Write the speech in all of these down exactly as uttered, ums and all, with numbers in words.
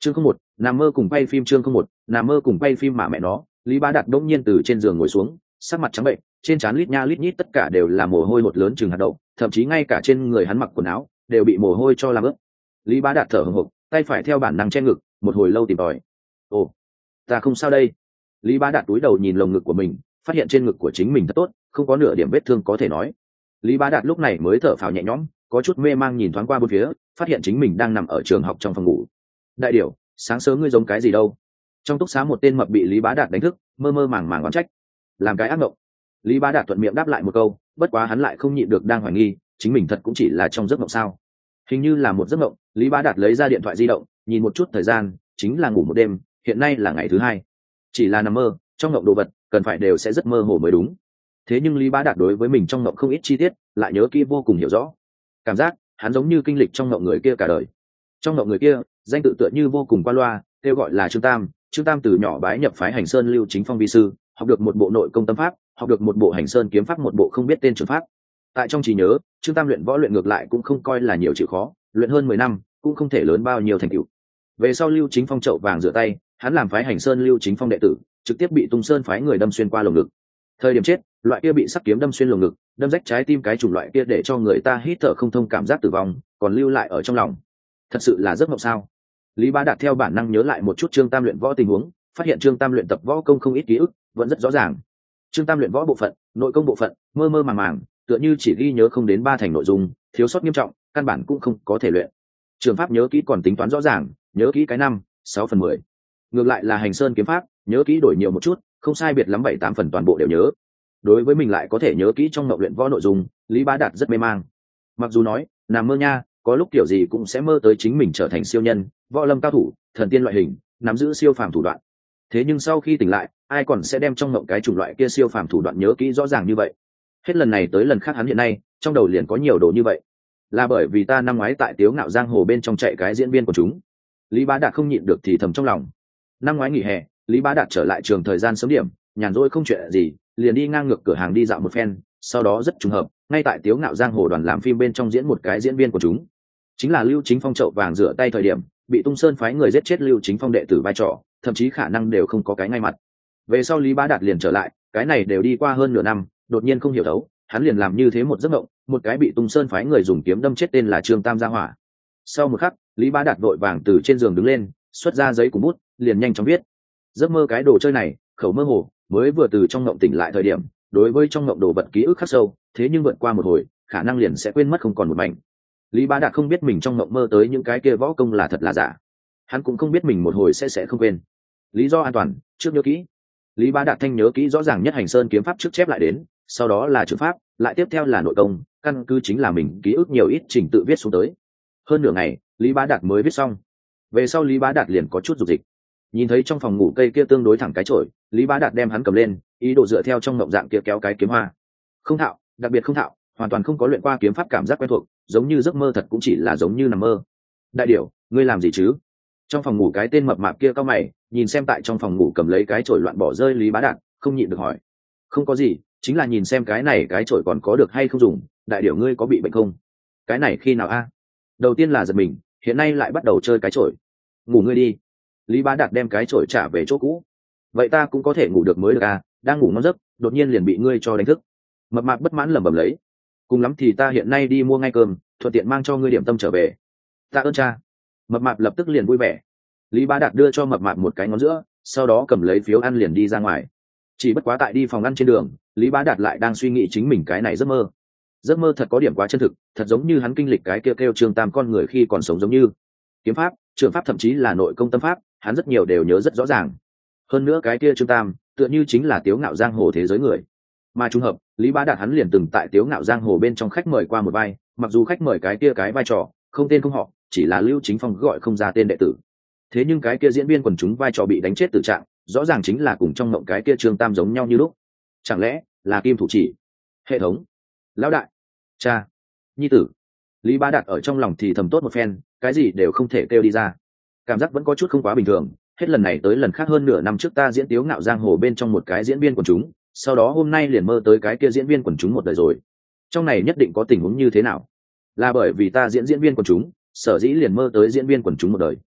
chương không một nằm mơ cùng quay phim. Chương không một nằm mơ cùng quay phim mà mẹ nó. Lý Bá Đạt đông nhiên từ trên giường ngồi xuống, sắc mặt trắng bệnh, trên trán lít nha lít nhít tất cả đều là mồ hôi, một lớn chừng hạt đậu, thậm chí ngay cả trên người hắn mặc quần áo đều bị mồ hôi cho làm ướt. Lý Bá Đạt thở hổn hộc, tay phải theo bản năng che ngực, một hồi lâu tìm tòi. Ồ, ta không sao đây. Lý Bá Đạt cúi đầu nhìn lồng ngực của mình, phát hiện trên ngực của chính mình thật tốt, không có nửa điểm vết thương có thể nói. Lý Bá Đạt lúc này mới thở phào nhẹ nhõm, có chút mê mang nhìn thoáng qua bốn phía, phát hiện chính mình đang nằm ở trường học trong phòng ngủ. Đại điểu, sáng sớm ngươi giống cái gì đâu? Trong túc xá một tên mập bị Lý Bá Đạt đánh thức, mơ mơ màng màng oán trách. Làm cái ác mộng. Lý Bá Đạt thuận miệng đáp lại một câu, bất quá hắn lại không nhịn được đang hoài nghi, chính mình thật cũng chỉ là trong giấc mộng sao? Hình như là một giấc mộng. Lý Bá Đạt lấy ra điện thoại di động, nhìn một chút thời gian, chính là ngủ một đêm, hiện nay là ngày thứ hai. Chỉ là nằm mơ, trong mộng đồ vật cần phải đều sẽ rất mơ hồ mới đúng. Thế nhưng Lý Bá Đạt đối với mình trong mộng không ít chi tiết, lại nhớ kỹ vô cùng hiểu rõ. Cảm giác hắn giống như kinh lịch trong mộng người kia cả đời. Trong mộng người kia, danh tự tựa như vô cùng qua loa, kêu gọi là Trương Tam. Trương Tam từ nhỏ bái nhập phái Hành Sơn Lưu Chính Phong vi sư, học được một bộ nội công tâm pháp, học được một bộ Hành Sơn kiếm pháp, một bộ không biết tên trường pháp. Tại trong trí nhớ, Trương Tam luyện võ luyện ngược lại cũng không coi là nhiều chịu khó, luyện hơn mười năm cũng không thể lớn bao nhiêu thành tựu. Về sau Lưu Chính Phong chậu vàng rửa tay, hắn làm phái Hành Sơn Lưu Chính Phong đệ tử, trực tiếp bị Tung Sơn phái người đâm xuyên qua lồng ngực. Thời điểm chết, loại kia bị sắc kiếm đâm xuyên lồng ngực, đâm rách trái tim cái chủng loại kia để cho người ta hít thở không thông cảm giác tử vong, còn lưu lại ở trong lòng. Thật sự là giấc mộng sao? Lý Bá Đạt theo bản năng nhớ lại một chút Trương Tam luyện võ tình huống, phát hiện Trương Tam luyện tập võ công không ít ký ức, vẫn rất rõ ràng. Trương Tam luyện võ bộ phận, nội công bộ phận, mơ mơ màng màng, tựa như chỉ ghi nhớ không đến ba thành nội dung, thiếu sót nghiêm trọng, căn bản cũng không có thể luyện. Trường pháp nhớ kỹ còn tính toán rõ ràng, nhớ kỹ cái năm, sáu phần mười. Ngược lại là Hành Sơn kiếm pháp, nhớ kỹ đổi nhiều một chút, không sai biệt lắm bảy tám phần toàn bộ đều nhớ. Đối với mình lại có thể nhớ kỹ trong mộng luyện võ nội dung, Lý Bá Đạt rất mê mang. Mặc dù nói, nằm mơ nha, có lúc kiểu gì cũng sẽ mơ tới chính mình trở thành siêu nhân, võ lâm cao thủ, thần tiên loại hình, nắm giữ siêu phàm thủ đoạn. Thế nhưng sau khi tỉnh lại, ai còn sẽ đem trong mộng cái chủng loại kia siêu phàm thủ đoạn nhớ kỹ rõ ràng như vậy? Hết lần này tới lần khác hắn hiện nay, trong đầu liền có nhiều đồ như vậy. Là bởi vì ta năm ngoái tại Tiếu Ngạo Giang Hồ bên trong chạy cái diễn viên của chúng. Lý Bá Đạt không nhịn được thì thầm trong lòng. Năm ngoái nghỉ hè, Lý Bá Đạt trở lại trường thời gian sớm điểm, nhàn rỗi không chuyện gì, liền đi ngang ngược cửa hàng đi dạo một phen, sau đó rất trùng hợp, ngay tại Tiếu Ngạo Giang Hồ đoàn làm phim bên trong diễn một cái diễn viên của chúng. Chính là Lưu Chính Phong chậu vàng rửa tay thời điểm, bị Tung Sơn phái người giết chết Lưu Chính Phong đệ tử vai trò, thậm chí khả năng đều không có cái ngay mặt. Về sau Lý Bá Đạt liền trở lại, cái này đều đi qua hơn nửa năm, đột nhiên không hiểu thấu, hắn liền làm như thế một giấc mộng, một cái bị Tung Sơn phái người dùng kiếm đâm chết tên là Trương Tam gia hỏa. Sau một khắc, Lý Bá Đạt vội vàng từ trên giường đứng lên, xuất ra giấy cùng bút, liền nhanh chóng viết. Giấc mơ cái đồ chơi này, khẩu mơ hồ, mới vừa từ trong mộng tỉnh lại thời điểm, đối với trong mộng đồ vật ký ức khắc sâu, thế nhưng vượt qua một hồi, khả năng liền sẽ quên mất không còn một mảnh. Lý Bá Đạt không biết mình trong mộng mơ tới những cái kia võ công là thật là giả, hắn cũng không biết mình một hồi sẽ sẽ không quên. Lý do an toàn, trước nhớ kỹ. Lý Bá Đạt thanh nhớ kỹ rõ ràng nhất Hành Sơn kiếm pháp trước chép lại đến, sau đó là trường pháp, lại tiếp theo là nội công, căn cứ chính là mình ký ức nhiều ít trình tự viết xuống tới. Hơn nửa ngày, Lý Bá Đạt mới viết xong. Về sau Lý Bá Đạt liền có chút dục dịch. Nhìn thấy trong phòng ngủ cây kia tương đối thẳng cái chổi, Lý Bá Đạt đem hắn cầm lên, ý đồ dựa theo trong mộng dạng kia kéo cái kiếm hoa. Không thạo, đặc biệt không thạo, hoàn toàn không có luyện qua kiếm pháp cảm giác quen thuộc, giống như giấc mơ thật cũng chỉ là giống như nằm mơ. Đại điểu, ngươi làm gì chứ? Trong phòng ngủ cái tên mập mạp kia cao mày, nhìn xem tại trong phòng ngủ cầm lấy cái chổi loạn bỏ rơi Lý Bá Đạt, không nhịn được hỏi. Không có gì, chính là nhìn xem cái này cái chổi còn có được hay không dùng. Đại điểu, ngươi có bị bệnh không? Cái này khi nào a? Đầu tiên là giật mình, hiện nay lại bắt đầu chơi cái chổi. Ngủ ngươi đi. Lý Bá Đạt đem cái chổi trả về chỗ cũ. Vậy ta cũng có thể ngủ được mới được à? Đang ngủ ngon giấc, đột nhiên liền bị ngươi cho đánh thức. Mập mạp bất mãn lẩm bẩm lấy. Cùng lắm thì ta hiện nay đi mua ngay cơm, thuận tiện mang cho ngươi điểm tâm trở về. Tạ ơn cha. Mập mạp lập tức liền vui vẻ. Lý Bá Đạt đưa cho mập mạp một cái ngón giữa, sau đó cầm lấy phiếu ăn liền đi ra ngoài. Chỉ bất quá tại đi phòng ăn trên đường, Lý Bá Đạt lại đang suy nghĩ chính mình cái này giấc mơ. Giấc mơ thật có điểm quá chân thực, thật giống như hắn kinh lịch cái kêu kêu Trương Tam con người khi còn sống giống như. Kiếm pháp, trường pháp thậm chí là nội công tâm pháp, hắn rất nhiều đều nhớ rất rõ ràng. Hơn nữa cái kia Trương Tam, tựa như chính là Tiếu Ngạo Giang Hồ thế giới người. Mà trùng hợp, Lý Bá Đạt hắn liền từng tại Tiếu Ngạo Giang Hồ bên trong khách mời qua một vai, mặc dù khách mời cái kia cái vai trò không tên không họ, chỉ là Lưu Chính Phong gọi không ra tên đệ tử. Thế nhưng cái kia diễn viên quần chúng vai trò bị đánh chết tử trạng, rõ ràng chính là cùng trong mộng cái kia Trương Tam giống nhau như lúc. Chẳng lẽ là Kim Thủ Chỉ? Hệ thống, lão đại, cha, nhi tử. Lý Bá Đạt ở trong lòng thì thầm tốt một phen, cái gì đều không thể kêu đi ra. Cảm giác vẫn có chút không quá bình thường, hết lần này tới lần khác hơn nửa năm trước ta diễn Tiếu Ngạo Giang Hồ bên trong một cái diễn viên quần chúng, sau đó hôm nay liền mơ tới cái kia diễn viên quần chúng một đời rồi. Trong này nhất định có tình huống như thế nào? Là bởi vì ta diễn diễn viên quần chúng, sở dĩ liền mơ tới diễn viên quần chúng một đời.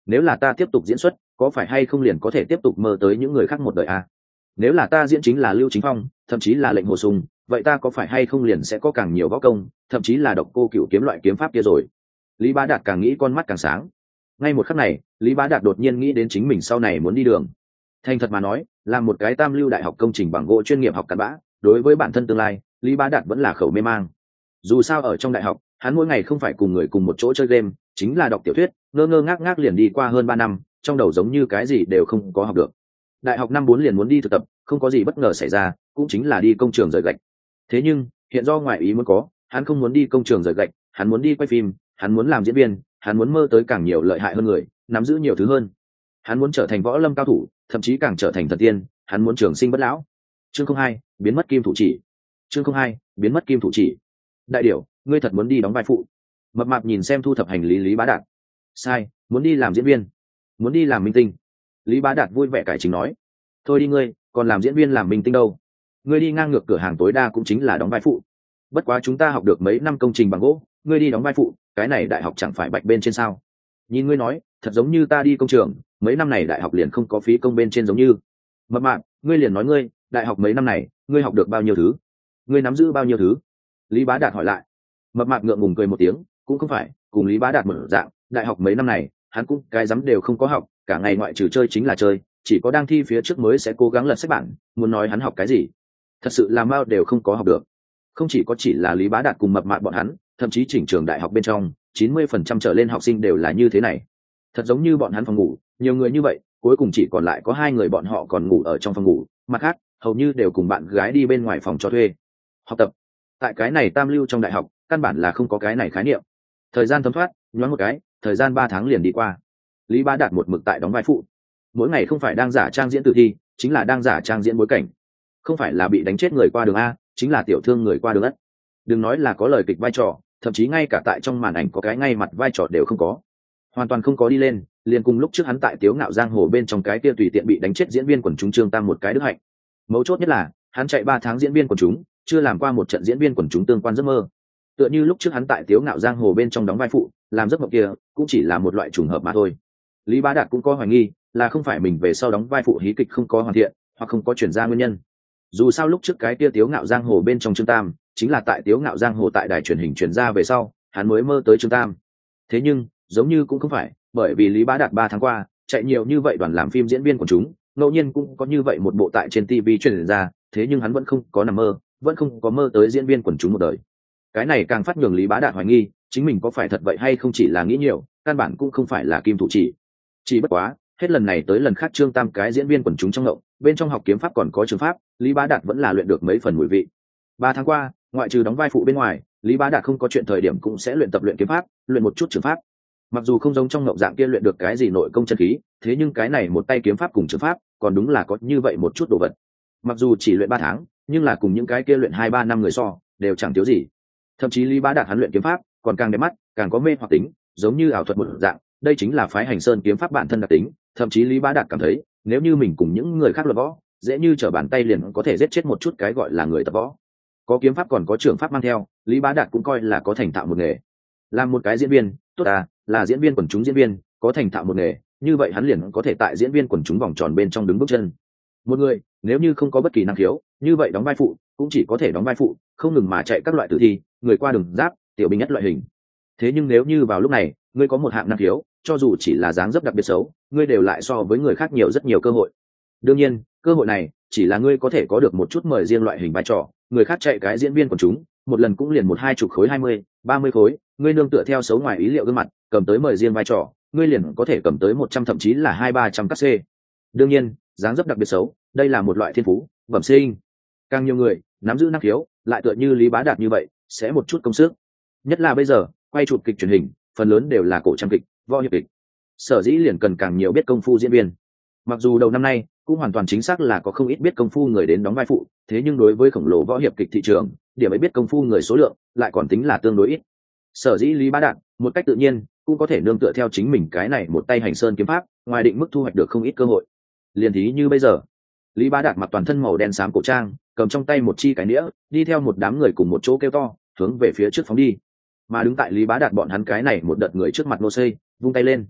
nếu là ta tiếp tục diễn xuất có phải hay không liền có thể tiếp tục mơ tới những người khác một đời à? Nếu là ta diễn chính là Lưu Chính Phong thậm chí là Lệnh Hồ Sùng, vậy ta có phải hay không liền sẽ có càng nhiều võ công, thậm chí là Độc Cô Cửu kiếm loại kiếm pháp kia rồi. Lý Bá Đạt càng nghĩ con mắt càng sáng. Ngay một khắc này, Lý Bá Đạt đột nhiên nghĩ đến chính mình sau này muốn đi đường. Thành thật mà nói, làm một cái tam lưu đại học công trình bằng gỗ chuyên nghiệp học cặn bã, đối với bản thân tương lai, Lý Bá Đạt vẫn là khẩu mê mang. Dù sao ở trong đại học, hắn mỗi ngày không phải cùng người cùng một chỗ chơi game, chính là đọc tiểu thuyết, ngơ ngơ ngác ngác liền đi qua hơn ba năm, trong đầu giống như cái gì đều không có học được. Đại học năm bốn liền muốn đi thực tập, không có gì bất ngờ xảy ra, cũng chính là đi công trường rời gạch. Thế nhưng, hiện do ngoại ý muốn có, hắn không muốn đi công trường rời gạch, hắn muốn đi quay phim, hắn muốn làm diễn viên, hắn muốn mơ tới càng nhiều lợi hại hơn người, nắm giữ nhiều thứ hơn. Hắn muốn trở thành võ lâm cao thủ, thậm chí càng trở thành thần tiên, hắn muốn trường sinh bất lão. Chương không hai, biến mất kim thủ chỉ. Chương không hai, biến mất kim thủ chỉ. Đại điểu, ngươi thật muốn đi đóng vai phụ? Mập mạp nhìn xem thu thập hành lý Lý Bá Đạt. Sai, muốn đi làm diễn viên, muốn đi làm minh tinh. Lý Bá Đạt vui vẻ cải chính nói. Thôi đi ngươi, còn làm diễn viên làm minh tinh đâu? Ngươi đi ngang ngược cửa hàng tối đa cũng chính là đóng vai phụ. Bất quá chúng ta học được mấy năm công trình bằng gỗ, ngươi đi đóng vai phụ, cái này đại học chẳng phải bạch bên trên sao? Nhìn ngươi nói, thật giống như ta đi công trường, mấy năm này đại học liền không có phí công bên trên giống như. Mập mạp, ngươi liền nói ngươi, đại học mấy năm này, ngươi học được bao nhiêu thứ? Ngươi nắm giữ bao nhiêu thứ? Lý Bá Đạt hỏi lại. Mập mạp ngượng ngùng cười một tiếng, cũng không phải, cùng Lý Bá Đạt mở dạng, đại học mấy năm này, hắn cũng cái dám đều không có học, cả ngày ngoại trừ chơi chính là chơi, chỉ có đang thi phía trước mới sẽ cố gắng lật sách bản, muốn nói hắn học cái gì, thật sự là mao đều không có học được. Không chỉ có chỉ là Lý Bá Đạt cùng mập mạp bọn hắn, thậm chí chỉnh trường đại học bên trong, chín mươi phần trăm trở lên học sinh đều là như thế này. Thật giống như bọn hắn phòng ngủ, nhiều người như vậy, cuối cùng chỉ còn lại có hai người bọn họ còn ngủ ở trong phòng ngủ, mặt khác, hầu như đều cùng bạn gái đi bên ngoài phòng cho thuê. Học tập, tại cái này tam lưu trong đại học, căn bản là không có cái này khái niệm. Thời gian thấm thoát, nhoáng một cái, thời gian ba tháng liền đi qua. Lý Bá Đạt một mực tại đóng vai phụ, mỗi ngày không phải đang giả trang diễn tử thi, chính là đang giả trang diễn bối cảnh. Không phải là bị đánh chết người qua đường a, chính là tiểu thương người qua đường ất. Đừng nói là có lời kịch vai trò, thậm chí ngay cả tại trong màn ảnh có cái ngay mặt vai trò đều không có, hoàn toàn không có đi lên. Liền cùng lúc trước hắn tại Tiếu Ngạo Giang Hồ bên trong cái kia tùy tiện bị đánh chết diễn viên quần chúng Trương Tam một cái đức hạnh. Mấu chốt nhất là hắn chạy ba tháng diễn viên quần chúng, chưa làm qua một trận diễn viên quần chúng tương quan giấc mơ. Tựa như lúc trước hắn tại Tiếu Ngạo Giang Hồ bên trong đóng vai phụ, làm giấc mộng kia cũng chỉ là một loại trùng hợp mà thôi. Lý Bá Đạt cũng có hoài nghi là không phải mình về sau đóng vai phụ hí kịch không có hoàn thiện, hoặc không có chuyển ra nguyên nhân. Dù sao lúc trước cái kia Tiếu Ngạo Giang Hồ bên trong Trương Tam, chính là tại Tiếu Ngạo Giang Hồ tại đài truyền hình chuyển ra về sau, hắn mới mơ tới Trương Tam. Thế nhưng, giống như cũng không phải, bởi vì Lý Bá Đạt ba tháng qua, chạy nhiều như vậy đoàn làm phim diễn viên của chúng, ngẫu nhiên cũng có như vậy một bộ tại trên ti vi truyền ra, thế nhưng hắn vẫn không có nằm mơ, vẫn không có mơ tới diễn viên quần chúng một đời. Cái này càng phát nhường Lý Bá Đạt hoài nghi, chính mình có phải thật vậy hay không, chỉ là nghĩ nhiều, căn bản cũng không phải là kim thủ chỉ. Chỉ bất quá, hết lần này tới lần khác Trương Tam cái diễn viên quần chúng trong ngộng, bên trong học kiếm pháp còn có trường pháp, Lý Bá Đạt vẫn là luyện được mấy phần mùi vị. Ba tháng qua, ngoại trừ đóng vai phụ bên ngoài, Lý Bá Đạt không có chuyện thời điểm cũng sẽ luyện tập luyện kiếm pháp, luyện một chút trường pháp. Mặc dù không giống trong ngộng dạng kia luyện được cái gì nội công chân khí, thế nhưng cái này một tay kiếm pháp cùng trường pháp, còn đúng là có như vậy một chút đồ vật. Mặc dù chỉ luyện ba tháng, nhưng là cùng những cái kia luyện hai ba năm người so, đều chẳng thiếu gì. Thậm chí Lý Bá Đạt hắn luyện kiếm pháp, còn càng đẹp mắt, càng có mê hoặc tính, giống như ảo thuật một dạng, đây chính là phái Hành Sơn kiếm pháp bản thân đặc tính. Thậm chí Lý Bá Đạt cảm thấy, nếu như mình cùng những người khác luận võ, dễ như trở bàn tay liền có thể giết chết một chút cái gọi là người tập võ. Có kiếm pháp còn có trường pháp mang theo, Lý Bá Đạt cũng coi là có thành thạo một nghề. Làm một cái diễn viên, tốt à, là diễn viên quần chúng diễn viên, có thành thạo một nghề, như vậy hắn liền có thể tại diễn viên quần chúng vòng tròn bên trong đứng bước chân. Một người, nếu như không có bất kỳ năng khiếu, như vậy đóng vai phụ, cũng chỉ có thể đóng vai phụ, không ngừng mà chạy các loại tử thi, người qua đường giáp, tiểu binh nhất loại hình. Thế nhưng nếu như vào lúc này, ngươi có một hạng năng khiếu, cho dù chỉ là dáng dấp đặc biệt xấu, ngươi đều lại so với người khác nhiều rất nhiều cơ hội. Đương nhiên, cơ hội này chỉ là ngươi có thể có được một chút mời riêng loại hình vai trò, người khác chạy cái diễn viên quần chúng, một lần cũng liền một hai chục khối hai mươi, ba mươi khối, ngươi nương tựa theo xấu ngoài ý liệu gương mặt, cầm tới mời riêng vai trò, ngươi liền có thể cầm tới một trăm thậm chí là hai ba trăm các c. Đương nhiên, dáng dấp đặc biệt xấu, đây là một loại thiên phú, bẩm sinh. Càng nhiều người nắm giữ năng khiếu, lại tựa như Lý Bá Đạt như vậy, sẽ một chút công sức. Nhất là bây giờ, quay chụp kịch truyền hình, phần lớn đều là cổ trang kịch, võ hiệp kịch. Sở dĩ liền cần càng nhiều biết công phu diễn viên. Mặc dù đầu năm nay cũng hoàn toàn chính xác là có không ít biết công phu người đến đóng vai phụ, thế nhưng đối với khổng lồ võ hiệp kịch thị trường, điểm ấy biết công phu người số lượng lại còn tính là tương đối ít. Sở dĩ Lý Bá Đạt một cách tự nhiên cũng có thể nương tựa theo chính mình cái này một tay Hành Sơn kiếm pháp, ngoài định mức thu hoạch được không ít cơ hội. Liền thí như bây giờ, Lý Bá Đạt mặc toàn thân màu đen xám cổ trang, cầm trong tay một chi cái nĩa, đi theo một đám người cùng một chỗ kêu to, hướng về phía trước phóng đi. Mà đứng tại Lý Bá Đạt bọn hắn cái này một đợt người trước mặt nô xây, vung tay lên.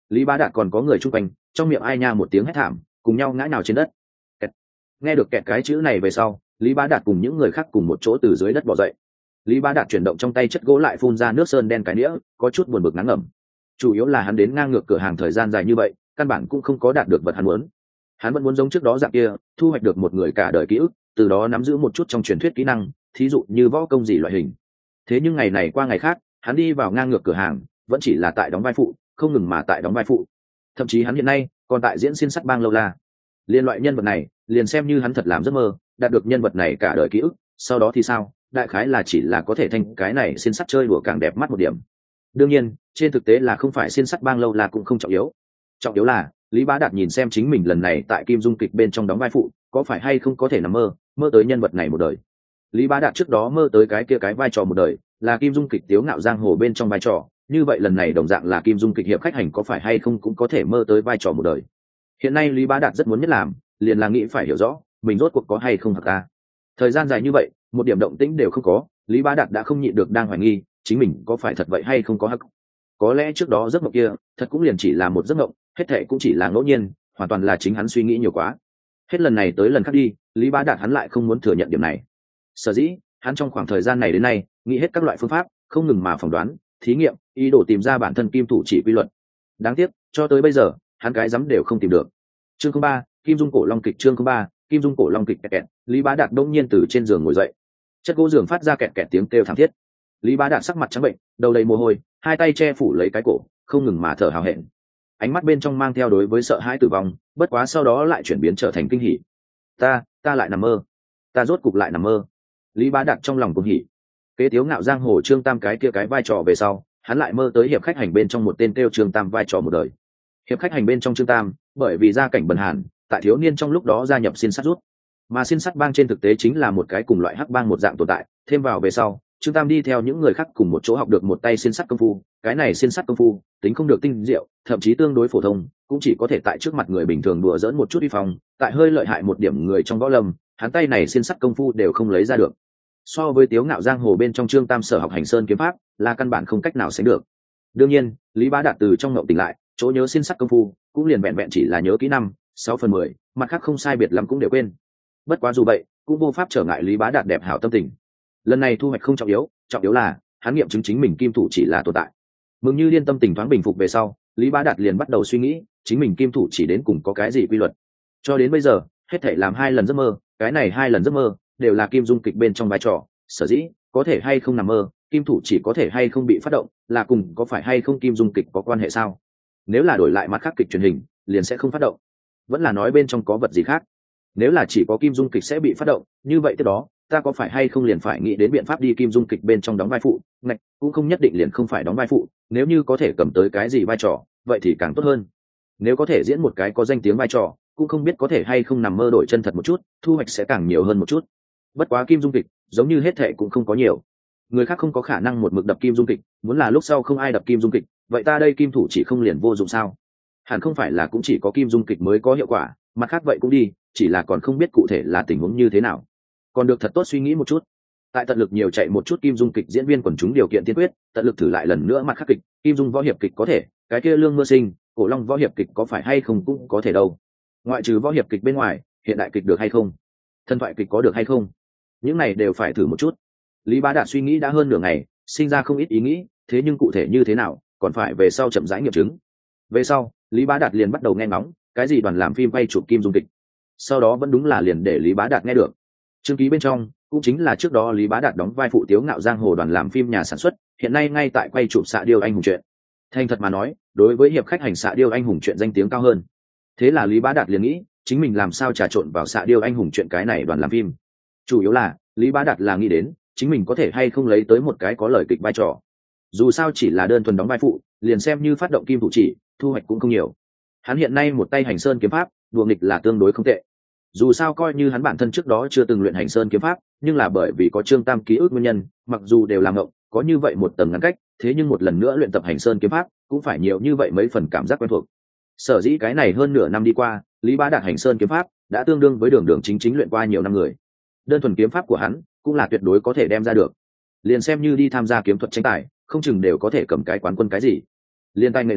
Lý Bá Đạt còn có người chung quanh, trong miệng ai nha một tiếng hét thảm, cùng nhau ngã nhào trên đất. Kẹt. Nghe được kẹt cái chữ này về sau, Lý Bá Đạt cùng những người khác cùng một chỗ từ dưới đất bò dậy. Lý Bá Đạt chuyển động trong tay chất gỗ lại phun ra nước sơn đen cái đĩa, có chút buồn bực ngán ngẩm. Chủ yếu là hắn đến ngang ngược cửa hàng thời gian dài như vậy, căn bản cũng không có đạt được vật hắn muốn. Hắn vẫn muốn giống trước đó dạng kia, thu hoạch được một người cả đời ký ức, từ đó nắm giữ một chút trong truyền thuyết kỹ năng, thí dụ như võ công gì loại hình. Thế nhưng ngày này qua ngày khác, hắn đi vào ngang ngược cửa hàng, vẫn chỉ là tại đóng vai phụ, không ngừng mà tại đóng vai phụ. Thậm chí hắn hiện nay còn tại diễn xiên sắt bang lâu la. Liên loại nhân vật này, liền xem như hắn thật làm giấc mơ, đạt được nhân vật này cả đời ký ức, sau đó thì sao? Đại khái là chỉ là có thể thành cái này xiên sắt chơi đùa càng đẹp mắt một điểm. Đương nhiên, trên thực tế là không phải xiên sắt bang lâu la cũng không trọng yếu. Trọng yếu là Lý Bá Đạt nhìn xem chính mình lần này tại Kim Dung kịch bên trong đóng vai phụ, có phải hay không có thể nằm mơ, mơ tới nhân vật này một đời. Lý Bá Đạt trước đó mơ tới cái kia cái vai trò một đời, là Kim Dung kịch tiếu ngạo giang hồ bên trong vai trò, như vậy lần này đồng dạng là Kim Dung kịch hiệp khách hành có phải hay không cũng có thể mơ tới vai trò một đời. Hiện nay Lý Bá Đạt rất muốn nhất làm, liền là nghĩ phải hiểu rõ, mình rốt cuộc có hay không hặc ta. Thời gian dài như vậy, một điểm động tĩnh đều không có, Lý Bá Đạt đã không nhịn được đang hoài nghi, chính mình có phải thật vậy hay không có hặc. Có lẽ trước đó giấc mộng kia, thật cũng liền chỉ là một giấc mộng, hết thệ cũng chỉ là ngẫu nhiên, hoàn toàn là chính hắn suy nghĩ nhiều quá. Hết lần này tới lần khác đi, Lý Bá Đạt hắn lại không muốn thừa nhận điểm này. Sở dĩ, hắn trong khoảng thời gian này đến nay, nghĩ hết các loại phương pháp, không ngừng mà phỏng đoán, thí nghiệm, ý đồ tìm ra bản thân kim thủ chỉ quy luật. Đáng tiếc, cho tới bây giờ, hắn cái dám đều không tìm được. Chương không ba, Kim Dung cổ long kịch chương không ba, Kim Dung cổ long kịch kẹt kẹt, Lý Bá Đạt đông nhiên từ trên giường ngồi dậy. Chất gỗ giường phát ra kẹt kẹt tiếng kêu thảm thiết. Lý Bá Đạt sắc mặt trắng bệnh, đầu đầy mồ hôi, hai tay che phủ lấy cái cổ, không ngừng mà thở hào hẹn. Ánh mắt bên trong mang theo đối với sợ hãi tử vong, bất quá sau đó lại chuyển biến trở thành kinh hỉ. Ta, ta lại nằm mơ. Ta rốt cục lại nằm mơ. Lý Bá Đạt trong lòng cuồng hỉ. Kế tiếu ngạo giang hồ Trương Tam cái kia cái vai trò về sau, hắn lại mơ tới hiệp khách hành bên trong một tên kêu Trương Tam vai trò một đời. Hiệp khách hành bên trong Trương Tam, bởi vì gia cảnh bần hàn, tại thiếu niên trong lúc đó gia nhập xiên sắt rút, mà xiên sắt bang trên thực tế chính là một cái cùng loại hắc bang một dạng tồn tại. Thêm vào về sau, Trương Tam đi theo những người khác cùng một chỗ học được một tay xiên sắt công phu. Cái này xiên sắt công phu tính không được tinh diệu, thậm chí tương đối phổ thông, cũng chỉ có thể tại trước mặt người bình thường đùa dỡn một chút uy phong, tại hơi lợi hại một điểm người trong võ lâm, hắn tay này xiên sắt công phu đều không lấy ra được. So với tiếu ngạo giang hồ bên trong Trương Tam sở học hành sơn kiếm pháp, là căn bản không cách nào sánh được. Đương nhiên, Lý Bá Đạt từ trong ngộng tỉnh lại, chỗ nhớ xiên sắt công phu cũng liền vẹn vẹn chỉ là nhớ kỹ năm sáu phần mười, mặt khác không sai biệt lắm cũng đều quên. Bất quá dù vậy, cũng vô pháp trở ngại Lý Bá Đạt đẹp hảo tâm tình. Lần này thu hoạch không trọng yếu, trọng yếu là hắn nghiệm chứng chính mình kim thủ chỉ là tồn tại. Mừng như liên tâm tình thoáng bình phục về sau, Lý Bá Đạt liền bắt đầu suy nghĩ, chính mình kim thủ chỉ đến cùng có cái gì quy luật. Cho đến bây giờ, hết thảy làm hai lần giấc mơ, cái này hai lần giấc mơ đều là Kim Dung kịch bên trong vai trò, sở dĩ có thể hay không nằm mơ, kim thủ chỉ có thể hay không bị phát động, là cùng có phải hay không Kim Dung kịch có quan hệ sao? Nếu là đổi lại mặt khác kịch truyền hình, liền sẽ không phát động. Vẫn là nói bên trong có vật gì khác. Nếu là chỉ có Kim Dung kịch sẽ bị phát động, như vậy tiếp đó, ta có phải hay không liền phải nghĩ đến biện pháp đi Kim Dung kịch bên trong đóng vai phụ, ngạch, cũng không nhất định liền không phải đóng vai phụ, nếu như có thể cầm tới cái gì vai trò, vậy thì càng tốt hơn. Nếu có thể diễn một cái có danh tiếng vai trò, cũng không biết có thể hay không nằm mơ đổi chân thật một chút, thu hoạch sẽ càng nhiều hơn một chút. Bất quá Kim Dung kịch, giống như hết thệ cũng không có nhiều. Người khác không có khả năng một mực đập Kim Dung kịch, muốn là lúc sau không ai đập Kim Dung kịch, vậy ta đây kim thủ chỉ không liền vô dụng sao? Hẳn không phải là cũng chỉ có Kim Dung kịch mới có hiệu quả, mặt khác vậy cũng đi, chỉ là còn không biết cụ thể là tình huống như thế nào. Còn được thật tốt suy nghĩ một chút. Tại tận lực nhiều chạy một chút Kim Dung kịch diễn viên quần chúng điều kiện tiên quyết, tận lực thử lại lần nữa mặt khác kịch, Kim Dung võ hiệp kịch có thể, cái kia Lương Mưa Sinh, Cổ Long võ hiệp kịch có phải hay không cũng có thể đâu. Ngoại trừ võ hiệp kịch bên ngoài, hiện đại kịch được hay không? Thần thoại kịch có được hay không? Những này đều phải thử một chút. Lý Bá Đạt suy nghĩ đã hơn nửa ngày, sinh ra không ít ý nghĩ, thế nhưng cụ thể như thế nào, còn phải về sau chậm rãi nghiệm chứng. Về sau, Lý Bá Đạt liền bắt đầu nghe ngóng, cái gì đoàn làm phim quay chụp Kim Dung kịch. Sau đó vẫn đúng là liền để Lý Bá Đạt nghe được. Chương ký bên trong, cũng chính là trước đó Lý Bá Đạt đóng vai phụ tiếu ngạo giang hồ đoàn làm phim nhà sản xuất, hiện nay ngay tại quay chụp Xạ Điêu anh hùng truyện. Thành thật mà nói, đối với hiệp khách hành Xạ Điêu anh hùng truyện danh tiếng cao hơn. Thế là Lý Bá Đạt liền nghĩ, chính mình làm sao trà trộn vào Xạ Điêu anh hùng truyện cái này đoàn làm phim. Chủ yếu là, Lý Bá Đạt là nghĩ đến, chính mình có thể hay không lấy tới một cái có lời kịch vai trò. Dù sao chỉ là đơn thuần đóng vai phụ, liền xem như phát động kim thủ chỉ, thu hoạch cũng không nhiều. Hắn hiện nay một tay hành sơn kiếm pháp, đùa nghịch là tương đối không tệ. Dù sao coi như hắn bản thân trước đó chưa từng luyện hành sơn kiếm pháp, nhưng là bởi vì có Trương Tam ký ức nguyên nhân, mặc dù đều làm ngộng, có như vậy một tầng ngăn cách, thế nhưng một lần nữa luyện tập hành sơn kiếm pháp, cũng phải nhiều như vậy mấy phần cảm giác quen thuộc. Sở dĩ cái này hơn nửa năm đi qua, Lý Bá Đạt hành sơn kiếm pháp đã tương đương với Đường Đường chính chính luyện qua nhiều năm người. Đơn thuần kiếm pháp của hắn cũng là tuyệt đối có thể đem ra được. Liền xem như đi tham gia kiếm thuật tranh tài, không chừng đều có thể cầm cái quán quân cái gì. Liên tay người này,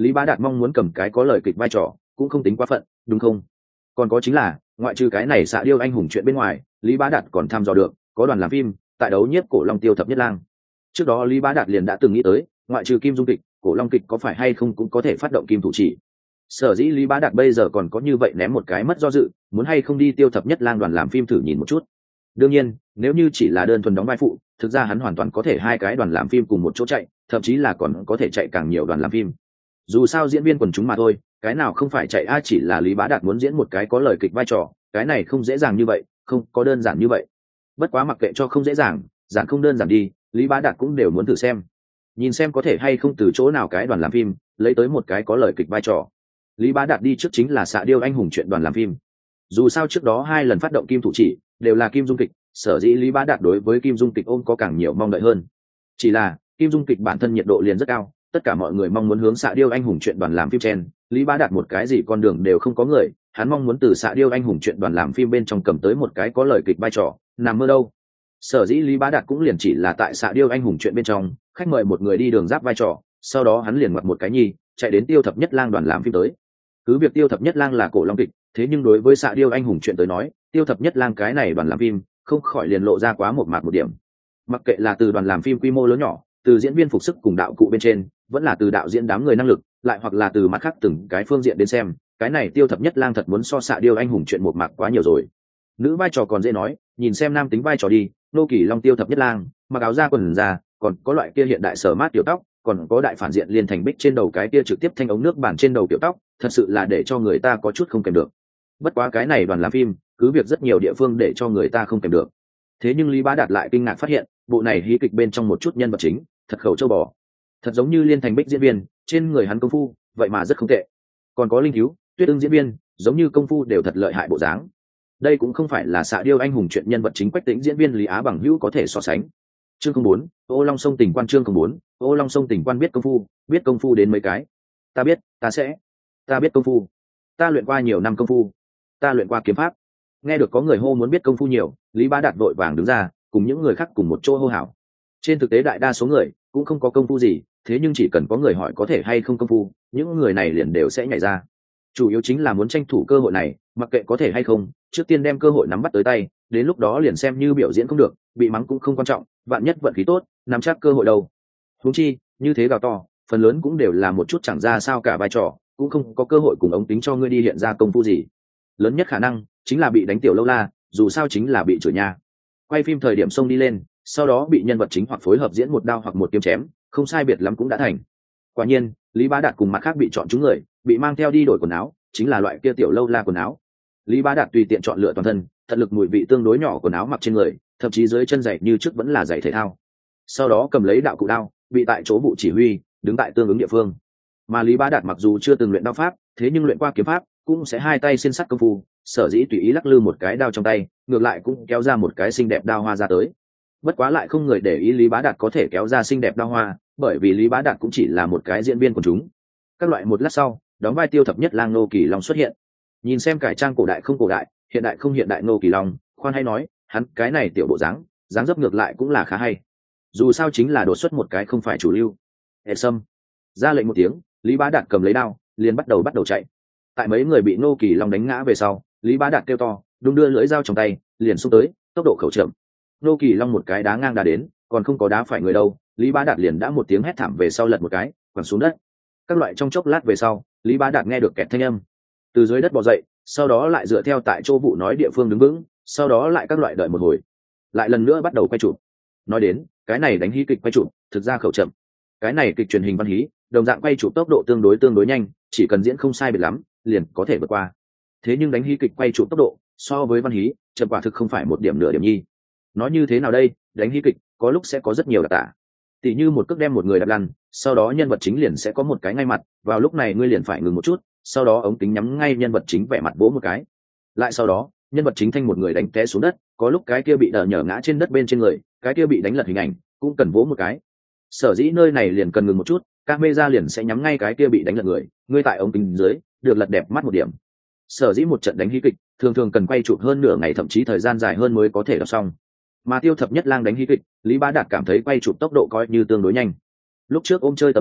Lý Bá Đạt mong muốn cầm cái có lời kịch vai trò cũng không tính quá phận, đúng không? Còn có chính là ngoại trừ cái này xạ điêu anh hùng chuyện bên ngoài, Lý Bá Đạt còn tham dò được có đoàn làm phim tại đấu nhiếp cổ long tiêu thập nhất lang. Trước đó Lý Bá Đạt liền đã từng nghĩ tới ngoại trừ kim dung kịch, cổ long kịch có phải hay không cũng có thể phát động kim thủ chỉ. Sở dĩ Lý Bá Đạt bây giờ còn có như vậy ném một cái mất do dự, muốn hay không đi tiêu thập nhất lang đoàn làm phim thử nhìn một chút. Đương nhiên nếu như chỉ là đơn thuần đóng vai phụ, thực ra hắn hoàn toàn có thể hai cái đoàn làm phim cùng một chỗ chạy, thậm chí là còn có thể chạy càng nhiều đoàn làm phim. Dù sao diễn viên quần chúng mà thôi, cái nào không phải chạy, ai chỉ là Lý Bá Đạt muốn diễn một cái có lời kịch vai trò, cái này không dễ dàng như vậy, không có đơn giản như vậy. Bất quá mặc kệ cho không dễ dàng, giản không đơn giản đi, Lý Bá Đạt cũng đều muốn thử xem, nhìn xem có thể hay không từ chỗ nào cái đoàn làm phim lấy tới một cái có lời kịch vai trò. Lý Bá Đạt đi trước chính là xạ điêu anh hùng chuyện đoàn làm phim. Dù sao trước đó hai lần phát động kim thủ chỉ đều là kim dung kịch, sở dĩ Lý Bá Đạt đối với kim dung kịch ôm có càng nhiều mong đợi hơn. Chỉ là kim dung kịch bản thân nhiệt độ liền rất cao, tất cả mọi người mong muốn hướng xạ điêu anh hùng chuyện đoàn làm phim chen, Lý Bá Đạt một cái gì con đường đều không có người, hắn mong muốn từ xạ điêu anh hùng chuyện đoàn làm phim bên trong cầm tới một cái có lời kịch vai trò, nằm mơ đâu. Sở dĩ Lý Bá Đạt cũng liền chỉ là tại xạ điêu anh hùng chuyện bên trong khách mời một người đi đường giáp vai trò, sau đó hắn liền mặc một cái nhi chạy đến tiêu thập nhất lang đoàn làm phim tới. Cứ việc tiêu thập nhất lang là cổ long kịch, thế nhưng đối với xạ điêu anh hùng chuyện tới nói, tiêu thập nhất lang cái này đoàn làm phim không khỏi liền lộ ra quá một mạc một điểm. Mặc kệ là từ đoàn làm phim quy mô lớn nhỏ, từ diễn viên phục sức cùng đạo cụ bên trên, vẫn là từ đạo diễn đám người năng lực, lại hoặc là từ mặt khác từng cái phương diện đến xem, cái này tiêu thập nhất lang thật muốn so xạ điêu anh hùng chuyện một mạc quá nhiều rồi. Nữ vai trò còn dễ nói, nhìn xem nam tính vai trò đi, nô kỳ long tiêu thập nhất lang mặc áo da quần da, còn có loại kia hiện đại sở mát tiểu tóc, còn có đại phản diện liên thành bích trên đầu cái kia trực tiếp thanh ống nước bản trên đầu tiểu tóc, thật sự là để cho người ta có chút không kèm được. Bất quá cái này đoàn làm phim cứ việc rất nhiều địa phương để cho người ta không kèm được, thế nhưng Lý Bá Đạt lại kinh ngạc phát hiện bộ này hí kịch bên trong một chút nhân vật chính thật khẩu châu bò, thật giống như liên thành bích diễn viên trên người hắn công phu vậy mà rất không tệ, còn có linh thiếu tuyết ưng diễn viên giống như công phu đều thật lợi hại bộ dáng. Đây cũng không phải là xạ điêu anh hùng chuyện nhân vật chính Quách Tĩnh diễn viên Lý Á Bằng Hữu có thể so sánh. Chương không bốn, Ô Long Sông Tình Quan. Chương không bốn, Ô Long Sông Tình Quan. Biết công phu, biết công phu đến mấy cái. Ta biết, ta sẽ. Ta biết công phu. Ta luyện qua nhiều năm công phu. Ta luyện qua kiếm pháp. Nghe được có người hô muốn biết công phu nhiều, Lý Bá Đạt vội vàng đứng ra, cùng những người khác cùng một chỗ hô hào. Trên thực tế đại đa số người cũng không có công phu gì, thế nhưng chỉ cần có người hỏi có thể hay không công phu, những người này liền đều sẽ nhảy ra. Chủ yếu chính là muốn tranh thủ cơ hội này, mặc kệ có thể hay không, trước tiên đem cơ hội nắm bắt tới tay, đến lúc đó liền xem như biểu diễn không được, bị mắng cũng không quan trọng, vạn nhất vận khí tốt, nắm chắc cơ hội đâu. Huống chi, như thế gào to, phần lớn cũng đều là một chút chẳng ra sao cả vai trò, cũng không có cơ hội cùng ống tính cho ngươi đi hiện ra công phu gì. Lớn nhất khả năng chính là bị đánh tiểu lâu la, dù sao chính là bị chửi nha. Quay phim thời điểm xông đi lên, sau đó bị nhân vật chính hoặc phối hợp diễn một đao hoặc một kiếm chém, không sai biệt lắm cũng đã thành. Quả nhiên, Lý Bá Đạt cùng mặt khác bị chọn chúng người, bị mang theo đi đổi quần áo, chính là loại kia tiểu lâu la quần áo. Lý Bá Đạt tùy tiện chọn lựa toàn thân, thật lực mùi vị tương đối nhỏ quần áo mặc trên người, thậm chí dưới chân giày như trước vẫn là giày thể thao. Sau đó cầm lấy đạo cụ đao, bị tại chỗ vụ chỉ huy, đứng tại tương ứng địa phương. Mà Lý Bá Đạt mặc dù chưa từng luyện đao pháp, thế nhưng luyện qua kiếm pháp, cũng sẽ hai tay xiên sắt công phu, sở dĩ tùy ý lắc lư một cái đao trong tay, ngược lại cũng kéo ra một cái xinh đẹp đao hoa ra tới. Bất quá lại không người để ý Lý Bá Đạt có thể kéo ra xinh đẹp đao hoa, bởi vì Lý Bá Đạt cũng chỉ là một cái diễn viên quần chúng. Các loại một lát sau, đóng vai tiêu thập nhất lang Nô Kỳ Long xuất hiện. Nhìn xem cải trang cổ đại không cổ đại, hiện đại không hiện đại Nô Kỳ Long, khoan hay nói, hắn cái này tiểu bộ dáng, dáng dấp ngược lại cũng là khá hay. Dù sao chính là đột xuất một cái không phải chủ lưu. Hệ Sâm ra lệnh một tiếng, Lý Bá Đạt cầm lấy đao, liền bắt đầu bắt đầu chạy. Tại mấy người bị Nô Kỳ Long đánh ngã về sau, Lý Bá Đạt kêu to, đung đưa lưỡi dao trong tay, liền xông tới, tốc độ khẩu chậm. Nô Kỳ Long một cái đá ngang đá đến, còn không có đá phải người đâu, Lý Bá Đạt liền đã một tiếng hét thảm về sau lật một cái, quẳng xuống đất. Các loại trong chốc lát về sau, Lý Bá Đạt nghe được kẹt thanh âm, từ dưới đất bò dậy, sau đó lại dựa theo tại chỗ vụ nói địa phương đứng vững, sau đó lại các loại đợi một hồi, lại lần nữa bắt đầu quay chụp. Nói đến, cái này đánh hí kịch quay chụp, thực ra khẩu chậm. Cái này kịch truyền hình văn hí, đồng dạng quay chụp tốc độ tương đối tương đối nhanh, chỉ cần diễn không sai biệt lắm, liền có thể vượt qua. Thế nhưng đánh hí kịch quay chụp tốc độ, so với văn hí, chậm quả thực không phải một điểm nửa điểm nhi. Nói như thế nào đây, đánh hí kịch, có lúc sẽ có rất nhiều đặc tả. Tỉ như một cước đem một người đạp lăn, sau đó nhân vật chính liền sẽ có một cái ngay mặt, vào lúc này ngươi liền phải ngừng một chút, sau đó ống kính nhắm ngay nhân vật chính vẻ mặt vỗ một cái. Lại sau đó, nhân vật chính thanh một người đánh té xuống đất, có lúc cái kia bị đờ nhở ngã trên đất bên trên người, cái kia bị đánh lật hình ảnh, cũng cần vỗ một cái. Sở dĩ nơi này liền cần ngừng một chút, camera liền sẽ nhắm ngay cái kia bị đánh lật người, ngươi tại ống kính dưới, được lật đẹp mắt một điểm. Sở dĩ một trận đánh hí kịch, thường thường cần quay chụp hơn nửa ngày thậm chí thời gian dài hơn mới có thể đọc xong. Mà tiêu thập nhất lang đánh hí kịch, Lý Bá Đạt cảm thấy quay chụp tốc độ coi như tương đối nhanh. Lúc trước ôm chơi tâm tính,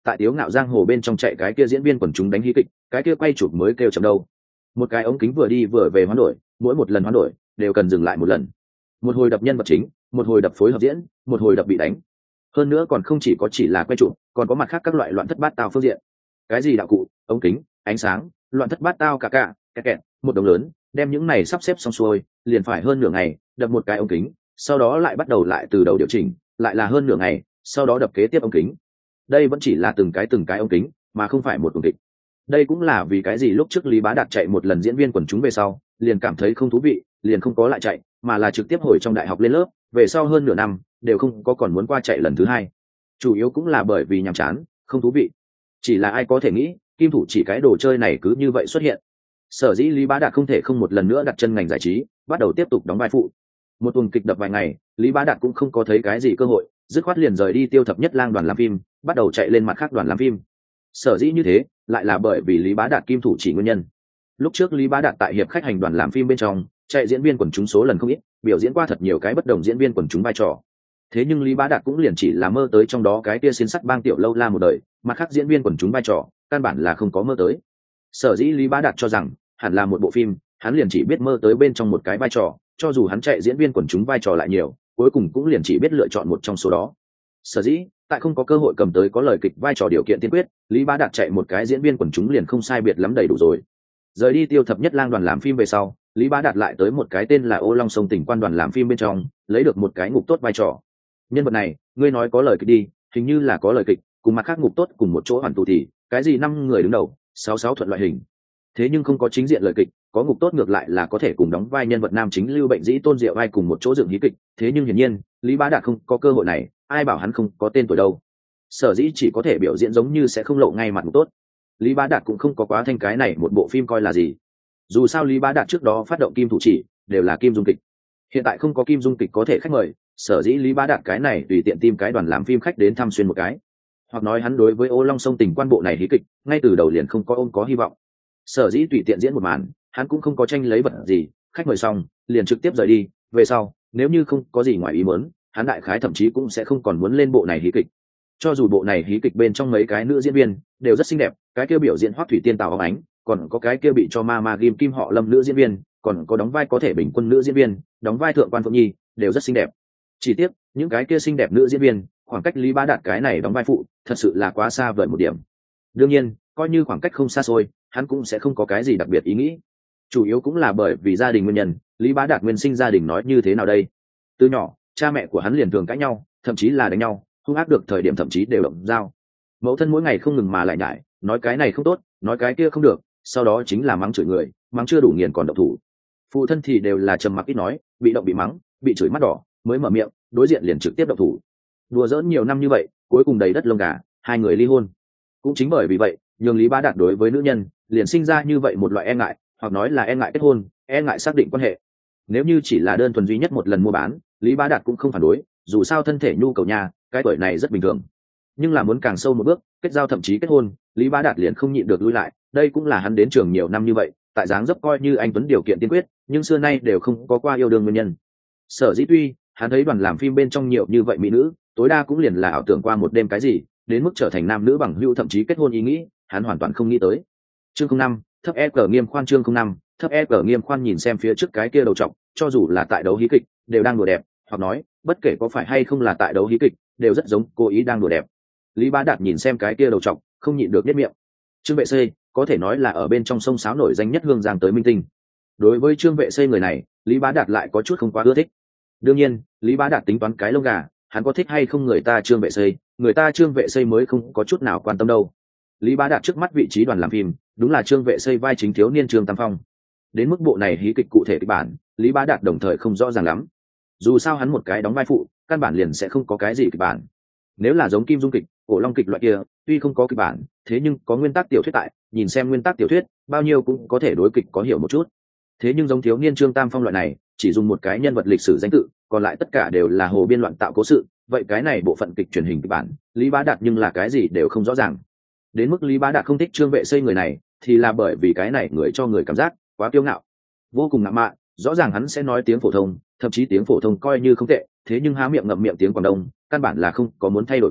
tại tiếu ngạo giang hồ bên trong chạy cái kia diễn viên quần chúng đánh hí kịch, cái kia quay chụp mới kêu chậm đâu. Một cái ống kính vừa đi vừa về hoán đổi, mỗi một lần hoán đổi đều cần dừng lại một lần, một hồi đập nhân vật chính, một hồi đập phối hợp diễn, một hồi đập bị đánh. Hơn nữa còn không chỉ có chỉ là quay chụp, còn có mặt khác các loại loạn thất bát tao phương diện. Cái gì đạo cụ, ống kính, ánh sáng, loạn thất bát tao cả cả, kẹt kẹt, một đồng lớn, đem những này sắp xếp xong xuôi, liền phải hơn nửa ngày, đập một cái ống kính, sau đó lại bắt đầu lại từ đầu điều chỉnh, lại là hơn nửa ngày, sau đó đập kế tiếp ống kính. Đây vẫn chỉ là từng cái từng cái ống kính, mà không phải một tuần kịch. Đây cũng là vì cái gì lúc trước Lý Bá Đạt chạy một lần diễn viên quần chúng về sau, liền cảm thấy không thú vị, liền không có lại chạy, mà là trực tiếp hồi trong đại học lên lớp, về sau hơn nửa năm đều không có còn muốn qua chạy lần thứ hai. Chủ yếu cũng là bởi vì nhàm chán, không thú vị. Chỉ là ai có thể nghĩ, kim thủ chỉ cái đồ chơi này cứ như vậy xuất hiện. Sở dĩ Lý Bá Đạt không thể không một lần nữa đặt chân ngành giải trí, bắt đầu tiếp tục đóng vai phụ. Một tuần kịch đập vài ngày, Lý Bá Đạt cũng không có thấy cái gì cơ hội, dứt khoát liền rời đi Tiêu Thập Nhất Lang đoàn làm phim, bắt đầu chạy lên mặt khác đoàn làm phim. Sở dĩ như thế, lại là bởi vì Lý Bá Đạt kim thủ chỉ nguyên nhân. Lúc trước Lý Bá Đạt tại hiệp khách hành đoàn làm phim bên trong, chạy diễn viên quần chúng số lần không ít, biểu diễn qua thật nhiều cái bất đồng diễn viên quần chúng vai trò. Thế nhưng Lý Bá Đạt cũng liền chỉ là mơ tới trong đó cái tia xiên sắt bang tiểu lâu la một đời, mặt khác diễn viên quần chúng vai trò, căn bản là không có mơ tới. Sở dĩ Lý Bá Đạt cho rằng, hẳn là một bộ phim, hắn liền chỉ biết mơ tới bên trong một cái vai trò, cho dù hắn chạy diễn viên quần chúng vai trò lại nhiều, cuối cùng cũng liền chỉ biết lựa chọn một trong số đó. Sở dĩ, tại không có cơ hội cầm tới có lời kịch vai trò điều kiện tiên quyết, Lý Bá Đạt chạy một cái diễn viên quần chúng liền không sai biệt lắm đầy đủ rồi. Rời đi Tiêu Thập Nhất Lang đoàn làm phim về sau, Lý Bá Đạt lại tới một cái tên là Ô Long Sông Tỉnh Quan đoàn làm phim bên trong, lấy được một cái ngục tốt vai trò. Nhân vật này, ngươi nói có lời kịch đi, hình như là có lời kịch, cùng mặt khác ngục tốt cùng một chỗ hoàn tù thì, cái gì năm người đứng đầu, sáu sáu thuận loại hình. Thế nhưng không có chính diện lời kịch, có ngục tốt ngược lại là có thể cùng đóng vai nhân vật nam chính Lưu Bệnh Dĩ Tôn Diệu vai cùng một chỗ dựng hí kịch, thế nhưng hiển nhiên, Lý Bá Đạt không có cơ hội này, ai bảo hắn không có tên tuổi đâu. Sở dĩ chỉ có thể biểu diễn giống như sẽ không lộ ngay mặt ngục tốt. Lý Bá Đạt cũng không có quá thanh cái này một bộ phim coi là gì. Dù sao Lý Bá Đạt trước đó phát động kim thủ chỉ đều là kim dung kịch, hiện tại không có kim dung kịch có thể khách mời, sở dĩ Lý Bá Đạt cái này tùy tiện tìm cái đoàn làm phim khách đến thăm xuyên một cái, hoặc nói hắn đối với Ô Long Sông Tình Quan bộ này hí kịch ngay từ đầu liền không có ôm có hy vọng, sở dĩ tùy tiện diễn một màn, hắn cũng không có tranh lấy vật gì, khách mời xong liền trực tiếp rời đi. Về sau nếu như không có gì ngoài ý muốn, hắn đại khái thậm chí cũng sẽ không còn muốn lên bộ này hí kịch. Cho dù bộ này hí kịch bên trong mấy cái nữ diễn viên đều rất xinh đẹp, cái kia biểu diễn Hoắc Thủy Tiên Tào Óng Ánh, còn có cái kia bị cho ma ma ghim Kim Họ Lâm nữ diễn viên, còn có đóng vai có thể bình quân nữ diễn viên, đóng vai thượng quan Phượng Nhi, đều rất xinh đẹp. Chỉ tiếc, những cái kia xinh đẹp nữ diễn viên, khoảng cách Lý Bá Đạt cái này đóng vai phụ, thật sự là quá xa vời một điểm. Đương nhiên, coi như khoảng cách không xa xôi, hắn cũng sẽ không có cái gì đặc biệt ý nghĩ. Chủ yếu cũng là bởi vì gia đình nguyên nhân, Lý Bá Đạt nguyên sinh gia đình nói như thế nào đây? Từ nhỏ, cha mẹ của hắn liền thường cãi nhau, thậm chí là đánh nhau, hung ác được thời điểm thậm chí đều động dao. Mẫu thân mỗi ngày không ngừng mà lại nhải, nói cái này không tốt, nói cái kia không được, sau đó chính là mắng chửi người, mắng chưa đủ nghiền còn động thủ. Phụ thân thì đều là trầm mặc ít nói, bị động bị mắng, bị chửi mắt đỏ, mới mở miệng, đối diện liền trực tiếp động thủ. Đùa giỡn nhiều năm như vậy, cuối cùng đầy đất lông gà, hai người ly hôn. Cũng chính bởi vì vậy, nhường Lý Bá Đạt đối với nữ nhân liền sinh ra như vậy một loại e ngại, hoặc nói là e ngại kết hôn, e ngại xác định quan hệ. Nếu như chỉ là đơn thuần duy nhất một lần mua bán, Lý Bá Đạt cũng không phản đối, dù sao thân thể nhu cầu nhà, cái tuổi này rất bình thường. Nhưng là muốn càng sâu một bước, kết giao thậm chí kết hôn, Lý Bá Đạt liền không nhịn được lui lại. Đây cũng là hắn đến trường nhiều năm như vậy, tại dáng dấp coi như anh tuấn điều kiện tiên quyết, nhưng xưa nay đều không có qua yêu đương nguyên nhân. Sở dĩ tuy hắn thấy đoàn làm phim bên trong nhiều như vậy mỹ nữ, tối đa cũng liền là ảo tưởng qua một đêm cái gì, đến mức trở thành nam nữ bằng hữu thậm chí kết hôn ý nghĩ, hắn hoàn toàn không nghĩ tới. Chương không năm, thấp e cờ Nghiêm Khoan chương không năm, thấp e cờ Nghiêm Khoan nhìn xem phía trước cái kia đầu trọc, cho dù là tại đấu hí kịch, đều đang đùa đẹp, hoặc nói, bất kể có phải hay không là tại đấu hí kịch, đều rất giống cố ý đang đùa đẹp. Lý Bá Đạt nhìn xem cái kia đầu trọc, không nhịn được nhếch miệng. Trương Vệ Xây, có thể nói là ở bên trong sông sáo nổi danh nhất Hương Giang tới minh tinh. Đối với Trương Vệ Xây người này, Lý Bá Đạt lại có chút không quá ưa thích. Đương nhiên, Lý Bá Đạt tính toán cái lông gà, hắn có thích hay không người ta Trương Vệ Xây, người ta Trương Vệ Xây mới không có chút nào quan tâm đâu. Lý Bá Đạt trước mắt vị trí đoàn làm phim, đúng là Trương Vệ Xây vai chính thiếu niên Trương Tam Phong. Đến mức bộ này hí kịch cụ thể kịch bản, Lý Bá Đạt đồng thời không rõ ràng lắm. Dù sao hắn một cái đóng vai phụ, căn bản liền sẽ không có cái gì kịch bản. Nếu là giống Kim Dung kịch, Cổ Long kịch loại kia, tuy không có kịch bản, thế nhưng có nguyên tắc tiểu thuyết tại, nhìn xem nguyên tắc tiểu thuyết, bao nhiêu cũng có thể đối kịch có hiểu một chút. Thế nhưng giống thiếu niên Trương Tam Phong loại này, chỉ dùng một cái nhân vật lịch sử danh tự, còn lại tất cả đều là hồ biên loạn tạo cố sự, vậy cái này bộ phận kịch truyền hình kịch bản, Lý Bá Đạt nhưng là cái gì đều không rõ ràng. Đến mức Lý Bá Đạt không thích Trương Vệ Xây người này, thì là bởi vì cái này người cho người cảm giác quá kiêu ngạo, vô cùng ngạo mạn. Rõ ràng hắn sẽ nói tiếng phổ thông, thậm chí tiếng phổ thông coi như không tệ, thế nhưng há miệng ngậm miệng tiếng Quảng Đông, căn bản là không có muốn thay đổi qua,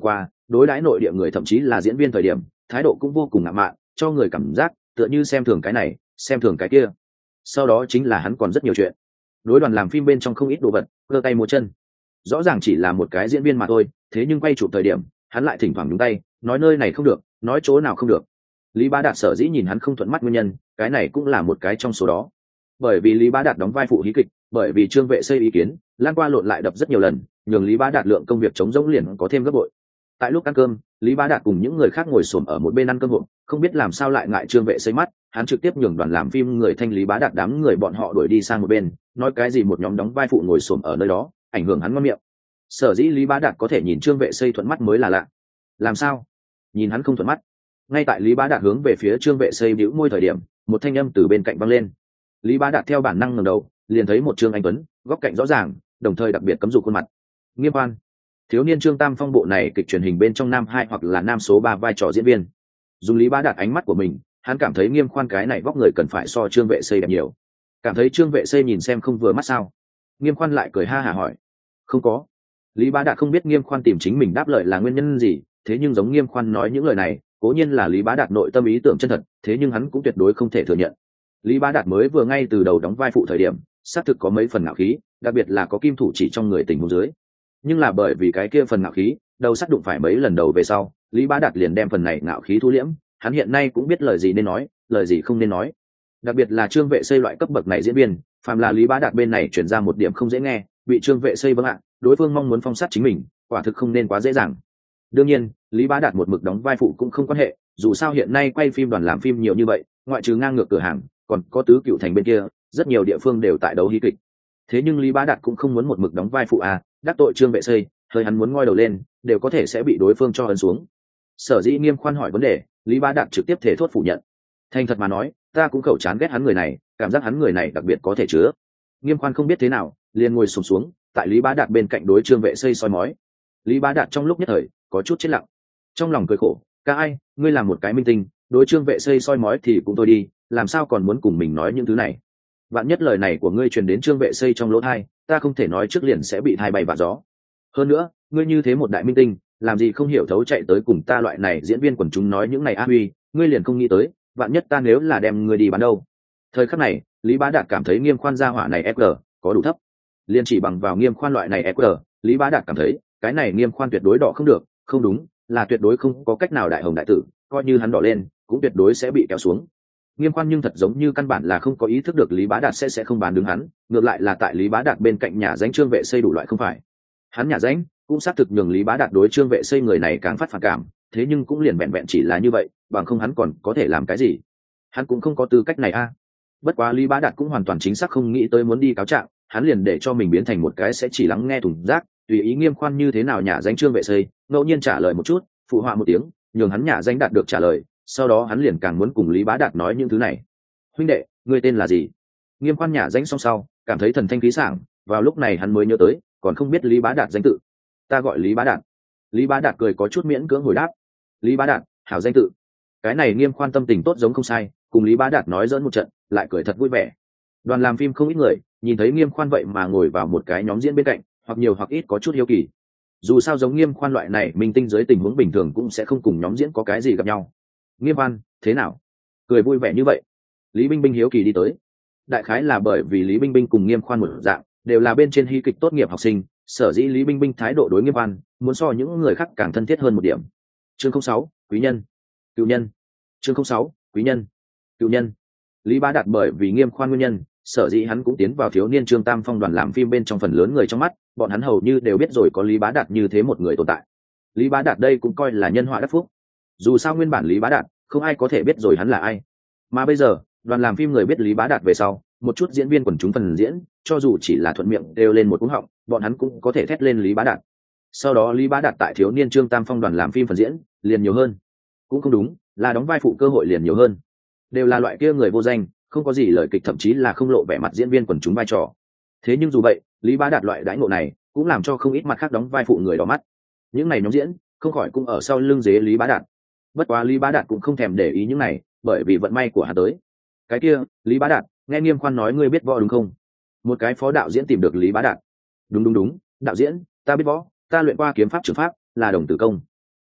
đối đãi nội địa người thậm chí là diễn viên thời điểm thái độ cũng vô cùng ngạo mạn, cho người cảm giác tựa như xem thường cái này xem thường cái kia. Sau đó chính là hắn còn rất nhiều chuyện đối đoàn làm phim bên trong không ít đồ vật cơ tay múa chân, rõ ràng chỉ là một cái diễn viên mà thôi, thế nhưng quay chụp thời điểm hắn lại thỉnh thoảng nhúng tay, nói nơi này không được, nói chỗ nào không được. Lý Bá Đạt sở dĩ nhìn hắn không thuận mắt nguyên nhân, cái này cũng là một cái trong số đó. Bởi vì Lý Bá Đạt đóng vai phụ hí kịch, bởi vì Trương Vệ xây ý kiến lan qua lộn lại đập rất nhiều lần, nhường Lý Bá Đạt lượng công việc chống rỗng liền có thêm gấp bội. Tại lúc ăn cơm, Lý Bá Đạt cùng những người khác ngồi xổm ở một bên ăn cơm hộp, không biết làm sao lại ngại Trương Vệ xây mắt, hắn trực tiếp nhường đoàn làm phim người thanh Lý Bá Đạt đám người bọn họ đuổi đi sang một bên, nói cái gì một nhóm đóng vai phụ ngồi xổm ở nơi đó, ảnh hưởng hắn ngon miệng. Sở dĩ Lý Bá Đạt có thể nhìn Trương Vệ xây thuận mắt mới là lạ. Làm sao? Nhìn hắn không thuận mắt. Ngay tại Lý Bá Đạt hướng về phía Trương Vệ xây bĩu môi thời điểm, một thanh âm từ bên cạnh vang lên. Lý Bá Đạt theo bản năng ngẩng đầu, liền thấy một Trương Anh Tuấn, góc cạnh rõ ràng, đồng thời đặc biệt cấm dụ khuôn mặt. Nghiêm Quan, thiếu niên Trương Tam Phong bộ này kịch truyền hình bên trong nam hai hoặc là nam số ba vai trò diễn viên. Dùng Lý Bá Đạt ánh mắt của mình, hắn cảm thấy Nghiêm Khoan cái này vóc người cần phải so Trương Vệ xây đẹp nhiều. Cảm thấy Trương Vệ xây nhìn xem không vừa mắt sao? Nghiêm Khoan lại cười ha hả hỏi. Không có. Lý Bá Đạt không biết Nghiêm Khoan tìm chính mình đáp lời là nguyên nhân gì, thế nhưng giống Nghiêm Khoan nói những lời này, cố nhiên là Lý Bá Đạt nội tâm ý tưởng chân thật, thế nhưng hắn cũng tuyệt đối không thể thừa nhận. Lý Bá Đạt mới vừa ngay từ đầu đóng vai phụ thời điểm, xác thực có mấy phần ngạo khí, đặc biệt là có kim thủ chỉ trong người tình huống dưới. Nhưng là bởi vì cái kia phần ngạo khí, đầu sắt đụng phải mấy lần đầu về sau, Lý Bá Đạt liền đem phần này ngạo khí thu liễm, hắn hiện nay cũng biết lời gì nên nói, lời gì không nên nói. Đặc biệt là Trương Vệ xây loại cấp bậc này diễn viên, phàm là Lý Bá Đạt bên này chuyển ra một điểm không dễ nghe, bị Trương Vệ xây vâng ạ, đối phương mong muốn phong sát chính mình, quả thực không nên quá dễ dàng. Đương nhiên, Lý Bá Đạt một mực đóng vai phụ cũng không quan hệ, dù sao hiện nay quay phim đoàn làm phim nhiều như vậy, ngoại trừ ngang ngược cửa hàng, còn có tứ cựu thành bên kia, rất nhiều địa phương đều tại đấu hí kịch. Thế nhưng Lý Bá Đạt cũng không muốn một mực đóng vai phụ à, đắc tội Trương Vệ xây, hơi hắn muốn ngoi đầu lên, đều có thể sẽ bị đối phương cho ấn xuống. Sở dĩ Nghiêm Khoan hỏi vấn đề, Lý Bá Đạt trực tiếp thể thốt phủ nhận. Thành thật mà nói, ta cũng khẩu chán ghét hắn người này, cảm giác hắn người này đặc biệt có thể chứa. Nghiêm Khoan không biết thế nào, liền ngồi xổm xuống, tại Lý Bá Đạt bên cạnh đối Trương Vệ xây soi mói. Lý Bá Đạt trong lúc nhất thời có chút chết lặng, trong lòng cười khổ, ca ai, ngươi làm một cái minh tinh, đối Trương Vệ xây soi mói thì cũng thôi đi, làm sao còn muốn cùng mình nói những thứ này. Vạn nhất lời này của ngươi truyền đến Trương Vệ xây trong lỗ tai, ta không thể nói trước liền sẽ bị thai bay vạ gió. Hơn nữa, ngươi như thế một đại minh tinh, làm gì không hiểu thấu chạy tới cùng ta loại này diễn viên quần chúng nói những này a huy, ngươi liền không nghĩ tới, vạn nhất ta nếu là đem ngươi đi bán đâu. Thời khắc này, Lý Bá Đạt cảm thấy Nghiêm Khoan gia hỏa này ép giê có đủ thấp, liền chỉ bằng vào Nghiêm Khoan loại này ép giê, Lý Bá Đạt cảm thấy cái này Nghiêm Khoan tuyệt đối đỏ không được, không đúng, là tuyệt đối không có cách nào đại hồng đại tử, coi như hắn đỏ lên, cũng tuyệt đối sẽ bị kéo xuống. Nghiêm Khoan nhưng thật giống như căn bản là không có ý thức được Lý Bá Đạt sẽ sẽ không bán đứng hắn, ngược lại là tại Lý Bá Đạt bên cạnh nhà danh Trương Vệ xây đủ loại không phải. Hắn nhà danh cũng xác thực nhường Lý Bá Đạt đối Trương Vệ xây người này càng phát phản cảm, thế nhưng cũng liền vẹn vẹn chỉ là như vậy, bằng không hắn còn có thể làm cái gì? Hắn cũng không có tư cách này a. À. Bất quá Lý Bá Đạt cũng hoàn toàn chính xác không nghĩ tới muốn đi cáo trạng, hắn liền để cho mình biến thành một cái sẽ chỉ lắng nghe thùng rác, tùy ý Nghiêm Khoan như thế nào nhà danh Trương Vệ xây, ngẫu nhiên trả lời một chút, phụ họa một tiếng, nhường hắn nhà danh đạt được trả lời, sau đó hắn liền càng muốn cùng Lý Bá Đạt nói những thứ này. Huynh đệ, ngươi tên là gì? Nghiêm Khoan nhà danh xong sau, cảm thấy thần thanh khí sảng, vào lúc này hắn mới nhớ tới, còn không biết Lý Bá Đạt danh tự. Ta gọi Lý Bá Đạt. Lý Bá Đạt cười có chút miễn cưỡng hồi đáp. Lý Bá Đạt, hảo danh tự. Cái này Nghiêm Khoan tâm tình tốt giống không sai, cùng Lý Bá Đạt nói giỡn một trận, lại cười thật vui vẻ. Đoàn làm phim không ít người, nhìn thấy Nghiêm Khoan vậy mà ngồi vào một cái nhóm diễn bên cạnh, hoặc nhiều hoặc ít có chút hiếu kỳ. Dù sao giống Nghiêm Khoan loại này, minh tinh dưới tình huống bình thường cũng sẽ không cùng nhóm diễn có cái gì gặp nhau. Nghiêm Khoan, thế nào? Cười vui vẻ như vậy. Lý Binh Binh hiếu kỳ đi tới. Đại khái là bởi vì Lý Binh Binh cùng Nghiêm Khoan một dạng, đều là bên trên hy kịch tốt nghiệp học sinh, sở dĩ Lý Binh Binh thái độ đối Nghiêm Khoan muốn so những người khác càng thân thiết hơn một điểm. Chương không sáu, quý nhân, cựu nhân. Chương không sáu, quý nhân, cựu nhân. Lý Bá Đạt bởi vì Nghiêm Khoan nguyên nhân, sở dĩ hắn cũng tiến vào thiếu niên Trương Tam Phong đoàn làm phim bên trong phần lớn người trong mắt, bọn hắn hầu như đều biết rồi có Lý Bá Đạt như thế một người tồn tại. Lý Bá Đạt đây cũng coi là nhân họa đắc phúc. Dù sao nguyên bản Lý Bá Đạt không ai có thể biết rồi hắn là ai, mà bây giờ đoàn làm phim người biết Lý Bá Đạt về sau, một chút diễn viên quần chúng phần diễn, cho dù chỉ là thuận miệng đều lên một cú họng, bọn hắn cũng có thể thét lên Lý Bá Đạt. Sau đó Lý Bá Đạt tại thiếu niên Trương Tam Phong đoàn làm phim phần diễn liền nhiều hơn, cũng không đúng, là đóng vai phụ cơ hội liền nhiều hơn, đều là loại kia người vô danh, không có gì lời kịch, thậm chí là không lộ vẻ mặt diễn viên quần chúng vai trò. Thế nhưng dù vậy, Lý Bá Đạt loại đãi ngộ này cũng làm cho không ít mặt khác đóng vai phụ người đỏ mắt. Những này nhóm diễn không khỏi cũng ở sau lưng dế Lý Bá Đạt. Bất quá Lý Bá Đạt cũng không thèm để ý những này, bởi vì vận may của hắn tới. Cái kia, Lý Bá Đạt, nghe Nghiêm Khoan nói ngươi biết võ đúng không? Một cái phó đạo diễn tìm được Lý Bá Đạt. Đúng đúng đúng, đạo diễn, ta biết võ, ta luyện qua kiếm pháp trường pháp, là đồng tử công.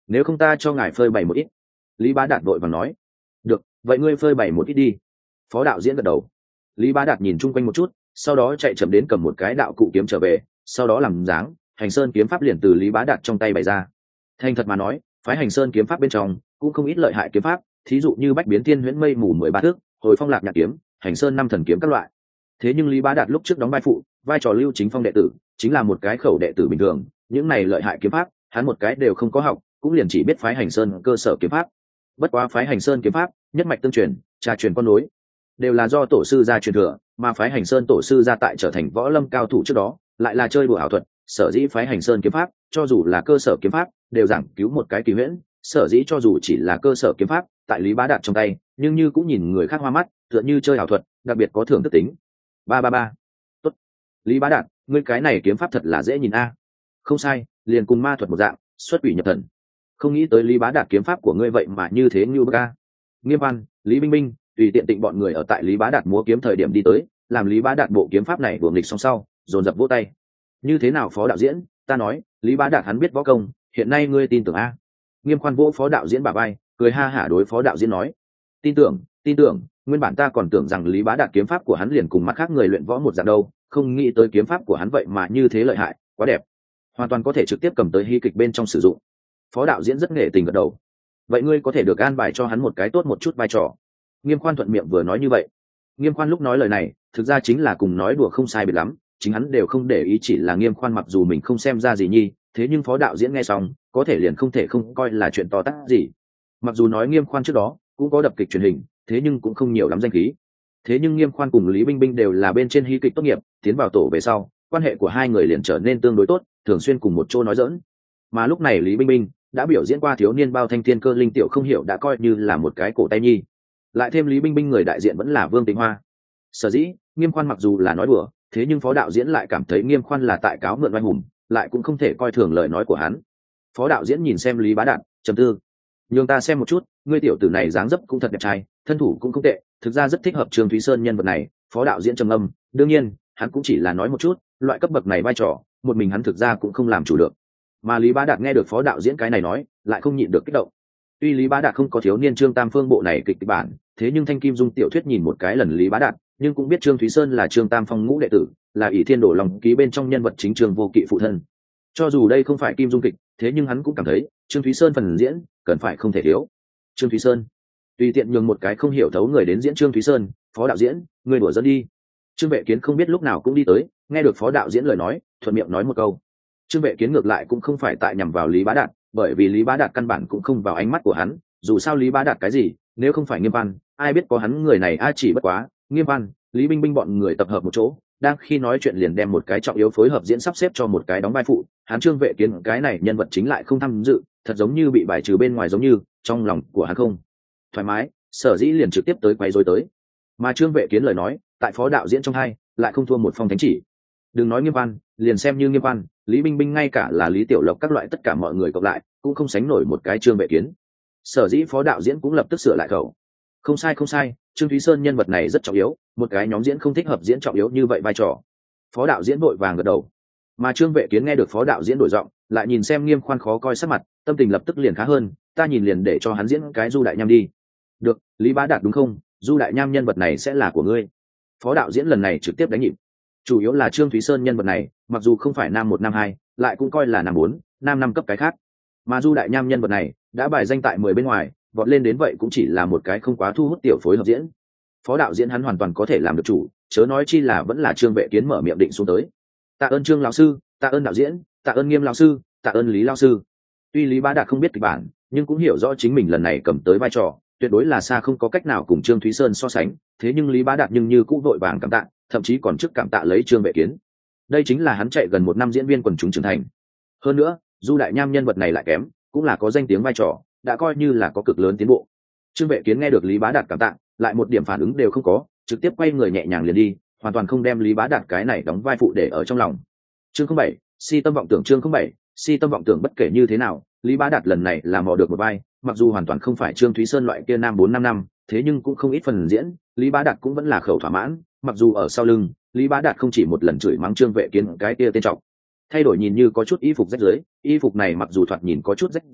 nếu không ta cho ngài phơi bày một ít. Lý Bá Đạt vội vàng nói. Được, vậy ngươi phơi bày một ít đi. Phó đạo diễn gật đầu. Lý Bá Đạt nhìn chung quanh một chút, sau đó chạy chậm đến cầm một cái đạo cụ kiếm trở về, sau đó làm dáng Hành Sơn kiếm pháp liền từ Lý Bá Đạt trong tay bày ra. Thành thật mà nói, phái Hành Sơn kiếm pháp bên trong cũng không ít lợi hại kiếm pháp, thí dụ như Bách Biến Thiên Huyễn Mây Mù mười ba thước, Hồi Phong Lạc Nhạc kiếm, Hành Sơn năm thần kiếm các loại. Thế nhưng Lý Bá Đạt lúc trước đóng vai phụ, vai trò Lưu Chính Phong đệ tử, chính là một cái khẩu đệ tử bình thường, những này lợi hại kiếm pháp, hắn một cái đều không có học, cũng liền chỉ biết phái Hành Sơn cơ sở kiếm pháp. Bất quá phái Hành Sơn kiếm pháp, nhất mạch tương truyền, trà truyền con nối, đều là do tổ sư gia truyền thừa, mà phái Hành Sơn tổ sư gia tại trở thành võ lâm cao thủ trước đó, lại là chơi đùa ảo thuật, sở dĩ phái Hành Sơn kiếm pháp, cho dù là cơ sở kiếm pháp, đều giảng cứu một cái kỳ huyễn, sở dĩ cho dù chỉ là cơ sở kiếm pháp, tại Lý Bá Đạt trong tay, nhưng như cũng nhìn người khác hoa mắt, tựa như chơi ảo thuật, đặc biệt có thưởng thức tính. Ba ba ba. Tốt. Lý Bá Đạt, ngươi cái này kiếm pháp thật là dễ nhìn a. Không sai, liền cùng ma thuật một dạng, xuất quỷ nhập thần. Không nghĩ tới Lý Bá Đạt kiếm pháp của ngươi vậy mà như thế như bậc a. Nghiêm Văn, Lý Binh Binh, tùy tiện tịnh bọn người ở tại Lý Bá Đạt múa kiếm thời điểm đi tới, làm Lý Bá Đạt bộ kiếm pháp này buồng nghịch song sau, dồn dập vỗ tay. Như thế nào phó đạo diễn, ta nói, Lý Bá Đạt hắn biết võ công, hiện nay ngươi tin tưởng a? Nghiêm Khoan vỗ phó đạo diễn bả vai, cười ha hả đối phó đạo diễn nói, tin tưởng, tin tưởng, nguyên bản ta còn tưởng rằng Lý Bá Đạt kiếm pháp của hắn liền cùng mặt khác người luyện võ một dạng đâu, không nghĩ tới kiếm pháp của hắn vậy mà như thế lợi hại, quá đẹp, hoàn toàn có thể trực tiếp cầm tới hy kịch bên trong sử dụng. Phó đạo diễn rất nghệ tình gật đầu. Vậy ngươi có thể được an bài cho hắn một cái tốt một chút vai trò. Nghiêm Khoan thuận miệng vừa nói như vậy. Nghiêm Khoan lúc nói lời này, thực ra chính là cùng nói đùa không sai biệt lắm, chính hắn đều không để ý, chỉ là Nghiêm Khoan mặc dù mình không xem ra gì nhi, thế nhưng phó đạo diễn nghe xong, có thể liền không thể không coi là chuyện to tát gì. Mặc dù nói Nghiêm Khoan trước đó cũng có đập kịch truyền hình, thế nhưng cũng không nhiều lắm danh khí. Thế nhưng Nghiêm Khoan cùng Lý Binh Binh đều là bên trên hy kịch tốt nghiệp, tiến vào tổ về sau, quan hệ của hai người liền trở nên tương đối tốt, thường xuyên cùng một chỗ nói giỡn. Mà lúc này Lý Binh Binh đã biểu diễn qua thiếu niên bao thanh thiên cơ linh tiểu không hiểu đã coi như là một cái cổ tay nhi, lại thêm Lý Binh Binh người đại diện vẫn là Vương Tĩnh Hoa. Sở dĩ Nghiêm Khoan mặc dù là nói đùa, thế nhưng phó đạo diễn lại cảm thấy Nghiêm Khoan là tại cáo mượn oai hùng, lại cũng không thể coi thường lời nói của hắn. Phó đạo diễn nhìn xem Lý Bá Đạt, trầm tư, nhường ta xem một chút, ngươi tiểu tử này dáng dấp cũng thật đẹp trai, thân thủ cũng không tệ, thực ra rất thích hợp Trương Thúy Sơn nhân vật này. Phó đạo diễn trầm âm, đương nhiên hắn cũng chỉ là nói một chút, loại cấp bậc này vai trò một mình hắn thực ra cũng không làm chủ được. Mà Lý Bá Đạt nghe được phó đạo diễn cái này nói, lại không nhịn được kích động. Tuy Lý Bá Đạt không có thiếu niên Trương Tam Phương bộ này kịch bản, thế nhưng Thanh Kim Dung tiểu thuyết nhìn một cái lần Lý Bá Đạt, nhưng cũng biết Trương Thúy Sơn là Trương Tam Phong ngũ đệ tử, là ỷ thiên đổ lòng ký bên trong nhân vật chính Trương Vô Kỵ phụ thân. Cho dù đây không phải Kim Dung kịch, thế nhưng hắn cũng cảm thấy Trương Thúy Sơn phần diễn cần phải không thể thiếu. Trương Thúy Sơn, tùy tiện nhường một cái không hiểu thấu người đến diễn Trương Thúy Sơn, phó đạo diễn, người đùa dẫn đi. Trương Vệ Kiến không biết lúc nào cũng đi tới, nghe được phó đạo diễn lời nói, thuận miệng nói một câu. Trương Vệ Kiến ngược lại cũng không phải tại nhằm vào Lý Bá Đạt, bởi vì Lý Bá Đạt căn bản cũng không vào ánh mắt của hắn, dù sao Lý Bá Đạt cái gì, nếu không phải Nghiêm Văn, ai biết có hắn người này a. Chỉ bất quá Nghiêm Văn, Lý Binh Binh bọn người tập hợp một chỗ, đang khi nói chuyện liền đem một cái trọng yếu phối hợp diễn sắp xếp cho một cái đóng vai phụ, hắn Trương Vệ Kiến cái này nhân vật chính lại không tham dự, thật giống như bị bài trừ bên ngoài, giống như trong lòng của hắn không thoải mái, sở dĩ liền trực tiếp tới quay rối tới. Mà Trương Vệ Kiến lời nói, tại phó đạo diễn trong hai, lại không thua một phong thánh chỉ. Đừng nói Nghiêm Văn, liền xem như Nghiêm Văn, Lý Binh Binh ngay cả là Lý Tiểu Lộc các loại tất cả mọi người cộng lại, cũng không sánh nổi một cái Trương Vệ Kiến. Sở dĩ phó đạo diễn cũng lập tức sửa lại khẩu. Không sai không sai, Trương Thúy Sơn nhân vật này rất trọng yếu, một cái nhóm diễn không thích hợp diễn trọng yếu như vậy vai trò. Phó đạo diễn vội vàng gật đầu. Mà Trương Vệ Kiến nghe được phó đạo diễn đổi giọng, lại nhìn xem Nghiêm Khoan khó coi sắc mặt, tâm tình lập tức liền khá hơn, ta nhìn liền để cho hắn diễn cái Du Đại Nham đi. Được, Lý Bá Đạt đúng không? Du Đại Nham nhân vật này sẽ là của ngươi. Phó đạo diễn lần này trực tiếp đánh nhịp. Chủ yếu là Trương Thúy Sơn nhân vật này, mặc dù không phải nam một nam hai, lại cũng coi là nam bốn, nam năm cấp cái khác. Mà Du Đại Nham nhân vật này đã bài danh tại mười bên ngoài, vọt lên đến vậy cũng chỉ là một cái không quá thu hút tiểu phối hợp diễn. Phó đạo diễn hắn hoàn toàn có thể làm được chủ, chớ nói chi là vẫn là Trương Vệ Kiến mở miệng định xuống tới. Tạ ơn Trương lão sư, tạ ơn đạo diễn, tạ ơn Nghiêm lão sư, tạ ơn Lý lão sư. Tuy Lý Bá Đạt không biết kịch bản, nhưng cũng hiểu rõ chính mình lần này cầm tới vai trò tuyệt đối là xa không có cách nào cùng Trương Thúy Sơn so sánh, thế nhưng Lý Bá Đạt nhưng như cũng vội vàng cảm tạ, thậm chí còn trước cảm tạ lấy Trương Vệ Kiến. Đây chính là hắn chạy gần một năm diễn viên quần chúng trưởng thành. Hơn nữa, Du Đại Nham nhân vật này lại kém, cũng là có danh tiếng vai trò, đã coi như là có cực lớn tiến bộ. Trương Vệ Kiến nghe được Lý Bá Đạt cảm tạ, lại một điểm phản ứng đều không có, trực tiếp quay người nhẹ nhàng liền đi, hoàn toàn không đem Lý Bá Đạt cái này đóng vai phụ để ở trong lòng. Chương không bảy, si tâm vọng tưởng. Chương không bảy, si tâm vọng tưởng. Bất kể như thế nào, Lý Bá Đạt lần này là mò được một vai, mặc dù hoàn toàn không phải Trương Thúy Sơn loại kia nam bốn năm năm, thế nhưng cũng không ít phần diễn, Lý Bá Đạt cũng vẫn là khẩu thỏa mãn, mặc dù ở sau lưng, Lý Bá Đạt không chỉ một lần chửi mắng Trương Vệ Kiến cái kia tên trọng. Thay đổi nhìn như có chút y phục rách rưới, y phục này mặc dù thoạt nhìn có chút rách rưới,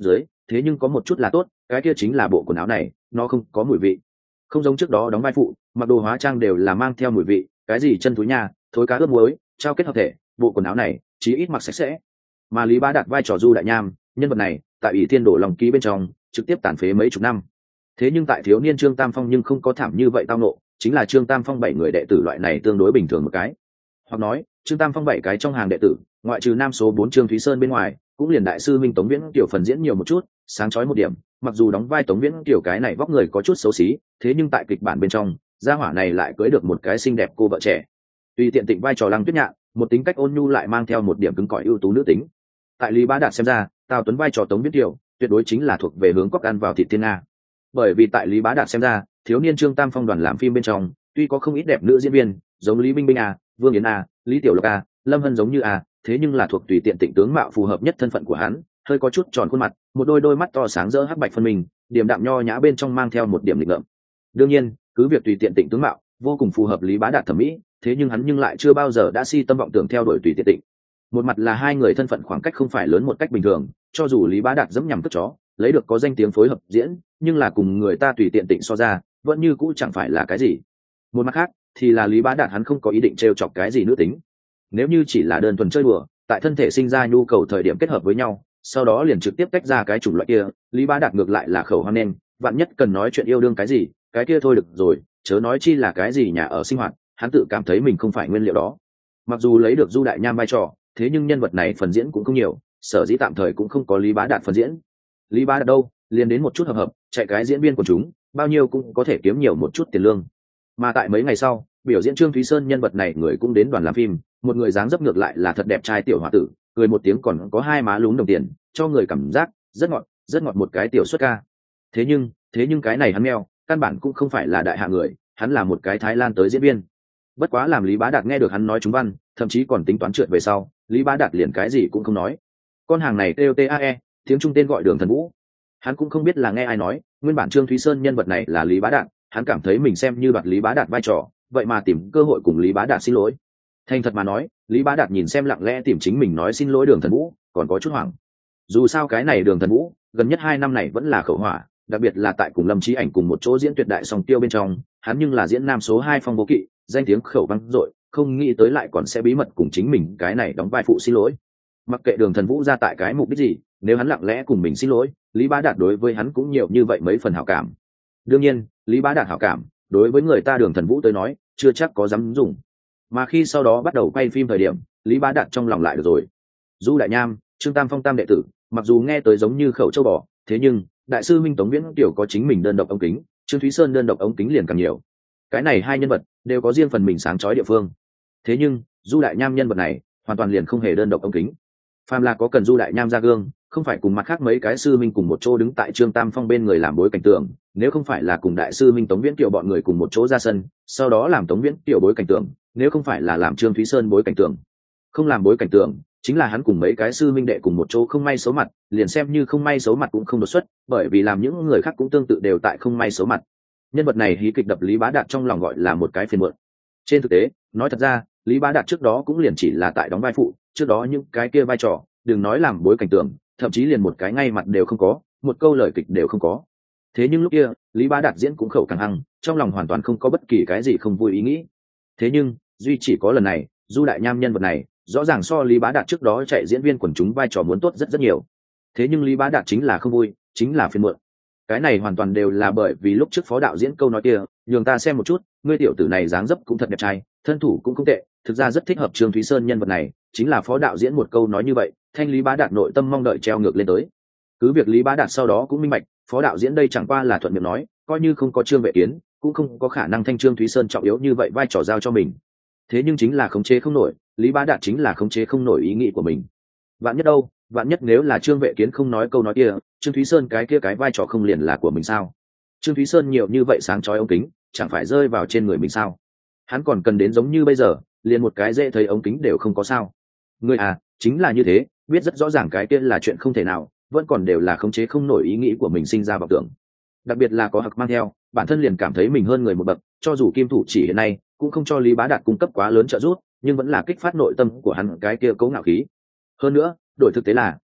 thế nhưng có một chút là tốt, cái kia chính là bộ quần áo này nó không có mùi vị, không giống trước đó đóng vai phụ mặc đồ hóa trang đều là mang theo mùi vị, cái gì chân thúi nha, thối cá ướp muối, trao kết hợp thể, bộ quần áo này chí ít mặc sạch sẽ. Mà Lý Bá Đạt vai trò Du Đại Nham, nhân vật này tại Ỷ Thiên Đổ lòng ký bên trong trực tiếp tàn phế mấy chục năm, thế nhưng tại thiếu niên Trương Tam Phong nhưng không có thảm như vậy tao nộ, chính là Trương Tam Phong bảy người đệ tử loại này tương đối bình thường một cái, hoặc nói Trương Tam Phong bảy cái trong hàng đệ tử, ngoại trừ nam số bốn Trương Thúy Sơn bên ngoài, cũng liền đại sư Minh Tống Viễn tiểu phần diễn nhiều một chút, sáng chói một điểm. Mặc dù đóng vai Tống Viễn tiểu cái này vóc người có chút xấu xí, thế nhưng tại kịch bản bên trong, gia hỏa này lại cưới được một cái xinh đẹp cô vợ trẻ. Tùy tiện tịnh vai trò Lăng Tuyết Nhạn, một tính cách ôn nhu lại mang theo một điểm cứng cỏi ưu tú nữ tính. Tại Lý Bá Đạt xem ra, Tào Tuấn vai trò Tống Viễn tiểu tuyệt đối chính là thuộc về hướng cóc ăn vào thịt thiên nga. Bởi vì tại Lý Bá Đạt xem ra, thiếu niên Trương Tam Phong đoàn làm phim bên trong, tuy có không ít đẹp nữ diễn viên, giống Lý Binh Binh a, Vương Yến a, Lý Tiểu Lộc a, Lâm Hân giống như a, thế nhưng là thuộc tùy tiện tịnh tướng mạo phù hợp nhất thân phận của hắn, hơi có chút tròn khuôn mặt, một đôi đôi mắt to sáng rỡ hắc bạch phân minh, điềm đạm nho nhã bên trong mang theo một điểm lịch ngợm. Đương nhiên, cứ việc tùy tiện tịnh tướng mạo vô cùng phù hợp Lý Bá Đạt thẩm mỹ, thế nhưng hắn nhưng lại chưa bao giờ đã si tâm vọng tưởng theo đuổi tùy tiện tịnh. Một mặt là hai người thân phận khoảng cách không phải lớn một cách bình thường, cho dù Lý Bá Đạt dẫm nhằm cất chó, lấy được có danh tiếng phối hợp diễn, nhưng là cùng người ta tùy tiện tịnh so ra, vẫn như cũ chẳng phải là cái gì. Một mặt khác thì là Lý Bá Đạt hắn không có ý định trêu chọc cái gì nữ tính, nếu như chỉ là đơn thuần chơi đùa, tại thân thể sinh ra nhu cầu thời điểm kết hợp với nhau, sau đó liền trực tiếp tách ra cái chủng loại kia, Lý Bá Đạt ngược lại là khẩu hoang nên, vạn nhất cần nói chuyện yêu đương cái gì, cái kia thôi được rồi, chớ nói chi là cái gì nhà ở sinh hoạt, hắn tự cảm thấy mình không phải nguyên liệu đó. Mặc dù lấy được Du Đại Nham vai trò, thế nhưng nhân vật này phần diễn cũng không nhiều, sở dĩ tạm thời cũng không có Lý Bá Đạt phần diễn. Lý Bá Đạt đâu, liền đến một chút hợp hợp, chạy cái diễn viên của chúng, bao nhiêu cũng có thể kiếm nhiều một chút tiền lương. Mà tại mấy ngày sau, biểu diễn Trương Thúy Sơn nhân vật này người cũng đến đoàn làm phim, một người dáng dấp ngược lại là thật đẹp trai tiểu hòa tử, cười một tiếng còn có hai má lúm đồng tiền, cho người cảm giác rất ngọt, rất ngọt một cái tiểu xuất ca. Thế nhưng, thế nhưng cái này hắn meo, căn bản cũng không phải là đại hạ người, hắn là một cái Thái Lan tới diễn viên. Bất quá làm Lý Bá Đạt nghe được hắn nói trúng văn, thậm chí còn tính toán trượt về sau, Lý Bá Đạt liền cái gì cũng không nói. Con hàng này tê o tê a e, tiếng Trung tên gọi Đường Thần Vũ. Hắn cũng không biết là nghe ai nói, nguyên bản Trương Thúy Sơn nhân vật này là Lý Bá Đạt, hắn cảm thấy mình xem như đoạt Lý Bá Đạt vai trò, vậy mà tìm cơ hội cùng Lý Bá Đạt xin lỗi. Thành thật mà nói, Lý Bá Đạt nhìn xem lặng lẽ tìm chính mình nói xin lỗi Đường Thần Vũ, còn có chút hoảng. Dù sao cái này Đường Thần Vũ, gần nhất hai năm này vẫn là khẩu hỏa, đặc biệt là tại cùng Lâm Chí Ảnh cùng một chỗ diễn Tuyệt Đại Song Tiêu bên trong, hắn nhưng là diễn nam số hai Phong Vô Kỵ, danh tiếng khẩu vang dội, không nghĩ tới lại còn sẽ bí mật cùng chính mình cái này đóng vai phụ xin lỗi. Mặc kệ Đường Thần Vũ ra tại cái mục đích gì, nếu hắn lặng lẽ cùng mình xin lỗi, Lý Bá Đạt đối với hắn cũng nhiều như vậy mấy phần hảo cảm. Đương nhiên, Lý Bá Đạt hảo cảm, đối với người ta Đường Thần Vũ tới nói, chưa chắc có dám dùng. Mà khi sau đó bắt đầu quay phim thời điểm, Lý Bá Đạt trong lòng lại được rồi. Du Đại Nham, Trương Tam Phong tam đệ tử, mặc dù nghe tới giống như khẩu châu bò, thế nhưng đại sư Minh Tống Viễn tiểu có chính mình đơn độc ống kính, Trương Thúy Sơn đơn độc ống kính liền càng nhiều. Cái này hai nhân vật đều có riêng phần mình sáng chói địa phương. Thế nhưng Du Đại Nham nhân vật này hoàn toàn liền không hề đơn độc ống kính. Phàm là có cần Du Đại Nham ra gương, không phải cùng mặt khác mấy cái sư minh cùng một chỗ đứng tại Trương Tam Phong bên người làm bối cảnh tượng, nếu không phải là cùng đại sư minh Tống Viễn tiểu bọn người cùng một chỗ ra sân, sau đó làm Tống Viễn tiểu bối cảnh tượng, nếu không phải là làm Trương Thúy Sơn bối cảnh tượng, không làm bối cảnh tượng, chính là hắn cùng mấy cái sư minh đệ cùng một chỗ không may xấu mặt, liền xem như không may xấu mặt cũng không đột xuất, bởi vì làm những người khác cũng tương tự đều tại không may xấu mặt. Nhân vật này hí kịch đập Lý Bá Đạt trong lòng gọi là một cái phiền muộn. Trên thực tế, nói thật ra, Lý Bá Đạt trước đó cũng liền chỉ là tại đóng vai phụ, trước đó những cái kia vai trò, đừng nói làm bối cảnh tượng, thậm chí liền một cái ngay mặt đều không có, một câu lời kịch đều không có. Thế nhưng lúc kia, Lý Bá Đạt diễn cũng khẩu càng hăng, trong lòng hoàn toàn không có bất kỳ cái gì không vui ý nghĩ. Thế nhưng, duy chỉ có lần này, Du Đại Nham nhân vật này, rõ ràng so Lý Bá Đạt trước đó chạy diễn viên quần chúng vai trò muốn tốt rất rất nhiều. Thế nhưng Lý Bá Đạt chính là không vui, chính là phiền muộn. Cái này hoàn toàn đều là bởi vì lúc trước phó đạo diễn câu nói kia, nhường ta xem một chút, ngươi tiểu tử này dáng dấp cũng thật đẹp trai, thân thủ cũng không tệ, thực ra rất thích hợp Trương Thúy Sơn nhân vật này, chính là phó đạo diễn một câu nói như vậy, thanh Lý Bá Đạt nội tâm mong đợi treo ngược lên tới. Cứ việc Lý Bá Đạt sau đó cũng minh bạch, phó đạo diễn đây chẳng qua là thuận miệng nói, coi như không có Trương Vệ Kiến, cũng không có khả năng thanh Trương Thúy Sơn trọng yếu như vậy vai trò giao cho mình. Thế nhưng chính là khống chế không nổi, Lý Bá Đạt chính là khống chế không nổi ý nghĩ của mình. Vạn nhất đâu, vạn nhất nếu là Trương Vệ Kiến không nói câu nói kia, Trương Thúy Sơn cái kia cái vai trò không liền là của mình sao? Trương Thúy Sơn nhiều như vậy sáng chói ống kính, chẳng phải rơi vào trên người mình sao? Hắn còn cần đến giống như bây giờ, liền một cái dễ thấy ống kính đều không có sao? Người à, chính là như thế, biết rất rõ ràng cái kia là chuyện không thể nào, vẫn còn đều là khống chế không nổi ý nghĩ của mình sinh ra vọng tưởng. Đặc biệt là có Hặc mang theo, bản thân liền cảm thấy mình hơn người một bậc, cho dù Kim Thủ Chỉ hiện nay cũng không cho Lý Bá Đạt cung cấp quá lớn trợ giúp, nhưng vẫn là kích phát nội tâm của hắn cái kia cấu ngạo khí. Hơn nữa, đổi thực tế là,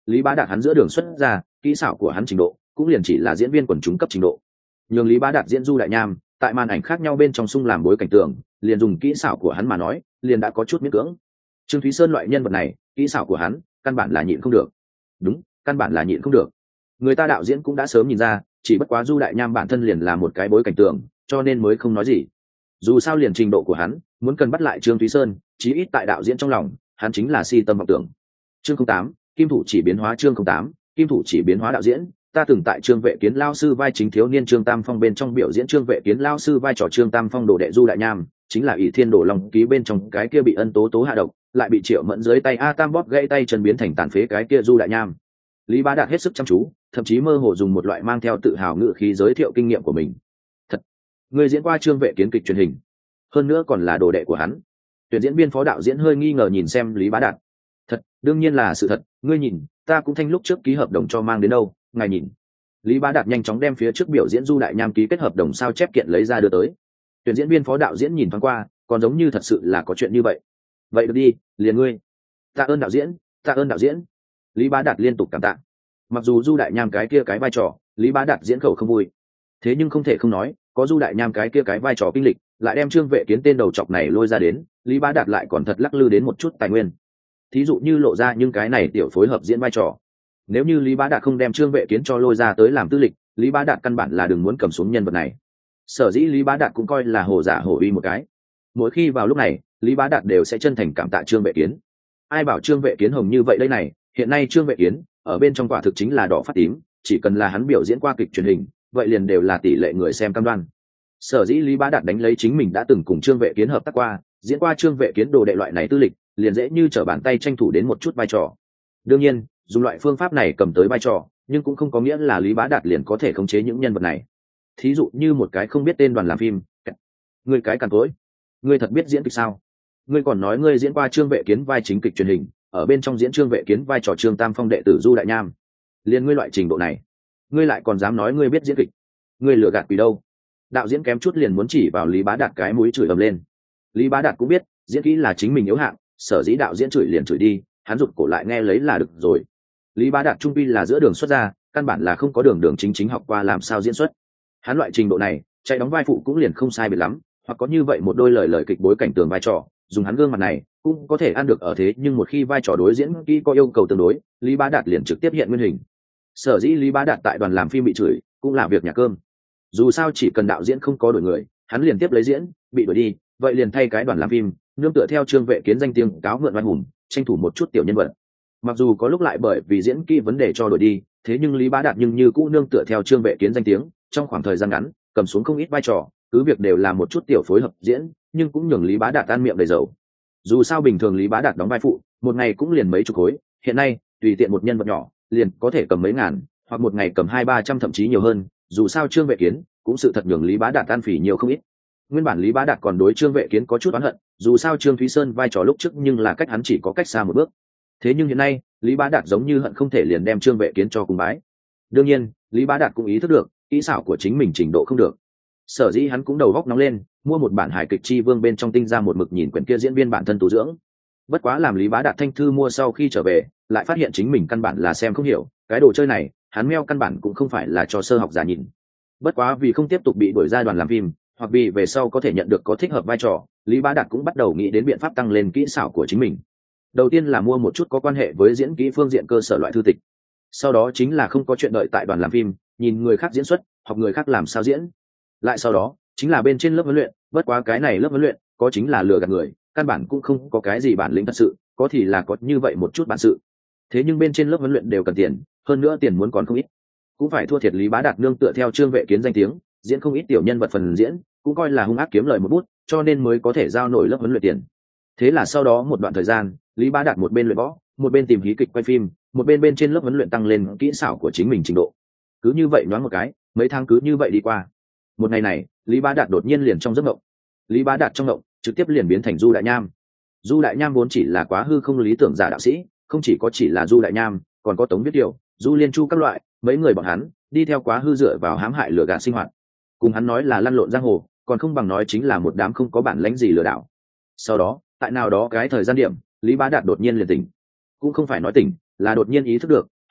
lý bá đạt hắn giữa đường xuất ra, kỹ xảo của hắn trình độ cũng liền chỉ là diễn viên quần chúng cấp trình độ. Nhường lý bá đạt diễn Du Đại Nham, tại màn ảnh khác nhau bên trong sung làm bối cảnh tường, liền dùng kỹ xảo của hắn mà nói, liền đã có chút miễn cưỡng. Trương Thúy Sơn loại nhân vật này, kỹ xảo của hắn căn bản là nhịn không được. Đúng, căn bản là nhịn không được. Người ta đạo diễn cũng đã sớm nhìn ra, chỉ bất quá Du Đại Nham bản thân liền là một cái bối cảnh tường, cho nên mới không nói gì. Dù sao liền trình độ của hắn, muốn cần bắt lại Trương Thúy Sơn, chí ít tại đạo diễn trong lòng, hắn chính là si tâm vọng tưởng. Chương không tám, Kim Thủ Chỉ biến hóa. Chương không tám, Kim Thủ Chỉ biến hóa. Đạo diễn, ta từng tại Trương Vệ Kiến lao sư vai chính thiếu niên Trương Tam Phong bên trong biểu diễn Trương Vệ Kiến lao sư vai trò Trương Tam Phong đồ đệ Du Đại Nham, chính là ỷ thiên đồ long ký bên trong cái kia bị ân tố tố hạ độc, lại bị Triệu Mẫn dưới tay A Tam bóp gãy tay chân biến thành tàn phế cái kia Du Đại Nham. Lý Bá Đạt hết sức chăm chú, thậm chí mơ hồ dùng một loại mang theo tự hào ngữ khí giới thiệu kinh nghiệm của mình. Thật, người diễn qua Trương Vệ Kiến kịch truyền hình, hơn nữa còn là đồ đệ của hắn. Tuyển diễn viên phó đạo diễn hơi nghi ngờ nhìn xem Lý Bá Đạt. Thật, đương nhiên là sự thật, ngươi nhìn, ta cũng thanh lúc trước ký hợp đồng cho mang đến đâu, ngài nhìn. Lý Bá Đạt nhanh chóng đem phía trước biểu diễn Du Đại Nham ký kết hợp đồng sao chép kiện lấy ra đưa tới. Tuyển diễn viên phó đạo diễn nhìn thoáng qua, còn giống như thật sự là có chuyện như vậy. Vậy được đi, liền ngươi. Tạ ơn đạo diễn, tạ ơn đạo diễn. Lý Bá Đạt liên tục cảm tạ. Mặc dù Du Đại Nham cái kia cái vai trò, Lý Bá Đạt diễn khẩu không vui, thế nhưng không thể không nói, có Du Đại Nham cái kia cái vai trò kinh lịch, lại đem Trương Vệ Kiến tên đầu chọc này lôi ra đến, Lý Bá Đạt lại còn thật lắc lư đến một chút tài nguyên. Thí dụ như lộ ra những cái này tiểu phối hợp diễn vai trò. Nếu như Lý Bá Đạt không đem Trương Vệ Kiến cho lôi ra tới làm tư lịch, Lý Bá Đạt căn bản là đừng muốn cầm xuống nhân vật này. Sở dĩ Lý Bá Đạt cũng coi là hổ giả hổ uy một cái. Mỗi khi vào lúc này, Lý Bá Đạt đều sẽ chân thành cảm tạ Trương Vệ Kiến. Ai bảo Trương Vệ Kiến hồng như vậy đây này, hiện nay Trương Vệ Kiến ở bên trong quả thực chính là đỏ phát tím, chỉ cần là hắn biểu diễn qua kịch truyền hình, vậy liền đều là tỷ lệ người xem cam đoan. Sở dĩ Lý Bá Đạt đánh lấy chính mình đã từng cùng Trương Vệ Kiến hợp tác qua, diễn qua Trương Vệ Kiến đồ đệ loại này tư lịch, liền dễ như trở bàn tay tranh thủ đến một chút vai trò. Đương nhiên, dùng loại phương pháp này cầm tới vai trò, nhưng cũng không có nghĩa là Lý Bá Đạt liền có thể khống chế những nhân vật này. Thí dụ như một cái không biết tên đoàn làm phim, ngươi cái càn cối, ngươi thật biết diễn kịch sao? Ngươi còn nói ngươi diễn qua Trương Vệ Kiến vai chính kịch truyền hình, ở bên trong diễn Trương Vệ Kiến vai trò Trương Tam Phong đệ tử Du Đại Nham, liền ngươi loại trình độ này, ngươi lại còn dám nói ngươi biết diễn kịch? Ngươi lừa gạt quỷ đâu? Đạo diễn kém chút liền muốn chỉ vào Lý Bá Đạt cái mũi chửi ầm lên. Lý Bá Đạt cũng biết diễn kỹ là chính mình yếu hạng, sở dĩ đạo diễn chửi liền chửi đi, hắn rụt cổ lại nghe lấy là được rồi. Lý Bá Đạt trung quy là giữa đường xuất ra, căn bản là không có đường đường chính chính học qua làm sao diễn xuất. Hắn loại trình độ này, chạy đóng vai phụ cũng liền không sai biệt lắm, hoặc có như vậy một đôi lời lời kịch bối cảnh tường vai trò, dùng hắn gương mặt này cũng có thể ăn được ở thế, nhưng một khi vai trò đối diễn kỹ có yêu cầu tương đối, Lý Bá Đạt liền trực tiếp hiện nguyên hình. Sở dĩ Lý Bá Đạt tại đoàn làm phim bị chửi, cũng là việc nhà cơm. Dù sao chỉ cần đạo diễn không có đổi người, hắn liền tiếp lấy diễn, bị đuổi đi, vậy liền thay cái đoàn làm phim, nương tựa theo Trương Vệ Kiến danh tiếng cáo mượn oai hùng, tranh thủ một chút tiểu nhân vật. Mặc dù có lúc lại bởi vì diễn kỹ vấn đề cho đổi đi, thế nhưng Lý Bá Đạt nhưng như cũ nương tựa theo Trương Vệ Kiến danh tiếng, trong khoảng thời gian ngắn, cầm xuống không ít vai trò, cứ việc đều là một chút tiểu phối hợp diễn, nhưng cũng nhường Lý Bá Đạt tan miệng đầy dầu. Dù sao bình thường Lý Bá Đạt đóng vai phụ, một ngày cũng liền mấy chục khối, hiện nay, tùy tiện một nhân vật nhỏ, liền có thể cầm mấy ngàn, hoặc một ngày cầm hai ba trăm thậm chí nhiều hơn, dù sao Trương Vệ Kiến cũng sự thật nhường Lý Bá Đạt tan phỉ nhiều không ít. Nguyên bản Lý Bá Đạt còn đối Trương Vệ Kiến có chút oán hận, dù sao Trương Thúy Sơn vai trò lúc trước nhưng là cách hắn chỉ có cách xa một bước. Thế nhưng hiện nay, Lý Bá Đạt giống như hận không thể liền đem Trương Vệ Kiến cho cùng bái. Đương nhiên, Lý Bá Đạt cũng ý thức được, kỹ xảo của chính mình trình độ không được. Sở dĩ hắn cũng đầu góc nóng lên, mua một bản hài kịch Chi Vương bên trong tinh ra một mực nhìn quyển kia diễn viên bản thân tu dưỡng. Bất quá làm Lý Bá Đạt thanh thư mua sau khi trở về, lại phát hiện chính mình căn bản là xem không hiểu, cái đồ chơi này, hắn meo căn bản cũng không phải là cho sơ học giả nhìn. Bất quá vì không tiếp tục bị đuổi ra đoàn làm phim, hoặc vì về sau có thể nhận được có thích hợp vai trò, Lý Bá Đạt cũng bắt đầu nghĩ đến biện pháp tăng lên kỹ xảo của chính mình. Đầu tiên là mua một chút có quan hệ với diễn kỹ phương diện cơ sở loại thư tịch. Sau đó chính là không có chuyện đợi tại đoàn làm phim, nhìn người khác diễn xuất, học người khác làm sao diễn. Lại sau đó, chính là bên trên lớp huấn luyện, bất quá cái này lớp huấn luyện, có chính là lừa gạt người, căn bản cũng không có cái gì bản lĩnh thật sự, có thì là có như vậy một chút bản sự. Thế nhưng bên trên lớp huấn luyện đều cần tiền, hơn nữa tiền muốn còn không ít. Cũng phải thua thiệt Lý Bá Đạt nương tựa theo Trương Vệ Kiến danh tiếng, diễn không ít tiểu nhân vật phần diễn, cũng coi là hung ác kiếm lời một bút, cho nên mới có thể giao nổi lớp huấn luyện tiền. Thế là sau đó một đoạn thời gian, Lý Bá Đạt một bên luyện võ, một bên tìm hí kịch quay phim, một bên bên trên lớp huấn luyện tăng lên kỹ xảo của chính mình trình độ. Cứ như vậy nhoáng một cái, mấy tháng cứ như vậy đi qua. Một ngày này, Lý Bá Đạt đột nhiên liền trong giấc mộng. Lý Bá Đạt trong mộng trực tiếp liền biến thành Du Đại Nham. Du Đại Nham vốn chỉ là quá hư không lý tưởng giả đạo sĩ, không chỉ có chỉ là Du Đại Nham, còn có Tống Viết Điều, Du Liên Chu các loại, mấy người bọn hắn đi theo quá hư dựa vào hãm hại lừa gạt sinh hoạt. Cùng hắn nói là lăn lộn giang hồ, còn không bằng nói chính là một đám không có bản lãnh gì lừa đảo. Sau đó, tại nào đó cái thời gian điểm, Lý Bá Đạt đột nhiên liền tỉnh. Cũng không phải nói tỉnh, là đột nhiên ý thức được,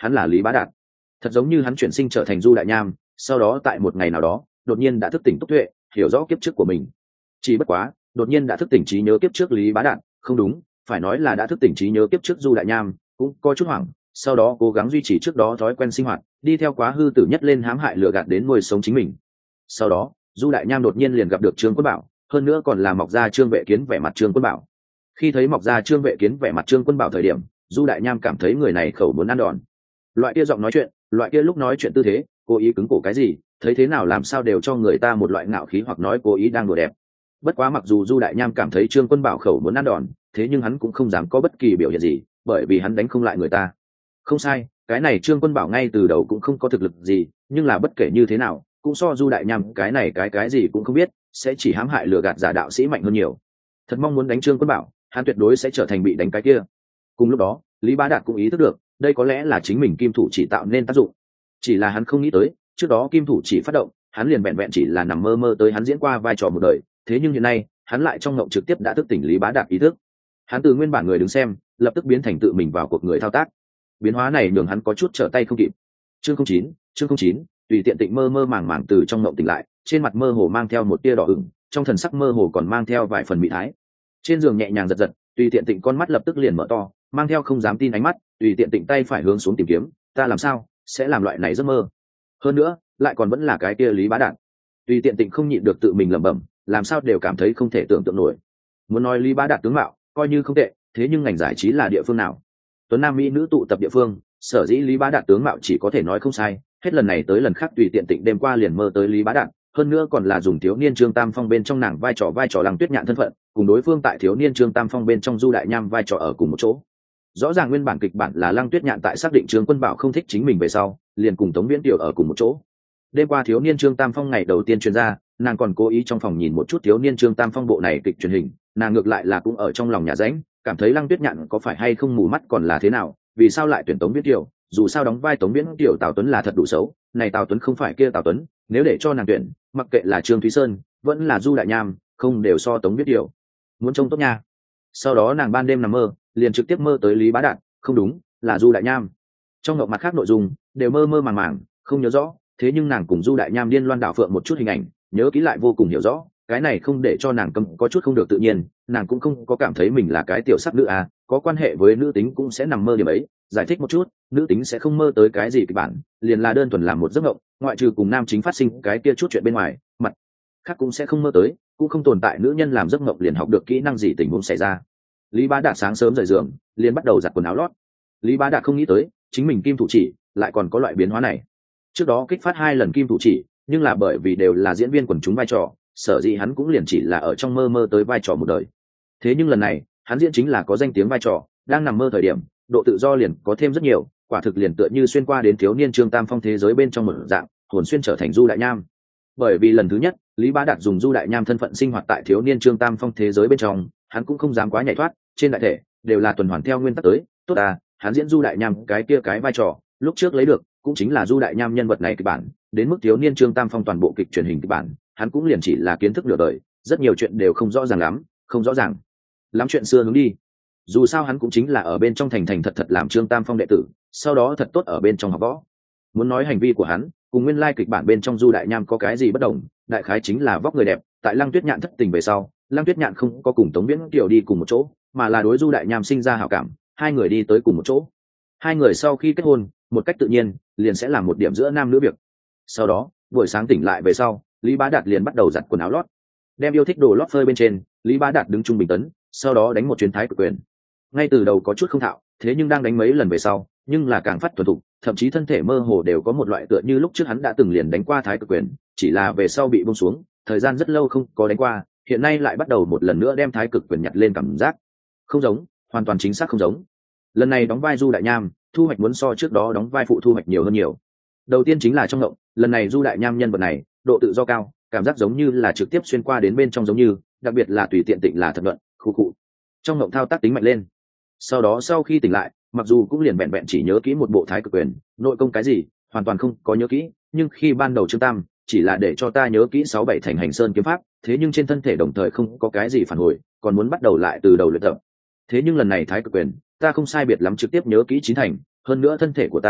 hắn là Lý Bá Đạt. Thật giống như hắn chuyển sinh trở thành Du Đại Nham, sau đó tại một ngày nào đó đột nhiên đã thức tỉnh túc tuệ, hiểu rõ kiếp trước của mình. Chỉ bất quá đột nhiên đã thức tỉnh trí nhớ kiếp trước Lý Bá Đạt, không đúng, phải nói là đã thức tỉnh trí nhớ kiếp trước Du Đại Nham, cũng có chút hoảng, sau đó cố gắng duy trì trước đó thói quen sinh hoạt, đi theo quá hư tử nhất lên hãm hại lừa gạt đến nuôi sống chính mình. Sau đó Du Đại Nham đột nhiên liền gặp được Trương Quân Bảo, hơn nữa còn là mọc ra Trương Vệ Kiến vẻ mặt Trương Quân Bảo. Khi thấy mọc ra Trương Vệ Kiến vẻ mặt Trương Quân Bảo thời điểm, Du Đại Nham cảm thấy người này khẩu muốn ăn đòn. Loại kia giọng nói chuyện, loại kia lúc nói chuyện tư thế, cố ý cứng cổ cái gì, thấy thế nào làm sao đều cho người ta một loại ngạo khí hoặc nói cố ý đang đùa đẹp. Bất quá mặc dù Du Đại Nham cảm thấy Trương Quân Bảo khẩu muốn ăn đòn, thế nhưng hắn cũng không dám có bất kỳ biểu hiện gì, bởi vì hắn đánh không lại người ta. Không sai, cái này Trương Quân Bảo ngay từ đầu cũng không có thực lực gì, nhưng là bất kể như thế nào cũng so Du Đại Nham cái này cái cái gì cũng không biết, sẽ chỉ hãm hại lừa gạt giả đạo sĩ mạnh hơn nhiều. Thật mong muốn đánh Trương Quân Bảo, hắn tuyệt đối sẽ trở thành bị đánh cái kia. Cùng lúc đó Lý Bá Đạt cũng ý thức được đây có lẽ là chính mình kim thủ chỉ tạo nên tác dụng, chỉ là hắn không nghĩ tới trước đó kim thủ chỉ phát động hắn liền vẹn vẹn chỉ là nằm mơ mơ tới hắn diễn qua vai trò một đời, thế nhưng hiện nay hắn lại trong ngộng trực tiếp đã thức tỉnh Lý Bá Đạt ý thức. Hắn từ nguyên bản người đứng xem lập tức biến thành tự mình vào cuộc người thao tác, biến hóa này nhường hắn có chút trở tay không kịp. Chương không chín, chương không chín, tùy tiện tịnh mơ mơ màng màng từ trong ngộng tỉnh lại, trên mặt mơ hồ mang theo một tia đỏ ửng, trong thần sắc mơ hồ còn mang theo vài phần mỹ thái. Trên giường nhẹ nhàng giật giật, tùy tiện tịnh con mắt lập tức liền mở to, mang theo không dám tin ánh mắt, tùy tiện tịnh tay phải hướng xuống tìm kiếm, ta làm sao sẽ làm loại này giấc mơ? Hơn nữa lại còn vẫn là cái kia Lý Bá Đạt. Tùy tiện tịnh không nhịn được tự mình lẩm bẩm, làm sao đều cảm thấy không thể tưởng tượng nổi. Muốn nói Lý Bá Đạt tướng mạo coi như không tệ, thế nhưng ngành giải trí là địa phương nào? Tuấn nam mỹ nữ tụ tập địa phương, sở dĩ Lý Bá Đạt tướng mạo chỉ có thể nói không sai, hết lần này tới lần khác tùy tiện tịnh đêm qua liền mơ tới Lý Bá Đạt, hơn nữa còn là dùng thiếu niên Trương Tam Phong bên trong nàng vai trò vai trò Lăng Tuyết Nhạn thân phận, cùng đối phương tại thiếu niên Trương Tam Phong bên trong Du Đại Nham vai trò ở cùng một chỗ. Rõ ràng nguyên bản kịch bản là Lăng Tuyết Nhạn tại xác định Trương Quân Bảo không thích chính mình về sau, liền cùng Tống Viễn Tiểu ở cùng một chỗ. Đêm qua thiếu niên Trương Tam Phong ngày đầu tiên truyền ra, nàng còn cố ý trong phòng nhìn một chút thiếu niên Trương Tam Phong bộ này kịch truyền hình, nàng ngược lại là cũng ở trong lòng nhà rãnh, cảm thấy Lăng Tuyết Nhạn có phải hay không mù mắt còn là thế nào, vì sao lại tuyển Tống Viễn Tiểu, dù sao đóng vai Tống Viễn Tiểu Tào Tuấn là thật đủ xấu, này Tào Tuấn không phải kia Tào Tuấn, nếu để cho nàng tuyển, mặc kệ là Trương Thúy Sơn vẫn là Du Đại Nham, không đều so Tống Viễn Tiểu muốn trông tốt nha. Sau đó nàng ban đêm nằm mơ liền trực tiếp mơ tới Lý Bá Đạt, không đúng, là Du Đại Nham. Trong ngộng mặt khác nội dung đều mơ mơ màng màng không nhớ rõ, thế nhưng nàng cùng Du Đại Nham điên loan đảo phượng một chút hình ảnh nhớ kỹ lại vô cùng hiểu rõ, cái này không để cho nàng cầm có chút không được tự nhiên, nàng cũng không có cảm thấy mình là cái tiểu sắc nữ à, có quan hệ với nữ tính cũng sẽ nằm mơ điểm ấy. Giải thích một chút, nữ tính sẽ không mơ tới cái gì kịch bản, liền là đơn thuần làm một giấc mộng, ngoại trừ cùng nam chính phát sinh cái kia chút chuyện bên ngoài, mặt khác cũng sẽ không mơ tới, cũng không tồn tại nữ nhân làm giấc mộng liền học được kỹ năng gì tình huống xảy ra. Lý Bá Đạt sáng sớm rời giường liền bắt đầu giặt quần áo lót. Lý Bá Đạt không nghĩ tới chính mình kim thủ chỉ lại còn có loại biến hóa này. Trước đó kích phát hai lần kim thủ chỉ, nhưng là bởi vì đều là diễn viên quần chúng vai trò, sở dĩ hắn cũng liền chỉ là ở trong mơ mơ tới vai trò một đời. Thế nhưng lần này hắn diễn chính là có danh tiếng vai trò, đang nằm mơ thời điểm độ tự do liền có thêm rất nhiều, quả thực liền tựa như xuyên qua đến thiếu niên Trương Tam Phong thế giới bên trong một dạng, hồn xuyên trở thành Du Đại Nham. Bởi vì lần thứ nhất Lý Bá Đạt dùng Du Đại Nham thân phận sinh hoạt tại thiếu niên Trương Tam Phong thế giới bên trong, hắn cũng không dám quá nhảy thoát, trên đại thể đều là tuần hoàn theo nguyên tắc tới. Tốt à, hắn diễn Du Đại Nham cái kia cái vai trò lúc trước lấy được cũng chính là Du Đại Nham nhân vật này kịch bản, đến mức thiếu niên Trương Tam Phong toàn bộ kịch truyền hình kịch bản hắn cũng liền chỉ là kiến thức nửa đời, rất nhiều chuyện đều không rõ ràng lắm, không rõ ràng lắm chuyện xưa hướng đi. Dù sao hắn cũng chính là ở bên trong thành thành thật thật làm Trương Tam Phong đệ tử, sau đó thật tốt ở bên trong học võ. Muốn nói hành vi của hắn cùng nguyên lai kịch bản bên trong Du Đại Nham có cái gì bất đồng, đại khái chính là vóc người đẹp. Tại Lăng Tuyết Nhạn thất tình về sau, Lăng Tuyết Nhạn không có cùng Tống Viễn Kiều đi cùng một chỗ, mà là đối Du Đại Nham sinh ra hảo cảm, hai người đi tới cùng một chỗ. Hai người sau khi kết hôn, một cách tự nhiên liền sẽ làm một điểm giữa nam nữ việc. Sau đó buổi sáng tỉnh lại về sau, Lý Bá Đạt liền bắt đầu giặt quần áo lót, đem yêu thích đồ lót phơi bên trên. Lý Bá Đạt đứng trung bình tấn, sau đó đánh một chuyến thái cực quyền. Ngay từ đầu có chút không thạo, thế nhưng đang đánh mấy lần về sau nhưng là càng phát thuần thục, thậm chí thân thể mơ hồ đều có một loại tựa như lúc trước hắn đã từng liền đánh qua thái cực quyền, chỉ là về sau bị buông xuống, thời gian rất lâu không có đánh qua, hiện nay lại bắt đầu một lần nữa đem thái cực quyền nhặt lên, cảm giác không giống, hoàn toàn chính xác không giống. Lần này đóng vai Du Đại Nham, thu hoạch muốn so trước đó đóng vai phụ thu hoạch nhiều hơn nhiều. Đầu tiên chính là trong ngộng, lần này Du Đại Nham nhân vật này độ tự do cao, cảm giác giống như là trực tiếp xuyên qua đến bên trong, giống như đặc biệt là tùy tiện tịnh là thật luận khu cụ trong ngộng thao tác tính mạnh lên. Sau đó sau khi tỉnh lại, mặc dù cũng liền vẹn vẹn chỉ nhớ kỹ một bộ thái cực quyền, nội công cái gì hoàn toàn không có nhớ kỹ, nhưng khi ban đầu Trương Tam chỉ là để cho ta nhớ kỹ sáu bảy thành hành sơn kiếm pháp, thế nhưng trên thân thể đồng thời không có cái gì phản hồi, còn muốn bắt đầu lại từ đầu luyện tập. Thế nhưng lần này thái cực quyền ta không sai biệt lắm trực tiếp nhớ kỹ chín thành, hơn nữa thân thể của ta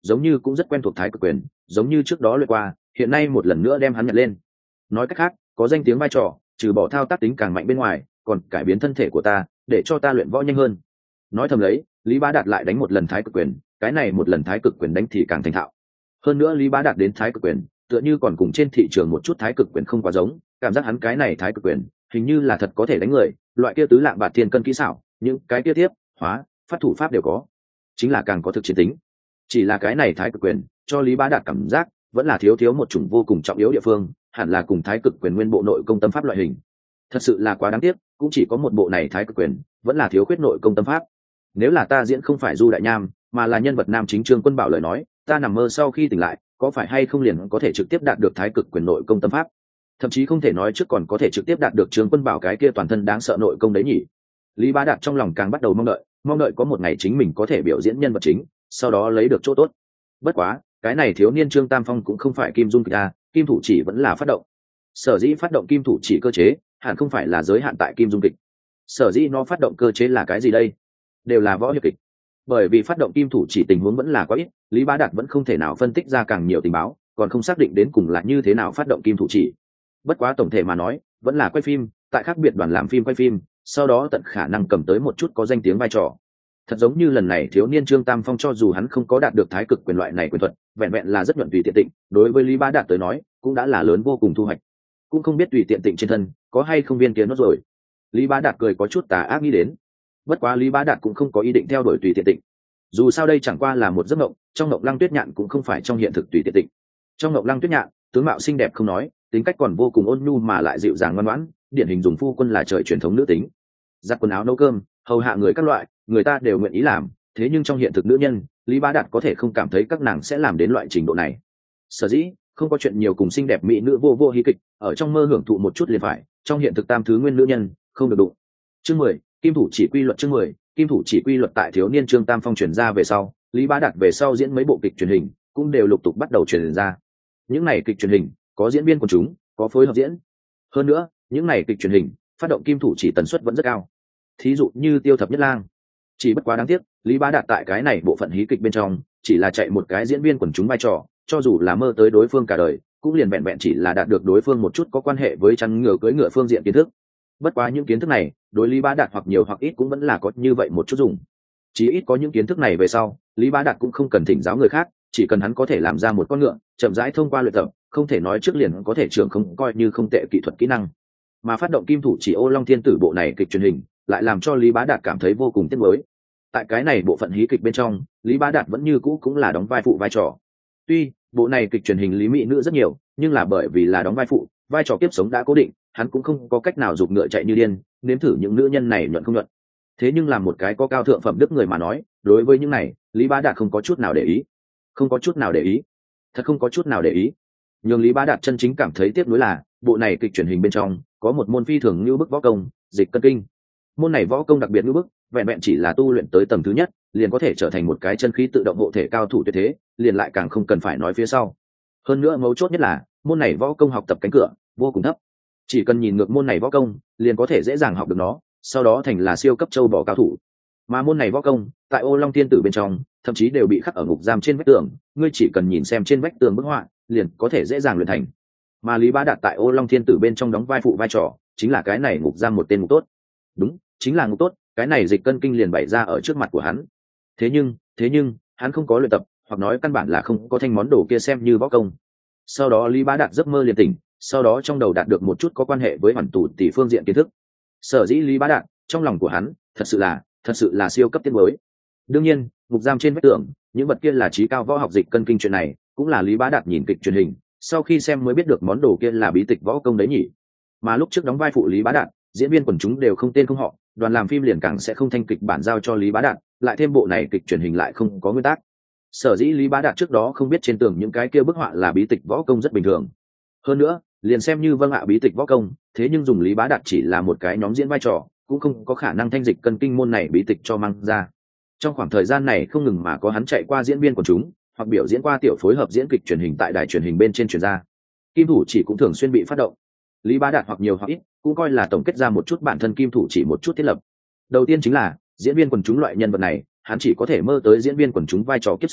giống như cũng rất quen thuộc thái cực quyền, giống như trước đó luyện qua, hiện nay một lần nữa đem hắn nhặt lên. Nói cách khác, có danh tiếng vai trò, trừ bỏ thao tác tính càng mạnh bên ngoài, còn cải biến thân thể của ta, để cho ta luyện võ nhanh hơn. Nói thầm lấy, Lý Bá Đạt lại đánh một lần thái cực quyền, cái này một lần thái cực quyền đánh thì càng thành thạo. Hơn nữa Lý Bá Đạt đến thái cực quyền, tựa như còn cùng trên thị trường một chút thái cực quyền không quá giống, cảm giác hắn cái này thái cực quyền, hình như là thật có thể đánh người, loại kia tứ lạng bạt thiên cân kỹ xảo, những cái kia tiếp, hóa, phát thủ pháp đều có, chính là càng có thực chiến tính. Chỉ là cái này thái cực quyền, cho Lý Bá Đạt cảm giác vẫn là thiếu thiếu một chủng vô cùng trọng yếu địa phương, hẳn là cùng thái cực quyền nguyên bộ nội công tâm pháp loại hình. Thật sự là quá đáng tiếc, cũng chỉ có một bộ này thái cực quyền, vẫn là thiếu khuyết nội công tâm pháp. Nếu là ta diễn không phải Du Đại Nham, mà là nhân vật nam chính Trương Quân Bảo lời nói, ta nằm mơ sau khi tỉnh lại, có phải hay không liền có thể trực tiếp đạt được thái cực quyền nội công tâm pháp, thậm chí không thể nói trước còn có thể trực tiếp đạt được Trương Quân Bảo cái kia toàn thân đáng sợ nội công đấy nhỉ. Lý Bá Đạt trong lòng càng bắt đầu mong đợi, mong đợi có một ngày chính mình có thể biểu diễn nhân vật chính, sau đó lấy được chỗ tốt. Bất quá, cái này thiếu niên Trương Tam Phong cũng không phải kim dung kịch a, kim thủ chỉ vẫn là phát động. Sở dĩ phát động kim thủ chỉ cơ chế, hẳn không phải là giới hạn tại kim dung kịch. Sở dĩ nó phát động cơ chế là cái gì đây? Đều là võ hiệp kịch. Bởi vì phát động kim thủ chỉ tình huống vẫn là quá ít, Lý Bá Đạt vẫn không thể nào phân tích ra càng nhiều tình báo, còn không xác định đến cùng là như thế nào phát động kim thủ chỉ. Bất quá tổng thể mà nói, vẫn là quay phim, tại khác biệt đoàn làm phim quay phim, sau đó tận khả năng cầm tới một chút có danh tiếng vai trò. Thật giống như lần này thiếu niên Trương Tam Phong, cho dù hắn không có đạt được thái cực quyền loại này quyền thuật, vẹn vẹn là rất nhuận tùy tiện tịnh, đối với Lý Bá Đạt tới nói, cũng đã là lớn vô cùng thu hoạch. Cũng không biết tùy tiện tịnh trên thân có hay không viên kia nốt rồi. Lý Bá Đạt cười có chút tà ác nghĩ đến. Bất quá Lý Bá Đạt cũng không có ý định theo đuổi tùy tiện tịnh. Dù sao đây chẳng qua là một giấc mộng, trong mộng Lăng Tuyết Nhạn cũng không phải trong hiện thực tùy tiện tịnh. Trong mộng Lăng Tuyết Nhạn, tướng mạo xinh đẹp không nói, tính cách còn vô cùng ôn nhu mà lại dịu dàng ngoan ngoãn, điển hình dùng phu quân là trời truyền thống nữ tính. Giặt quần áo nấu cơm, hầu hạ người các loại, người ta đều nguyện ý làm, thế nhưng trong hiện thực nữ nhân, Lý Bá Đạt có thể không cảm thấy các nàng sẽ làm đến loại trình độ này. Sở dĩ không có chuyện nhiều cùng xinh đẹp mỹ nữ vô vô hí kịch, ở trong mơ hưởng thụ một chút liền phải, trong hiện thực tam thứ nguyên nữ nhân không được đụng. Chương mười, kim thủ chỉ quy luật. Chương mười, kim thủ chỉ quy luật. Tại thiếu niên Trương Tam Phong truyền ra về sau, Lý Bá Đạt về sau diễn mấy bộ kịch truyền hình cũng đều lục tục bắt đầu truyền ra. Những này kịch truyền hình có diễn viên của chúng, có phối hợp diễn. Hơn nữa, những này kịch truyền hình phát động kim thủ chỉ tần suất vẫn rất cao. Thí dụ như Tiêu Thập Nhất Lang. Chỉ bất quá đáng tiếc, Lý Bá Đạt tại cái này bộ phận hí kịch bên trong, chỉ là chạy một cái diễn viên quần chúng vai trò, cho dù là mơ tới đối phương cả đời, cũng liền vẹn vẹn chỉ là đạt được đối phương một chút có quan hệ với chăn ngựa cưỡi ngựa phương diện kiến thức. Bất quá những kiến thức này, đối Lý Bá Đạt hoặc nhiều hoặc ít cũng vẫn là có như vậy một chút dùng. Chỉ ít có những kiến thức này về sau, Lý Bá Đạt cũng không cần thỉnh giáo người khác, chỉ cần hắn có thể làm ra một con ngựa, chậm rãi thông qua luyện tập, không thể nói trước liền có thể trưởng không coi như không tệ kỹ thuật kỹ năng. Mà phát động kim thủ chỉ Ô Long Thiên Tử bộ này kịch truyền hình, lại làm cho Lý Bá Đạt cảm thấy vô cùng tiếc nuối. Tại cái này bộ phận hí kịch bên trong, Lý Bá Đạt vẫn như cũ cũng là đóng vai phụ vai trò. Tuy bộ này kịch truyền hình lý mỹ nữ rất nhiều, nhưng là bởi vì là đóng vai phụ, vai trò kiếp sống đã cố định, hắn cũng không có cách nào giục ngựa chạy như điên, nếm thử những nữ nhân này nhuận không nhuận. Thế nhưng làm một cái có cao thượng phẩm đức người mà nói, đối với những này, Lý Bá Đạt không có chút nào để ý, không có chút nào để ý, thật không có chút nào để ý. Nhưng Lý Bá Đạt chân chính cảm thấy tiếc nuối là, bộ này kịch truyền hình bên trong có một môn phi thường như bức võ công, dịch cân kinh. Môn này võ công đặc biệt như bức, vẹn vẹn chỉ là tu luyện tới tầng thứ nhất, liền có thể trở thành một cái chân khí tự động hộ thể cao thủ tuyệt thế, liền lại càng không cần phải nói phía sau. Hơn nữa mấu chốt nhất là, môn này võ công học tập cánh cửa vô cùng thấp, chỉ cần nhìn ngược môn này võ công, liền có thể dễ dàng học được nó, sau đó thành là siêu cấp châu bò cao thủ. Mà môn này võ công, tại Ô Long Thiên Tử bên trong, thậm chí đều bị khắc ở ngục giam trên vách tường, ngươi chỉ cần nhìn xem trên vách tường bức họa, liền có thể dễ dàng luyện thành. Mà Lý Bá Đạt tại Ô Long Thiên Tử bên trong đóng vai phụ vai trò, chính là cái này ngục giam một tên ngục tốt. Đúng, chính là ngục tốt, cái này dịch cân kinh liền bày ra ở trước mặt của hắn. Thế nhưng, thế nhưng, hắn không có luyện tập, hoặc nói căn bản là không có thanh món đồ kia xem như võ công. Sau đó Lý Bá Đạt giấc mơ liền tỉnh, sau đó trong đầu đạt được một chút có quan hệ với hoàn tù tỷ phương diện kiến thức. Sở dĩ Lý Bá Đạt, trong lòng của hắn, thật sự là, thật sự là siêu cấp tiến mới. Đương nhiên, ngục giam trên vách tường, những vật kia là trí cao võ học dịch cân kinh chuyện này, cũng là Lý Bá Đạt nhìn kịch truyền hình, sau khi xem mới biết được món đồ kia là bí tịch võ công đấy nhỉ. Mà lúc trước đóng vai phụ Lý Bá Đạt, diễn viên quần chúng đều không tên không họ, đoàn làm phim liền càng sẽ không thanh kịch bản giao cho Lý Bá Đạt, lại thêm bộ này kịch truyền hình lại không có nguyên tắc. Sở dĩ Lý Bá Đạt trước đó không biết trên tường những cái kia bức họa là bí tịch võ công rất bình thường. Hơn nữa, liền xem như vâng ạ bí tịch võ công, thế nhưng dùng Lý Bá Đạt chỉ là một cái nhóm diễn vai trò, cũng không có khả năng thanh dịch cân kinh môn này bí tịch cho mang ra. Trong khoảng thời gian này không ngừng mà có hắn chạy qua diễn viên quần chúng, hoặc biểu diễn qua tiểu phối hợp diễn kịch truyền hình tại đài truyền hình bên trên truyền ra. Kim thủ chỉ cũng thường xuyên bị phát động. Lý Bá Đạt hoặc nhiều hoặc ít cũng coi là tổng kết ra một chút bản thân kim thủ chỉ một chút thiết lập. Đầu tiên chính là diễn viên quần chúng loại nhân vật này, hắn chỉ có thể mơ tới diễn viên quần chúng vai trò kiếp sống,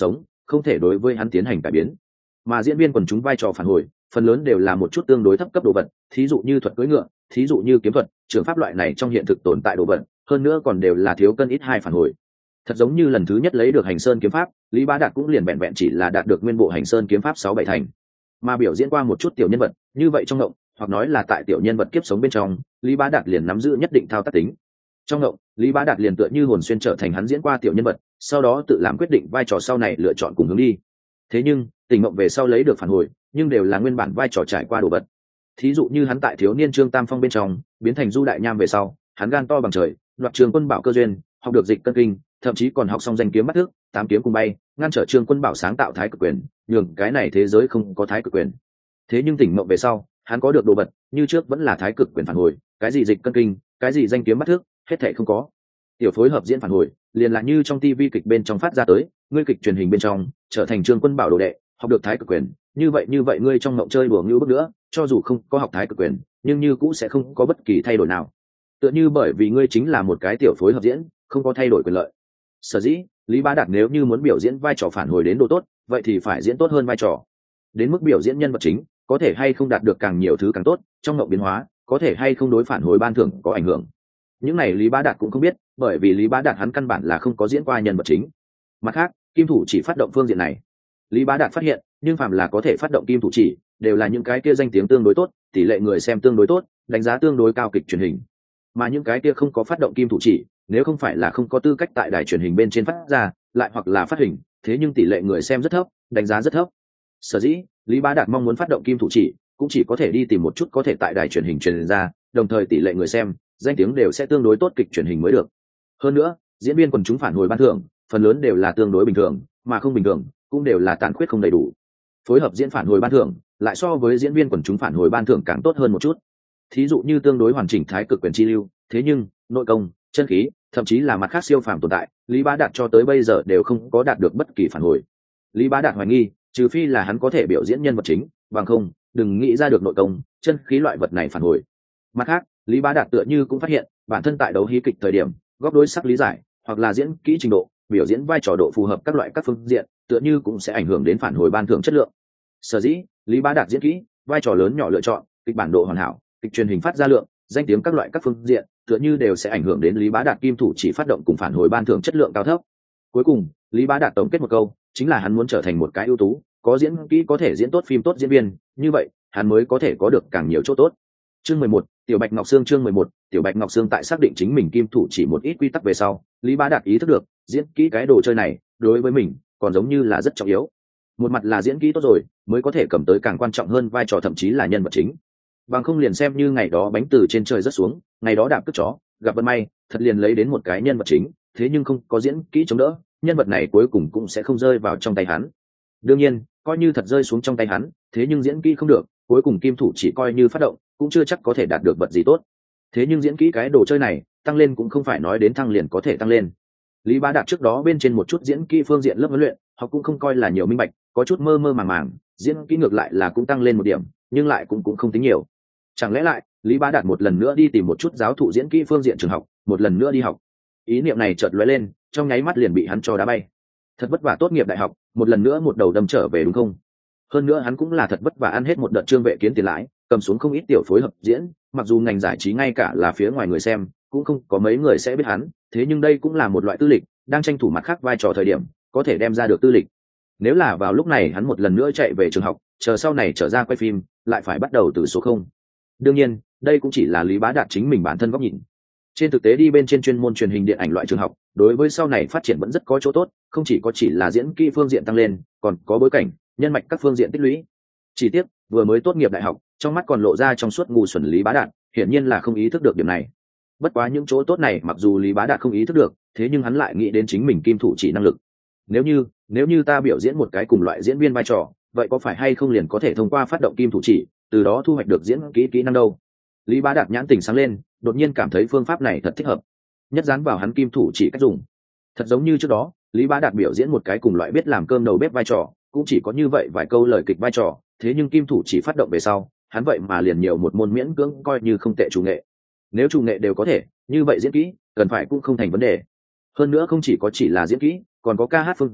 không thể đối với hắn tiến hành cải biến. Mà diễn viên quần chúng vai trò phản hồi phần lớn đều là một chút tương đối thấp cấp đồ vật, thí dụ như thuật cưỡi ngựa, thí dụ như kiếm thuật, trường pháp loại này trong hiện thực tồn tại đồ vật, hơn nữa còn đều là thiếu cân ít hai phản hồi. Thật giống như lần thứ nhất lấy được Hành Sơn kiếm pháp, Lý Bá Đạt cũng liền vẹn vẹn chỉ là đạt được nguyên bộ Hành Sơn kiếm pháp sáu bảy thành. Mà biểu diễn qua một chút tiểu nhân vật, như vậy trong ngộng, hoặc nói là tại tiểu nhân vật kiếp sống bên trong, Lý Bá Đạt liền nắm giữ nhất định thao tác tính. Trong ngộng, Lý Bá Đạt liền tựa như hồn xuyên trở thành hắn diễn qua tiểu nhân vật, sau đó tự làm quyết định vai trò sau này lựa chọn cùng hướng đi. Thế nhưng, tỉnh ngộng về sau lấy được phản hồi, nhưng đều là nguyên bản vai trò trải qua đồ vật. Thí dụ như hắn tại thiếu niên Trương Tam Phong bên trong, biến thành Du Đại Nham về sau, hắn gan to bằng trời, đoạt Trường Quân Bảo cơ duyên, học được dịch cân kinh, thậm chí còn học xong danh kiếm bắt thức, tám kiếm cùng bay, ngăn trở Trương Quân Bảo sáng tạo thái cực quyền, nhường cái này thế giới không có thái cực quyền. Thế nhưng tỉnh mộng về sau, hắn có được đồ vật, như trước vẫn là thái cực quyền phản hồi, cái gì dịch cân kinh, cái gì danh kiếm bắt thức, hết thảy không có. Tiểu phối hợp diễn phản hồi, liền là như trong tivi kịch bên trong phát ra tới, ngươi kịch truyền hình bên trong, trở thành Trương Quân Bảo đồ đệ, học được thái cực quyền, như vậy như vậy ngươi trong mộng chơi đùa ngưu bước nữa, cho dù không có học thái cực quyền, nhưng như cũng sẽ không có bất kỳ thay đổi nào. Tựa như bởi vì ngươi chính là một cái tiểu phối hợp diễn, không có thay đổi quyền lợi. Sở dĩ, Lý Bá Đạt nếu như muốn biểu diễn vai trò phản hồi đến độ tốt, vậy thì phải diễn tốt hơn vai trò. Đến mức biểu diễn nhân vật chính, có thể hay không đạt được càng nhiều thứ càng tốt, trong mộng biến hóa, có thể hay không đối phản hồi ban thưởng có ảnh hưởng. Những này Lý Bá Đạt cũng không biết, bởi vì Lý Bá Đạt hắn căn bản là không có diễn qua nhân vật chính. Mặt khác, kim thủ chỉ phát động phương diện này, Lý Bá Đạt phát hiện, nhưng phàm là có thể phát động kim thủ chỉ, đều là những cái kia danh tiếng tương đối tốt, tỷ lệ người xem tương đối tốt, đánh giá tương đối cao kịch truyền hình. Mà những cái kia không có phát động kim thủ chỉ, nếu không phải là không có tư cách tại đài truyền hình bên trên phát ra, lại hoặc là phát hình, thế nhưng tỷ lệ người xem rất thấp, đánh giá rất thấp. Sở dĩ, Lý Bá Đạt mong muốn phát động kim thủ chỉ, cũng chỉ có thể đi tìm một chút có thể tại đài truyền hình truyền ra, đồng thời tỷ lệ người xem, danh tiếng đều sẽ tương đối tốt kịch truyền hình mới được. Hơn nữa, diễn viên quần chúng phản hồi ban thưởng, phần lớn đều là tương đối bình thường, mà không bình thường, cũng đều là tàn khuyết không đầy đủ. Phối hợp diễn phản hồi ban thưởng, lại so với diễn viên quần chúng phản hồi ban thưởng càng tốt hơn một chút. Thí dụ như tương đối hoàn chỉnh thái cực quyền chi lưu, thế nhưng nội công, chân khí, thậm chí là mặt khác siêu phàm tồn tại, Lý Bá Đạt cho tới bây giờ đều không có đạt được bất kỳ phản hồi. Lý Bá Đạt hoài nghi, trừ phi là hắn có thể biểu diễn nhân vật chính, bằng không, đừng nghĩ ra được nội công, chân khí loại vật này phản hồi. Mặt khác, Lý Bá Đạt tựa như cũng phát hiện, bản thân tại đấu hí kịch thời điểm, góc đối sắc lý giải, hoặc là diễn kỹ trình độ, biểu diễn vai trò độ phù hợp các loại các phương diện, tựa như cũng sẽ ảnh hưởng đến phản hồi ban thưởng chất lượng. Sở dĩ, Lý Bá Đạt diễn kỹ, vai trò lớn nhỏ lựa chọn, kịch bản độ hoàn hảo, kịch truyền hình phát ra lượng, danh tiếng các loại các phương diện, tựa như đều sẽ ảnh hưởng đến Lý Bá Đạt kim thủ chỉ phát động cùng phản hồi ban thưởng chất lượng cao thấp. Cuối cùng, Lý Bá Đạt tổng kết một câu, chính là hắn muốn trở thành một cái ưu tú, có diễn kỹ có thể diễn tốt phim tốt diễn viên, như vậy, hắn mới có thể có được càng nhiều chỗ tốt. Chương mười một, Tiểu Bạch Ngọc Sương chương mười một, Tiểu Bạch Ngọc Sương tại xác định chính mình kim thủ chỉ một ít quy tắc về sau, Lý Bá Đạt ý thức được, diễn kỹ cái đồ chơi này, đối với mình, còn giống như là rất trọng yếu. Một mặt là diễn kỹ tốt rồi, mới có thể cầm tới càng quan trọng hơn vai trò thậm chí là nhân vật chính. Bằng không liền xem như ngày đó bánh từ trên trời rớt xuống, ngày đó đạp cướp chó, gặp vận may, thật liền lấy đến một cái nhân vật chính, thế nhưng không có diễn kỹ chống đỡ, nhân vật này cuối cùng cũng sẽ không rơi vào trong tay hắn. Đương nhiên, coi như thật rơi xuống trong tay hắn, thế nhưng diễn kỹ không được, cuối cùng kim thủ chỉ coi như phát động, cũng chưa chắc có thể đạt được vật gì tốt. Thế nhưng diễn kỹ cái đồ chơi này, tăng lên cũng không phải nói đến thăng liền có thể tăng lên. Lý Bá Đạt trước đó bên trên một chút diễn kỹ phương diện lớp huấn luyện, họ cũng không coi là nhiều minh bạch, có chút mơ mơ màng màng, diễn kỹ ngược lại là cũng tăng lên một điểm, nhưng lại cũng cũng không tính nhiều. Chẳng lẽ lại, Lý Bá Đạt một lần nữa đi tìm một chút giáo thụ diễn kỹ phương diện trường học, một lần nữa đi học. Ý niệm này chợt lóe lên, trong nháy mắt liền bị hắn cho đá bay. Thật vất vả tốt nghiệp đại học, một lần nữa một đầu đâm trở về đúng không? Hơn nữa hắn cũng là thật vất vả ăn hết một đợt trương vệ kiến tiền lãi, cầm xuống không ít tiểu phối hợp diễn, mặc dù ngành giải trí ngay cả là phía ngoài người xem, cũng không có mấy người sẽ biết hắn, thế nhưng đây cũng là một loại tư lịch, đang tranh thủ mặt khác vai trò thời điểm, có thể đem ra được tư lịch. Nếu là vào lúc này hắn một lần nữa chạy về trường học, chờ sau này trở ra quay phim, lại phải bắt đầu từ số không. Đương nhiên, đây cũng chỉ là Lý Bá Đạt chính mình bản thân góc nhìn. Trên thực tế đi bên trên chuyên môn truyền hình điện ảnh loại trường học, đối với sau này phát triển vẫn rất có chỗ tốt, không chỉ có chỉ là diễn kỹ phương diện tăng lên, còn có bối cảnh, nhân mạch các phương diện tích lũy. Chỉ tiếc, vừa mới tốt nghiệp đại học, trong mắt còn lộ ra trong suốt ngu xuẩn Lý Bá Đạt, hiển nhiên là không ý thức được điểm này. Bất quá những chỗ tốt này mặc dù Lý Bá Đạt không ý thức được, thế nhưng hắn lại nghĩ đến chính mình kim thủ chỉ năng lực. Nếu như, nếu như ta biểu diễn một cái cùng loại diễn viên vai trò, vậy có phải hay không liền có thể thông qua phát động kim thủ chỉ, từ đó thu hoạch được diễn kỹ kỹ năng đâu? Lý Bá Đạt nhãn tình sáng lên, đột nhiên cảm thấy phương pháp này thật thích hợp, nhất dán vào hắn kim thủ chỉ cách dùng. Thật giống như trước đó, Lý Bá Đạt biểu diễn một cái cùng loại biết làm cơm đầu bếp vai trò, cũng chỉ có như vậy vài câu lời kịch vai trò, thế nhưng kim thủ chỉ phát động về sau, hắn vậy mà liền nhiều một môn miễn cưỡng coi như không tệ chủ nghệ. Nếu chủ nghệ đều có thể, như vậy diễn kỹ, cần phải cũng không thành vấn đề. Hơn nữa không chỉ có chỉ là diễn kỹ, còn có ca hát phương diện,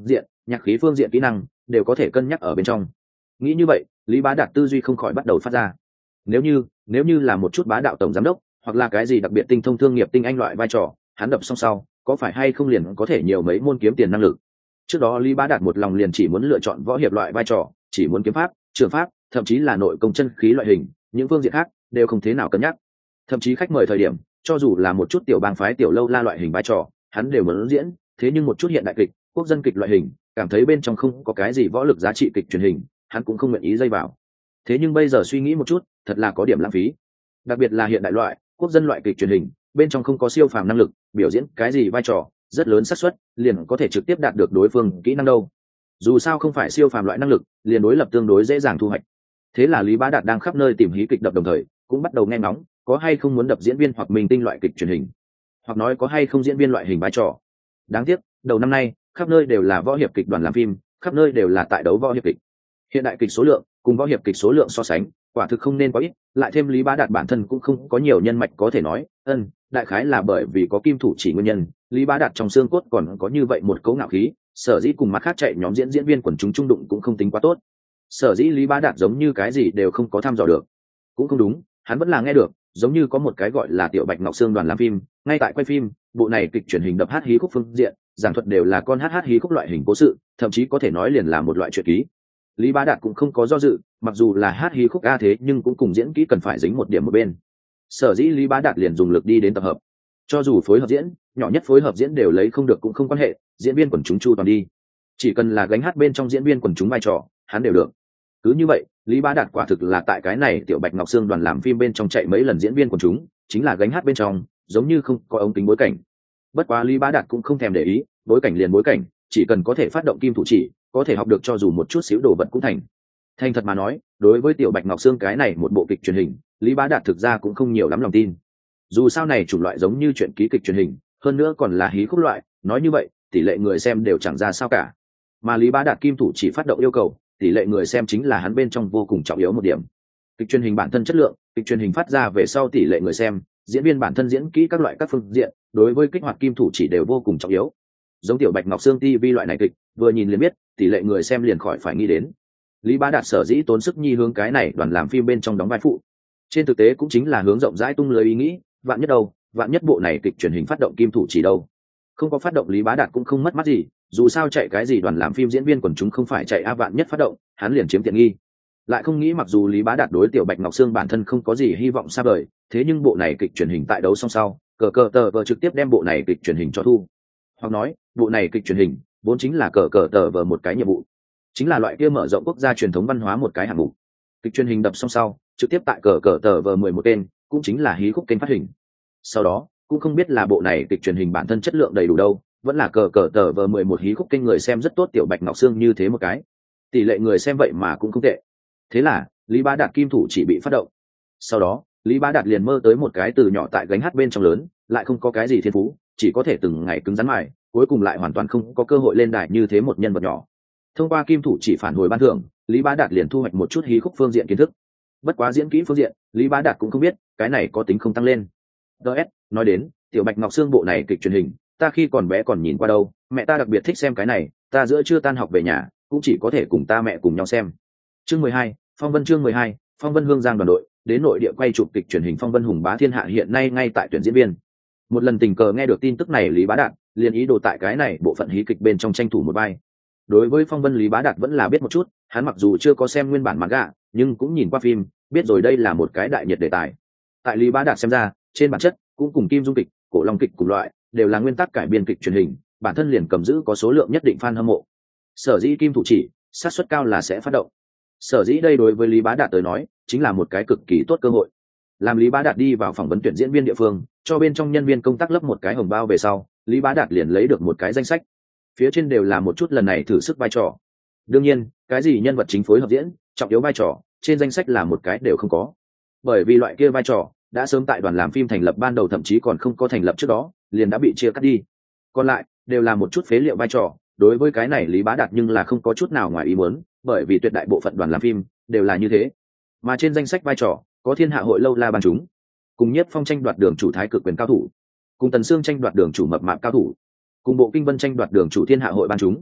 nhạc khí phương diện kỹ năng đều có thể cân nhắc ở bên trong. Nghĩ như vậy, Lý Bá Đạt tư duy không khỏi bắt đầu phát ra. Nếu như, nếu như là một chút bá đạo tổng giám đốc, hoặc là cái gì đặc biệt tinh thông thương nghiệp tinh anh loại vai trò, hắn đập xong sau, có phải hay không liền có thể nhiều mấy môn kiếm tiền năng lực. Trước đó Lý Bá Đạt một lòng liền chỉ muốn lựa chọn võ hiệp loại vai trò, chỉ muốn kiếm pháp, trường pháp, thậm chí là nội công chân khí loại hình, những phương diện khác đều không thế nào cân nhắc. Thậm chí khách mời thời điểm, cho dù là một chút tiểu bang phái tiểu lâu la loại hình vai trò, hắn đều muốn diễn, thế nhưng một chút hiện đại kịch, quốc dân kịch loại hình, cảm thấy bên trong không có cái gì võ lực giá trị kịch truyền hình, hắn cũng không nguyện ý dây vào. Thế nhưng bây giờ suy nghĩ một chút, thật là có điểm lãng phí. Đặc biệt là hiện đại loại, quốc dân loại kịch truyền hình, bên trong không có siêu phàm năng lực, biểu diễn cái gì vai trò, rất lớn xác suất liền có thể trực tiếp đạt được đối phương kỹ năng đâu. Dù sao không phải siêu phàm loại năng lực, liền đối lập tương đối dễ dàng thu hoạch. Thế là Lý Bá Đạt đang khắp nơi tìm hí kịch đập đồng thời, cũng bắt đầu nghe ngóng, có hay không muốn đập diễn viên hoặc minh tinh loại kịch truyền hình, hoặc nói có hay không diễn viên loại hình vai trò. Đáng tiếc, đầu năm nay, khắp nơi đều là võ hiệp kịch đoàn làm phim, khắp nơi đều là tại đấu võ hiệp kịch. Hiện đại kịch số lượng cùng võ hiệp kịch số lượng so sánh, quả thực không nên quá ít, lại thêm Lý Bá Đạt bản thân cũng không có nhiều nhân mạch có thể nói, ân, đại khái là bởi vì có kim thủ chỉ nguyên nhân, Lý Bá Đạt trong xương cốt còn có như vậy một cấu ngạo khí, sở dĩ cùng mắt khác chạy nhóm diễn diễn viên quần chúng trung đụng cũng không tính quá tốt. Sở dĩ Lý Bá Đạt giống như cái gì đều không có tham dò được. Cũng không đúng, hắn vẫn là nghe được, giống như có một cái gọi là Tiểu Bạch Ngọc Sương đoàn làm phim, ngay tại quay phim, bộ này kịch truyền hình đập hát hí khúc phương diện, giảng thuật đều là con hát hát hí khúc loại hình cố sự, thậm chí có thể nói liền là một loại truyện ký. Lý Bá Đạt cũng không có do dự, mặc dù là hát hí khúc a thế nhưng cũng cùng diễn kỹ cần phải dính một điểm một bên. Sở dĩ Lý Bá Đạt liền dùng lực đi đến tập hợp. Cho dù phối hợp diễn, nhỏ nhất phối hợp diễn đều lấy không được cũng không quan hệ, diễn viên quần chúng chu toàn đi. Chỉ cần là gánh hát bên trong diễn viên quần chúng vai trò, hắn đều được. Cứ như vậy, Lý Bá Đạt quả thực là tại cái này Tiểu Bạch Ngọc Sương đoàn làm phim bên trong chạy mấy lần diễn viên quần chúng, chính là gánh hát bên trong, giống như không có ống kính bối cảnh. Bất quá Lý Bá Đạt cũng không thèm để ý, bối cảnh liền bối cảnh, chỉ cần có thể phát động kim thủ chỉ, có thể học được cho dù một chút xíu đồ vật cũng thành. Thành thật mà nói, đối với Tiểu Bạch Ngọc Sương cái này một bộ kịch truyền hình, Lý Bá Đạt thực ra cũng không nhiều lắm lòng tin. Dù sao này chủng loại giống như chuyện ký kịch truyền hình, hơn nữa còn là hí khúc loại, nói như vậy, tỷ lệ người xem đều chẳng ra sao cả. Mà Lý Bá Đạt kim thủ chỉ phát động yêu cầu, tỷ lệ người xem chính là hắn bên trong vô cùng trọng yếu một điểm. Kịch truyền hình bản thân chất lượng, kịch truyền hình phát ra về sau tỷ lệ người xem, diễn viên bản thân diễn kỹ các loại các phương diện, đối với kích hoạt kim thủ chỉ đều vô cùng trọng yếu. Giống Tiểu Bạch Ngọc Sương ti vi loại này kịch, vừa nhìn liền biết, tỷ lệ người xem liền khỏi phải nghĩ đến. Lý Bá Đạt sở dĩ tốn sức nhi hướng cái này đoàn làm phim bên trong đóng vai phụ, trên thực tế cũng chính là hướng rộng rãi tung lưới ý nghĩ, vạn nhất đâu, vạn nhất bộ này kịch truyền hình phát động kim thủ chỉ đâu. Không có phát động Lý Bá Đạt cũng không mất mát gì, dù sao chạy cái gì đoàn làm phim diễn viên quần chúng không phải chạy a vạn nhất phát động, hắn liền chiếm tiện nghi. Lại không nghĩ mặc dù Lý Bá Đạt đối Tiểu Bạch Ngọc Sương bản thân không có gì hy vọng xa vời, thế nhưng bộ này kịch truyền hình tại đấu song sau, cờ cờ tờ vờ trực tiếp đem bộ này kịch truyền hình cho thu. Hoặc nói, bộ này kịch truyền hình vốn chính là cờ cờ tờ vờ một cái nhiệm vụ, chính là loại kia mở rộng quốc gia truyền thống văn hóa một cái hạng mục. Kịch truyền hình đập xong sau, trực tiếp tại cờ cờ tờ vờ mười một kênh, cũng chính là hí khúc kênh phát hình. Sau đó, cũng không biết là bộ này kịch truyền hình bản thân chất lượng đầy đủ đâu, vẫn là cờ cờ tờ vờ mười một hí khúc kênh người xem rất tốt Tiểu Bạch Ngọc Sương như thế một cái. Tỷ lệ người xem vậy mà cũng không tệ. Thế là, Lý Bá Đạt kim thủ chỉ bị phát động. Sau đó, Lý Bá Đạt liền mơ tới một cái từ nhỏ tại gánh hát bên trong lớn, lại không có cái gì thiên phú, chỉ có thể từng ngày cứng rắn mài, cuối cùng lại hoàn toàn không có cơ hội lên đài như thế một nhân vật nhỏ. Thông qua kim thủ chỉ phản hồi ban thưởng, Lý Bá Đạt liền thu hoạch một chút hí khúc phương diện kiến thức. Bất quá diễn kỹ phương diện, Lý Bá Đạt cũng không biết, cái này có tính không tăng lên. đê ét, nói đến, Tiểu Bạch Ngọc Sương bộ này kịch truyền hình, ta khi còn bé còn nhìn qua đâu, mẹ ta đặc biệt thích xem cái này, ta giữa trưa tan học về nhà, cũng chỉ có thể cùng ta mẹ cùng nhau xem. Chương mười hai, Phong Vân chương mười hai, Phong Vân Hương Giang đoàn đội, đến nội địa quay chụp kịch truyền hình Phong Vân Hùng Bá Thiên Hạ hiện nay ngay tại tuyển diễn viên. Một lần tình cờ nghe được tin tức này Lý Bá Đạt, liền ý đồ tại cái này bộ phận hí kịch bên trong tranh thủ một vai. Đối với Phong Vân Lý Bá Đạt vẫn là biết một chút, hắn mặc dù chưa có xem nguyên bản manga, nhưng cũng nhìn qua phim, biết rồi đây là một cái đại nhiệt đề tài. Tại Lý Bá Đạt xem ra, trên bản chất cũng cùng Kim Dung kịch, Cổ Long kịch cùng loại, đều là nguyên tắc cải biên kịch truyền hình, bản thân liền cầm giữ có số lượng nhất định fan hâm mộ. Sở dĩ Kim thủ chỉ, xác suất cao là sẽ phát động. Sở dĩ đây đối với Lý Bá Đạt tới nói, chính là một cái cực kỳ tốt cơ hội. Làm Lý Bá Đạt đi vào phỏng vấn tuyển diễn viên địa phương, cho bên trong nhân viên công tác lấp một cái hồng bao về sau, Lý Bá Đạt liền lấy được một cái danh sách. Phía trên đều là một chút lần này thử sức vai trò. Đương nhiên, cái gì nhân vật chính phối hợp diễn, trọng yếu vai trò, trên danh sách là một cái đều không có. Bởi vì loại kia vai trò đã sớm tại đoàn làm phim thành lập ban đầu thậm chí còn không có thành lập trước đó, liền đã bị chia cắt đi. Còn lại đều là một chút phế liệu vai trò, đối với cái này Lý Bá Đạt nhưng là không có chút nào ngoài ý muốn, bởi vì tuyệt đại bộ phận đoàn làm phim đều là như thế. Mà trên danh sách vai trò có Thiên Hạ hội lâu la ban chúng, cùng Nhất Phong tranh đoạt đường chủ thái cực quyền cao thủ, cùng Tần Sương tranh đoạt đường chủ mập mạp cao thủ, cùng Bộ Kinh Vân tranh đoạt đường chủ Thiên Hạ hội ban chúng.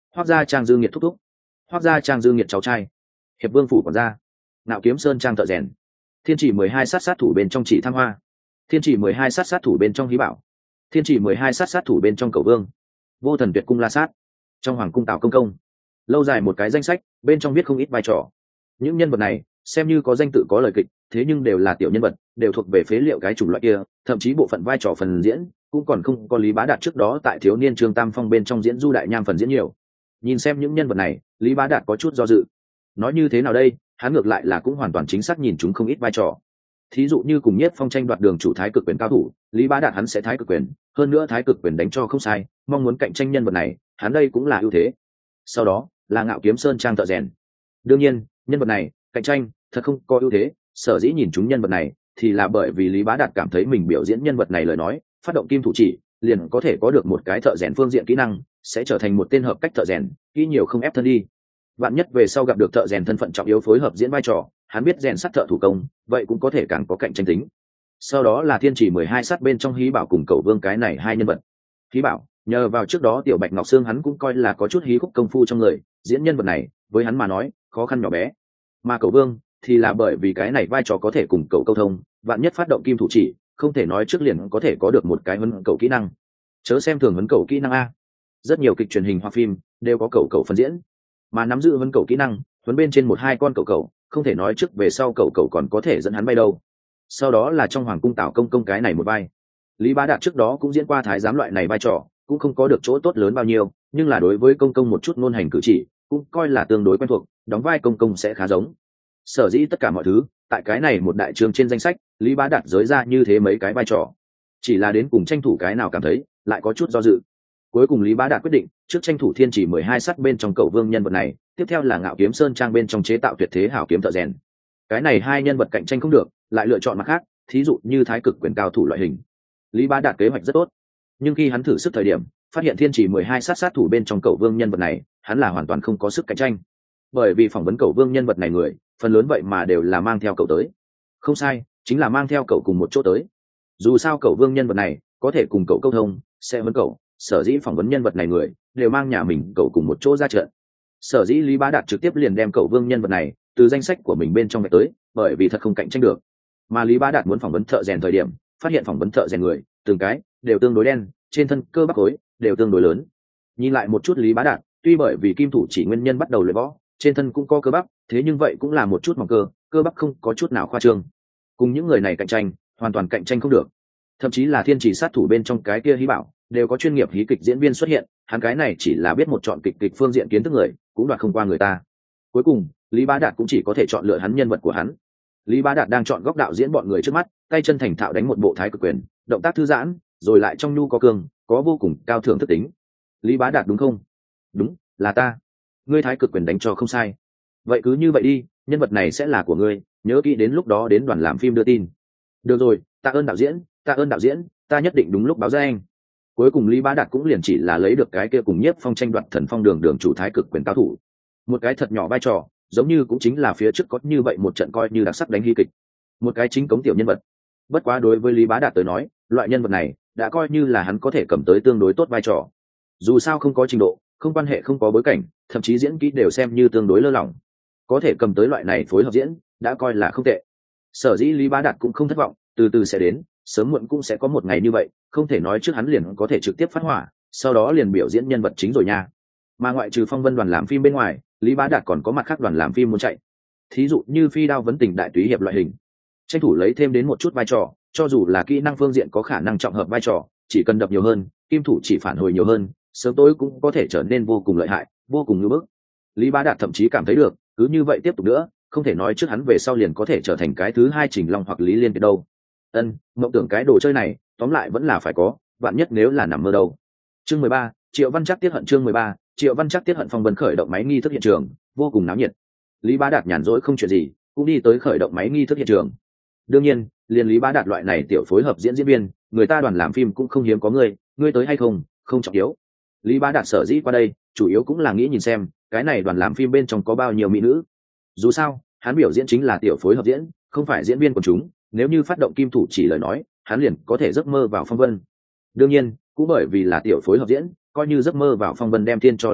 Hoác gia Trang dư nghiệt thúc thúc, Hoác gia Trang dư nghiệt cháu trai, hiệp vương phủ quản gia, Nạo Kiếm Sơn Trang thợ rèn, Thiên Chỉ mười hai sát sát thủ bên trong Chỉ Tham Hoa, Thiên Chỉ mười hai sát sát thủ bên trong Hí Bảo, Thiên Chỉ mười hai sát sát thủ bên trong Cẩu Vương, Vô Thần Tuyệt Cung La Sát, trong Hoàng cung Tào Công Công. Lâu dài một cái danh sách, bên trong viết không ít vai trò. Những nhân vật này xem như có danh tự có lời kịch, thế nhưng đều là tiểu nhân vật, đều thuộc về phế liệu cái chủng loại kia, thậm chí bộ phận vai trò phần diễn cũng còn không có Lý Bá Đạt trước đó tại thiếu niên Trương Tam Phong bên trong diễn Du Đại Nham phần diễn nhiều. Nhìn xem những nhân vật này, Lý Bá Đạt có chút do dự. Nói như thế nào đây, hắn ngược lại là cũng hoàn toàn chính xác nhìn chúng không ít vai trò. Thí dụ như cùng Nhiếp Phong tranh đoạt đường chủ thái cực quyền cao thủ, Lý Bá Đạt hắn sẽ thái cực quyền, hơn nữa thái cực quyền đánh cho không sai, mong muốn cạnh tranh nhân vật này, hắn đây cũng là ưu thế. Sau đó là Ngạo Kiếm Sơn Trang thợ rèn. Đương nhiên, nhân vật này cạnh tranh thật không có ưu thế, sở dĩ nhìn chúng nhân vật này thì là bởi vì Lý Bá Đạt cảm thấy mình biểu diễn nhân vật này lời nói, phát động kim thủ chỉ, liền có thể có được một cái thợ rèn phương diện kỹ năng, sẽ trở thành một tên hợp cách thợ rèn, kỹ nhiều không ép thân đi. Vạn nhất về sau gặp được thợ rèn thân phận trọng yếu phối hợp diễn vai trò, hắn biết rèn sắt thợ thủ công, vậy cũng có thể càng có cạnh tranh tính. Sau đó là Thiên Chỉ mười hai sát bên trong Hí Bảo cùng Cẩu Vương, cái này hai nhân vật. Hí Bảo, nhờ vào trước đó Tiểu Bạch Ngọc Sương hắn cũng coi là có chút hí khúc công phu trong người, diễn nhân vật này với hắn mà nói khó khăn nhỏ bé. Mà Cẩu Vương thì là bởi vì cái này vai trò có thể cùng cậu câu thông, vạn nhất phát động kim thủ chỉ, không thể nói trước liền có thể có được một cái huấn cậu kỹ năng. Chớ xem thường huấn cậu kỹ năng a, rất nhiều kịch truyền hình hoặc phim đều có cậu cậu phân diễn, mà nắm giữ huấn cậu kỹ năng, huấn bên trên một hai con cậu cậu, không thể nói trước về sau cậu cậu còn có thể dẫn hắn bay đâu. Sau đó là trong Hoàng cung Tào Công Công, cái này một vai, Lý Bá Đạt trước đó cũng diễn qua thái giám loại này vai trò, cũng không có được chỗ tốt lớn bao nhiêu, nhưng là đối với công công một chút ngôn hành cử chỉ cũng coi là tương đối quen thuộc, đóng vai công công sẽ khá giống. Sở dĩ tất cả mọi thứ tại cái này một đại trường trên danh sách, Lý Bá Đạt giới ra như thế mấy cái vai trò, chỉ là đến cùng tranh thủ cái nào cảm thấy lại có chút do dự. Cuối cùng Lý Bá Đạt quyết định trước tranh thủ Thiên Chỉ mười hai sắt bên trong Cẩu Vương nhân vật này, tiếp theo là Ngạo Kiếm Sơn Trang bên trong chế tạo tuyệt thế hảo kiếm thợ rèn. Cái này hai nhân vật cạnh tranh không được, lại lựa chọn mặt khác, thí dụ như thái cực quyền cao thủ loại hình. Lý Bá Đạt kế hoạch rất tốt, nhưng khi hắn thử sức thời điểm, phát hiện Thiên Chỉ mười hai sát sát thủ bên trong Cẩu Vương nhân vật này, hắn là hoàn toàn không có sức cạnh tranh. Bởi vì phỏng vấn Cẩu Vương nhân vật này người, phần lớn vậy mà đều là mang theo cậu tới. Không sai, chính là mang theo cậu cùng một chỗ tới. Dù sao Cẩu Vương nhân vật này có thể cùng cậu câu thông, sẽ vấn cậu, sở dĩ phỏng vấn nhân vật này người đều mang nhà mình cậu cùng một chỗ ra trận. Sở dĩ Lý Bá Đạt trực tiếp liền đem Cẩu Vương nhân vật này từ danh sách của mình bên trong vạch tới, bởi vì thật không cạnh tranh được. Mà Lý Bá Đạt muốn phỏng vấn thợ rèn thời điểm, phát hiện phỏng vấn thợ rèn người từng cái đều tương đối đen, trên thân cơ bắp khối đều tương đối lớn. Nhìn lại một chút Lý Bá Đạt, tuy bởi vì kim thủ chỉ nguyên nhân bắt đầu luyện võ, trên thân cũng có cơ bắp, thế nhưng vậy cũng là một chút mỏng cơ, cơ bắp không có chút nào khoa trương. Cùng những người này cạnh tranh, hoàn toàn cạnh tranh không được. Thậm chí là Thiên Chỉ sát thủ bên trong cái kia Hí Bảo, đều có chuyên nghiệp hí kịch diễn viên xuất hiện, hắn cái này chỉ là biết một chọn kịch kịch phương diện kiến thức người, cũng đoạt không qua người ta. Cuối cùng, Lý Bá Đạt cũng chỉ có thể chọn lựa hắn nhân vật của hắn. Lý Bá Đạt đang chọn góc đạo diễn bọn người trước mắt, tay chân thành thạo đánh một bộ thái cực quyền, động tác thư giãn, rồi lại trong nhu có cường, có vô cùng cao thượng thức tính. Lý Bá Đạt đúng không? Đúng, là ta. Ngươi thái cực quyền đánh cho không sai. Vậy cứ như vậy đi, nhân vật này sẽ là của ngươi, nhớ kỹ đến lúc đó đến đoàn làm phim đưa tin. Được rồi, tạ ơn đạo diễn, tạ ơn đạo diễn, ta nhất định đúng lúc báo ra anh. Cuối cùng Lý Bá Đạt cũng liền chỉ là lấy được cái kia cùng Nhiếp Phong tranh đoạt thần phong đường đường chủ thái cực quyền cao thủ. Một cái thật nhỏ vai trò, giống như cũng chính là phía trước có như vậy một trận coi như đặc sắc đánh hy kịch. Một cái chính cống tiểu nhân vật. Bất quá đối với Lý Bá Đạt tới nói, loại nhân vật này đã coi như là hắn có thể cầm tới tương đối tốt vai trò. Dù sao không có trình độ, không quan hệ, không có bối cảnh, thậm chí diễn kỹ đều xem như tương đối lơ lỏng. Có thể cầm tới loại này phối hợp diễn, đã coi là không tệ. Sở dĩ Lý Bá Đạt cũng không thất vọng, từ từ sẽ đến, sớm muộn cũng sẽ có một ngày như vậy, không thể nói trước hắn liền có thể trực tiếp phát hỏa, sau đó liền biểu diễn nhân vật chính rồi nha. Mà ngoại trừ Phong Vân đoàn làm phim bên ngoài, Lý Bá Đạt còn có mặt khác đoàn làm phim muốn chạy. Thí dụ như Phi Đao vấn tình đại túy hiệp loại hình, tranh thủ lấy thêm đến một chút vai trò, cho dù là kỹ năng phương diện có khả năng trọng hợp vai trò, chỉ cần đập nhiều hơn, kim thủ chỉ phản hồi nhiều hơn, sớm tối cũng có thể trở nên vô cùng lợi hại, vô cùng ngưỡng bức. Lý Bá Đạt thậm chí cảm thấy được, cứ như vậy tiếp tục nữa, không thể nói trước hắn về sau liền có thể trở thành cái thứ hai Trình Long hoặc Lý Liên Kiệt đâu. Ân, mộng tưởng cái đồ chơi này, tóm lại vẫn là phải có, vạn nhất nếu là nằm mơ đâu. Chương mười ba, Triệu Văn Trác tiết hận. Chương mười ba, Triệu Văn Trác tiết hận. Phong Vân khởi động máy nghi thức hiện trường, vô cùng náo nhiệt. Lý Bá Đạt nhàn rỗi không chuyện gì, cũng đi tới khởi động máy nghi thức hiện trường. Đương nhiên, liền Lý Bá Đạt loại này tiểu phối hợp diễn diễn viên, người ta đoàn làm phim cũng không hiếm có người, ngươi tới hay không, không trọng yếu. Lý Bá Đạt sở dĩ qua đây, chủ yếu cũng là nghĩ nhìn xem, cái này đoàn làm phim bên trong có bao nhiêu mỹ nữ. Dù sao, hắn biểu diễn chính là tiểu phối hợp diễn, không phải diễn viên của chúng, nếu như phát động kim thủ chỉ lời nói, hắn liền có thể giấc mơ vào Phong Vân. Đương nhiên, cũng bởi vì là tiểu phối hợp diễn, coi như giấc mơ vào Phong Vân đem thiên cho lật ngược,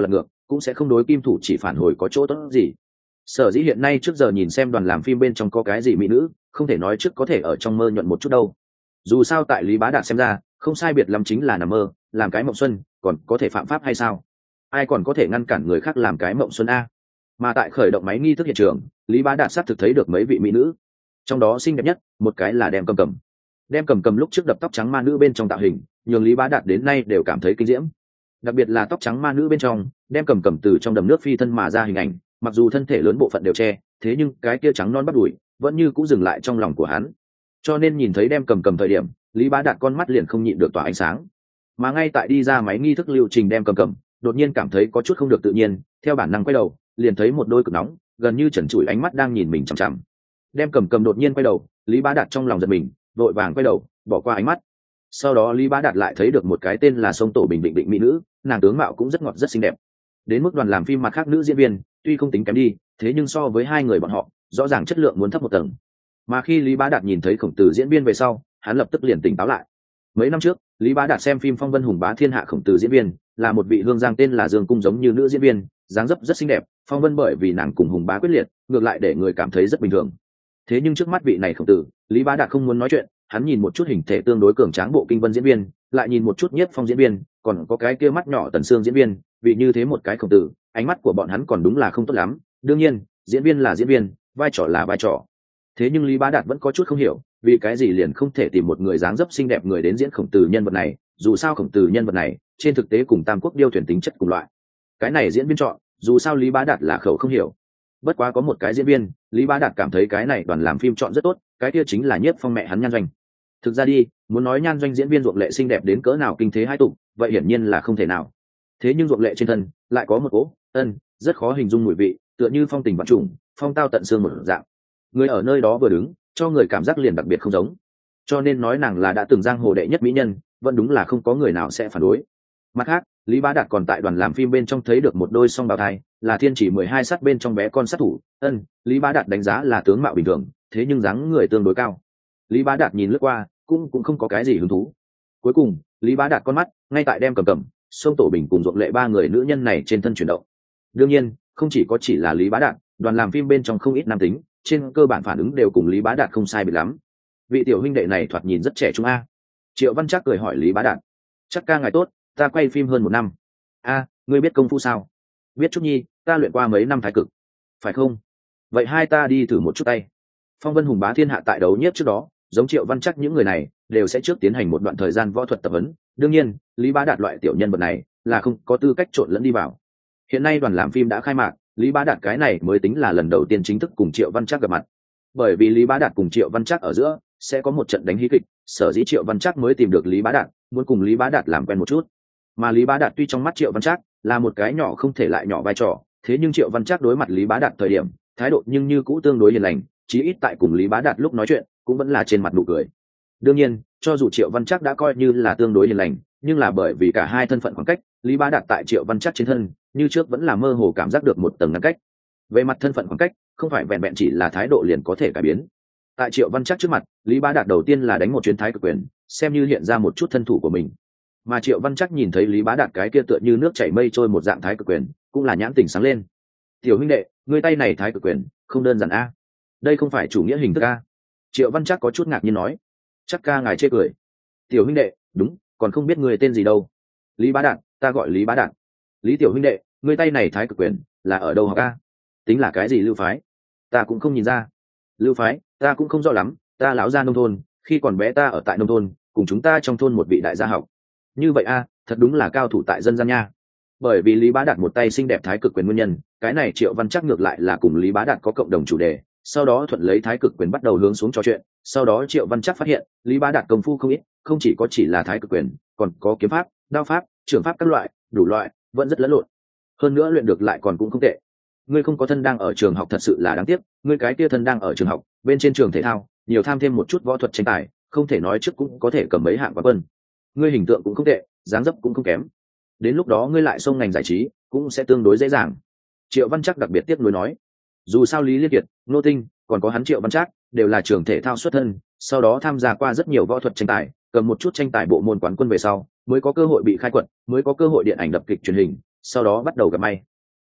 cũng sẽ không đối kim thủ chỉ phản hồi có chỗ tốt gì. Sở dĩ hiện nay trước giờ nhìn xem đoàn làm phim bên trong có cái gì mỹ nữ, không thể nói trước có thể ở trong mơ nhuận một chút đâu. Dù sao tại Lý Bá Đạt xem ra, không sai biệt lắm chính là nằm mơ, làm cái mộng xuân, còn có thể phạm pháp hay sao? Ai còn có thể ngăn cản người khác làm cái mộng xuân a? Mà tại khởi động máy nghi thức hiện trường, Lý Bá Đạt xác thực thấy được mấy vị mỹ nữ, trong đó xinh đẹp nhất, một cái là Đem Cầm Cầm. Đem Cầm Cầm lúc trước đập tóc trắng ma nữ bên trong tạo hình, nhường Lý Bá Đạt đến nay đều cảm thấy kinh diễm. Đặc biệt là tóc trắng ma nữ bên trong, Đem Cầm Cầm từ trong đầm nước phi thân mà ra hình ảnh, mặc dù thân thể lớn bộ phận đều che, thế nhưng cái kia trắng non bắt đùi vẫn như cũng dừng lại trong lòng của hắn. Cho nên nhìn thấy Đem Cầm Cầm thời điểm, Lý Bá Đạt con mắt liền không nhịn được tỏa ánh sáng. Mà ngay tại đi ra máy nghi thức lưu trình Đem Cầm Cầm, đột nhiên cảm thấy có chút không được tự nhiên, theo bản năng quay đầu, liền thấy một đôi cực nóng, gần như trần trụi ánh mắt đang nhìn mình chằm chằm. Đem Cầm Cầm đột nhiên quay đầu, Lý Bá Đạt trong lòng giật mình, vội vàng quay đầu, bỏ qua ánh mắt. Sau đó Lý Bá Đạt lại thấy được một cái tên là Sông Tổ Bình Định Định mỹ nữ, nàng tướng mạo cũng rất ngọt rất xinh đẹp. Đến mức đoàn làm phim mặt khác nữ diễn viên, tuy không tính kém đi, thế nhưng so với hai người bọn họ, rõ ràng chất lượng muốn thấp một tầng. Mà khi Lý Bá Đạt nhìn thấy Khổng Tử diễn viên về sau, hắn lập tức liền tỉnh táo lại. Mấy năm trước, Lý Bá Đạt xem phim Phong Vân Hùng Bá Thiên Hạ Khổng Tử diễn viên, là một vị hương giang tên là Dương Cung giống như nữ diễn viên, dáng dấp rất xinh đẹp, Phong Vân bởi vì nàng cùng Hùng Bá quyết liệt, ngược lại để người cảm thấy rất bình thường. Thế nhưng trước mắt vị này Khổng Tử, Lý Bá Đạt không muốn nói chuyện, hắn nhìn một chút hình thể tương đối cường tráng Bộ Kinh Vân diễn viên, lại nhìn một chút Nhiếp Phong diễn viên, còn có cái kia mắt nhỏ Tần Sương diễn viên, vì như thế một cái Khổng Tử, ánh mắt của bọn hắn còn đúng là không tốt lắm. Đương nhiên, diễn viên là diễn viên, vai trò là vai trò. Thế nhưng Lý Bá Đạt vẫn có chút không hiểu, vì cái gì liền không thể tìm một người dáng dấp xinh đẹp người đến diễn Khổng Tử nhân vật này, dù sao Khổng Tử nhân vật này, trên thực tế cùng Tam Quốc điêu thuyền tính chất cùng loại. Cái này diễn viên chọn, dù sao Lý Bá Đạt là khẩu không hiểu. Bất quá có một cái diễn viên, Lý Bá Đạt cảm thấy cái này đoàn làm phim chọn rất tốt, cái kia chính là Nhiếp Phong mẹ hắn Nhan Doanh. Thực ra đi, muốn nói Nhan Doanh diễn viên ruộng lệ xinh đẹp đến cỡ nào kinh thế hai tụ, vậy hiển nhiên là không thể nào. Thế nhưng ruộng lệ trên thân lại có một cỗ ân rất khó hình dung mùi vị, tựa như phong tình vạn trùng, phong tao tận xương một dạng. Người ở nơi đó vừa đứng, cho người cảm giác liền đặc biệt không giống. Cho nên nói nàng là đã từng giang hồ đệ nhất mỹ nhân, vẫn đúng là không có người nào sẽ phản đối. Mặt khác, Lý Bá Đạt còn tại đoàn làm phim bên trong thấy được một đôi song bào thai, là thiên chỉ mười hai sát bên trong bé con sát thủ. Ân, Lý Bá Đạt đánh giá là tướng mạo bình thường, thế nhưng dáng người tương đối cao. Lý Bá Đạt nhìn lướt qua, cũng cũng không có cái gì hứng thú. Cuối cùng, Lý Bá Đạt con mắt ngay tại Đem Cầm Cầm, Sông Tổ Bình cùng Ruộng Lệ ba người nữ nhân này trên thân chuyển động. Đương nhiên, không chỉ có chỉ là Lý Bá Đạt, đoàn làm phim bên trong không ít nam tính, trên cơ bản phản ứng đều cùng Lý Bá Đạt không sai biệt lắm. Vị tiểu huynh đệ này thoạt nhìn rất trẻ trung a. Triệu Văn Trác cười hỏi Lý Bá Đạt. Chắc ca ngài tốt, ta quay phim hơn một năm. A, ngươi biết công phu sao? Biết chút nhi, ta luyện qua mấy năm thái cực. Phải không? Vậy hai ta đi thử một chút tay. Phong Vân Hùng Bá Thiên Hạ tại đấu nhất trước đó, giống Triệu Văn Trác những người này đều sẽ trước tiến hành một đoạn thời gian võ thuật tập huấn. Đương nhiên, Lý Bá Đạt loại tiểu nhân vật này là không có tư cách trộn lẫn đi vào. Hiện nay đoàn làm phim đã khai mạc, Lý Bá Đạt cái này mới tính là lần đầu tiên chính thức cùng Triệu Văn Trác gặp mặt. Bởi vì Lý Bá Đạt cùng Triệu Văn Trác ở giữa sẽ có một trận đánh hí kịch, sở dĩ Triệu Văn Trác mới tìm được Lý Bá Đạt, muốn cùng Lý Bá Đạt làm quen một chút. Mà Lý Bá Đạt tuy trong mắt Triệu Văn Trác là một cái nhỏ không thể lại nhỏ vai trò, thế nhưng Triệu Văn Trác đối mặt Lý Bá Đạt thời điểm, thái độ nhưng như cũ tương đối hiền lành, chí ít tại cùng Lý Bá Đạt lúc nói chuyện, cũng vẫn là trên mặt nụ cười. Đương nhiên, cho dù Triệu Văn Trác đã coi như là tương đối hiền lành, nhưng là bởi vì cả hai thân phận khoảng cách, Lý Bá Đạt tại Triệu Văn Trác trên thân, như trước vẫn là mơ hồ cảm giác được một tầng ngăn cách. Về mặt thân phận khoảng cách, không phải vẹn vẹn chỉ là thái độ liền có thể cải biến. Tại Triệu Văn Trác trước mặt, Lý Bá Đạt đầu tiên là đánh một chuyến thái cực quyền, xem như hiện ra một chút thân thủ của mình. Mà Triệu Văn Trác nhìn thấy Lý Bá Đạt cái kia tựa như nước chảy mây trôi một dạng thái cực quyền, cũng là nhãn tình sáng lên. Tiểu huynh đệ, ngươi tay này thái cực quyền, không đơn giản a. Đây không phải chủ nghĩa hình thức a. Triệu Văn Trác có chút ngạc nhiên nói. Chắc ca ngài chê cười. Tiểu huynh đệ, đúng, còn không biết người tên gì đâu. Lý Bá Đạt, ta gọi Lý Bá Đạt. Lý tiểu huynh đệ, ngươi tay này thái cực quyền là ở đâu học a? Tính là cái gì lưu phái? Ta cũng không nhìn ra. Lưu phái, ta cũng không rõ lắm, ta lão gia nông thôn, khi còn bé ta ở tại nông thôn, cùng chúng ta trong thôn một vị đại gia học. Như vậy a, thật đúng là cao thủ tại dân gian nha. Bởi vì Lý Bá Đạt một tay xinh đẹp thái cực quyền nguyên nhân, cái này Triệu Văn Trác ngược lại là cùng Lý Bá Đạt có cộng đồng chủ đề, sau đó thuận lấy thái cực quyền bắt đầu hướng xuống trò chuyện. Sau đó Triệu Văn Trác phát hiện, Lý Bá Đạt công phu không ít, không chỉ có chỉ là thái cực quyền, còn có kiếm pháp, đao pháp, trường pháp các loại, đủ loại, vẫn rất lẫn lộn. Hơn nữa luyện được lại còn cũng không tệ. Ngươi không có thân đang ở trường học thật sự là đáng tiếc, ngươi cái kia thân đang ở trường học, bên trên trường thể thao, nhiều tham thêm một chút võ thuật tranh tài, không thể nói trước cũng có thể cầm mấy hạng quán quân. Ngươi hình tượng cũng không tệ, dáng dấp cũng không kém. Đến lúc đó ngươi lại xông ngành giải trí, cũng sẽ tương đối dễ dàng. Triệu Văn Trác đặc biệt tiếc nuối nói, dù sao Lý Liên Kiệt, Nô Tinh, còn có hắn Triệu Văn Trác đều là trường thể thao xuất thân, sau đó tham gia qua rất nhiều võ thuật tranh tài, cầm một chút tranh tài bộ môn quán quân về sau, mới có cơ hội bị khai quật, mới có cơ hội điện ảnh đập kịch truyền hình, sau đó bắt đầu gặp may.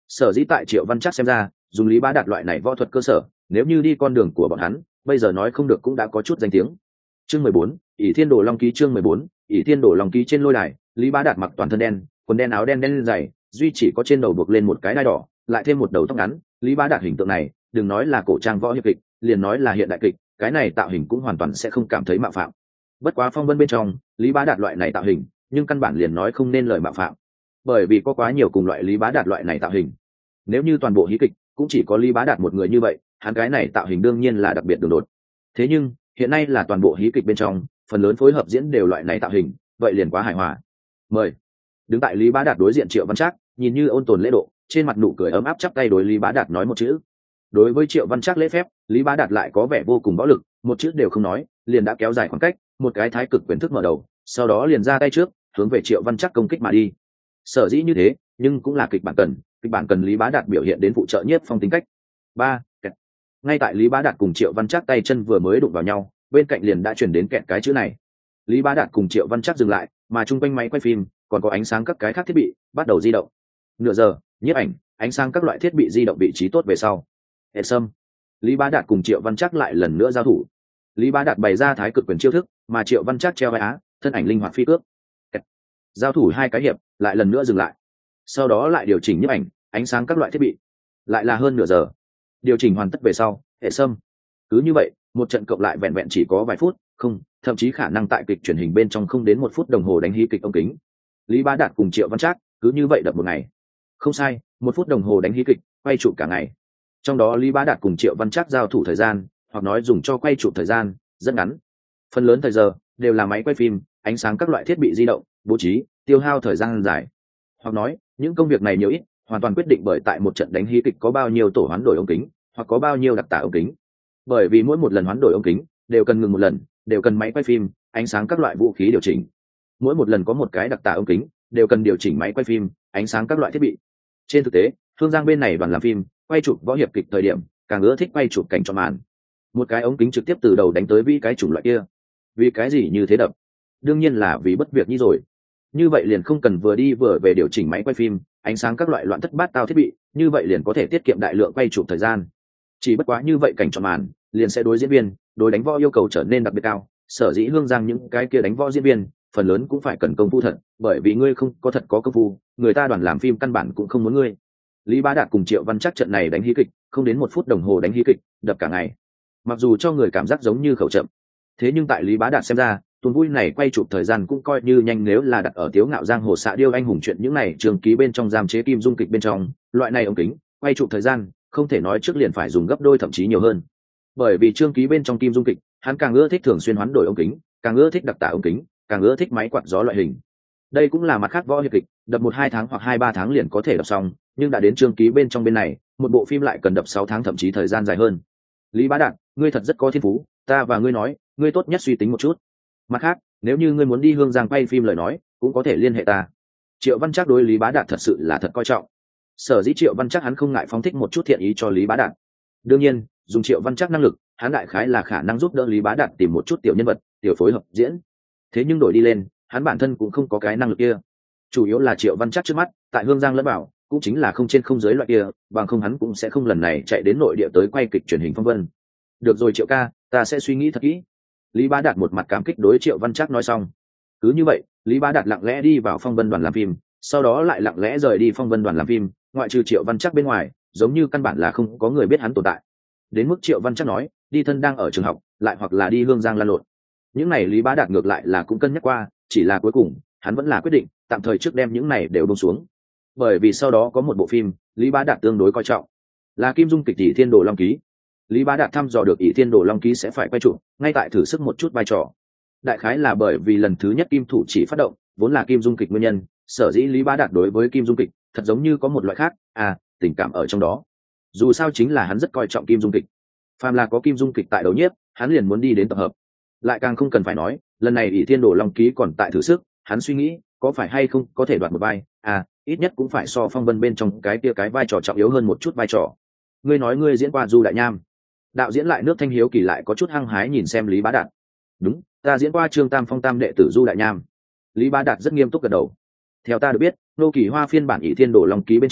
Sở dĩ tại Triệu Văn Trác xem ra, dùng Lý Bá Đạt loại này võ thuật cơ sở, nếu như đi con đường của bọn hắn, bây giờ nói không được cũng đã có chút danh tiếng. Chương mười bốn, ỷ Thiên Đồ Long ký. Chương mười bốn, ỷ Thiên Đồ Long ký. Trên lôi đài, Lý Bá Đạt mặc toàn thân đen, quần đen áo đen đen dày, duy chỉ có trên đầu buộc lên một cái đai đỏ, lại thêm một đầu tóc ngắn. Lý Bá Đạt hình tượng này, đừng nói là cổ trang võ hiệp kịch, liền nói là hiện đại kịch, cái này tạo hình cũng hoàn toàn sẽ không cảm thấy mạo phạm. Bất quá phong vân bên trong, Lý Bá Đạt loại này tạo hình, nhưng căn bản liền nói không nên lời mạo phạm, bởi vì có quá nhiều cùng loại Lý Bá Đạt loại này tạo hình. Nếu như toàn bộ hí kịch cũng chỉ có Lý Bá Đạt một người như vậy, hắn cái này tạo hình đương nhiên là đặc biệt đường đột. Thế nhưng hiện nay là toàn bộ hí kịch bên trong, phần lớn phối hợp diễn đều loại này tạo hình, vậy liền quá hài hòa. Mời. Đứng tại Lý Bá Đạt đối diện Triệu Văn Trác, nhìn như ôn tồn lễ độ, trên mặt nụ cười ấm áp, chắp tay đối Lý Bá Đạt nói một chữ. Đối với Triệu Văn Trác lễ phép, Lý Bá Đạt lại có vẻ vô cùng võ lực, một chữ đều không nói, liền đã kéo dài khoảng cách, một cái thái cực quyền thức mở đầu, sau đó liền ra tay trước, hướng về Triệu Văn Trác công kích mà đi. Sở dĩ như thế, nhưng cũng là kịch bản cần, kịch bản cần Lý Bá Đạt biểu hiện đến phụ trợ nhiếp phong tính cách. Ba, ngay tại Lý Bá Đạt cùng Triệu Văn Trác tay chân vừa mới đụng vào nhau, bên cạnh liền đã chuyển đến kẹt cái chữ này. Lý Bá Đạt cùng Triệu Văn Trác dừng lại, mà chung quanh máy quay phim còn có ánh sáng các cái khác thiết bị bắt đầu di động. Nửa giờ, nhiếp ảnh, ánh sáng các loại thiết bị di động vị trí tốt về sau. Hệ sâm. Lý Bá Đạt cùng Triệu Văn Trác lại lần nữa giao thủ. Lý Bá Đạt bày ra thái cực quyền chiêu thức, mà Triệu Văn Trác treo vai á, thân ảnh linh hoạt phi cước. Giao thủ hai cái hiệp, lại lần nữa dừng lại. Sau đó lại điều chỉnh nhiếp ảnh, ánh sáng các loại thiết bị. Lại là hơn nửa giờ. Điều chỉnh hoàn tất về sau, hệ sâm. Cứ như vậy, một trận cộng lại vẹn vẹn chỉ có vài phút, không, thậm chí khả năng tại kịch truyền hình bên trong không đến một phút đồng hồ đánh hí kịch ống kính. Lý Bá Đạt cùng Triệu Văn Trác cứ như vậy đập một ngày. Không sai, một phút đồng hồ đánh hí kịch, quay chụp cả ngày. Trong đó Lý Bá Đạt cùng Triệu Văn Trác giao thủ thời gian, hoặc nói dùng cho quay chụp thời gian, rất ngắn. Phần lớn thời giờ đều là máy quay phim, ánh sáng các loại thiết bị di động, bố trí, tiêu hao thời gian dài. Hoặc nói, những công việc này nhiều ít, hoàn toàn quyết định bởi tại một trận đánh hí kịch có bao nhiêu tổ hoán đổi ống kính, hoặc có bao nhiêu đặc tả ống kính. Bởi vì mỗi một lần hoán đổi ống kính đều cần ngừng một lần, đều cần máy quay phim, ánh sáng các loại vũ khí điều chỉnh. Mỗi một lần có một cái đặc tả ống kính, đều cần điều chỉnh máy quay phim, ánh sáng các loại thiết bị. Trên thực tế, Hương Giang bên này đoàn làm phim, quay chụp võ hiệp kịch thời điểm, càng ưa thích quay chụp cảnh trọn màn. Một cái ống kính trực tiếp từ đầu đánh tới vĩ cái chủng loại kia. Vì cái gì như thế đập? Đương nhiên là vì bất việc như rồi. Như vậy liền không cần vừa đi vừa về điều chỉnh máy quay phim, ánh sáng các loại loạn thất bát tao thiết bị, như vậy liền có thể tiết kiệm đại lượng quay chụp thời gian. Chỉ bất quá như vậy cảnh trọn màn, liền sẽ đối diễn viên, đối đánh võ yêu cầu trở nên đặc biệt cao. Sở dĩ Hương Giang những cái kia đánh võ diễn viên, phần lớn cũng phải cần công phu thật, bởi vì ngươi không có thật có công phu, người ta đoàn làm phim căn bản cũng không muốn ngươi. Lý Bá Đạt cùng Triệu Văn Trác trận này đánh hí kịch, không đến một phút đồng hồ đánh hí kịch, đập cả ngày. Mặc dù cho người cảm giác giống như khẩu chậm, thế nhưng tại Lý Bá Đạt xem ra, tuần vui này quay chụp thời gian cũng coi như nhanh, nếu là đặt ở Tiếu Ngạo Giang Hồ Xạ Điêu Anh Hùng chuyện những này trường ký bên trong giam chế kim dung kịch bên trong, loại này ống kính, quay chụp thời gian, không thể nói trước liền phải dùng gấp đôi thậm chí nhiều hơn. Bởi vì chương ký bên trong kim dung kịch, hắn càng ưa thích thường xuyên hoán đổi ống kính, càng ưa thích đặc tả ống kính, càng ưa thích máy quạt gió loại hình. Đây cũng là mặt khác võ hiệp kịch, đập một hai tháng hoặc hai ba tháng liền có thể đập xong, nhưng đã đến chương ký bên trong bên này, một bộ phim lại cần đập sáu tháng thậm chí thời gian dài hơn. Lý Bá Đạt, ngươi thật rất có thiên phú, ta và ngươi nói, ngươi tốt nhất suy tính một chút. Mặt khác, nếu như ngươi muốn đi Hương Giang quay phim lời nói, cũng có thể liên hệ ta. Triệu Văn Trác đối Lý Bá Đạt thật sự là thật coi trọng. Sở dĩ Triệu Văn Trác hắn không ngại phóng thích một chút thiện ý cho Lý Bá Đạt. Đương nhiên, dùng Triệu Văn Trác năng lực, hắn đại khái là khả năng giúp đỡ Lý Bá Đạt tìm một chút tiểu nhân vật, tiểu phối hợp diễn. Thế nhưng đổi đi lên, hắn bản thân cũng không có cái năng lực kia. Chủ yếu là Triệu Văn Trác trước mắt, tại Hương Giang lẫn bảo, cũng chính là không trên không dưới loại kia, bằng không hắn cũng sẽ không lần này chạy đến nội địa tới quay kịch truyền hình phong vân. Được rồi Triệu ca, ta sẽ suy nghĩ thật kỹ. Lý Bá Đạt một mặt cảm kích đối Triệu Văn Trác nói xong. Cứ như vậy, Lý Bá Đạt lặng lẽ đi vào phong vân đoàn làm phim, sau đó lại lặng lẽ rời đi phong vân đoàn làm phim, ngoại trừ Triệu Văn Trác bên ngoài, giống như căn bản là không có người biết hắn tồn tại. Đến mức Triệu Văn Trác nói, đi thân đang ở trường học, lại hoặc là đi Hương Giang lan lộn. Những này Lý Bá Đạt ngược lại là cũng cân nhắc qua, chỉ là cuối cùng, hắn vẫn là quyết định, tạm thời trước đem những này đều buông xuống. Bởi vì sau đó có một bộ phim, Lý Bá Đạt tương đối coi trọng, là kim dung kịch ỷ Thiên Đồ Long ký. Lý Bá Đạt thăm dò được ỷ Thiên Đồ Long ký sẽ phải quay trụ, ngay tại thử sức một chút vai trò. Đại khái là bởi vì lần thứ nhất kim thủ chỉ phát động, vốn là kim dung kịch nguyên nhân, sở dĩ Lý Bá Đạt đối với kim dung kịch thật giống như có một loại khác, à, tình cảm ở trong đó. Dù sao chính là hắn rất coi trọng kim dung kịch. Phàm là có kim dung kịch tại đấu nhiếp, hắn liền muốn đi đến tập hợp. Lại càng không cần phải nói, lần này ỷ Thiên Đồ Long ký còn tại thử sức, hắn suy nghĩ, có phải hay không có thể đoạt một vai, à, ít nhất cũng phải so phong vân bên trong cái kia cái vai trò trọng yếu hơn một chút vai trò. Ngươi nói ngươi diễn qua Du Đại Nham. Đạo diễn lại nước Thanh Hiếu Kỳ lại có chút hăng hái nhìn xem Lý Bá Đạt. Đúng, ta diễn qua Trương Tam Phong tam đệ tử Du Đại Nham. Lý Bá Đạt rất nghiêm túc gật đầu. Theo ta được biết, Nô Kỳ Hoa phiên bản ỷ Thiên Đồ Long ký bên trong,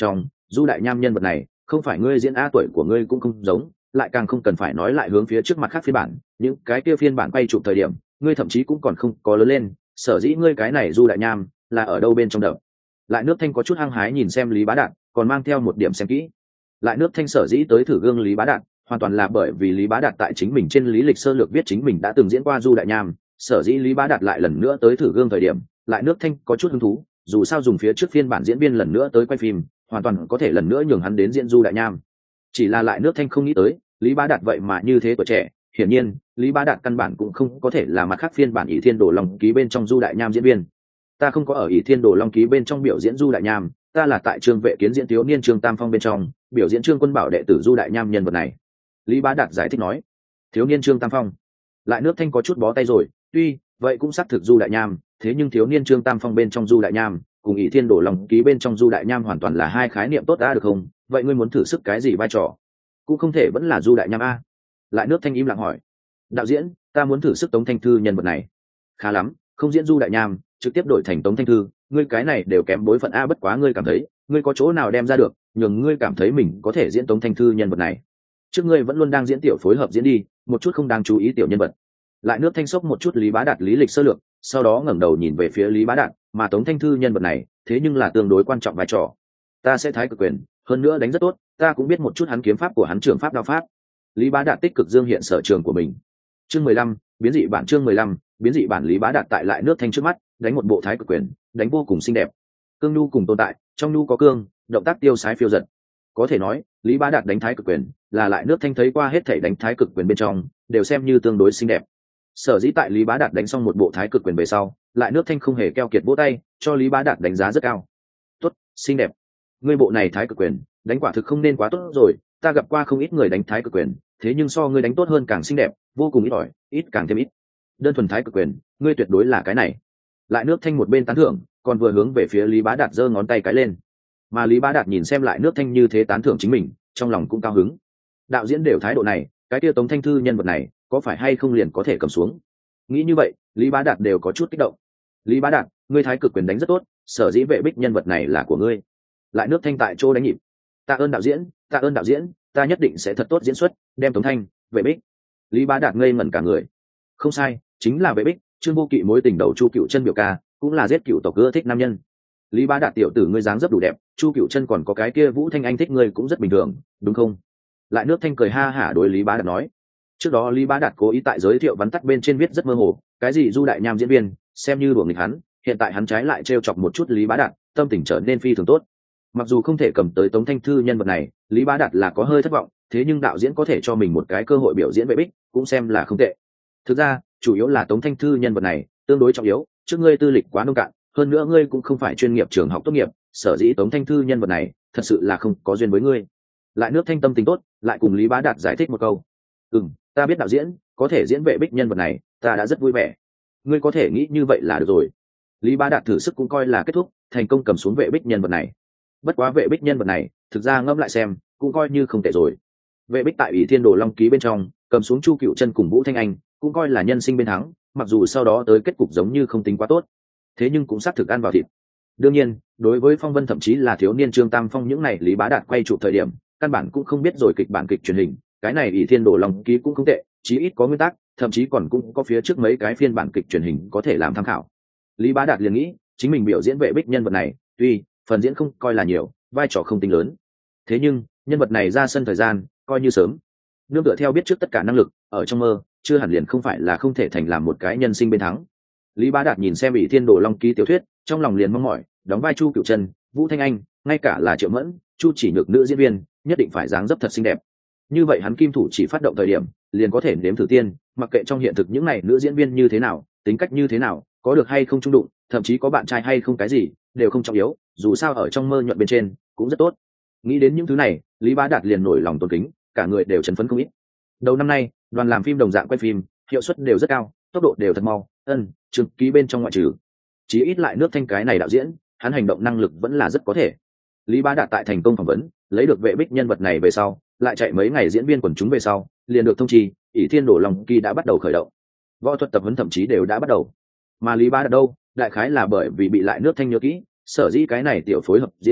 du đại nham nhân vật này không phải ngươi diễn a, tuổi của ngươi cũng không giống, lại càng không cần phải nói lại hướng phía trước mặt khác phiên bản, những cái kia phiên bản quay chụp thời điểm ngươi thậm chí cũng còn không có lớn lên, sở dĩ ngươi cái này du đại nham là ở đâu bên trong đợt. Lại nước thanh có chút hăng hái nhìn xem Lý Bá Đạt, còn mang theo một điểm xem kỹ. Lại nước thanh sở dĩ tới thử gương Lý Bá Đạt hoàn toàn là bởi vì Lý Bá Đạt tại chính mình trên lý lịch sơ lược viết chính mình đã từng diễn qua du đại nham, sở dĩ Lý Bá Đạt lại lần nữa tới thử gương thời điểm lại nước thanh có chút hứng thú, dù sao dùng phía trước phiên bản diễn viên lần nữa tới quay phim hoàn toàn có thể lần nữa nhường hắn đến diễn du đại nham. Chỉ là lại nước thanh không nghĩ tới Lý Bá Đạt vậy mà như thế tuổi trẻ, hiển nhiên Lý Bá Đạt căn bản cũng không có thể là mặt khác phiên bản ỷ thiên đồ long ký bên trong du đại nham diễn viên. Ta không có ở ỷ thiên đồ long ký bên trong biểu diễn du đại nham, ta là tại Trương Vệ Kiến diễn thiếu niên Trương Tam Phong bên trong biểu diễn Trương Quân Bảo đệ tử du đại nham nhân vật này. Lý Bá Đạt giải thích nói. Thiếu niên Trương Tam Phong. Lại nước thanh có chút bó tay rồi, tuy vậy cũng xác thực du đại nham, thế nhưng thiếu niên Trương Tam Phong bên trong du đại nham cùng ỷ thiên đồ long ký bên trong du đại nham hoàn toàn là hai khái niệm tốt đã được không? Vậy ngươi muốn thử sức cái gì vai trò? Cũng không thể vẫn là du đại nham a. Lại nước thanh im lặng hỏi. Đạo diễn, ta muốn thử sức Tống Thanh Thư nhân vật này. Khá lắm, không diễn du đại nham trực tiếp đổi thành Tống Thanh Thư, ngươi cái này đều kém bối phận a. Bất quá ngươi cảm thấy ngươi có chỗ nào đem ra được nhường ngươi cảm thấy mình có thể diễn Tống Thanh Thư nhân vật này? Trước ngươi vẫn luôn đang diễn tiểu phối hợp diễn đi, một chút không đáng chú ý tiểu nhân vật. Lại nước thanh sốc một chút Lý Bá Đạt lý lịch sơ lược, sau đó ngẩng đầu nhìn về phía Lý Bá Đạt, mà Tống Thanh Thư nhân vật này thế nhưng là tương đối quan trọng vai trò. Ta sẽ thái cực quyền, hơn nữa đánh rất tốt, ta cũng biết một chút hắn kiếm pháp của hắn trường pháp đao pháp. Lý Bá Đạt tích cực dương hiện sở trường của mình. Chương mười lăm, biến dị bản. Chương mười lăm, biến dị bản. Lý Bá Đạt tại lại nước thanh trước mắt đánh một bộ thái cực quyền, đánh vô cùng xinh đẹp. Cương nhu cùng tồn tại, trong nhu có cương, động tác tiêu sái phiêu dật. Có thể nói Lý Bá Đạt đánh thái cực quyền là lại nước thanh thấy qua hết thảy đánh thái cực quyền bên trong đều xem như tương đối xinh đẹp. Sở dĩ tại Lý Bá Đạt đánh xong một bộ thái cực quyền về sau, lại nước thanh không hề keo kiệt vỗ tay cho Lý Bá Đạt đánh giá rất cao. Tốt, xinh đẹp. Ngươi bộ này thái cực quyền đánh quả thực không nên quá tốt rồi, ta gặp qua không ít người đánh thái cực quyền, thế nhưng so ngươi đánh tốt hơn càng xinh đẹp, vô cùng ít ỏi, ít càng thêm ít. Đơn thuần thái cực quyền, ngươi tuyệt đối là cái này. Lại nước thanh một bên tán thưởng, còn vừa hướng về phía Lý Bá Đạt giơ ngón tay cái lên. Mà Lý Bá Đạt nhìn xem lại nước thanh như thế tán thưởng chính mình, trong lòng cũng cao hứng. Đạo diễn đều thái độ này, cái tia Tống Thanh Thư nhân vật này có phải hay không liền có thể cầm xuống? Nghĩ như vậy, Lý Bá Đạt đều có chút kích động. Lý Bá Đạt, ngươi thái cực quyền đánh rất tốt, sở dĩ Vệ Bích nhân vật này là của ngươi. Lại nước thanh tại chỗ đánh nhịp. Tạ ơn đạo diễn, tạ ơn đạo diễn, ta nhất định sẽ thật tốt diễn xuất, đem Tống Thanh, Vệ Bích. Lý Bá Đạt ngây ngẩn cả người. Không sai, chính là Vệ Bích, Trương Vô Kỵ mối tình đầu Chu Cựu Chân biểu ca, cũng là giết cựu tộc ưa thích nam nhân. Lý Bá Đạt tiểu tử ngươi dáng dấp đủ đẹp, Chu Cựu Chân còn có cái kia Vũ Thanh Anh thích ngươi cũng rất bình thường, đúng không? Lại nước thanh cười ha hả đối Lý Bá Đạt nói. Trước đó Lý Bá Đạt cố ý tại giới thiệu vắn tắt bên trên viết rất mơ hồ, cái gì du đại nham diễn viên, xem như đùa nghịch hắn, hiện tại hắn trái lại trêu chọc một chút Lý Bá Đạt, tâm tình trở nên phi thường tốt. Mặc dù không thể cầm tới Tống Thanh Thư nhân vật này, Lý Bá Đạt là có hơi thất vọng, thế nhưng đạo diễn có thể cho mình một cái cơ hội biểu diễn Vệ Bích, cũng xem là không tệ. Thực ra, chủ yếu là Tống Thanh Thư nhân vật này tương đối trọng yếu, trước ngươi tư lịch quá nông cạn, hơn nữa ngươi cũng không phải chuyên nghiệp trường học tốt nghiệp, sở dĩ Tống Thanh Thư nhân vật này thật sự là không có duyên với ngươi. Lại nước thanh tâm tính tốt, lại cùng Lý Bá Đạt giải thích một câu. Ừm, ta biết đạo diễn có thể diễn Vệ Bích nhân vật này, ta đã rất vui vẻ. Ngươi có thể nghĩ như vậy là được rồi. Lý Bá Đạt thử sức cũng coi là kết thúc, thành công cầm xuống Vệ Bích nhân vật này. Bất quá Vệ Bích nhân vật này, thực ra ngẫm lại xem, cũng coi như không tệ rồi. Vệ Bích tại Ủy Thiên Đồ Long ký bên trong, cầm xuống Chu Cựu Chân cùng Vũ Thanh Anh, cũng coi là nhân sinh bên thắng, mặc dù sau đó tới kết cục giống như không tính quá tốt, thế nhưng cũng xác thực ăn vào thịt. Đương nhiên, đối với Phong Vân thậm chí là thiếu niên Trương Tam Phong những này Lý Bá Đạt quay chụp thời điểm, căn bản cũng không biết rồi kịch bản kịch truyền hình, cái này Ủy Thiên Đồ Long ký cũng không tệ, chí ít có nguyên tắc, thậm chí còn cũng có phía trước mấy cái phiên bản kịch truyền hình có thể làm tham khảo. Lý Bá Đạt liền nghĩ, chính mình biểu diễn Vệ Bích nhân vật này, tuy phần diễn không coi là nhiều, vai trò không tính lớn, thế nhưng nhân vật này ra sân thời gian coi như sớm. Nương tựa theo biết trước tất cả năng lực, ở trong mơ chưa hẳn liền không phải là không thể thành làm một cái nhân sinh bên thắng. Lý Bá Đạt nhìn xem Ủy Thiên Đồ Long ký tiểu thuyết, trong lòng liền mong mỏi, đóng vai Chu Cựu Chân, Vũ Thanh Anh, ngay cả là Triệu Mẫn, Chu Chỉ Nhược nữ diễn viên, nhất định phải dáng dấp thật xinh đẹp. Như vậy hắn kim thủ chỉ phát động thời điểm, liền có thể nếm thử tiên, mặc kệ trong hiện thực những này nữ diễn viên như thế nào, tính cách như thế nào, có được hay không trung đụng, thậm chí có bạn trai hay không cái gì, đều không trọng yếu, dù sao ở trong mơ nhuận bên trên cũng rất tốt. Nghĩ đến những thứ này, Lý Bá Đạt liền nổi lòng tôn kính, cả người đều chấn phấn không ít. Đầu năm nay, đoàn làm phim đồng dạng quay phim, hiệu suất đều rất cao, tốc độ đều thật mau, ân, trường ký bên trong ngoại trừ. Chí ít lại nước thanh cái này đạo diễn, hắn hành động năng lực vẫn là rất có thể. Lý Bá Đạt tại thành công phỏng vấn, lấy được Vệ Bích nhân vật này về sau, lại chạy mấy ngày diễn viên quần chúng về sau, liền được thông chi, Ỷ Thiên Đồ Long kỳ đã bắt đầu khởi động. Võ thuật tập huấn thậm chí đều đã bắt đầu. Mà Lý Bá Đạt đâu, đại khái là bởi vì bị lại nước thanh nhớ kỹ, sở dĩ cái này tiểu phối hợp diễn,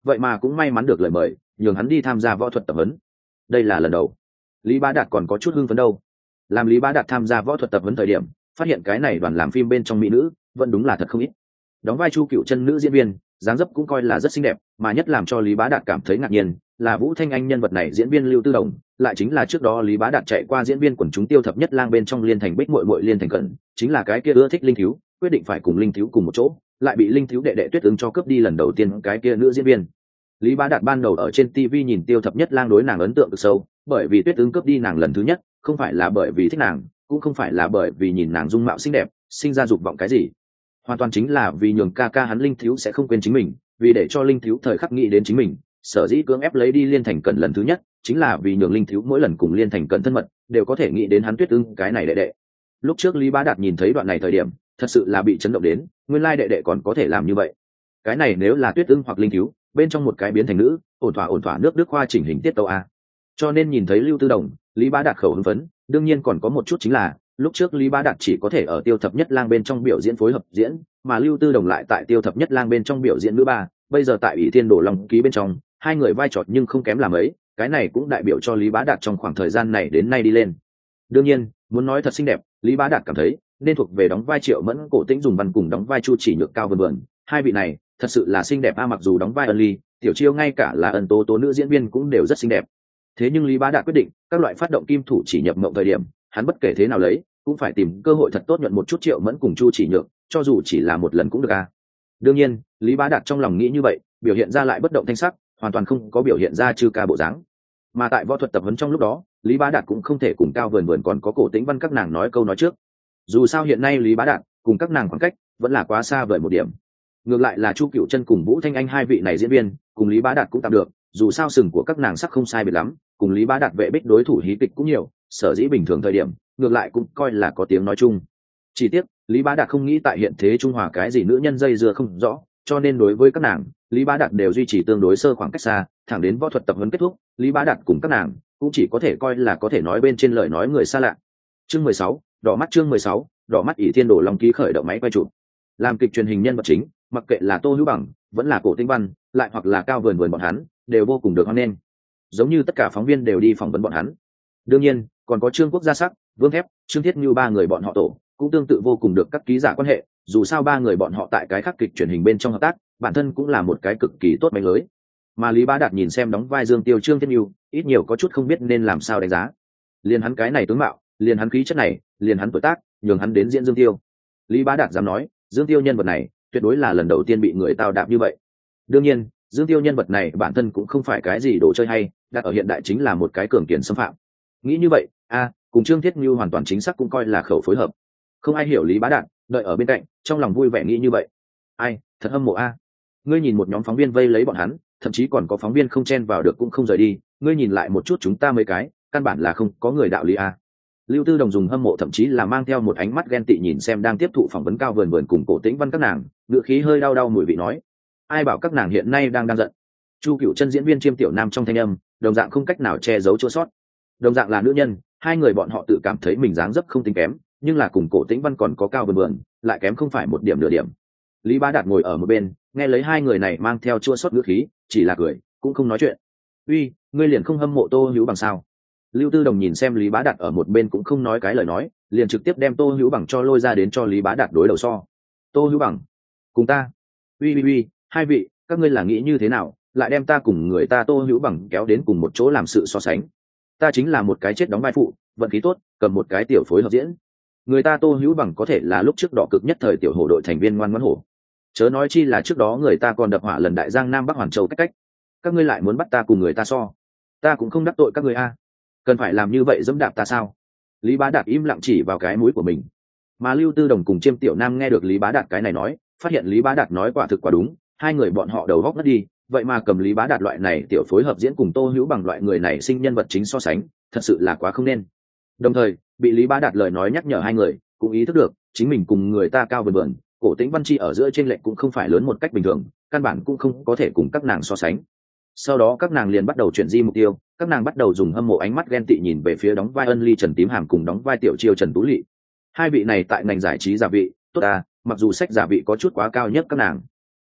vậy mà cũng may mắn được lời mời nhường hắn đi tham gia võ thuật tập huấn. Đây là lần đầu Lý Bá Đạt còn có chút hưng phấn đâu. Làm Lý Bá Đạt tham gia võ thuật tập huấn thời điểm, phát hiện cái này đoàn làm phim bên trong mỹ nữ vẫn đúng là thật không ít. Đóng vai Chu Cựu Chân nữ diễn viên dáng dấp cũng coi là rất xinh đẹp, mà nhất làm cho Lý Bá Đạt cảm thấy ngạc nhiên là Vũ Thanh Anh nhân vật này diễn viên Lưu Tư Đồng lại chính là trước đó Lý Bá Đạt chạy qua diễn viên quần chúng tiêu thập nhất lang bên trong Liên Thành Bích muội muội Liên Thành Cẩn, chính là cái kia ưa thích Linh Thiếu, quyết định phải cùng Linh Thiếu cùng một chỗ, lại bị Linh Thiếu đệ đệ Tuyết Ứng cho cướp đi lần đầu tiên cái kia nữ diễn viên. Lý Bá Đạt ban đầu ở trên ti vi nhìn tiêu thập nhất lang đối nàng ấn tượng cực sâu, bởi vì Tuyết Ứng cướp đi nàng lần thứ nhất, không phải là bởi vì thích nàng, cũng không phải là bởi vì nhìn nàng dung mạo xinh đẹp, sinh ra dục vọng cái gì, hoàn toàn chính là vì nhường ca ca hắn Linh Thiếu sẽ không quên chính mình, vì để cho Linh Thiếu thời khắc nghĩ đến chính mình, sở dĩ cưỡng ép lấy đi Liên Thành Cẩn lần thứ nhất, chính là vì nhường Linh Thiếu mỗi lần cùng Liên Thành Cẩn thân mật, đều có thể nghĩ đến hắn Tuyết Ưng cái này đệ đệ. Lúc trước Lý Bá Đạt nhìn thấy đoạn này thời điểm, thật sự là bị chấn động đến, nguyên lai đệ đệ còn có thể làm như vậy. Cái này nếu là Tuyết Ưng hoặc Linh Thiếu, bên trong một cái biến thành nữ, ổn thỏa ổn thỏa nước Đức khoa chỉnh hình tiết tấu a. Cho nên nhìn thấy Lưu Tư Đồng, Lý Bá Đạt khẩu hưng phấn, đương nhiên còn có một chút chính là, lúc trước Lý Bá Đạt chỉ có thể ở Tiêu Thập Nhất Lang bên trong biểu diễn phối hợp diễn, mà Lưu Tư Đồng lại tại Tiêu Thập Nhất Lang bên trong biểu diễn nữ ba, bây giờ tại Ủy Thiên Đồ Long ký bên trong, hai người vai trò nhưng không kém làm ấy, cái này cũng đại biểu cho Lý Bá Đạt trong khoảng thời gian này đến nay đi lên. Đương nhiên, muốn nói thật xinh đẹp, Lý Bá Đạt cảm thấy nên thuộc về đóng vai Triệu Mẫn, Cổ Tĩnh Dùng Văn cùng đóng vai Chu Chỉ Nhược Cao Vân Vân, hai vị này thật sự là xinh đẹp a, mặc dù đóng vai Ân Ly, Tiểu Chiêu ngay cả là Ân Tố Tố nữ diễn viên cũng đều rất xinh đẹp. Thế nhưng Lý Bá Đạt quyết định, các loại phát động kim thủ chỉ nhập mộng thời điểm, hắn bất kể thế nào lấy, cũng phải tìm cơ hội thật tốt nhuận một chút Triệu Mẫn cùng Chu Chỉ Nhược, cho dù chỉ là một lần cũng được a. Đương nhiên, Lý Bá Đạt trong lòng nghĩ như vậy, biểu hiện ra lại bất động thanh sắc, hoàn toàn không có biểu hiện ra chư ca bộ dáng. Mà tại võ thuật tập huấn trong lúc đó, Lý Bá Đạt cũng không thể cùng Cao Vườn Vườn còn có Cổ Tĩnh Văn các nàng nói câu nói trước. Dù sao hiện nay Lý Bá Đạt cùng các nàng khoảng cách vẫn là quá xa vời một điểm. Ngược lại là Chu Cựu Chân cùng Vũ Thanh Anh hai vị này diễn viên, cùng Lý Bá Đạt cũng tạm được, dù sao sừng của các nàng sắc không sai biệt lắm, cùng Lý Bá Đạt vệ bích đối thủ hí kịch cũng nhiều, sở dĩ bình thường thời điểm, ngược lại cũng coi là có tiếng nói chung. Chỉ tiếc, Lý Bá Đạt không nghĩ tại hiện thế trung hòa cái gì nữ nhân dây dưa không rõ, cho nên đối với các nàng, Lý Bá Đạt đều duy trì tương đối sơ khoảng cách xa, thẳng đến võ thuật tập huấn kết thúc, Lý Bá Đạt cùng các nàng cũng chỉ có thể coi là có thể nói bên trên lời nói người xa lạ. Chương mười sáu, đỏ mắt chương mười sáu, đỏ mắt Ỷ Thiên Đồ Long ký khởi động máy quay chụp. Làm kịch truyền hình nhân vật chính, mặc kệ là Tô Hữu Bằng, vẫn là Cổ Tĩnh Văn, lại hoặc là Cao Vườn Vườn bọn hắn, đều vô cùng được hoan nghênh. Giống như tất cả phóng viên đều đi phỏng vấn bọn hắn. Đương nhiên, còn có Trương Quốc Gia Sắc, Vương Thép, Trương Thiết Như ba người bọn họ tổ, cũng tương tự vô cùng được các ký giả quan hệ, dù sao ba người bọn họ tại cái khắc kịch truyền hình bên trong hợp tác, bản thân cũng là một cái cực kỳ tốt bánh lưới. Mà Lý Bá Đạt nhìn xem đóng vai Dương Tiêu Trương Thiết Như, ít nhiều có chút không biết nên làm sao đánh giá. Liền hắn cái này tướng mạo, liền hắn khí chất này, liền hắn tuổi tác, nhường hắn đến diễn Dương Tiêu. Lý Bá Đạt dám nói, Dương Tiêu nhân vật này, tuyệt đối là lần đầu tiên bị người tao đạp như vậy. Đương nhiên, Dương Tiêu nhân vật này bản thân cũng không phải cái gì đồ chơi hay, đặt ở hiện đại chính là một cái cường kiền xâm phạm. Nghĩ như vậy, a, cùng Trương Thiết Như hoàn toàn chính xác cũng coi là khẩu phối hợp. Không ai hiểu Lý Bá Đạt, đợi ở bên cạnh, trong lòng vui vẻ nghĩ như vậy. Ai, thật hâm mộ a. Ngươi nhìn một nhóm phóng viên vây lấy bọn hắn, thậm chí còn có phóng viên không chen vào được cũng không rời đi, ngươi nhìn lại một chút chúng ta mấy cái, căn bản là không có người đạo lý a. Lưu Tư Đồng dùng hâm mộ thậm chí là mang theo một ánh mắt ghen tị nhìn xem đang tiếp thụ phỏng vấn Cao Vườn Vườn cùng Cổ Tĩnh Văn các nàng, ngựa khí hơi đau đau mùi vị nói: ai bảo các nàng hiện nay đang đang giận. Chu Cựu Chân diễn viên Chiêm Tiểu Nam trong thanh âm, đồng dạng không cách nào che giấu chỗ sót. Đồng dạng là nữ nhân, hai người bọn họ tự cảm thấy mình dáng dấp không tính kém, nhưng là cùng Cổ Tĩnh Văn còn có Cao Vườn Vườn, lại kém không phải một điểm nửa điểm. Lý Bá Đạt ngồi ở một bên, nghe lấy hai người này mang theo chua xót ngữ khí, chỉ là cười, cũng không nói chuyện. Uy, ngươi liền không hâm mộ Tô Hữu Bằng sao? Lưu Tư Đồng nhìn xem Lý Bá Đạt ở một bên cũng không nói cái lời nói, liền trực tiếp đem Tô Hữu Bằng cho lôi ra đến cho Lý Bá Đạt đối đầu so. Tô Hữu Bằng, cùng ta. Uy uy uy, hai vị, các ngươi là nghĩ như thế nào, lại đem ta cùng người ta Tô Hữu Bằng kéo đến cùng một chỗ làm sự so sánh? Ta chính là một cái chết đóng vai phụ, vận khí tốt, cầm một cái tiểu phối hợp diễn. Người ta Tô Hữu Bằng có thể là lúc trước đỏ cực nhất thời tiểu hổ đội thành viên ngoan ngoãn hổ. Chớ nói chi là trước đó người ta còn đập hỏa lần đại giang Nam Bắc Hoàn Châu cách cách. Các ngươi lại muốn bắt ta cùng người ta so, ta cũng không đắc tội các ngươi a. Cần phải làm như vậy dẫm đạp ta sao? Lý Bá Đạt im lặng chỉ vào cái mũi của mình. Mà Lưu Tư Đồng cùng Chiêm Tiểu Nam nghe được Lý Bá Đạt cái này nói, phát hiện Lý Bá Đạt nói quả thực quả đúng, hai người bọn họ đầu góc ngất đi, vậy mà cầm Lý Bá Đạt loại này tiểu phối hợp diễn cùng Tô Hữu Bằng loại người này sinh nhân vật chính so sánh, thật sự là quá không nên. Đồng thời, bị Lý Bá Đạt lời nói nhắc nhở hai người, cũng ý thức được, chính mình cùng người ta Cao Vườn Vườn, Cổ Tĩnh Văn chi ở giữa trên lệnh cũng không phải lớn một cách bình thường, căn bản cũng không có thể cùng các nàng so sánh. Sau đó các nàng liền bắt đầu chuyển di mục tiêu, các nàng bắt đầu dùng hâm mộ ánh mắt ghen tị nhìn về phía đóng vai Ân Ly Trần Tím Hàm cùng đóng vai Tiểu Chiêu Trần Tú Lệ. Hai vị này tại ngành giải trí giả vị, tốt à, mặc dù sách giả vị có chút quá cao nhất các nàng.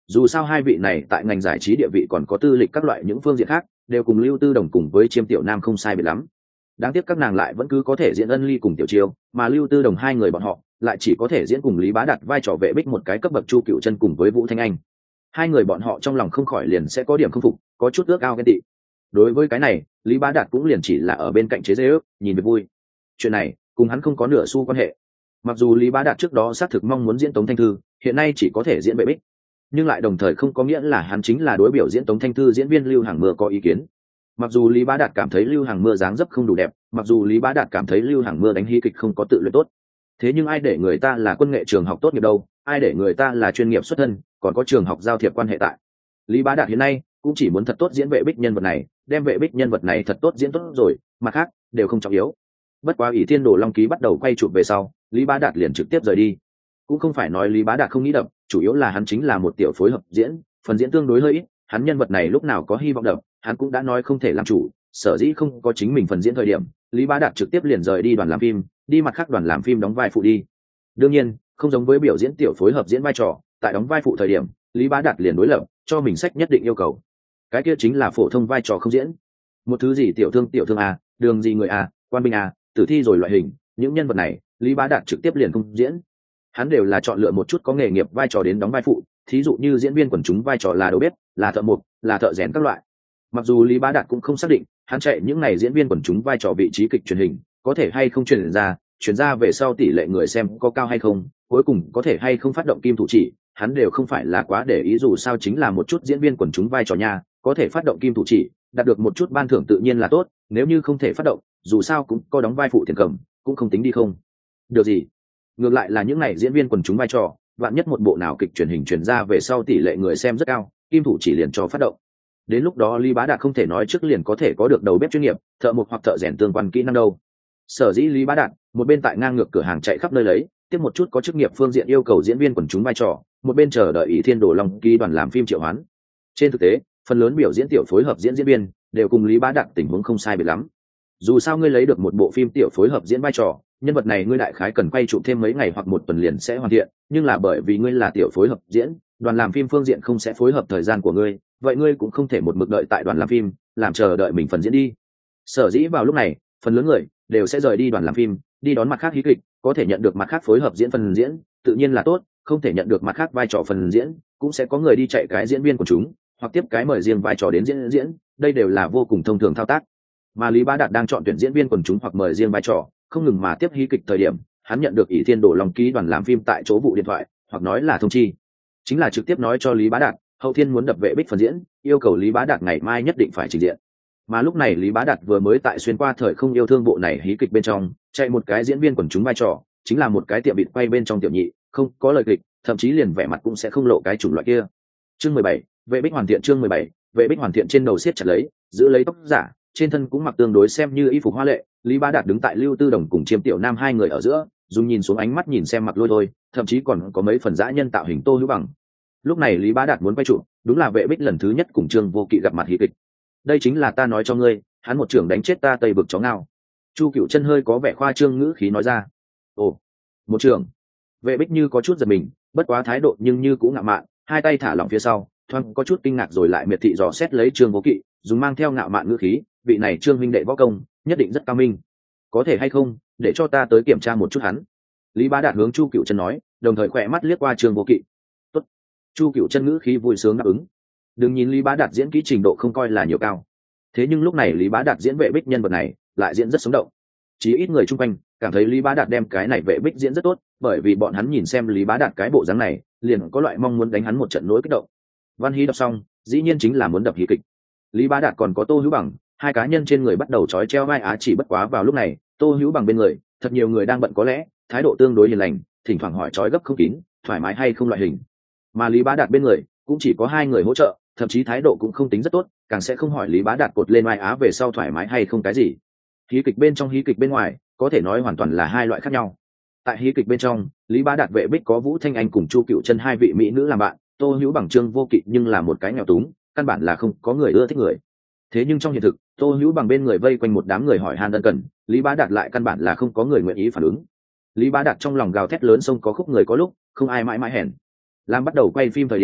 dù sao hai vị này tại ngành giải trí địa vị còn có tư lịch các loại những phương diện khác đều cùng Lưu Tư Đồng cùng với Chiêm Tiểu Nam không sai biệt lắm. Đáng tiếc các nàng lại vẫn cứ có thể diễn Ân Ly cùng Tiểu Chiêu, mà Lưu Tư Đồng hai người bọn họ lại chỉ có thể diễn cùng Lý Bá Đạt vai trò vệ bích một cái cấp bậc Chu Cựu Chân cùng với Vũ Thanh Anh. Hai người bọn họ trong lòng không khỏi liền sẽ có điểm không phục, có chút ước ao ghen tị. Đối với cái này, Lý Bá Đạt cũng liền chỉ là ở bên cạnh chế giễu, nhìn về vui. Chuyện này cùng hắn không có nửa xu quan hệ. Mặc dù Lý Bá Đạt trước đó xác thực mong muốn diễn Tống Thanh Thư, hiện nay chỉ có thể diễn vệ bích, nhưng lại đồng thời không có nghĩa là hắn chính là đối biểu diễn Tống Thanh Thư diễn viên Lưu Hàng Mưa có ý kiến. Mặc dù Lý Bá Đạt cảm thấy Lưu Hàng Mưa dáng dấp không đủ đẹp, mặc dù Lý Bá Đạt cảm thấy Lưu Hàng Mưa đánh hí kịch không có tự luyện tốt, thế nhưng ai để người ta là quân nghệ trường học tốt nghiệp đâu, ai để người ta là chuyên nghiệp xuất thân, còn có trường học giao thiệp quan hệ tại. Lý Bá Đạt hiện nay cũng chỉ muốn thật tốt diễn vệ bích nhân vật này, đem vệ bích nhân vật này thật tốt diễn tốt rồi, mặt khác đều không trọng yếu. Bất quá ỷ Thiên Đồ Long Ký bắt đầu quay chụp về sau, Lý Bá Đạt liền trực tiếp rời đi. Cũng không phải nói Lý Bá Đạt không nghĩ đập, chủ yếu là hắn chính là một tiểu phối hợp diễn, phần diễn tương đối hơi ít, hắn nhân vật này lúc nào có hy vọng đập, hắn cũng đã nói không thể làm chủ, sở dĩ không có chính mình phần diễn thời điểm, Lý Bá Đạt trực tiếp liền rời đi đoàn làm phim, đi mặt khác đoàn làm phim đóng vai phụ đi. Đương nhiên, không giống với biểu diễn tiểu phối hợp diễn vai trò, tại đóng vai phụ thời điểm, Lý Bá Đạt liền đối lập cho mình sách nhất định yêu cầu. Cái kia chính là phổ thông vai trò không diễn. Một thứ gì tiểu thương tiểu thương a, đường gì người a, quan binh a, tử thi rồi loại hình, những nhân vật này, Lý Bá Đạt trực tiếp liền không diễn. Hắn đều là chọn lựa một chút có nghề nghiệp vai trò đến đóng vai phụ, thí dụ như diễn viên quần chúng vai trò là đầu bếp, là thợ mộc, là thợ rèn các loại. Mặc dù Lý Bá Đạt cũng không xác định hắn chạy những này diễn viên quần chúng vai trò vị trí kịch truyền hình có thể hay không truyền ra, truyền ra về sau tỷ lệ người xem có cao hay không, cuối cùng có thể hay không phát động kim thủ chỉ, hắn đều không phải là quá để ý, dù sao chính là một chút diễn viên quần chúng vai trò nha, có thể phát động kim thủ chỉ, đạt được một chút ban thưởng tự nhiên là tốt, nếu như không thể phát động, dù sao cũng có đóng vai phụ tiền cầm, cũng không tính đi không được gì. Ngược lại là những này diễn viên quần chúng vai trò, vạn nhất một bộ nào kịch truyền hình truyền ra về sau tỷ lệ người xem rất cao, kim thủ chỉ liền cho phát động. Đến lúc đó Lý Bá Đạt không thể nói trước liền có thể có được đầu bếp chuyên nghiệp, thợ mộc hoặc thợ rèn tương quan kỹ năng đâu. Sở dĩ Lý Bá Đạt một bên tại ngang ngược cửa hàng chạy khắp nơi lấy, tiếp một chút có chức nghiệp phương diện yêu cầu diễn viên quần chúng vai trò, một bên chờ đợi ỷ Thiên Đồ Long Ký đoàn làm phim triệu hoán. Trên thực tế, phần lớn biểu diễn tiểu phối hợp diễn diễn viên đều cùng Lý Bá Đạt tình huống không sai biệt lắm. Dù sao ngươi lấy được một bộ phim tiểu phối hợp diễn vai trò, nhân vật này ngươi đại khái cần quay trụ thêm mấy ngày hoặc một tuần liền sẽ hoàn thiện, nhưng là bởi vì ngươi là tiểu phối hợp diễn, đoàn làm phim phương diện không sẽ phối hợp thời gian của ngươi, vậy ngươi cũng không thể một mực đợi tại đoàn làm phim làm chờ đợi mình phần diễn đi. Sở dĩ vào lúc này, phần lớn người đều sẽ rời đi đoàn làm phim, đi đón mặt khác hí kịch, có thể nhận được mặt khác phối hợp diễn phần diễn tự nhiên là tốt, không thể nhận được mặt khác vai trò phần diễn, cũng sẽ có người đi chạy cái diễn viên của chúng, hoặc tiếp cái mời riêng vai trò đến diễn diễn, đây đều là vô cùng thông thường thao tác. Mà Lý Bá Đạt đang chọn tuyển diễn viên quần chúng hoặc mời riêng vai trò, không ngừng mà tiếp hí kịch thời điểm, hắn nhận được ỷ Thiên Đồ Long Ký đoàn làm phim tại chỗ vụ điện thoại, hoặc nói là thông chi, chính là trực tiếp nói cho Lý Bá Đạt, hậu thiên muốn đập vệ bích phần diễn, yêu cầu Lý Bá Đạt ngày mai nhất định phải trình diện. Mà lúc này Lý Bá Đạt vừa mới tại xuyên qua thời không yêu thương bộ này hí kịch bên trong, chạy một cái diễn viên quần chúng vai trò, chính là một cái tiệm bịt quay bên trong tiểu nhị, không có lời kịch, thậm chí liền vẻ mặt cũng sẽ không lộ cái chủng loại kia. Chương mười bảy, vệ bích hoàn thiện. Chương mười bảy, vệ bích hoàn thiện. Trên đầu siết chặt lấy, giữ lấy tóc giả, trên thân cũng mặc tương đối xem như y phục hoa lệ, Lý Bá Đạt đứng tại Lưu Tư Đồng cùng Chiêm Tiểu Nam hai người ở giữa, dùng nhìn xuống ánh mắt nhìn xem mặc lôi thôi, thậm chí còn có mấy phần dã nhân tạo hình Tô Hữu Bằng. Lúc này Lý Bá Đạt muốn quay trụ, đúng là vệ bích lần thứ nhất cùng Trương Vô Kỵ gặp mặt hí kịch. Đây chính là ta nói cho ngươi, hắn một trưởng đánh chết ta Tây vực chó ngao. Chu Cựu Chân hơi có vẻ khoa trương ngữ khí nói ra. Ồ, một trưởng. Vệ bích như có chút giật mình, bất quá thái độ nhưng như cũng ngạo mạn, hai tay thả lỏng phía sau, thoáng có chút kinh ngạc rồi lại miệt thị dò xét lấy Trương Vô Kỵ, dùng mang theo ngạo mạn ngữ khí, vị này Trương huynh đệ võ công nhất định rất cao minh, có thể hay không để cho ta tới kiểm tra một chút hắn. Lý Bá Đạt hướng Chu Cựu Chân nói, đồng thời khỏe mắt liếc qua Trương Vô Kỵ. Tốt. Chu Cựu Chân ngữ khí vui sướng đáp ứng. Đừng nhìn Lý Bá Đạt diễn kỹ trình độ không coi là nhiều cao, thế nhưng lúc này Lý Bá Đạt diễn vệ bích nhân vật này lại diễn rất sống động, chỉ ít người chung quanh cảm thấy Lý Bá Đạt đem cái này vệ bích diễn rất tốt, bởi vì bọn hắn nhìn xem Lý Bá Đạt cái bộ dáng này, liền có loại mong muốn đánh hắn một trận nỗi kích động. Văn hí đọc xong, dĩ nhiên chính là muốn đập hí kịch. Lý Bá Đạt còn có Tô Hữu Bằng, hai cá nhân trên người bắt đầu trói treo vai á, chỉ bất quá vào lúc này, Tô Hữu Bằng bên người, thật nhiều người đang bận, có lẽ thái độ tương đối hiền lành, thỉnh thoảng hỏi trói gấp không kín, thoải mái hay không loại hình. Mà Lý Bá Đạt bên người cũng chỉ có hai người hỗ trợ, thậm chí thái độ cũng không tính rất tốt, càng sẽ không hỏi Lý Bá Đạt cột lên vai á về sau thoải mái hay không cái gì. Hí kịch bên trong hí kịch bên ngoài, có thể nói hoàn toàn là hai loại khác nhau. Tại hí kịch bên trong, Lý Bá Đạt vệ bích có Vũ Thanh Anh cùng Chu Cựu Chân hai vị mỹ nữ làm bạn, Tô Hữu Bằng Trương Vô Kỵ nhưng là một cái nghèo túng, căn bản là không có người ưa thích người. Thế nhưng trong hiện thực, Tô Hữu Bằng bên người vây quanh một đám người hỏi han ân cần, Lý Bá Đạt lại căn bản là không có người nguyện ý phản ứng. Lý Bá Đạt trong lòng gào thét lớn, sông có khúc người có lúc không ai mãi mãi hèn. Làm bắt đầu quay phim thời điểm,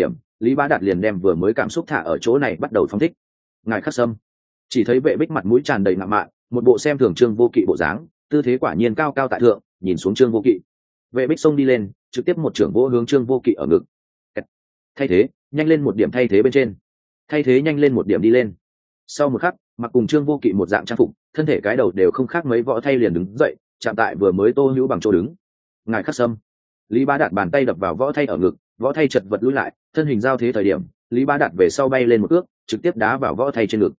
Lý Bá Đạt liền đem vừa mới cảm xúc thả ở chỗ này bắt đầu phóng thích. Ngài Khắc Sâm. Chỉ thấy Vệ Bích mặt mũi tràn đầy ngạo mạn, một bộ xem thường Trương Vô Kỵ bộ dáng, tư thế quả nhiên cao cao tại thượng, nhìn xuống Trương Vô Kỵ. Vệ Bích xông đi lên, trực tiếp một trưởng vỗ hướng Trương Vô Kỵ ở ngực. Thay thế, nhanh lên một điểm thay thế bên trên. Thay thế nhanh lên một điểm đi lên. Sau một khắc, mặc cùng Trương Vô Kỵ một dạng trang phục, thân thể cái đầu đều không khác mấy võ thay liền đứng dậy, chạm tại vừa mới Tô Hữu Bằng chỗ đứng. Ngài Khắc Sâm. Lý Bá Đạt bàn tay đập vào võ thay ở ngực, võ thay chật vật lùi lại, thân hình giao thế thời điểm, Lý Bá Đạt về sau bay lên một cước, trực tiếp đá vào võ thay trên ngực.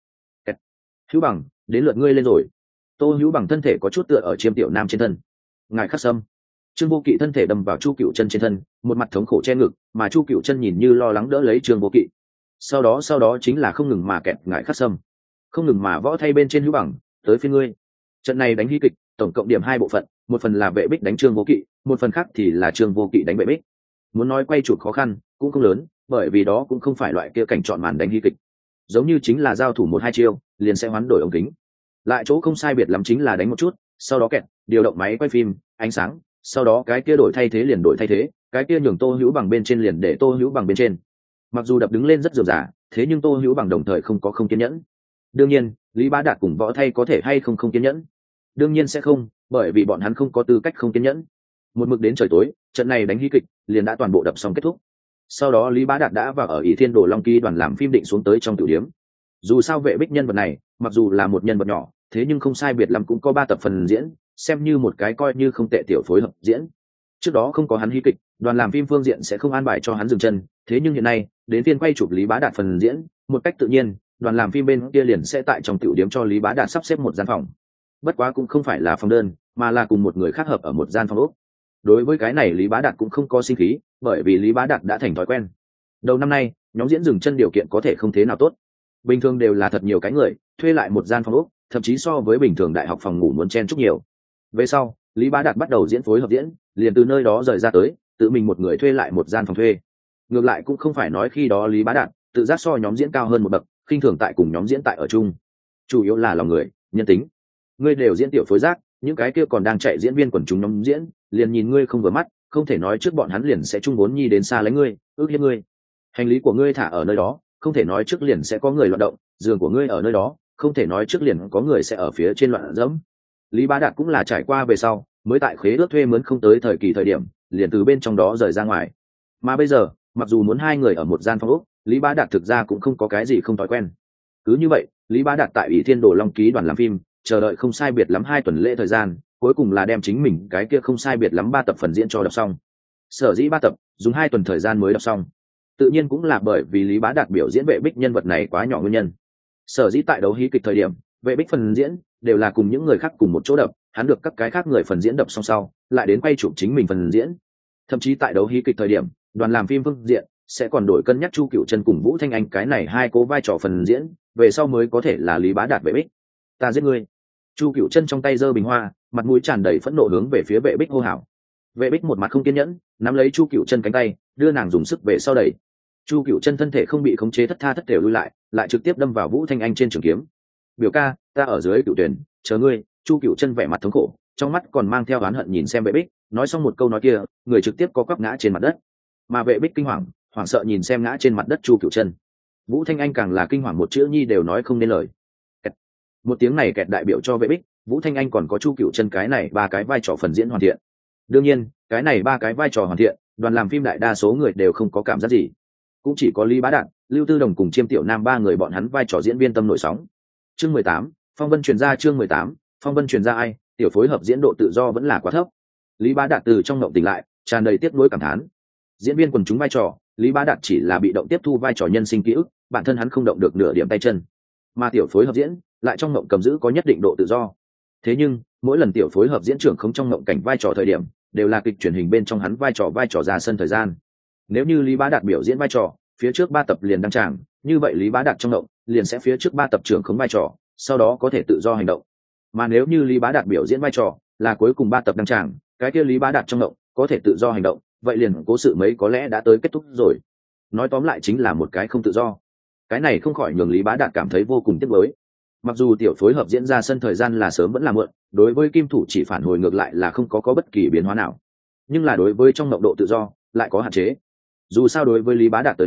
Hữu Bằng, đến lượt ngươi lên rồi. Tô Hữu Bằng thân thể có chút tựa ở Chiêm Tiểu Nam trên thân. Ngài Khắc Sâm. Trương Vô Kỵ thân thể đâm vào Chu Cựu Chân trên thân, một mặt thống khổ che ngực, mà Chu Cựu Chân nhìn như lo lắng đỡ lấy Trương Vô Kỵ. Sau đó sau đó chính là không ngừng mà kẹt Ngài Khắc Sâm, không ngừng mà võ thay bên trên Hữu Bằng, tới phiên ngươi. Trận này đánh hí kịch, tổng cộng điểm hai bộ phận, một phần là Vệ Bích đánh Trương Vô Kỵ, một phần khác thì là Trương Vô Kỵ đánh Vệ Bích. Muốn nói quay chụp khó khăn, cũng không lớn, bởi vì đó cũng không phải loại kia cảnh chọn màn đánh hí kịch, giống như chính là giao thủ một hai chiêu, liền sẽ hoán đổi ống kính. Lại chỗ không sai biệt lắm chính là đánh một chút, sau đó kẹt, điều động máy quay phim, ánh sáng, sau đó cái kia đổi thay thế liền đổi thay thế, cái kia nhường Tô Hữu Bằng bên trên liền để Tô Hữu Bằng bên trên. Mặc dù đập đứng lên rất dườm dà, thế nhưng Tô Hữu Bằng đồng thời không có không kiên nhẫn. Đương nhiên, Lý Bá Đạt cùng võ thay có thể hay không không kiên nhẫn, đương nhiên sẽ không, bởi vì bọn hắn không có tư cách không kiên nhẫn. Một mực đến trời tối, trận này đánh hí kịch liền đã toàn bộ đập xong kết thúc. Sau đó Lý Bá Đạt đã vào ở Ỷ Thiên Đồ Long Ký đoàn làm phim định xuống tới trong tiểu điếm. Dù sao Vệ Bích nhân vật này, mặc dù là một nhân vật nhỏ, thế nhưng không sai biệt lắm cũng có ba tập phần diễn, xem như một cái coi như không tệ tiểu phối hợp diễn. Trước đó không có hắn hí kịch, đoàn làm phim phương diện sẽ không an bài cho hắn dừng chân, thế nhưng hiện nay, đến phiên quay chụp Lý Bá Đạt phần diễn, một cách tự nhiên, đoàn làm phim bên kia liền sẽ tại trong tiểu điếm cho Lý Bá Đạt sắp xếp một gian phòng. Bất quá cũng không phải là phòng đơn, mà là cùng một người khác hợp ở một gian phòng ốc. Đối với cái này Lý Bá Đạt cũng không có sinh khí, bởi vì Lý Bá Đạt đã thành thói quen. Đầu năm nay, nhóm diễn dừng chân điều kiện có thể không thế nào tốt. Bình thường đều là thật nhiều cái người thuê lại một gian phòng ốc, thậm chí so với bình thường đại học phòng ngủ muốn chen chúc nhiều. Về sau, Lý Bá Đạt bắt đầu diễn phối hợp diễn, liền từ nơi đó rời ra tới, tự mình một người thuê lại một gian phòng thuê. Ngược lại cũng không phải nói khi đó Lý Bá Đạt tự giác so nhóm diễn cao hơn một bậc, khinh thường tại cùng nhóm diễn tại ở chung. Chủ yếu là lòng người, nhân tính. Ngươi đều diễn tiểu phối giác, những cái kia còn đang chạy diễn viên quần chúng nhóm diễn, liền nhìn ngươi không vừa mắt, không thể nói trước bọn hắn liền sẽ chung vốn nhi đến xa lấy ngươi, ước hiếp ngươi. Hành lý của ngươi thả ở nơi đó, không thể nói trước liền sẽ có người loạn động, giường của ngươi ở nơi đó, không thể nói trước liền có người sẽ ở phía trên loạn dẫm. Lý Bá Đạt cũng là trải qua về sau, mới tại khế ước thuê mướn không tới thời kỳ thời điểm, liền từ bên trong đó rời ra ngoài. Mà bây giờ, mặc dù muốn hai người ở một gian phòng ốc, Lý Bá Đạt thực ra cũng không có cái gì không thói quen. Cứ như vậy, Lý Bá Đạt tại Ỷ Thiên Đồ Long Ký đoàn làm phim, chờ đợi không sai biệt lắm hai tuần lễ thời gian, cuối cùng là đem chính mình cái kia không sai biệt lắm ba tập phần diễn cho đọc xong. Sở dĩ ba tập, dùng hai tuần thời gian mới đọc xong. Tự nhiên cũng là bởi vì Lý Bá Đạt biểu diễn Vệ Bích nhân vật này quá nhỏ nguyên nhân. Sở dĩ tại đấu hí kịch thời điểm, Vệ Bích phần diễn đều là cùng những người khác cùng một chỗ đập, hắn được các cái khác người phần diễn đập xong sau, lại đến quay chụp chính mình phần diễn. Thậm chí tại đấu hí kịch thời điểm, đoàn làm phim phương diện sẽ còn đổi cân nhắc Chu Cựu Chân cùng Vũ Thanh Anh cái này hai cố vai trò phần diễn, về sau mới có thể là Lý Bá Đạt Vệ Bích. Ta giết ngươi. Chu Cựu Chân trong tay giơ bình hoa, mặt mũi tràn đầy phẫn nộ hướng về phía Vệ Bích hô hào. Vệ Bích một mặt không kiên nhẫn, nắm lấy Chu Cựu Chân cánh tay, đưa nàng dùng sức về sau đẩy. Chu Cựu Chân thân thể không bị khống chế thất tha thất đều lui lại, lại trực tiếp đâm vào Vũ Thanh Anh trên trường kiếm. Biểu ca, ta ở dưới Cựu Tuyển, chờ ngươi. Chu Cựu Chân vẻ mặt thống khổ, trong mắt còn mang theo oán hận nhìn xem Vệ Bích, nói xong một câu nói kia, người trực tiếp có quắp ngã trên mặt đất. Mà Vệ Bích kinh hoàng, hoảng sợ nhìn xem ngã trên mặt đất Chu Cựu Chân. Vũ Thanh Anh càng là kinh hoàng một chữ nhi đều nói không nên lời. Kẹt. Một tiếng này kẹt đại biểu cho Vệ Bích, Vũ Thanh Anh còn có Chu Cựu Chân cái này ba cái vai trò phần diễn hoàn thiện. Đương nhiên, cái này ba cái vai trò hoàn thiện, đoàn làm phim đại đa số người đều không có cảm giác gì. Cũng chỉ có Lý Bá Đạt, Lưu Tư Đồng cùng Chiêm Tiểu Nam ba người bọn hắn vai trò diễn viên tâm nổi sóng. Chương mười tám, Phong Vân truyền ra chương mười tám, Phong Vân truyền ra ai, tiểu phối hợp diễn độ tự do vẫn là quá thấp. Lý Bá Đạt từ trong ngộng tỉnh lại, tràn đầy tiếc nuối cảm thán. Diễn viên quần chúng vai trò, Lý Bá Đạt chỉ là bị động tiếp thu vai trò nhân sinh ký ức, bản thân hắn không động được nửa điểm tay chân. Mà tiểu phối hợp diễn, lại trong ngộng cầm giữ có nhất định độ tự do. Thế nhưng, mỗi lần tiểu phối hợp diễn trưởng không trong ngộng cảnh vai trò thời điểm, đều là kịch truyền hình bên trong hắn vai trò vai trò ra sân thời gian. Nếu như Lý Bá Đạt biểu diễn vai trò, phía trước ba tập liền đăng tràng, như vậy Lý Bá Đạt trong ngộng liền sẽ phía trước ba tập trưởng không vai trò, sau đó có thể tự do hành động. Mà nếu như Lý Bá Đạt biểu diễn vai trò là cuối cùng ba tập đăng tràng, cái kia Lý Bá Đạt trong ngộng có thể tự do hành động, vậy liền cố sự mấy có lẽ đã tới kết thúc rồi. Nói tóm lại chính là một cái không tự do. Cái này không khỏi nhường Lý Bá Đạt cảm thấy vô cùng tiếc nuối. Mặc dù tiểu phối hợp diễn ra sân thời gian là sớm vẫn là muộn, đối với Kim Thủ chỉ phản hồi ngược lại là không có có bất kỳ biến hóa nào, nhưng là đối với trong ngộng độ tự do lại có hạn chế. Dù sao đối với Lý Bá Đạt tới nói,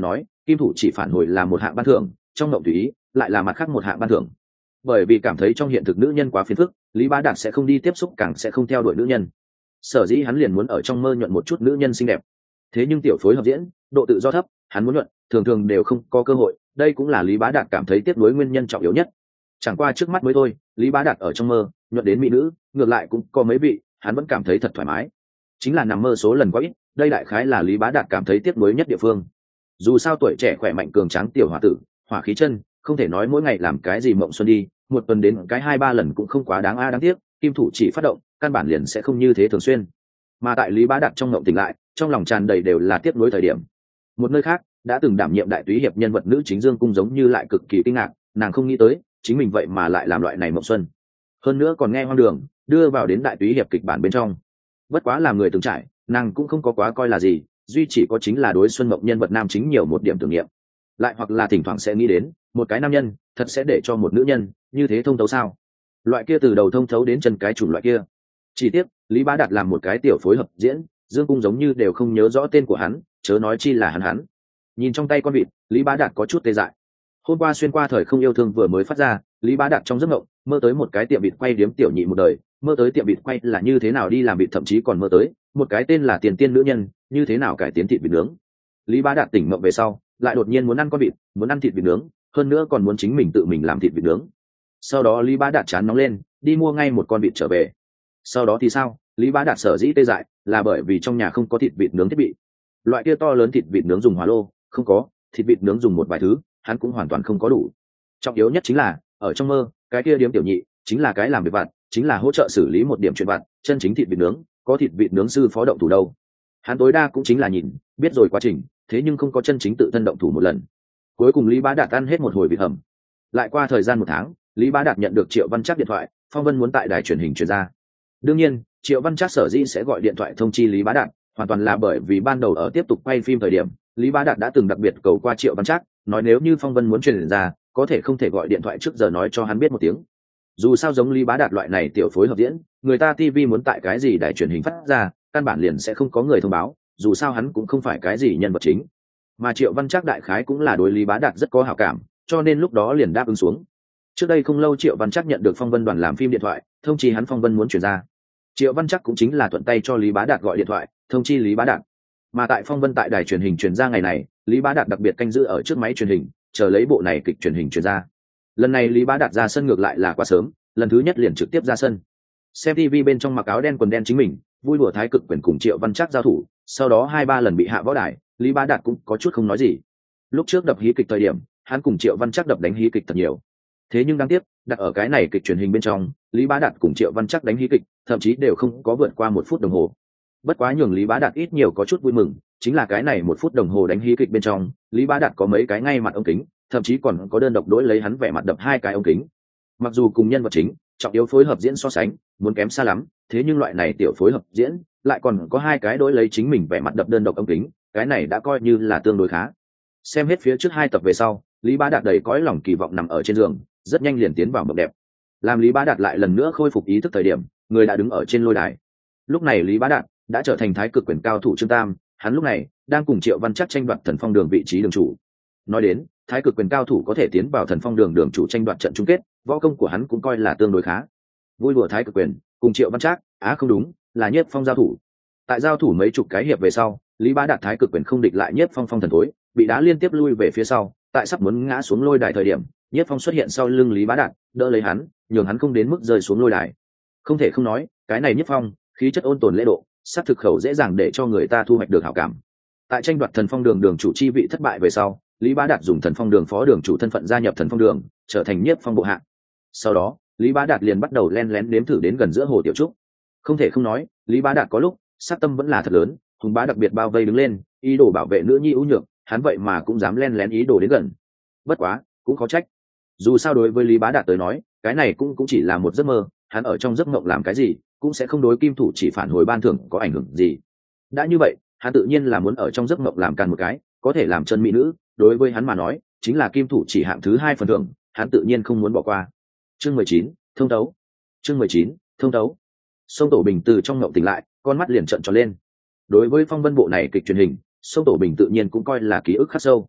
kim thủ chỉ phản hồi là một hạng ban thưởng, trong mộng tùy ý lại là mặt khác một hạng ban thưởng. Bởi vì cảm thấy trong hiện thực nữ nhân quá phiền phức, Lý Bá Đạt sẽ không đi tiếp xúc, càng sẽ không theo đuổi nữ nhân. Sở dĩ hắn liền muốn ở trong mơ nhuận một chút nữ nhân xinh đẹp. Thế nhưng tiểu phối hợp diễn độ tự do thấp, hắn muốn nhuận thường thường đều không có cơ hội, đây cũng là Lý Bá Đạt cảm thấy tiếc nuối nguyên nhân trọng yếu nhất. Chẳng qua trước mắt mới thôi, Lý Bá Đạt ở trong mơ nhuận đến mỹ nữ ngược lại cũng có mấy vị, hắn vẫn cảm thấy thật thoải mái. Chính là nằm mơ số lần quá ít, đây đại khái là Lý Bá Đạt cảm thấy tiếc nuối nhất địa phương. Dù sao tuổi trẻ khỏe mạnh cường tráng tiểu hòa tử, hỏa khí chân, không thể nói mỗi ngày làm cái gì mộng xuân đi, một tuần đến cái hai ba lần cũng không quá đáng a. Đáng tiếc kim thủ chỉ phát động, căn bản liền sẽ không như thế thường xuyên. Mà tại Lý Bá Đạt trong mộng tỉnh lại, trong lòng tràn đầy đều là tiếc nuối thời điểm. Một nơi khác, đã từng đảm nhiệm đại túy hiệp nhân vật nữ chính Dương Cung giống như lại cực kỳ kinh ngạc, nàng không nghĩ tới chính mình vậy mà lại làm loại này mộng xuân, hơn nữa còn nghe hoang đường đưa vào đến đại túy hiệp kịch bản bên trong. Bất quá làm người từng trải, nàng cũng không có quá coi là gì, duy chỉ có chính là đối xuân mộng nhân vật nam chính nhiều một điểm tưởng niệm, lại hoặc là thỉnh thoảng sẽ nghĩ đến một cái nam nhân thật sẽ để cho một nữ nhân như thế thông thấu sao, loại kia từ đầu thông thấu đến chân cái chủng loại kia. Chỉ tiếc Lý Bá Đạt làm một cái tiểu phối hợp diễn, Dương Cung giống như đều không nhớ rõ tên của hắn, chớ nói chi là hắn hắn. Nhìn trong tay con vịt, Lý Bá Đạt có chút tê dại. Hôm qua xuyên qua thời không yêu thương vừa mới phát ra, Lý Bá Đạt trong giấc mộng mơ tới một cái tiệm vịt quay điếm tiểu nhị một đời, mơ tới tiệm vịt quay là như thế nào đi làm vịt, thậm chí còn mơ tới một cái tên là Tiền Tiên nữ nhân như thế nào cải tiến thịt vịt nướng. Lý Bá Đạt tỉnh mộng về sau, lại đột nhiên muốn ăn con vịt, muốn ăn thịt vịt nướng, hơn nữa còn muốn chính mình tự mình làm thịt vịt nướng. Sau đó Lý Bá Đạt chán nóng lên, đi mua ngay một con vịt trở về. Sau đó thì sao? Lý Bá Đạt sở dĩ tê dại là bởi vì trong nhà không có thịt vịt nướng thiết bị, loại kia to lớn thịt vịt nướng dùng hỏa lô không có, thịt vịt nướng dùng một vài thứ hắn cũng hoàn toàn không có đủ. Trọng yếu nhất chính là ở trong mơ cái kia điếm tiểu nhị chính là cái làm việc vặt, chính là hỗ trợ xử lý một điểm chuyện vặt, chân chính thịt vịt nướng có thịt vịt nướng sư phó động thủ đâu, hắn tối đa cũng chính là nhìn biết rồi quá trình, thế nhưng không có chân chính tự thân động thủ một lần. Cuối cùng Lý Bá Đạt ăn hết một hồi vịt hầm. Lại qua thời gian một tháng, Lý Bá Đạt nhận được Triệu Văn Trác điện thoại, Phong Vân muốn tại đài truyền hình truyền ra. Đương nhiên Triệu Văn Trác sở dĩ sẽ gọi điện thoại thông chi Lý Bá Đạt hoàn toàn là bởi vì ban đầu ở tiếp tục quay phim thời điểm, Lý Bá Đạt đã từng đặc biệt cầu qua Triệu Văn Trác, nói nếu như Phong Vân muốn truyền ra có thể không thể gọi điện thoại trước giờ nói cho hắn biết một tiếng. Dù sao giống Lý Bá Đạt loại này tiểu phối hợp diễn, người ta ti vi muốn tại cái gì đài truyền hình phát ra, căn bản liền sẽ không có người thông báo, dù sao hắn cũng không phải cái gì nhân vật chính. Mà Triệu Văn Trác đại khái cũng là đối Lý Bá Đạt rất có hảo cảm, cho nên lúc đó liền đáp ứng xuống. Trước đây không lâu Triệu Văn Trác nhận được Phong Vân đoàn làm phim điện thoại, thông chi hắn Phong Vân muốn chuyển ra. Triệu Văn Trác cũng chính là thuận tay cho Lý Bá Đạt gọi điện thoại, thông chi Lý Bá Đạt. Mà tại Phong Vân tại đài truyền hình truyền ra ngày này, Lý Bá Đạt đặc biệt canh giữ ở trước máy truyền hình, chờ lấy bộ này kịch truyền hình truyền ra. Lần này Lý Bá Đạt ra sân ngược lại là quá sớm, lần thứ nhất liền trực tiếp ra sân. Xem ti vi bên trong mặc áo đen quần đen chính mình, vui đùa Thái Cực Quyền cùng Triệu Văn Trác giao thủ, sau đó hai ba lần bị hạ võ đài, Lý Bá Đạt cũng có chút không nói gì. Lúc trước đập hí kịch thời điểm, hắn cùng Triệu Văn Trác đập đánh hí kịch thật nhiều. Thế nhưng đáng tiếc, đặt ở cái này kịch truyền hình bên trong, Lý Bá Đạt cùng Triệu Văn Trác đánh hí kịch, thậm chí đều không có vượt qua một phút đồng hồ. Bất quá nhường Lý Bá Đạt ít nhiều có chút vui mừng, chính là cái này một phút đồng hồ đánh hí kịch bên trong, Lý Bá Đạt có mấy cái ngay mặt ống kính, thậm chí còn có đơn độc đối lấy hắn vẻ mặt đập hai cái ống kính. Mặc dù cùng nhân vật chính, trọng yếu phối hợp diễn so sánh, muốn kém xa lắm, thế nhưng loại này tiểu phối hợp diễn, lại còn có hai cái đối lấy chính mình vẻ mặt đập đơn độc ống kính, cái này đã coi như là tương đối khá. Xem hết phía trước hai tập về sau, Lý Bá Đạt đầy cõi lòng kỳ vọng nằm ở trên giường, rất nhanh liền tiến vào mộng đẹp. Làm Lý Bá Đạt lại lần nữa khôi phục ý thức thời điểm, người đã đứng ở trên lôi đài. Lúc này Lý Bá Đạt đã trở thành Thái Cực Quyền cao thủ Trương Tam, hắn lúc này đang cùng Triệu Văn Trác tranh đoạt Thần Phong Đường vị trí đường chủ. Nói đến, Thái Cực Quyền cao thủ có thể tiến vào Thần Phong Đường đường chủ tranh đoạt trận chung kết, võ công của hắn cũng coi là tương đối khá. Vui đùa Thái Cực Quyền cùng Triệu Văn Trác, á không đúng, là Nhiếp Phong giao thủ. Tại giao thủ mấy chục cái hiệp về sau, Lý Bá Đạt Thái Cực Quyền không địch lại Nhiếp Phong phong thần thối, bị đá liên tiếp lui về phía sau, tại sắp muốn ngã xuống lôi đài thời điểm, Nhiếp Phong xuất hiện sau lưng Lý Bá Đạt, đỡ lấy hắn, nhường hắn không đến mức rơi xuống lôi đài. Không thể không nói, cái này Nhiếp Phong, khí chất ôn tồn lễ độ, sát thực khẩu dễ dàng để cho người ta thu hoạch được hảo cảm. Tại tranh đoạt Thần Phong Đường đường chủ chi vị thất bại về sau, Lý Bá Đạt dùng Thần Phong Đường phó đường chủ thân phận gia nhập Thần Phong Đường, trở thành Nhiếp Phong bộ hạ. Sau đó, Lý Bá Đạt liền bắt đầu len lén đếm thử đến gần giữa Hồ Tiểu Trúc. Không thể không nói, Lý Bá Đạt có lúc, sát tâm vẫn là thật lớn, hùng bá đặc biệt bao vây đứng lên, ý đồ bảo vệ nữ nhi ưu nhược, hắn vậy mà cũng dám len lén ý đồ đến gần. Bất quá, cũng khó trách. Dù sao đối với Lý Bá Đạt tới nói, cái này cũng cũng chỉ là một giấc mơ, hắn ở trong giấc mộng làm cái gì, cũng sẽ không đối kim thủ chỉ phản hồi ban thưởng có ảnh hưởng gì. Đã như vậy, hắn tự nhiên là muốn ở trong giấc mộng làm càn một cái, có thể làm chân mỹ nữ, đối với hắn mà nói, chính là kim thủ chỉ hạng thứ hai phần thưởng, hắn tự nhiên không muốn bỏ qua. Chương mười chín, thông đấu. Chương mười chín, thông đấu. Sông Tổ Bình từ trong mộng tỉnh lại, con mắt liền trợn tròn lên. Đối với Phong Vân bộ này kịch truyền hình, Sông Tổ Bình tự nhiên cũng coi là ký ức khắc sâu.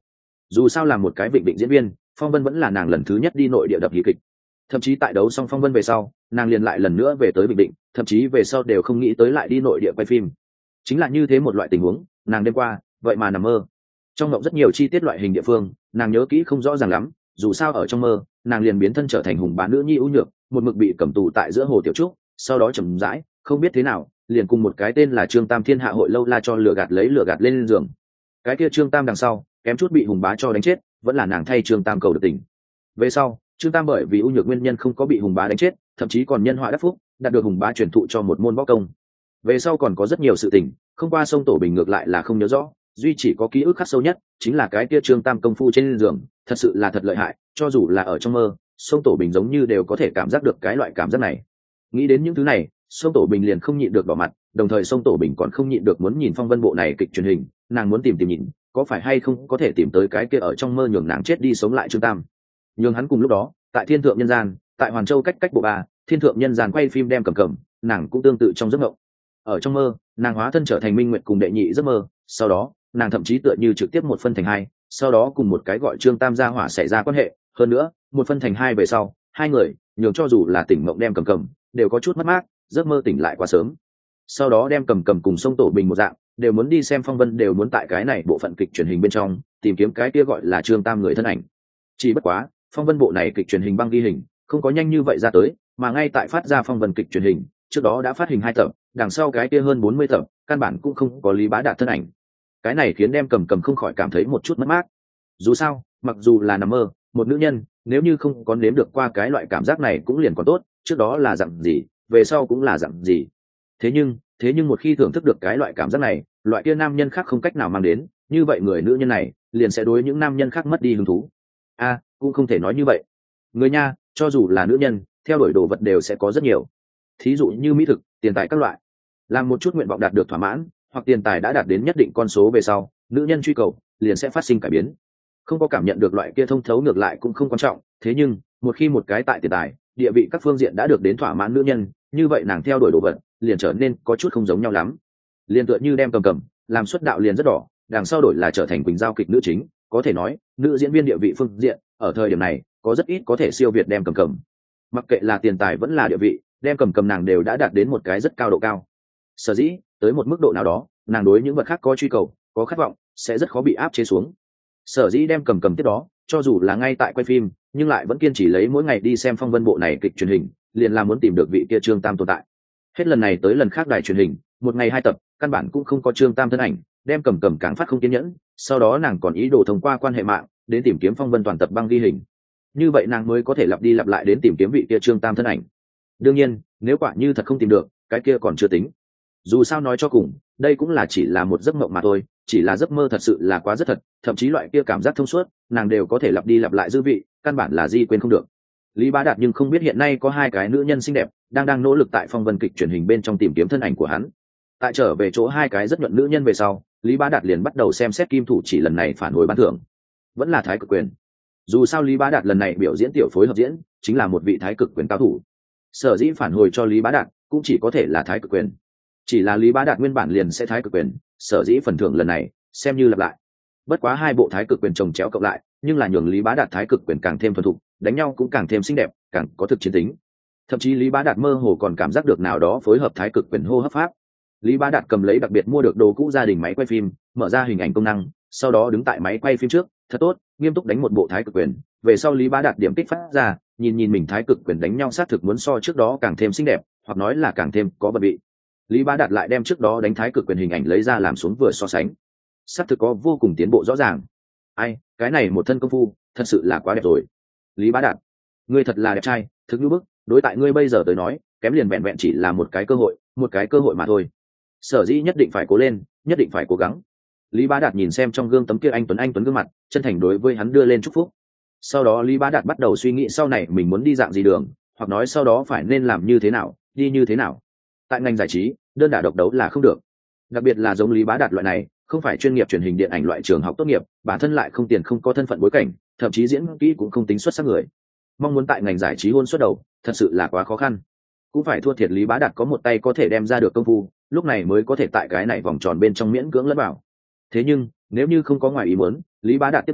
Dù sao là một cái vịnh định diễn viên, Phong Vân vẫn là nàng lần thứ nhất đi nội địa đập hí kịch. Thậm chí tại đấu xong Phong Vân về sau, nàng liền lại lần nữa về tới Bình Định, thậm chí về sau đều không nghĩ tới lại đi nội địa quay phim. Chính là như thế một loại tình huống, nàng đêm qua vậy mà nằm mơ. Trong mộng rất nhiều chi tiết loại hình địa phương, nàng nhớ kỹ không rõ ràng lắm, dù sao ở trong mơ, nàng liền biến thân trở thành hùng bá nữ nhi ưu nhược, một mực bị cầm tù tại giữa hồ tiểu trúc, sau đó chậm rãi, không biết thế nào, liền cùng một cái tên là Trương Tam Thiên Hạ hội lâu la cho lừa gạt lấy lừa gạt lên giường. Cái kia Trương Tam đằng sau, kém chút bị hùng bá cho đánh chết, vẫn là nàng thay Trương Tam cầu được tình. Về sau, Trương Tam bởi vì ưu nhược nguyên nhân không có bị hùng bá đánh chết, thậm chí còn nhân họa đắc phúc, đạt được hùng bá truyền thụ cho một môn võ công. Về sau còn có rất nhiều sự tình, không qua sông Tổ Bình ngược lại là không nhớ rõ, duy chỉ có ký ức khắc sâu nhất chính là cái kia Trương Tam công phu trên giường, thật sự là thật lợi hại, cho dù là ở trong mơ, sông Tổ Bình giống như đều có thể cảm giác được cái loại cảm giác này. Nghĩ đến những thứ này, sông Tổ Bình liền không nhịn được đỏ mặt, đồng thời sông Tổ Bình còn không nhịn được muốn nhìn Phong Vân bộ này kịch truyền hình, nàng muốn tìm tìm nhìn, có phải hay không có thể tìm tới cái kia ở trong mơ nhường nàng chết đi sống lại Trương Tam. Nhưng hắn cùng lúc đó, tại Thiên Thượng Nhân Gian, tại Hoàn Châu cách cách bộ ba, Thiên Thượng Nhân Gian quay phim đem cầm cầm, nàng cũng tương tự trong giấc mộng. Ở trong mơ, nàng hóa thân trở thành Minh Nguyệt cùng đệ nhị giấc mơ, sau đó, nàng thậm chí tựa như trực tiếp một phân thành hai, sau đó cùng một cái gọi Trương Tam gia hỏa xảy ra quan hệ, hơn nữa, một phân thành hai về sau, hai người, nhường cho dù là tỉnh mộng đem cầm cầm, đều có chút mất mát, giấc mơ tỉnh lại quá sớm. Sau đó đem cầm cầm cùng sông Tổ Bình một dạng, đều muốn đi xem Phong Vân, đều muốn tại cái này bộ phận kịch truyền hình bên trong tìm kiếm cái kia gọi là Trương Tam người thân ảnh. Chỉ bất quá, Phong Vân bộ này kịch truyền hình băng ghi hình không có nhanh như vậy ra tới, mà ngay tại phát ra Phong Vân kịch truyền hình trước đó đã phát hình hai tập, đằng sau cái kia hơn bốn mươi tập căn bản cũng không có Lý Bá Đạt thân ảnh. Cái này khiến đem cầm cầm không khỏi cảm thấy một chút mất mát. Dù sao, mặc dù là nằm mơ, một nữ nhân nếu như không có nếm được qua cái loại cảm giác này cũng liền còn tốt, trước đó là dặn gì, về sau cũng là dặn gì. Thế nhưng, thế nhưng một khi thưởng thức được cái loại cảm giác này, loại kia nam nhân khác không cách nào mang đến, như vậy người nữ nhân này liền sẽ đối những nam nhân khác mất đi hứng thú. A, à, cũng không thể nói như vậy. Người nha, cho dù là nữ nhân, theo đuổi đồ vật đều sẽ có rất nhiều. Thí dụ như mỹ thực, tiền tài các loại. Làm một chút nguyện vọng đạt được thỏa mãn, hoặc tiền tài đã đạt đến nhất định con số về sau, nữ nhân truy cầu liền sẽ phát sinh cải biến. Không có cảm nhận được loại kia thông thấu ngược lại cũng không quan trọng, thế nhưng, một khi một cái tại tiền tài, địa vị các phương diện đã được đến thỏa mãn nữ nhân, như vậy nàng theo đuổi đồ vật liền trở nên có chút không giống nhau lắm. Liền tựa như đem cầm cầm, làm xuất đạo liền rất đỏ, đằng sau đổi là trở thành Quỳnh Giao kịch nữ chính, có thể nói, nữ diễn viên địa vị phương diện, ở thời điểm này, có rất ít có thể siêu việt đem cầm cầm. Mặc kệ là tiền tài vẫn là địa vị, đem cầm cầm nàng đều đã đạt đến một cái rất cao độ cao. Sở dĩ, tới một mức độ nào đó, nàng đối những vật khác có truy cầu, có khát vọng, sẽ rất khó bị áp chế xuống. Sở dĩ đem cầm cầm tiếp đó, cho dù là ngay tại quay phim, nhưng lại vẫn kiên trì lấy mỗi ngày đi xem Phong Vân bộ này kịch truyền hình, liền là muốn tìm được vị kia Trương Tam tồn tại. Hết lần này tới lần khác đài truyền hình, một ngày hai tập, căn bản cũng không có Trương Tam thân ảnh, đem cầm cầm càng phát không kiên nhẫn, sau đó nàng còn ý đồ thông qua quan hệ mạng đến tìm kiếm Phong Vân toàn tập băng ghi hình. Như vậy nàng mới có thể lặp đi lặp lại đến tìm kiếm vị kia Trương Tam thân ảnh. Đương nhiên, nếu quả như thật không tìm được, cái kia còn chưa tính. Dù sao nói cho cùng, đây cũng là chỉ là một giấc mộng mà thôi, chỉ là giấc mơ thật sự là quá rất thật, thậm chí loại kia cảm giác thông suốt, nàng đều có thể lặp đi lặp lại dư vị, căn bản là di quên không được. Lý Bá Đạt nhưng không biết hiện nay có hai cái nữ nhân xinh đẹp đang đang nỗ lực tại Phong Vân kịch truyền hình bên trong tìm kiếm thân ảnh của hắn. Tại trở về chỗ hai cái rất nhuận nữ nhân về sau, Lý Bá Đạt liền bắt đầu xem xét kim thủ chỉ lần này phản hồi ban thưởng, vẫn là thái cực quyền. Dù sao Lý Bá Đạt lần này biểu diễn tiểu phối hợp diễn chính là một vị thái cực quyền cao thủ, sở dĩ phản hồi cho Lý Bá Đạt cũng chỉ có thể là thái cực quyền. Chỉ là Lý Bá Đạt nguyên bản liền sẽ thái cực quyền, sở dĩ phần thưởng lần này xem như lặp lại. Bất quá hai bộ thái cực quyền chồng chéo cộng lại, nhưng là nhường Lý Bá Đạt thái cực quyền càng thêm thuần thục, đánh nhau cũng càng thêm xinh đẹp, càng có thực chiến tính. Thậm chí Lý Bá Đạt mơ hồ còn cảm giác được nào đó phối hợp thái cực quyền hô hấp pháp. Lý Bá Đạt cầm lấy đặc biệt mua được đồ cũ gia đình máy quay phim, mở ra hình ảnh công năng, sau đó đứng tại máy quay phim trước, thật tốt, nghiêm túc đánh một bộ thái cực quyền. Về sau Lý Bá Đạt điểm kích phát ra, nhìn nhìn mình thái cực quyền đánh nhau sát thực muốn so trước đó càng thêm xinh đẹp, hoặc nói là càng thêm có bật vị. Lý Bá Đạt lại đem trước đó đánh thái cực quyền hình ảnh lấy ra làm xuống vừa so sánh, sát thực có vô cùng tiến bộ rõ ràng. Ai, cái này một thân công phu, thật sự là quá đẹp rồi. Lý Bá Đạt, ngươi thật là đẹp trai, thực như bức, đối tại ngươi bây giờ tới nói, kém liền vẹn vẹn chỉ là một cái cơ hội, một cái cơ hội mà thôi. Sở dĩ nhất định phải cố lên, nhất định phải cố gắng. Lý Bá Đạt nhìn xem trong gương tấm kia anh tuấn anh tuấn gương mặt, chân thành đối với hắn đưa lên chúc phúc. Sau đó Lý Bá Đạt bắt đầu suy nghĩ sau này mình muốn đi dạng gì đường, hoặc nói sau đó phải nên làm như thế nào, đi như thế nào. Tại ngành giải trí, đơn đả độc đấu là không được. Đặc biệt là giống Lý Bá Đạt loại này, không phải chuyên nghiệp truyền hình điện ảnh loại trường học tốt nghiệp, bản thân lại không tiền không có thân phận bối cảnh, thậm chí diễn kỹ cũng không tính xuất sắc người. Mong muốn tại ngành giải trí hôn suất đầu, thật sự là quá khó khăn. Cũng phải thua thiệt Lý Bá Đạt có một tay có thể đem ra được công phu, lúc này mới có thể tại cái này vòng tròn bên trong miễn cưỡng lẫn vào. Thế nhưng, nếu như không có ngoài ý muốn, Lý Bá Đạt tiếp đó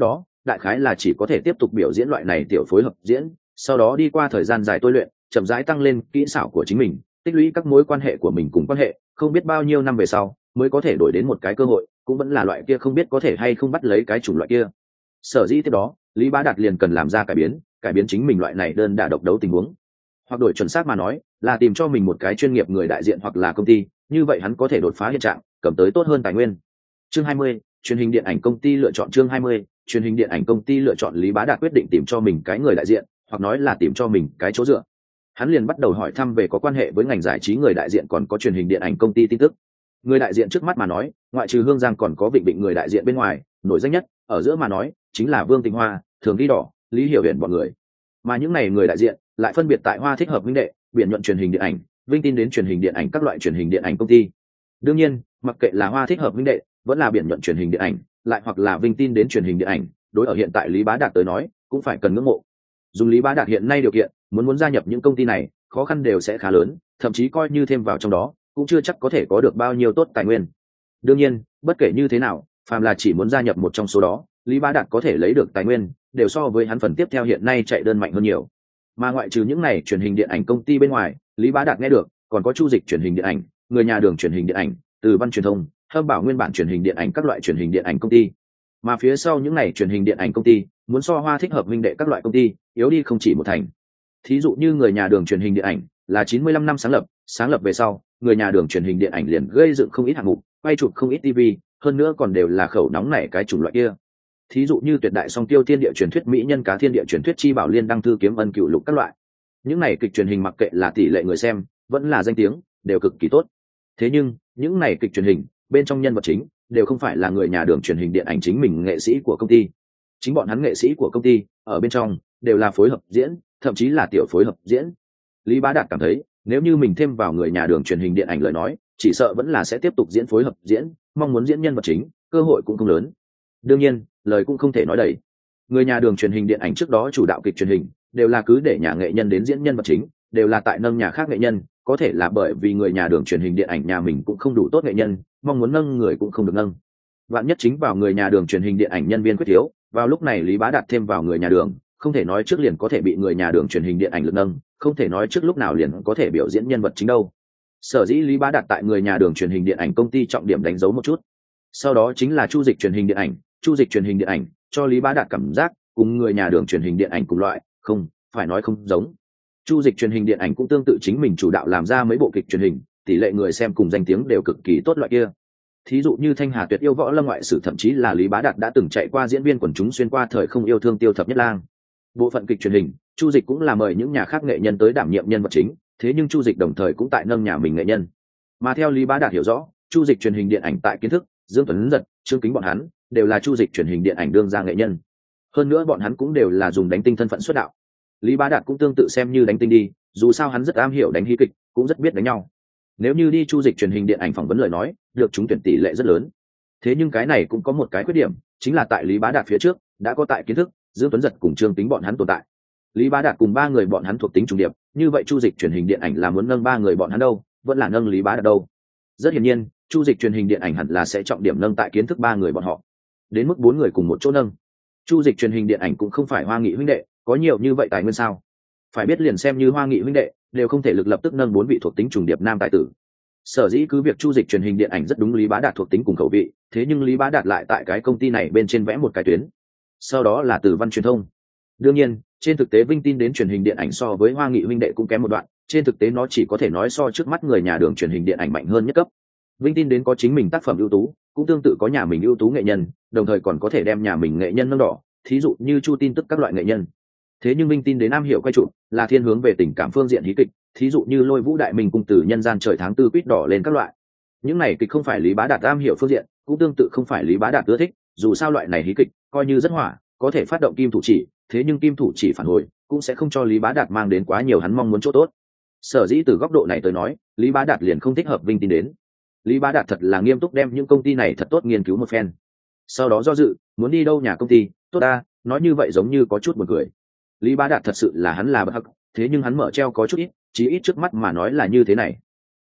đại khái là chỉ có thể tiếp tục biểu diễn loại này tiểu phối hợp diễn, sau đó đi qua thời gian dài tôi luyện, chậm rãi tăng lên kỹ xảo của chính mình, tích lũy các mối quan hệ của mình cùng quan hệ, không biết bao nhiêu năm về sau mới có thể đổi đến một cái cơ hội, cũng vẫn là loại kia không biết có thể hay không bắt lấy cái chủng loại kia. Sở dĩ tiếp đó, Lý Bá Đạt liền cần làm ra cải biến, cải biến chính mình loại này đơn đả độc đấu tình huống, hoặc đổi chuẩn xác mà nói, là tìm cho mình một cái chuyên nghiệp người đại diện hoặc là công ty, như vậy hắn có thể đột phá hiện trạng, cầm tới tốt hơn tài nguyên. Chương hai mươi, truyền hình điện ảnh công ty lựa chọn chương hai mươi, truyền hình điện ảnh công ty lựa chọn Lý Bá Đạt quyết định tìm cho mình cái người đại diện, hoặc nói là tìm cho mình cái chỗ dựa. Hắn liền bắt đầu hỏi thăm về có quan hệ với ngành giải trí người đại diện còn có truyền hình điện ảnh công ty tin tức. Người đại diện trước mắt mà nói, ngoại trừ Hương Giang còn có Vịnh Vịnh người đại diện bên ngoài, nổi danh nhất ở giữa mà nói chính là Vương Tịnh Hoa, Thường Ghi Đỏ, Lý Hiểu Uyển bọn người. Mà những này người đại diện lại phân biệt tại Hoa Thích Hợp huynh đệ, Biển Nhuận truyền hình điện ảnh, Vinh Tin đến truyền hình điện ảnh các loại truyền hình điện ảnh công ty. Đương nhiên, mặc kệ là Hoa Thích Hợp huynh đệ, vẫn là Biển Nhuận truyền hình điện ảnh, lại hoặc là Vinh Tin đến truyền hình điện ảnh, đối ở hiện tại Lý Bá Đạt tới nói, cũng phải cần ngưỡng mộ. Dùng Lý Bá Đạt hiện nay điều kiện, muốn muốn gia nhập những công ty này, khó khăn đều sẽ khá lớn, thậm chí coi như thêm vào trong đó, cũng chưa chắc có thể có được bao nhiêu tốt tài nguyên. Đương nhiên, bất kể như thế nào, phàm là chỉ muốn gia nhập một trong số đó, Lý Bá Đạt có thể lấy được tài nguyên, đều so với hắn phần tiếp theo hiện nay chạy đơn mạnh hơn nhiều. Mà ngoại trừ những này truyền hình điện ảnh công ty bên ngoài, Lý Bá Đạt nghe được, còn có Chu Dịch truyền hình điện ảnh, Người Nhà Đường truyền hình điện ảnh, Từ Văn truyền thông, Hâm Bảo nguyên bản truyền hình điện ảnh các loại truyền hình điện ảnh công ty. Mà phía sau những này truyền hình điện ảnh công ty, muốn so Hoa Thích Hợp huynh đệ các loại công ty, yếu đi không chỉ một thành. Thí dụ như Người Nhà Đường truyền hình điện ảnh là chín mươi lăm năm sáng lập, sáng lập về sau, Người Nhà Đường truyền hình điện ảnh liền gây dựng không ít hạng mục, quay chụp không ít ti vi, hơn nữa còn đều là khẩu nóng này cái chủng loại kia. Thí dụ như Tuyệt Đại Song Tiêu Thiên Địa truyền thuyết mỹ nhân cá thiên địa truyền thuyết chi bảo liên đăng thư kiếm ân cựu lục các loại. Những này kịch truyền hình mặc kệ là tỷ lệ người xem, vẫn là danh tiếng, đều cực kỳ tốt. Thế nhưng, những này kịch truyền hình, bên trong nhân vật chính đều không phải là Người Nhà Đường truyền hình điện ảnh chính mình nghệ sĩ của công ty. Chính bọn hắn nghệ sĩ của công ty, ở bên trong đều là phối hợp diễn, thậm chí là tiểu phối hợp diễn. Lý Bá Đạt cảm thấy, nếu như mình thêm vào Người Nhà Đường truyền hình điện ảnh lời nói, chỉ sợ vẫn là sẽ tiếp tục diễn phối hợp diễn, mong muốn diễn nhân vật chính, cơ hội cũng không lớn. Đương nhiên, lời cũng không thể nói đầy. Người Nhà Đường truyền hình điện ảnh trước đó chủ đạo kịch truyền hình, đều là cứ để nhà nghệ nhân đến diễn nhân vật chính, đều là tại nâng nhà khác nghệ nhân, có thể là bởi vì Người Nhà Đường truyền hình điện ảnh nhà mình cũng không đủ tốt nghệ nhân, mong muốn nâng người cũng không được nâng. Vạn nhất chính vào Người Nhà Đường truyền hình điện ảnh nhân viên quyết thiếu, vào lúc này Lý Bá Đạt thêm vào Người Nhà Đường, không thể nói trước liền có thể bị Người Nhà Đường truyền hình điện ảnh lực nâng, không thể nói trước lúc nào liền có thể biểu diễn nhân vật chính đâu. Sở dĩ Lý Bá Đạt tại Người Nhà Đường truyền hình điện ảnh công ty trọng điểm đánh dấu một chút. Sau đó chính là Chu Dịch truyền hình điện ảnh, Chu Dịch truyền hình điện ảnh cho Lý Bá Đạt cảm giác cùng Người Nhà Đường truyền hình điện ảnh cùng loại, không, phải nói không giống. Chu Dịch truyền hình điện ảnh cũng tương tự chính mình chủ đạo làm ra mấy bộ kịch truyền hình, tỷ lệ người xem cùng danh tiếng đều cực kỳ tốt loại kia. Thí dụ như Thanh Hà Tuyệt yêu võ lâm ngoại sử, thậm chí là Lý Bá Đạt đã từng chạy qua diễn viên quần chúng xuyên qua thời không yêu thương Tiêu Thập Nhất Lang. Bộ phận kịch truyền hình, Chu Dịch cũng là mời những nhà khác nghệ nhân tới đảm nhiệm nhân vật chính, thế nhưng Chu Dịch đồng thời cũng tại nâng nhà mình nghệ nhân. Mà theo Lý Bá Đạt hiểu rõ, Chu Dịch truyền hình điện ảnh tại kiến thức, Dương Tuấn Giật, Trương Kính bọn hắn đều là Chu Dịch truyền hình điện ảnh đương gia nghệ nhân. Hơn nữa bọn hắn cũng đều là dùng đánh tinh thân phận xuất đạo. Lý Bá Đạt cũng tương tự xem như đánh tinh đi, dù sao hắn rất am hiểu đánh hí kịch, cũng rất biết đánh nhau. Nếu như đi Chu Dịch truyền hình điện ảnh phỏng vấn lời nói, được trúng tuyển tỷ lệ rất lớn. Thế nhưng cái này cũng có một cái khuyết điểm, chính là tại Lý Bá Đạt phía trước đã có tại kiến thức, Dương Tuấn Giật cùng Trương Kính bọn hắn tồn tại. Lý Bá Đạt cùng ba người bọn hắn thuộc tính trùng điệp, như vậy Chu Dịch truyền hình điện ảnh là muốn nâng ba người bọn hắn đâu, vẫn là nâng Lý Bá Đạt đâu? Rất hiển nhiên, Chu Dịch truyền hình điện ảnh hẳn là sẽ trọng điểm nâng tại kiến thức ba người bọn họ, đến mức bốn người cùng một chỗ nâng. Chu Dịch truyền hình điện ảnh cũng không phải Hoa Nghị huynh đệ, có nhiều như vậy tài nguyên sao? Phải biết liền xem như Hoa Nghị huynh đệ, đều không thể lực lập tức nâng bốn vị thuộc tính trùng điệp nam tài tử. Sở dĩ cứ việc Chu Dịch truyền hình điện ảnh rất đúng Lý Bá Đạt thuộc tính cùng khẩu vị, thế nhưng Lý Bá Đạt lại tại cái công ty này bên trên vẽ một cái tuyến. Sau đó là Từ Văn truyền thông. Đương nhiên, trên thực tế Vinh Tin đến truyền hình điện ảnh so với Hoa Nghị huynh đệ cũng kém một đoạn, trên thực tế nó chỉ có thể nói so trước mắt Người Nhà Đường truyền hình điện ảnh mạnh hơn nhất cấp. Vinh Tin đến có chính mình tác phẩm ưu tú, cũng tương tự có nhà mình ưu tú nghệ nhân, đồng thời còn có thể đem nhà mình nghệ nhân nâng đỏ, thí dụ như Chu Tin tức các loại nghệ nhân. Thế nhưng Vinh Tin đến am hiểu quay trụ, là thiên hướng về tình cảm phương diện hí kịch, thí dụ như Lôi Vũ Đại Minh cung từ nhân gian trời tháng tư quýt đỏ lên các loại. Những này kịch không phải Lý Bá Đạt am hiểu phương diện, cũng tương tự không phải Lý Bá Đạt ưa thích, dù sao loại này hí kịch coi như rất hỏa, có thể phát động kim thủ chỉ, thế nhưng kim thủ chỉ phản hồi cũng sẽ không cho Lý Bá Đạt mang đến quá nhiều hắn mong muốn chỗ tốt. Sở dĩ từ góc độ này tới nói, Lý Bá Đạt liền không thích hợp Vinh Tin đến. Lý Bá Đạt thật là nghiêm túc đem những công ty này thật tốt nghiên cứu một phen, sau đó do dự muốn đi đâu nhà công ty tốt ta, nói như vậy giống như có chút buồn cười. Lý Bá Đạt thật sự là hắn là bất hắc, thế nhưng hắn mở treo có chút ít, chí ít trước mắt mà nói là như thế này.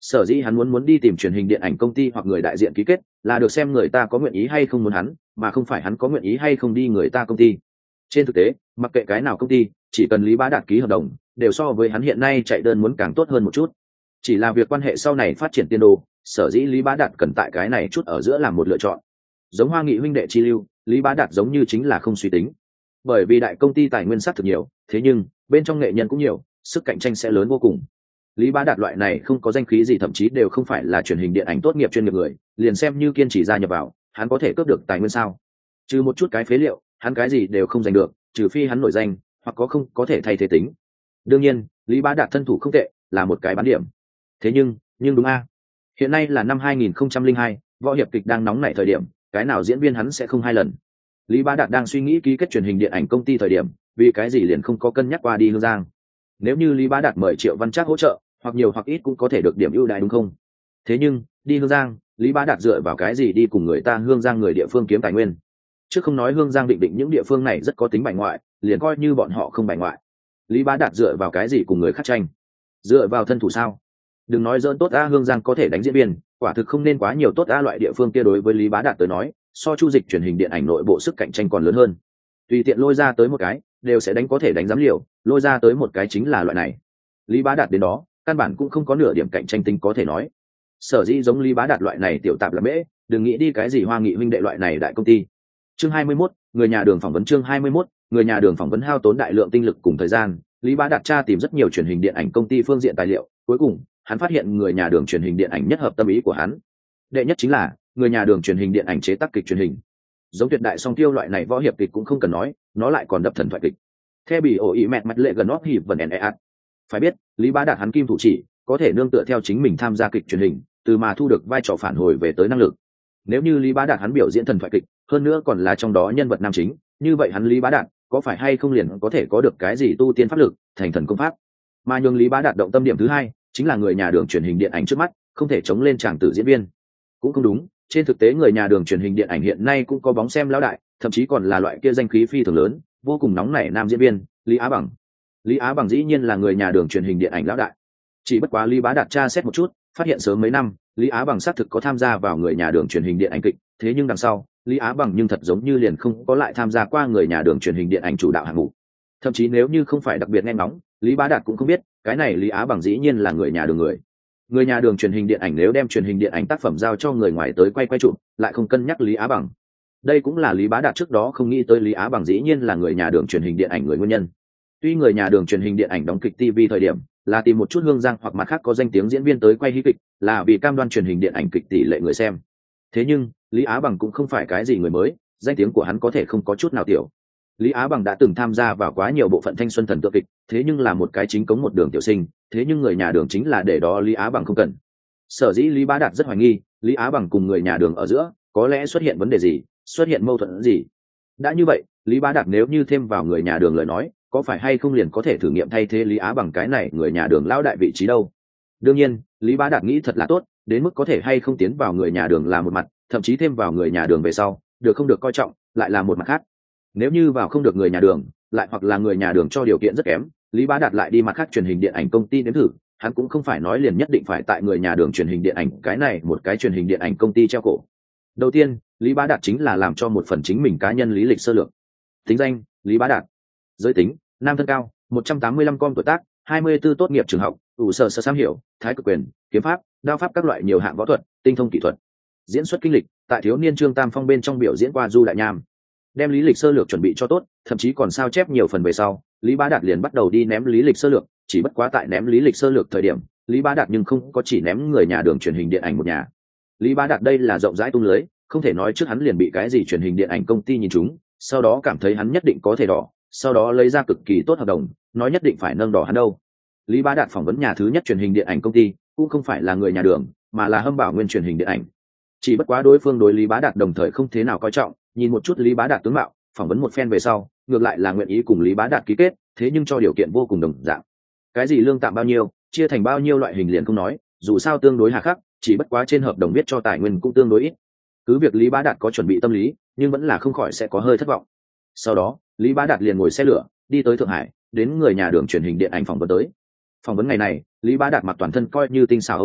Sở dĩ hắn muốn muốn đi tìm truyền hình điện ảnh công ty hoặc người đại diện ký kết là được xem người ta có nguyện ý hay không muốn hắn, mà không phải hắn có nguyện ý hay không đi người ta công ty. Trên thực tế mặc kệ cái nào công ty, chỉ cần Lý Bá Đạt ký hợp đồng đều so với hắn hiện nay chạy đơn muốn càng tốt hơn một chút. Chỉ là việc quan hệ sau này phát triển tiên đồ, sở dĩ Lý Bá Đạt cần tại cái này chút ở giữa làm một lựa chọn. Giống Hoa Nghị huynh đệ chi lưu, Lý Bá Đạt giống như chính là không suy tính. Bởi vì đại công ty tài nguyên sát thực nhiều, thế nhưng bên trong nghệ nhân cũng nhiều, sức cạnh tranh sẽ lớn vô cùng. Lý Bá Đạt loại này không có danh khí gì, thậm chí đều không phải là truyền hình điện ảnh tốt nghiệp chuyên nghiệp người, liền xem như kiên trì gia nhập vào, hắn có thể cướp được tài nguyên sao? Trừ một chút cái phế liệu, hắn cái gì đều không giành được, trừ phi hắn nổi danh, hoặc có không có thể thay thế tính. Đương nhiên, Lý Bá Đạt thân thủ không tệ, là một cái bán điểm. Thế nhưng, nhưng đúng a. Hiện nay là năm hai nghìn không trăm lẻ hai, võ hiệp kịch đang nóng nảy thời điểm, cái nào diễn viên hắn sẽ không hai lần. Lý Bá Đạt đang suy nghĩ ký kết truyền hình điện ảnh công ty thời điểm, vì cái gì liền không có cân nhắc qua đi Hương Giang. Nếu như Lý Bá Đạt mời Triệu Văn Trác hỗ trợ, hoặc nhiều hoặc ít cũng có thể được điểm ưu đãi đúng không? Thế nhưng đi Hương Giang, Lý Bá Đạt dựa vào cái gì đi cùng người ta Hương Giang người địa phương kiếm tài nguyên? Chứ không nói Hương Giang định định những địa phương này rất có tính bài ngoại, liền coi như bọn họ không bài ngoại, Lý Bá Đạt dựa vào cái gì cùng người khác tranh? Dựa vào thân thủ sao? Đừng nói dỡn tốt a, Hương Giang có thể đánh diễn viên, quả thực không nên quá nhiều tốt a, loại địa phương kia đối với Lý Bá Đạt tới nói, so chu dịch truyền hình điện ảnh nội bộ sức cạnh tranh còn lớn hơn. Tùy tiện lôi ra tới một cái, đều sẽ đánh có thể đánh giám liều, lôi ra tới một cái chính là loại này. Lý Bá Đạt đến đó, căn bản cũng không có nửa điểm cạnh tranh tính có thể nói. Sở dĩ giống Lý Bá Đạt loại này tiểu tạp là bẽ, đừng nghĩ đi cái gì Hoa Nghị huynh đệ loại này đại công ty. Chương hai mươi mốt, người nhà Đường phỏng vấn. Chương hai mươi mốt, người nhà Đường phỏng vấn. Hao tốn đại lượng tinh lực cùng thời gian, Lý Bá Đạt tra tìm rất nhiều truyền hình điện ảnh công ty phương diện tài liệu, cuối cùng hắn phát hiện người nhà Đường truyền hình điện ảnh nhất hợp tâm ý của hắn. Đệ nhất chính là người nhà Đường truyền hình điện ảnh chế tác kịch truyền hình. Giống Tuyệt Đại Song Tiêu loại này võ hiệp kịch cũng không cần nói, nó lại còn đập thần thoại kịch. Theo bị ổ ý mẹt mặt lệ gần nót hiệp vần e ạt. Phải biết, Lý Bá Đạt hắn kim thủ chỉ, có thể nương tựa theo chính mình tham gia kịch truyền hình, từ mà thu được vai trò phản hồi về tới năng lực. Nếu như Lý Bá Đạt hắn biểu diễn thần thoại kịch, hơn nữa còn là trong đó nhân vật nam chính, như vậy hắn Lý Bá Đạt có phải hay không liền có thể có được cái gì tu tiên pháp lực, thành thần công pháp? Mà nhường Lý Bá Đạt động tâm điểm thứ hai, chính là người nhà Đường truyền hình điện ảnh trước mắt, không thể chống lên chàng tử diễn viên. Cũng không đúng, trên thực tế người nhà Đường truyền hình điện ảnh hiện nay cũng có bóng xem lão đại, thậm chí còn là loại kia danh khí phi thường lớn, vô cùng nóng nảy nam diễn viên, Lý Á Bằng. Lý Á Bằng dĩ nhiên là người nhà Đường truyền hình điện ảnh lão đại. Chỉ bất quá Lý Bá Đạt tra xét một chút, phát hiện sớm mấy năm, Lý Á Bằng xác thực có tham gia vào người nhà Đường truyền hình điện ảnh kịch, thế nhưng đằng sau, Lý Á Bằng nhưng thật giống như liền không có lại tham gia qua người nhà Đường truyền hình điện ảnh chủ đạo hạng mục. Thậm chí nếu như không phải đặc biệt nghe ngóng, Lý Bá Đạt cũng không biết, cái này Lý Á Bằng dĩ nhiên là người nhà Đường người. Người nhà Đường truyền hình điện ảnh nếu đem truyền hình điện ảnh tác phẩm giao cho người ngoài tới quay quay chụp, lại không cân nhắc Lý Á Bằng. Đây cũng là Lý Bá Đạt trước đó không nghĩ tới Lý Á Bằng dĩ nhiên là người nhà Đường truyền hình điện ảnh người nguyên nhân. Tuy người nhà Đường truyền hình điện ảnh đóng kịch ti vi thời điểm là tìm một chút Hương Giang hoặc mặt khác có danh tiếng diễn viên tới quay hí kịch, là vì cam đoan truyền hình điện ảnh kịch tỷ lệ người xem. Thế nhưng Lý Á Bằng cũng không phải cái gì người mới, danh tiếng của hắn có thể không có chút nào tiểu. Lý Á Bằng đã từng tham gia vào quá nhiều bộ phận thanh xuân thần tượng kịch, thế nhưng là một cái chính cống một đường tiểu sinh, thế nhưng người nhà Đường chính là để đó Lý Á Bằng không cần. Sở dĩ Lý Bá Đạt rất hoài nghi, Lý Á Bằng cùng người nhà Đường ở giữa có lẽ xuất hiện vấn đề gì, xuất hiện mâu thuẫn gì. Đã như vậy, Lý Bá Đạt nếu như thêm vào người nhà Đường lời nói, có phải hay không liền có thể thử nghiệm thay thế Lý Á Bằng cái này người nhà Đường lão đại vị trí đâu? Đương nhiên, Lý Bá Đạt nghĩ thật là tốt, đến mức có thể hay không tiến vào người nhà Đường là một mặt, thậm chí thêm vào người nhà Đường về sau, được không được coi trọng, lại là một mặt khác. Nếu như vào không được người nhà Đường, lại hoặc là người nhà Đường cho điều kiện rất kém, Lý Bá Đạt lại đi mặt khác truyền hình điện ảnh công ty đến thử, hắn cũng không phải nói liền nhất định phải tại người nhà Đường truyền hình điện ảnh cái này một cái truyền hình điện ảnh công ty treo cổ. Đầu tiên, Lý Bá Đạt chính là làm cho một phần chính mình cá nhân lý lịch sơ lược. Tính danh: Lý Bá Đạt. Giới tính: nam, thân cao một trăm tám mươi lăm com, tuổi tác hai mươi tư, tốt nghiệp trường học ủ sở sơ sam hiểu, thái cực quyền, kiếm pháp, đao pháp các loại nhiều hạng võ thuật, tinh thông kỹ thuật. Diễn xuất kinh lịch: tại thiếu niên Trương Tam Phong bên trong biểu diễn qua Du Đại Nham. Đem lý lịch sơ lược chuẩn bị cho tốt, thậm chí còn sao chép nhiều phần về sau, Lý Bá Đạt liền bắt đầu đi ném lý lịch sơ lược, chỉ bất quá tại ném lý lịch sơ lược thời điểm, Lý Bá Đạt nhưng không có chỉ ném người nhà Đường truyền hình điện ảnh một nhà. Lý Bá Đạt đây là rộng rãi tung lưới, không thể nói trước hắn liền bị cái gì truyền hình điện ảnh công ty nhìn chúng, sau đó cảm thấy hắn nhất định có thể đỏ, sau đó lấy ra cực kỳ tốt hợp đồng, nói nhất định phải nâng đỏ hắn đâu. Lý Bá Đạt phỏng vấn nhà thứ nhất truyền hình điện ảnh công ty, cũng không phải là người nhà Đường, mà là Hâm Bảo Nguyên truyền hình điện ảnh. Chỉ bất quá đối phương đối Lý Bá Đạt đồng thời không thế nào coi trọng, nhìn một chút Lý Bá Đạt tướng mạo, phỏng vấn một phen về sau, ngược lại là nguyện ý cùng Lý Bá Đạt ký kết, thế nhưng cho điều kiện vô cùng đồng dạng. Cái gì lương tạm bao nhiêu, chia thành bao nhiêu loại hình liền không nói, dù sao tương đối hà khắc, chỉ bất quá trên hợp đồng viết cho tài nguyên cũng tương đối ít. Cứ việc Lý Bá Đạt có chuẩn bị tâm lý, nhưng vẫn là không khỏi sẽ có hơi thất vọng. Sau đó, Lý Bá Đạt liền ngồi xe lửa, đi tới Thượng Hải, đến người nhà Đường truyền hình điện ảnh phỏng vấn tới. Phỏng vấn ngày này, Lý Bá Đạt mặc toàn thân coi như tinh xảo Âu phục,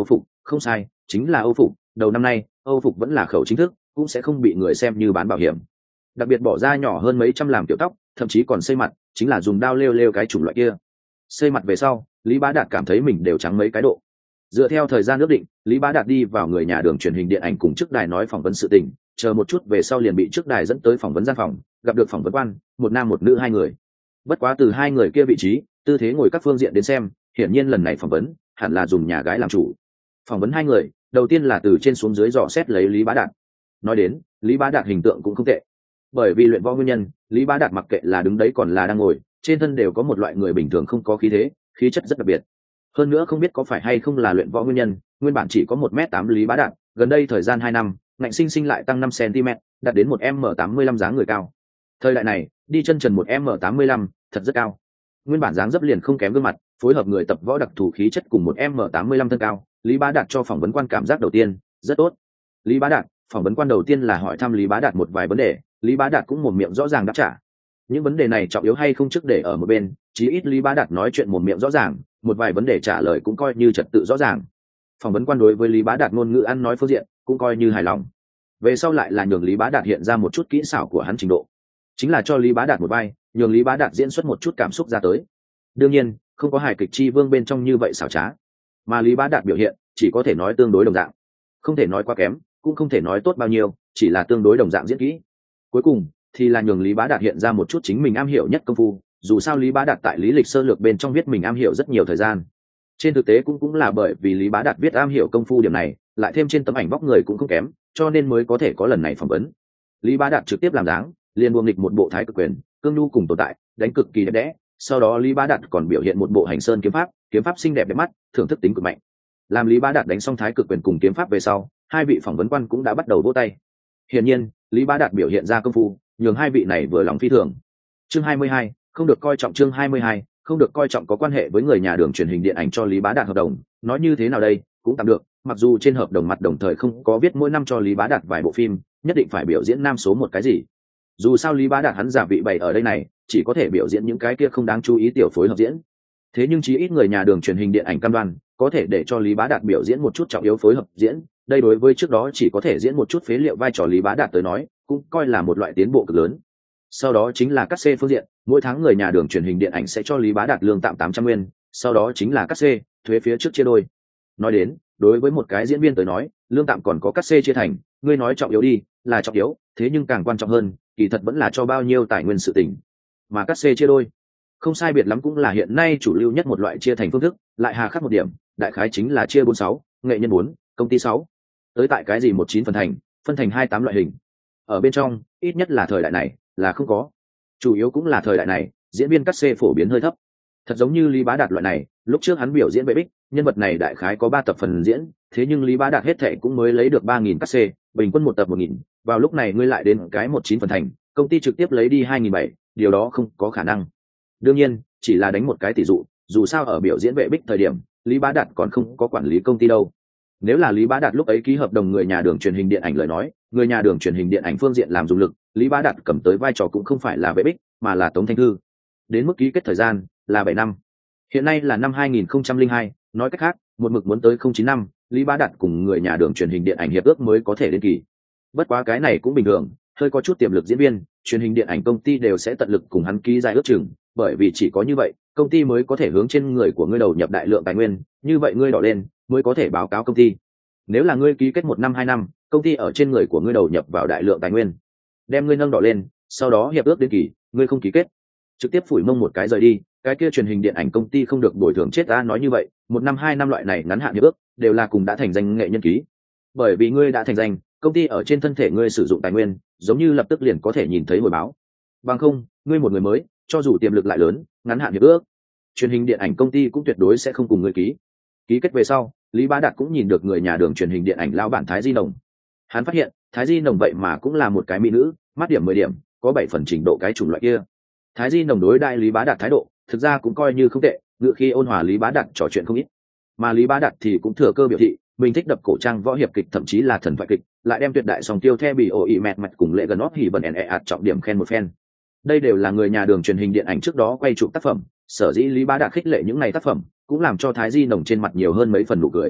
không sai, chính là Âu phục. Đầu năm nay Âu phục vẫn là khẩu chính thức, cũng sẽ không bị người xem như bán bảo hiểm. Đặc biệt bỏ ra nhỏ hơn mấy trăm làm kiểu tóc, thậm chí còn xây mặt, chính là dùng dao lêu lêu cái chủng loại kia. Xây mặt về sau, Lý Bá Đạt cảm thấy mình đều trắng mấy cái độ. Dựa theo thời gian ước định, Lý Bá Đạt đi vào người nhà đường truyền hình điện ảnh cùng trước đài nói phỏng vấn sự tình, chờ một chút về sau liền bị trước đài dẫn tới phỏng vấn gian phòng, gặp được phỏng vấn quan, một nam một nữ hai người. Bất quá từ hai người kia vị trí, tư thế ngồi các phương diện đến xem, hiển nhiên lần này phỏng vấn hẳn là dùng nhà gái làm chủ. Phỏng vấn hai người, đầu tiên là từ trên xuống dưới dò xét lấy Lý Bá Đạt. Nói đến, Lý Bá Đạt hình tượng cũng không tệ. Bởi vì luyện võ nguyên nhân, Lý Bá Đạt mặc kệ là đứng đấy còn là đang ngồi, trên thân đều có một loại người bình thường không có khí thế, khí chất rất đặc biệt. Hơn nữa không biết có phải hay không là luyện võ nguyên nhân, nguyên bản chỉ có một mét tám Lý Bá Đạt, gần đây thời gian hai năm, ngạnh sinh sinh lại tăng năm xăng-ti-mét, đạt đến một m tám mươi lăm dáng người cao. Thời đại này, đi chân trần một m tám mươi lăm, thật rất cao. Nguyên bản dáng dấp liền không kém gương mặt, phối hợp người tập võ đặc thù khí chất cùng một m tám mươi lăm thân cao, Lý Bá Đạt cho phỏng vấn quan cảm giác đầu tiên rất tốt. Lý Bá Đạt, phỏng vấn quan đầu tiên là hỏi thăm Lý Bá Đạt một vài vấn đề, Lý Bá Đạt cũng một miệng rõ ràng đáp trả. Những vấn đề này trọng yếu hay không trước để ở một bên, chí ít Lý Bá Đạt nói chuyện một miệng rõ ràng, một vài vấn đề trả lời cũng coi như trật tự rõ ràng. Phỏng vấn quan đối với Lý Bá Đạt ngôn ngữ ăn nói phương diện cũng coi như hài lòng. Về sau lại là nhường Lý Bá Đạt hiện ra một chút kỹ xảo của hắn trình độ, chính là cho Lý Bá Đạt một vai, nhường Lý Bá Đạt diễn xuất một chút cảm xúc ra tới. Đương nhiên, không có hài kịch chi vương bên trong như vậy xảo trá, mà Lý Bá Đạt biểu hiện chỉ có thể nói tương đối đồng dạng, không thể nói quá kém, cũng không thể nói tốt bao nhiêu, chỉ là tương đối đồng dạng diễn kỹ. Cuối cùng thì là nhường Lý Bá Đạt hiện ra một chút chính mình am hiểu nhất công phu, dù sao Lý Bá Đạt tại lý lịch sơ lược bên trong viết mình am hiểu rất nhiều thời gian. Trên thực tế cũng cũng là bởi vì Lý Bá Đạt viết am hiểu công phu điểm này, lại thêm trên tấm ảnh vóc người cũng không kém, cho nên mới có thể có lần này phỏng vấn. Lý Bá Đạt trực tiếp làm dáng, liền buông nghịch một bộ thái cực quyền, cương nhu cùng tồn tại, đánh cực kỳ đẹp đẽ. Sau đó Lý Bá Đạt còn biểu hiện một bộ hành sơn kiếm pháp, kiếm pháp xinh đẹp đẹp mắt, thưởng thức tính cực mạnh. Làm Lý Bá Đạt đánh xong thái cực quyền cùng kiếm pháp về sau, hai vị phỏng vấn quan cũng đã bắt đầu vỗ tay. Hiển nhiên, Lý Bá Đạt biểu hiện ra công phu, nhường hai vị này vừa lòng phi thường. Chương hai mươi hai, không được coi trọng. Chương hai mươi hai, không được coi trọng có quan hệ với người nhà đường truyền hình điện ảnh cho Lý Bá Đạt hợp đồng, nói như thế nào đây, cũng tạm được, mặc dù trên hợp đồng mặt đồng thời không có viết mỗi năm cho Lý Bá Đạt vài bộ phim, nhất định phải biểu diễn nam số một cái gì. Dù sao Lý Bá Đạt hắn giả vị bày ở đây này, chỉ có thể biểu diễn những cái kia không đáng chú ý tiểu phối hợp diễn. Thế nhưng chí ít người nhà đường truyền hình điện ảnh cam đoan, có thể để cho Lý Bá Đạt biểu diễn một chút trọng yếu phối hợp diễn, đây đối với trước đó chỉ có thể diễn một chút phế liệu vai trò Lý Bá Đạt tới nói, cũng coi là một loại tiến bộ cực lớn. Sau đó chính là cắt xê phương diện, mỗi tháng người nhà đường truyền hình điện ảnh sẽ cho Lý Bá Đạt lương tạm tám trăm nguyên, sau đó chính là cắt xê, thuế phía trước chia đôi. Nói đến, đối với một cái diễn viên tới nói, lương tạm còn có cắt xê chia thành, ngươi nói trọng yếu đi, là trọng yếu, thế nhưng càng quan trọng hơn, kỳ thật vẫn là cho bao nhiêu tài nguyên sự tình. Mà cắt xê chia đôi, không sai biệt lắm cũng là hiện nay chủ lưu nhất một loại chia thành phương thức, lại hà khắc một điểm, đại khái chính là chia bốn sáu, nghệ nhân bốn, công ty sáu. Tới tại cái gì một chín phần thành, phân thành hai tám loại hình. Ở bên trong, ít nhất là thời đại này, là không có. Chủ yếu cũng là thời đại này, diễn viên cắt xê phổ biến hơi thấp. Thật giống như Lý Bá Đạt loại này, lúc trước hắn biểu diễn Vệ Bích, nhân vật này đại khái có ba tập phần diễn, thế nhưng Lý Bá Đạt hết thệ cũng mới lấy được ba nghìn cắt xê, bình quân một tập một nghìn, vào lúc này ngươi lại đến cái một chín phần thành, công ty trực tiếp lấy đi hai nghìn bảy trăm, điều đó không có khả năng. Đương nhiên, chỉ là đánh một cái tỷ dụ, dù sao ở biểu diễn Vệ Bích thời điểm, Lý Bá Đạt còn không có quản lý công ty đâu. Nếu là Lý Bá Đạt lúc ấy ký hợp đồng người nhà đường truyền hình điện ảnh lời nói, người nhà đường truyền hình điện ảnh phương diện làm dùng lực, Lý Bá Đạt cầm tới vai trò cũng không phải là Vệ Bích, mà là Tống Thanh Thư. Đến mức ký kết thời gian là bảy năm. Hiện nay là năm hai nghìn không trăm lẻ hai, nói cách khác, một mực muốn tới không chín năm, Lý Bá Đạt cùng người nhà đường truyền hình điện ảnh hiệp ước mới có thể đến kỳ. Bất quá cái này cũng bình thường, hơi có chút tiềm lực diễn viên, truyền hình điện ảnh công ty đều sẽ tận lực cùng hắn ký dài ước chừng, bởi vì chỉ có như vậy, công ty mới có thể hướng trên người của ngươi đầu nhập đại lượng tài nguyên, như vậy ngươi đỏ lên mới có thể báo cáo công ty. Nếu là ngươi ký kết một năm hai năm, công ty ở trên người của ngươi đầu nhập vào đại lượng tài nguyên, đem ngươi nâng đỏ lên, sau đó hiệp ước đến kỳ, ngươi không ký kết, trực tiếp phủi mông một cái rời đi, cái kia truyền hình điện ảnh công ty không được bồi thường chết ta. Nói như vậy, một năm hai năm loại này ngắn hạn hiệp ước đều là cùng đã thành danh nghệ nhân ký, bởi vì ngươi đã thành danh, công ty ở trên thân thể ngươi sử dụng tài nguyên, giống như lập tức liền có thể nhìn thấy hồi báo. Bằng không, ngươi một người mới, cho dù tiềm lực lại lớn, ngắn hạn hiệp ước, truyền hình điện ảnh công ty cũng tuyệt đối sẽ không cùng ngươi ký. Ký kết về sau, Lý Bá Đạt cũng nhìn được người nhà đường truyền hình điện ảnh lão bản Thái Di Nồng. Hắn phát hiện, Thái Di Nồng vậy mà cũng là một cái mỹ nữ, mắt điểm mười điểm, có bảy phần trình độ cái chủng loại kia. Thái Di Nồng đối đại Lý Bá Đạt thái độ, thực ra cũng coi như không tệ, ngựa khi ôn hòa Lý Bá Đạt trò chuyện không ít. Mà Lý Bá Đạt thì cũng thừa cơ biểu thị, mình thích đập cổ trang võ hiệp kịch thậm chí là thần thoại kịch, lại đem tuyệt đại song tiêu the bị ổ ị mẹt mẹt cùng lệ gần óp hỉ bẩn ẻ ạt trọng điểm khen một phen. Đây đều là người nhà đường truyền hình điện ảnh trước đó quay chụp tác phẩm, sở dĩ Lý Bá Đạt khích lệ những này tác phẩm, cũng làm cho Thái Di Nồng trên mặt nhiều hơn mấy phần nụ cười.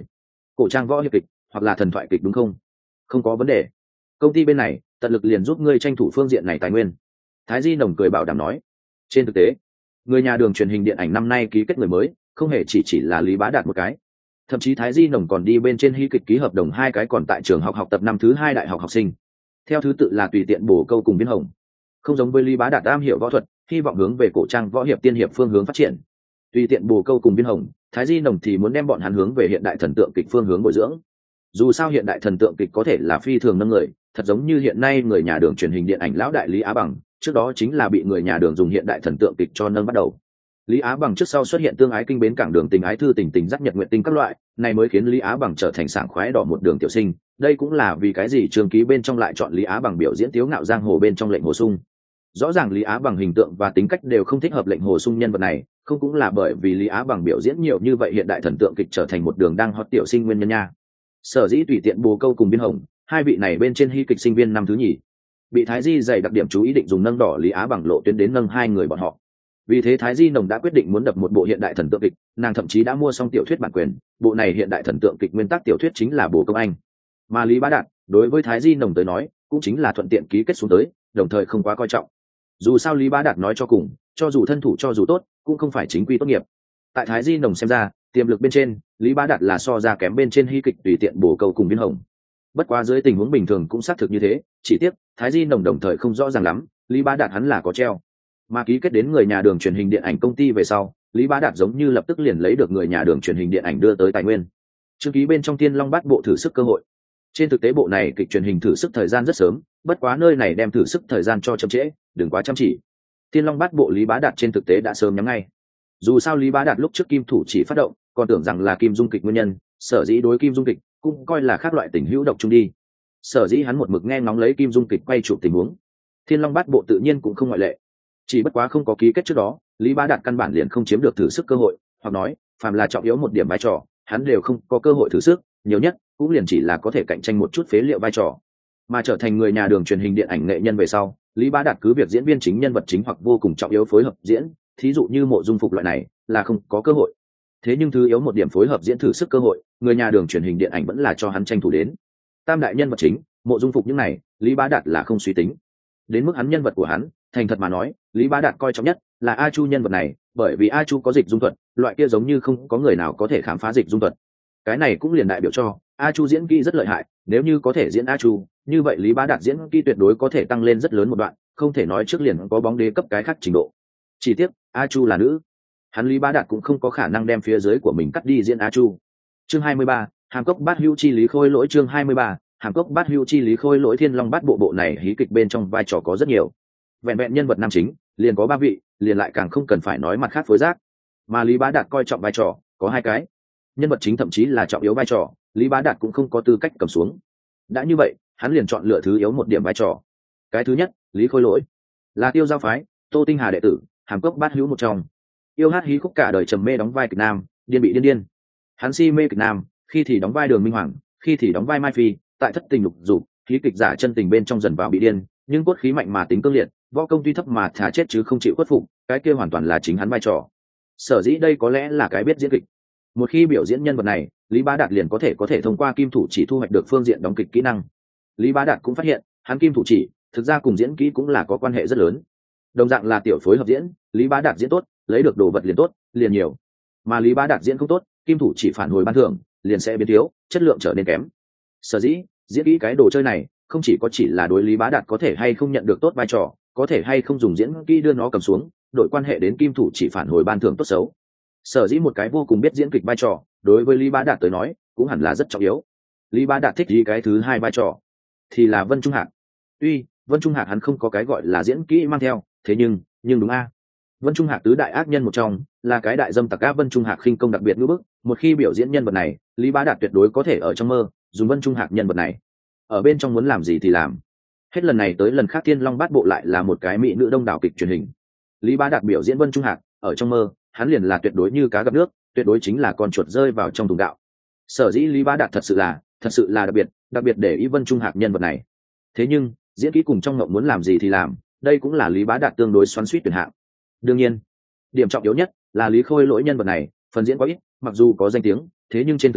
cổ trang võ hiệp kịch hoặc là thần thoại kịch đúng không? Không có vấn đề, công ty bên này tận lực liền giúp ngươi tranh thủ phương diện này tài nguyên. Thái Di Nồng cười bảo đảm nói. Trên thực tế, người nhà đường truyền hình điện ảnh năm nay ký kết người mới không hề chỉ chỉ là Lý Bá Đạt một cái, thậm chí Thái Di Nồng còn đi bên trên hy kịch ký hợp đồng hai cái còn tại trường học học tập năm thứ hai đại học học sinh, theo thứ tự là Tùy Tiện Bồ Câu cùng Viên Hồng. Không giống với Lý Bá Đạt am hiểu võ thuật, hy vọng hướng về cổ trang võ hiệp tiên hiệp phương hướng phát triển. Tùy Tiện Bồ Câu cùng Viên Hồng, Thái Di Nồng thì muốn đem bọn hắn hướng về hiện đại thần tượng kịch phương hướng bồi dưỡng. Dù sao hiện đại thần tượng kịch có thể là phi thường nâng người, thật giống như hiện nay người nhà đường truyền hình điện ảnh lão đại Lý Á Bằng, trước đó chính là bị người nhà đường dùng hiện đại thần tượng kịch cho nâng bắt đầu. Lý Á Bằng trước sau xuất hiện Tương Ái Kinh Bến Cảng Đường Tình Ái Thư Tình Tình Dắt Nhật Nguyện Tinh các loại, này mới khiến Lý Á Bằng trở thành sảng khoái đỏ một đường tiểu sinh. Đây cũng là vì cái gì Trường Ký bên trong lại chọn Lý Á Bằng biểu diễn Tiếu Ngạo Giang Hồ bên trong Lệnh Hồ Sung. Rõ ràng Lý Á Bằng hình tượng và tính cách đều không thích hợp Lệnh Hồ Sung nhân vật này, không cũng là bởi vì Lý Á Bằng biểu diễn nhiều như vậy hiện đại thần tượng kịch trở thành một đường đang hot tiểu sinh nguyên nhân nha. Sở dĩ Tùy Tiện Bồ Câu cùng Viên Hồng, hai vị này bên trên hy kịch sinh viên năm thứ nhì, bị Thái Di dày đặc điểm chú ý định dùng nâng đỏ Lý Á Bằng lộ tuyến đến nâng hai người bọn họ. Vì thế Thái Di Nồng đã quyết định muốn đập một bộ hiện đại thần tượng kịch, nàng thậm chí đã mua xong tiểu thuyết bản quyền, bộ này hiện đại thần tượng kịch nguyên tắc tiểu thuyết chính là Bồ Công Anh. Mà Lý Bá Đạt, đối với Thái Di Nồng tới nói, cũng chính là thuận tiện ký kết xuống tới, đồng thời không quá coi trọng. Dù sao Lý Bá Đạt nói cho cùng, cho dù thân thủ cho dù tốt, cũng không phải chính quy tốt nghiệp. Tại Thái Di Nồng xem ra, tiềm lực bên trên, Lý Bá Đạt là so ra kém bên trên hy kịch Tùy Tiện Bồ Câu cùng Viên Hồng. Bất quá dưới tình huống bình thường cũng xác thực như thế, chỉ tiếc Thái Di Nồng đồng thời không rõ ràng lắm, Lý Bá Đạt hắn là có treo. Mà ký kết đến người nhà đường truyền hình điện ảnh công ty về sau, Lý Bá Đạt giống như lập tức liền lấy được người nhà đường truyền hình điện ảnh đưa tới tài nguyên. Chương ký bên trong Thiên Long Bát Bộ thử sức cơ hội. Trên thực tế bộ này kịch truyền hình thử sức thời gian rất sớm, bất quá nơi này đem thử sức thời gian cho chậm trễ, đừng quá chăm chỉ. Thiên Long Bát Bộ Lý Bá Đạt trên thực tế đã sớm nhắm ngay. Dù sao Lý Bá Đạt lúc trước Kim Thủ chỉ phát động, còn tưởng rằng là Kim Dung kịch nguyên nhân, sở dĩ đối Kim Dung kịch cũng coi là khác loại tình hữu độc chung đi. Sở dĩ hắn một mực nghe ngóng lấy Kim Dung kịch quay chụp tình huống. Thiên Long Bát Bộ tự nhiên cũng không ngoại lệ. Chỉ bất quá không có ký kết trước đó, Lý Bá Đạt căn bản liền không chiếm được thử sức cơ hội, hoặc nói, phàm là trọng yếu một điểm vai trò, hắn đều không có cơ hội thử sức, nhiều nhất cũng liền chỉ là có thể cạnh tranh một chút phế liệu vai trò. Mà trở thành người nhà đường truyền hình điện ảnh nghệ nhân về sau, Lý Bá Đạt cứ việc diễn viên chính nhân vật chính hoặc vô cùng trọng yếu phối hợp diễn, thí dụ như Mộ Dung Phục loại này, là không có cơ hội. Thế nhưng thứ yếu một điểm phối hợp diễn thử sức cơ hội, người nhà đường truyền hình điện ảnh vẫn là cho hắn tranh thủ đến. Tam đại nhân vật chính, Mộ Dung Phục những này, Lý Bá Đạt là không suy tính. Đến mức hắn nhân vật của hắn, thành thật mà nói, Lý Bá Đạt coi trọng nhất là A Chu nhân vật này, bởi vì A Chu có dịch dung thuật, loại kia giống như không có người nào có thể khám phá dịch dung thuật. Cái này cũng liền đại biểu cho A Chu diễn kỹ rất lợi hại, nếu như có thể diễn A Chu, như vậy Lý Bá Đạt diễn kỹ tuyệt đối có thể tăng lên rất lớn một đoạn, không thể nói trước liền có bóng đế cấp cái khác trình độ. Chỉ tiếc, A Chu là nữ, hắn Lý Bá Đạt cũng không có khả năng đem phía dưới của mình cắt đi diễn A Chu. Chương hai mươi ba, Hàm Cốc Bát Hữu chi lý khôi lỗi. Chương hai mươi ba, Hàm Cốc Bát Hữu chi lý khôi lỗi. Thiên Long Bát Bộ bộ này hí kịch bên trong vai trò có rất nhiều, vẹn vẹn nhân vật nam chính liền có ba vị, liền lại càng không cần phải nói mặt khác phối giác. Mà Lý Bá Đạt coi trọng vai trò có hai cái, nhân vật chính thậm chí là trọng yếu vai trò, Lý Bá Đạt cũng không có tư cách cầm xuống. Đã như vậy, hắn liền chọn lựa thứ yếu một điểm vai trò. Cái thứ nhất, Lý Khôi Lỗi, là Tiêu Giao phái Tô Tinh Hà đệ tử, Hàm Cốc Bát Hữu một trong, yêu hát hí khúc cả đời trầm mê đóng vai kịch nam, điên bị điên điên. Hắn si mê kịch nam, khi thì đóng vai Đường Minh Hoàng, khi thì đóng vai Mai Phi, tại thất tình lục dục, khí kịch giả chân tình bên trong dần vào bị điên, nhưng cốt khí mạnh mà tính cương liệt, võ công tuy thấp mà thà chết chứ không chịu khuất phục, cái kia hoàn toàn là chính hắn vai trò. Sở dĩ đây có lẽ là cái biết diễn kịch. Một khi biểu diễn nhân vật này, Lý Bá Đạt liền có thể có thể thông qua Kim Thủ chỉ thu hoạch được phương diện đóng kịch kỹ năng. Lý Bá Đạt cũng phát hiện, hắn Kim Thủ chỉ thực ra cùng diễn kỹ cũng là có quan hệ rất lớn. Đồng dạng là tiểu phối hợp diễn, Lý Bá Đạt diễn tốt, lấy được đồ vật liền tốt, liền nhiều. Mà Lý Bá Đạt diễn không tốt, Kim Thủ chỉ phản hồi ban thưởng, liền sẽ biến thiếu, chất lượng trở nên kém. Sở dĩ, diễn kỹ cái đồ chơi này, không chỉ có chỉ là đối Lý Bá Đạt có thể hay không nhận được tốt vai trò, có thể hay không dùng diễn kỹ đưa nó cầm xuống, đội quan hệ đến Kim Thủ chỉ phản hồi ban thưởng tốt xấu. Sở dĩ một cái vô cùng biết diễn kịch vai trò, đối với Lý Bá Đạt tới nói, cũng hẳn là rất trọng yếu. Lý Bá Đạt thích gì cái thứ hai vai trò, thì là Vân Trung Hạc. Tuy Vân Trung Hạc hắn không có cái gọi là diễn kỹ mang theo, thế nhưng, nhưng đúng a, Vân Trung Hạc tứ đại ác nhân một trong, là cái đại dâm tặc ác. Vân Trung Hạc khinh công đặc biệt ngữ bức, một khi biểu diễn nhân vật này, Lý Bá Đạt tuyệt đối có thể ở trong mơ dùng Vân Trung Hạc nhân vật này, ở bên trong muốn làm gì thì làm. Hết lần này tới lần khác Thiên Long Bát Bộ lại là một cái mỹ nữ đông đảo kịch truyền hình. Lý Bá Đạt biểu diễn Vân Trung Hạc, ở trong mơ, hắn liền là tuyệt đối như cá gặp nước, tuyệt đối chính là con chuột rơi vào trong thùng gạo. Sở dĩ Lý Bá Đạt thật sự là, thật sự là đặc biệt, đặc biệt để ý Vân Trung Hạc nhân vật này. Thế nhưng, diễn kỹ cùng trong ngộng muốn làm gì thì làm, đây cũng là Lý Bá Đạt tương đối xoắn xuýt tuyển hạng. Đương nhiên, điểm trọng yếu nhất là Lý Khôi Lỗi nhân vật này, phần diễn quá ít, mặc dù có danh tiếng, thế nhưng trên thực tế,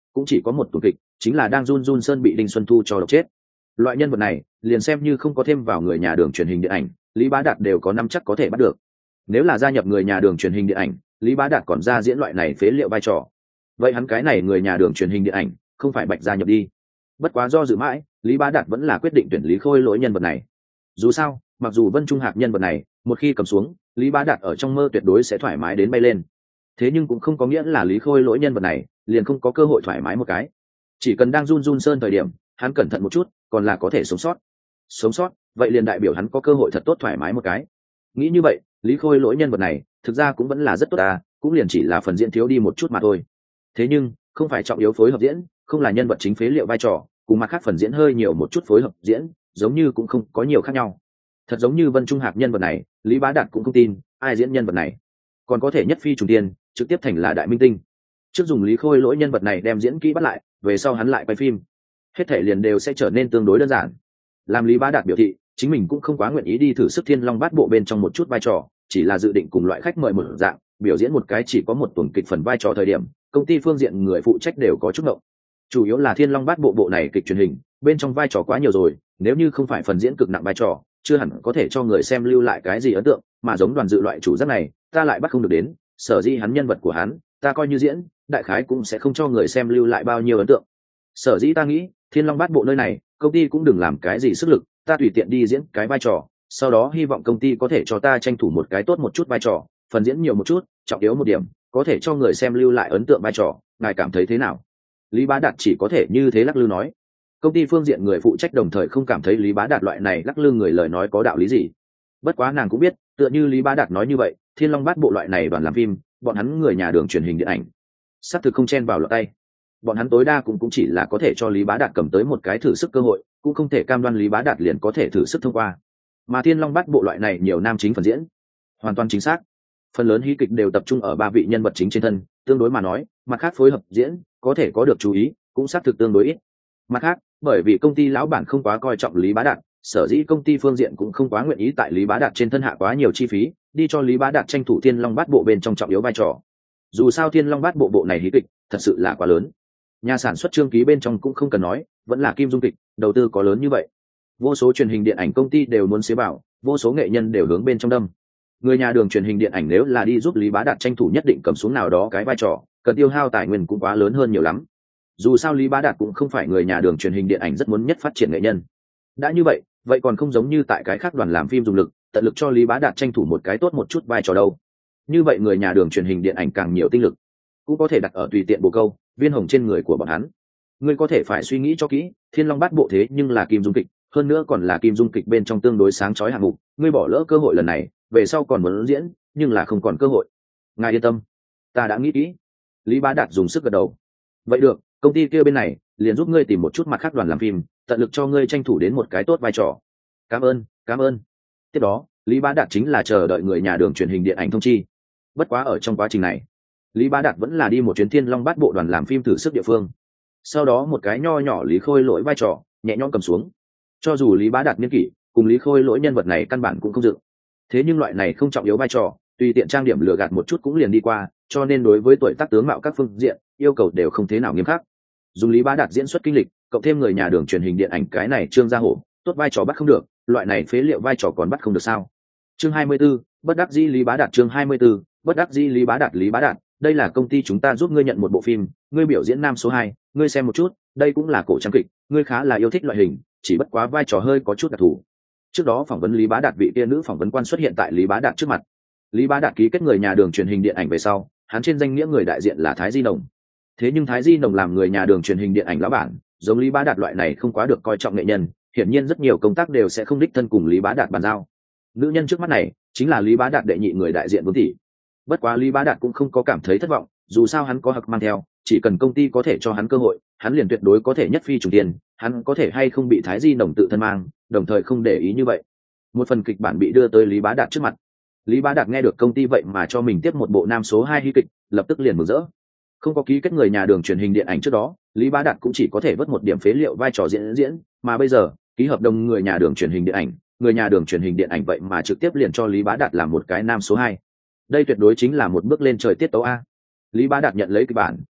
cũng chỉ có một tuần kịch, chính là đang run run sơn bị Đinh Xuân Thu cho độc chết. Loại nhân vật này liền xem như không có thêm vào người nhà đường truyền hình điện ảnh, Lý Bá Đạt đều có năm chắc có thể bắt được. Nếu là gia nhập người nhà đường truyền hình điện ảnh, Lý Bá Đạt còn ra diễn loại này phế liệu vai trò, vậy hắn cái này người nhà đường truyền hình điện ảnh không phải bạch gia nhập đi. Bất quá do dự mãi, Lý Bá Đạt vẫn là quyết định tuyển Lý Khôi Lỗi nhân vật này. Dù sao, mặc dù Vân Trung Hạc nhân vật này một khi cầm xuống, Lý Bá Đạt ở trong mơ tuyệt đối sẽ thoải mái đến bay lên. Thế nhưng cũng không có nghĩa là Lý Khôi Lỗi nhân vật này liền không có cơ hội thoải mái một cái. Chỉ cần đang run run sơn thời điểm, hắn cẩn thận một chút, còn là có thể sống sót. Sống sót, vậy liền đại biểu hắn có cơ hội thật tốt thoải mái một cái. Nghĩ như vậy, Lý Khôi Lỗi nhân vật này thực ra cũng vẫn là rất tốt à, cũng liền chỉ là phần diễn thiếu đi một chút mà thôi. Thế nhưng không phải trọng yếu phối hợp diễn, không là nhân vật chính phế liệu vai trò, cùng mặt khác phần diễn hơi nhiều một chút phối hợp diễn, giống như cũng không có nhiều khác nhau. Thật giống như Vân Trung Hạc nhân vật này, Lý Bá Đạt cũng không tin ai diễn nhân vật này còn có thể nhất phi trùng tiên, trực tiếp thành là đại minh tinh. Trước dùng Lý Khôi Lỗi nhân vật này đem diễn kỹ bắt lại, về sau hắn lại quay phim, hết thể liền đều sẽ trở nên tương đối đơn giản. Làm Lý Bá Đạt biểu thị chính mình cũng không quá nguyện ý đi thử sức Thiên Long Bát Bộ bên trong một chút vai trò, chỉ là dự định cùng loại khách mời một dạng biểu diễn một cái chỉ có một tuần kịch phần vai trò thời điểm, công ty phương diện người phụ trách đều có chút ngộng. Chủ yếu là Thiên Long Bát Bộ bộ này kịch truyền hình bên trong vai trò quá nhiều rồi, nếu như không phải phần diễn cực nặng vai trò, chưa hẳn có thể cho người xem lưu lại cái gì ấn tượng, mà giống Đoàn Dự loại chủ giác này, ta lại bắt không được đến, sở dĩ hắn nhân vật của hắn, ta coi như diễn, đại khái cũng sẽ không cho người xem lưu lại bao nhiêu ấn tượng. Sở dĩ ta nghĩ, Thiên Long Bát Bộ nơi này, công ty cũng đừng làm cái gì sức lực, ta tùy tiện đi diễn cái vai trò, sau đó hy vọng công ty có thể cho ta tranh thủ một cái tốt một chút vai trò, phần diễn nhiều một chút, trọng yếu một điểm, có thể cho người xem lưu lại ấn tượng vai trò, ngài cảm thấy thế nào? Lý Bá Đạt chỉ có thể như thế lắc lư nói. Công ty phương diện người phụ trách đồng thời không cảm thấy Lý Bá Đạt loại này lắc lư người lời nói có đạo lý gì. Bất quá nàng cũng biết, tựa như Lý Bá Đạt nói như vậy, Thiên Long Bát Bộ loại này đoàn làm phim, bọn hắn người nhà đường truyền hình điện ảnh, sắp thực không chen vào lọt tay. Bọn hắn tối đa cũng cũng chỉ là có thể cho Lý Bá Đạt cầm tới một cái thử sức cơ hội, cũng không thể cam đoan Lý Bá Đạt liền có thể thử sức thông qua. Mà Thiên Long Bát Bộ loại này nhiều nam chính phần diễn, hoàn toàn chính xác. Phần lớn hí kịch đều tập trung ở ba vị nhân vật chính trên thân, tương đối mà nói, mặt khác phối hợp diễn có thể có được chú ý, cũng xác thực tương đối ít. Mặt khác, bởi vì công ty lão bản không quá coi trọng Lý Bá Đạt, sở dĩ công ty phương diện cũng không quá nguyện ý tại Lý Bá Đạt trên thân hạ quá nhiều chi phí, đi cho Lý Bá Đạt tranh thủ Thiên Long Bát Bộ bên trong trọng yếu vai trò. Dù sao Thiên Long Bát Bộ bộ này hí kịch thật sự là quá lớn. Nhà sản xuất Trương Ký bên trong cũng không cần nói, vẫn là Kim Dung kịch, đầu tư có lớn như vậy. Vô số truyền hình điện ảnh công ty đều muốn xế bảo, vô số nghệ nhân đều hướng bên trong đâm. Người nhà đường truyền hình điện ảnh nếu là đi giúp Lý Bá Đạt tranh thủ nhất định cầm xuống nào đó cái vai trò, cần tiêu hao tài nguyên cũng quá lớn hơn nhiều lắm. Dù sao Lý Bá Đạt cũng không phải người nhà đường truyền hình điện ảnh rất muốn nhất phát triển nghệ nhân. Đã như vậy, vậy còn không giống như tại cái khác đoàn làm phim dùng lực, tận lực cho Lý Bá Đạt tranh thủ một cái tốt một chút vai trò đâu. Như vậy người nhà đường truyền hình điện ảnh càng nhiều tinh lực, cũng có thể đặt ở tùy tiện bồ câu, viên hồng trên người của bọn hắn. Ngươi có thể phải suy nghĩ cho kỹ, Thiên Long Bát Bộ thế nhưng là Kim Dung kịch, hơn nữa còn là Kim Dung kịch bên trong tương đối sáng chói hạng mục, ngươi bỏ lỡ cơ hội lần này, về sau còn muốn diễn, nhưng là không còn cơ hội. Ngài yên tâm, ta đã nghĩ kỹ. Lý Bá Đạt dùng sức gật đầu. Vậy được, công ty kia bên này liền giúp ngươi tìm một chút mặt khác đoàn làm phim, tận lực cho ngươi tranh thủ đến một cái tốt vai trò. Cảm ơn, cảm ơn. Tiếp đó, Lý Bá Đạt chính là chờ đợi người nhà đường truyền hình điện ảnh thông chi. Bất quá ở trong quá trình này, Lý Bá Đạt vẫn là đi một chuyến Thiên Long Bát Bộ đoàn làm phim thử sức địa phương. Sau đó một cái nho nhỏ Lý Khôi Lỗi vai trò nhẹ nhõm cầm xuống. Cho dù Lý Bá Đạt niên kỷ cùng Lý Khôi Lỗi nhân vật này căn bản cũng không dự, thế nhưng loại này không trọng yếu vai trò, tùy tiện trang điểm lừa gạt một chút cũng liền đi qua, cho nên đối với tuổi tác tướng mạo các phương diện yêu cầu đều không thế nào nghiêm khắc. Dùng Lý Bá Đạt diễn xuất kinh lịch, cộng thêm người nhà đường truyền hình điện ảnh cái này Trương Gia Hổ, tốt vai trò bắt không được, loại này phế liệu vai trò còn bắt không được sao? Chương hai mươi 'bốn, bất đắc dĩ Lý Bá Đạt. Chương hai mươi 'bốn, bất đắc dĩ Lý Bá Đạt. Lý Bá Đạt, đây là công ty chúng ta giúp ngươi nhận một bộ phim, ngươi biểu diễn nam số hai, ngươi xem một chút, đây cũng là cổ trang kịch, ngươi khá là yêu thích loại hình, chỉ bất quá vai trò hơi có chút đặc thù. Trước đó phỏng vấn Lý Bá Đạt vị kia nữ phỏng vấn quan xuất hiện tại Lý Bá Đạt trước mặt. Lý Bá Đạt ký kết người nhà đường truyền hình điện ảnh về sau, hắn trên danh nghĩa người đại diện là Thái Di Nồng. Thế nhưng Thái Di Nồng làm người nhà đường truyền hình điện ảnh lão bản, giống Lý Bá Đạt loại này không quá được coi trọng nghệ nhân, hiển nhiên rất nhiều công tác đều sẽ không đích thân cùng Lý Bá Đạt bàn giao. Nữ nhân trước mắt này chính là Lý Bá Đạt đệ nhị người đại diện Vương tỷ. Bất quá Lý Bá Đạt cũng không có cảm thấy thất vọng, dù sao hắn có hặc mang theo, chỉ cần công ty có thể cho hắn cơ hội, hắn liền tuyệt đối có thể nhất phi trùng tiền, hắn có thể hay không bị Thái Di Nồng tự thân mang, đồng thời không để ý như vậy. Một phần kịch bản bị đưa tới Lý Bá Đạt trước mặt. Lý Bá Đạt nghe được công ty vậy mà cho mình tiếp một bộ nam số hai hí kịch, lập tức liền mừng rỡ. Không có ký kết người nhà đường truyền hình điện ảnh trước đó, Lý Bá Đạt cũng chỉ có thể vớt một điểm phế liệu vai trò diễn diễn, mà bây giờ, ký hợp đồng người nhà đường truyền hình điện ảnh, người nhà đường truyền hình điện ảnh vậy mà trực tiếp liền cho Lý Bá Đạt làm một cái nam số hai. Đây tuyệt đối chính là một bước lên trời tiết tấu a. Lý Bá Đạt nhận lấy kịch bản,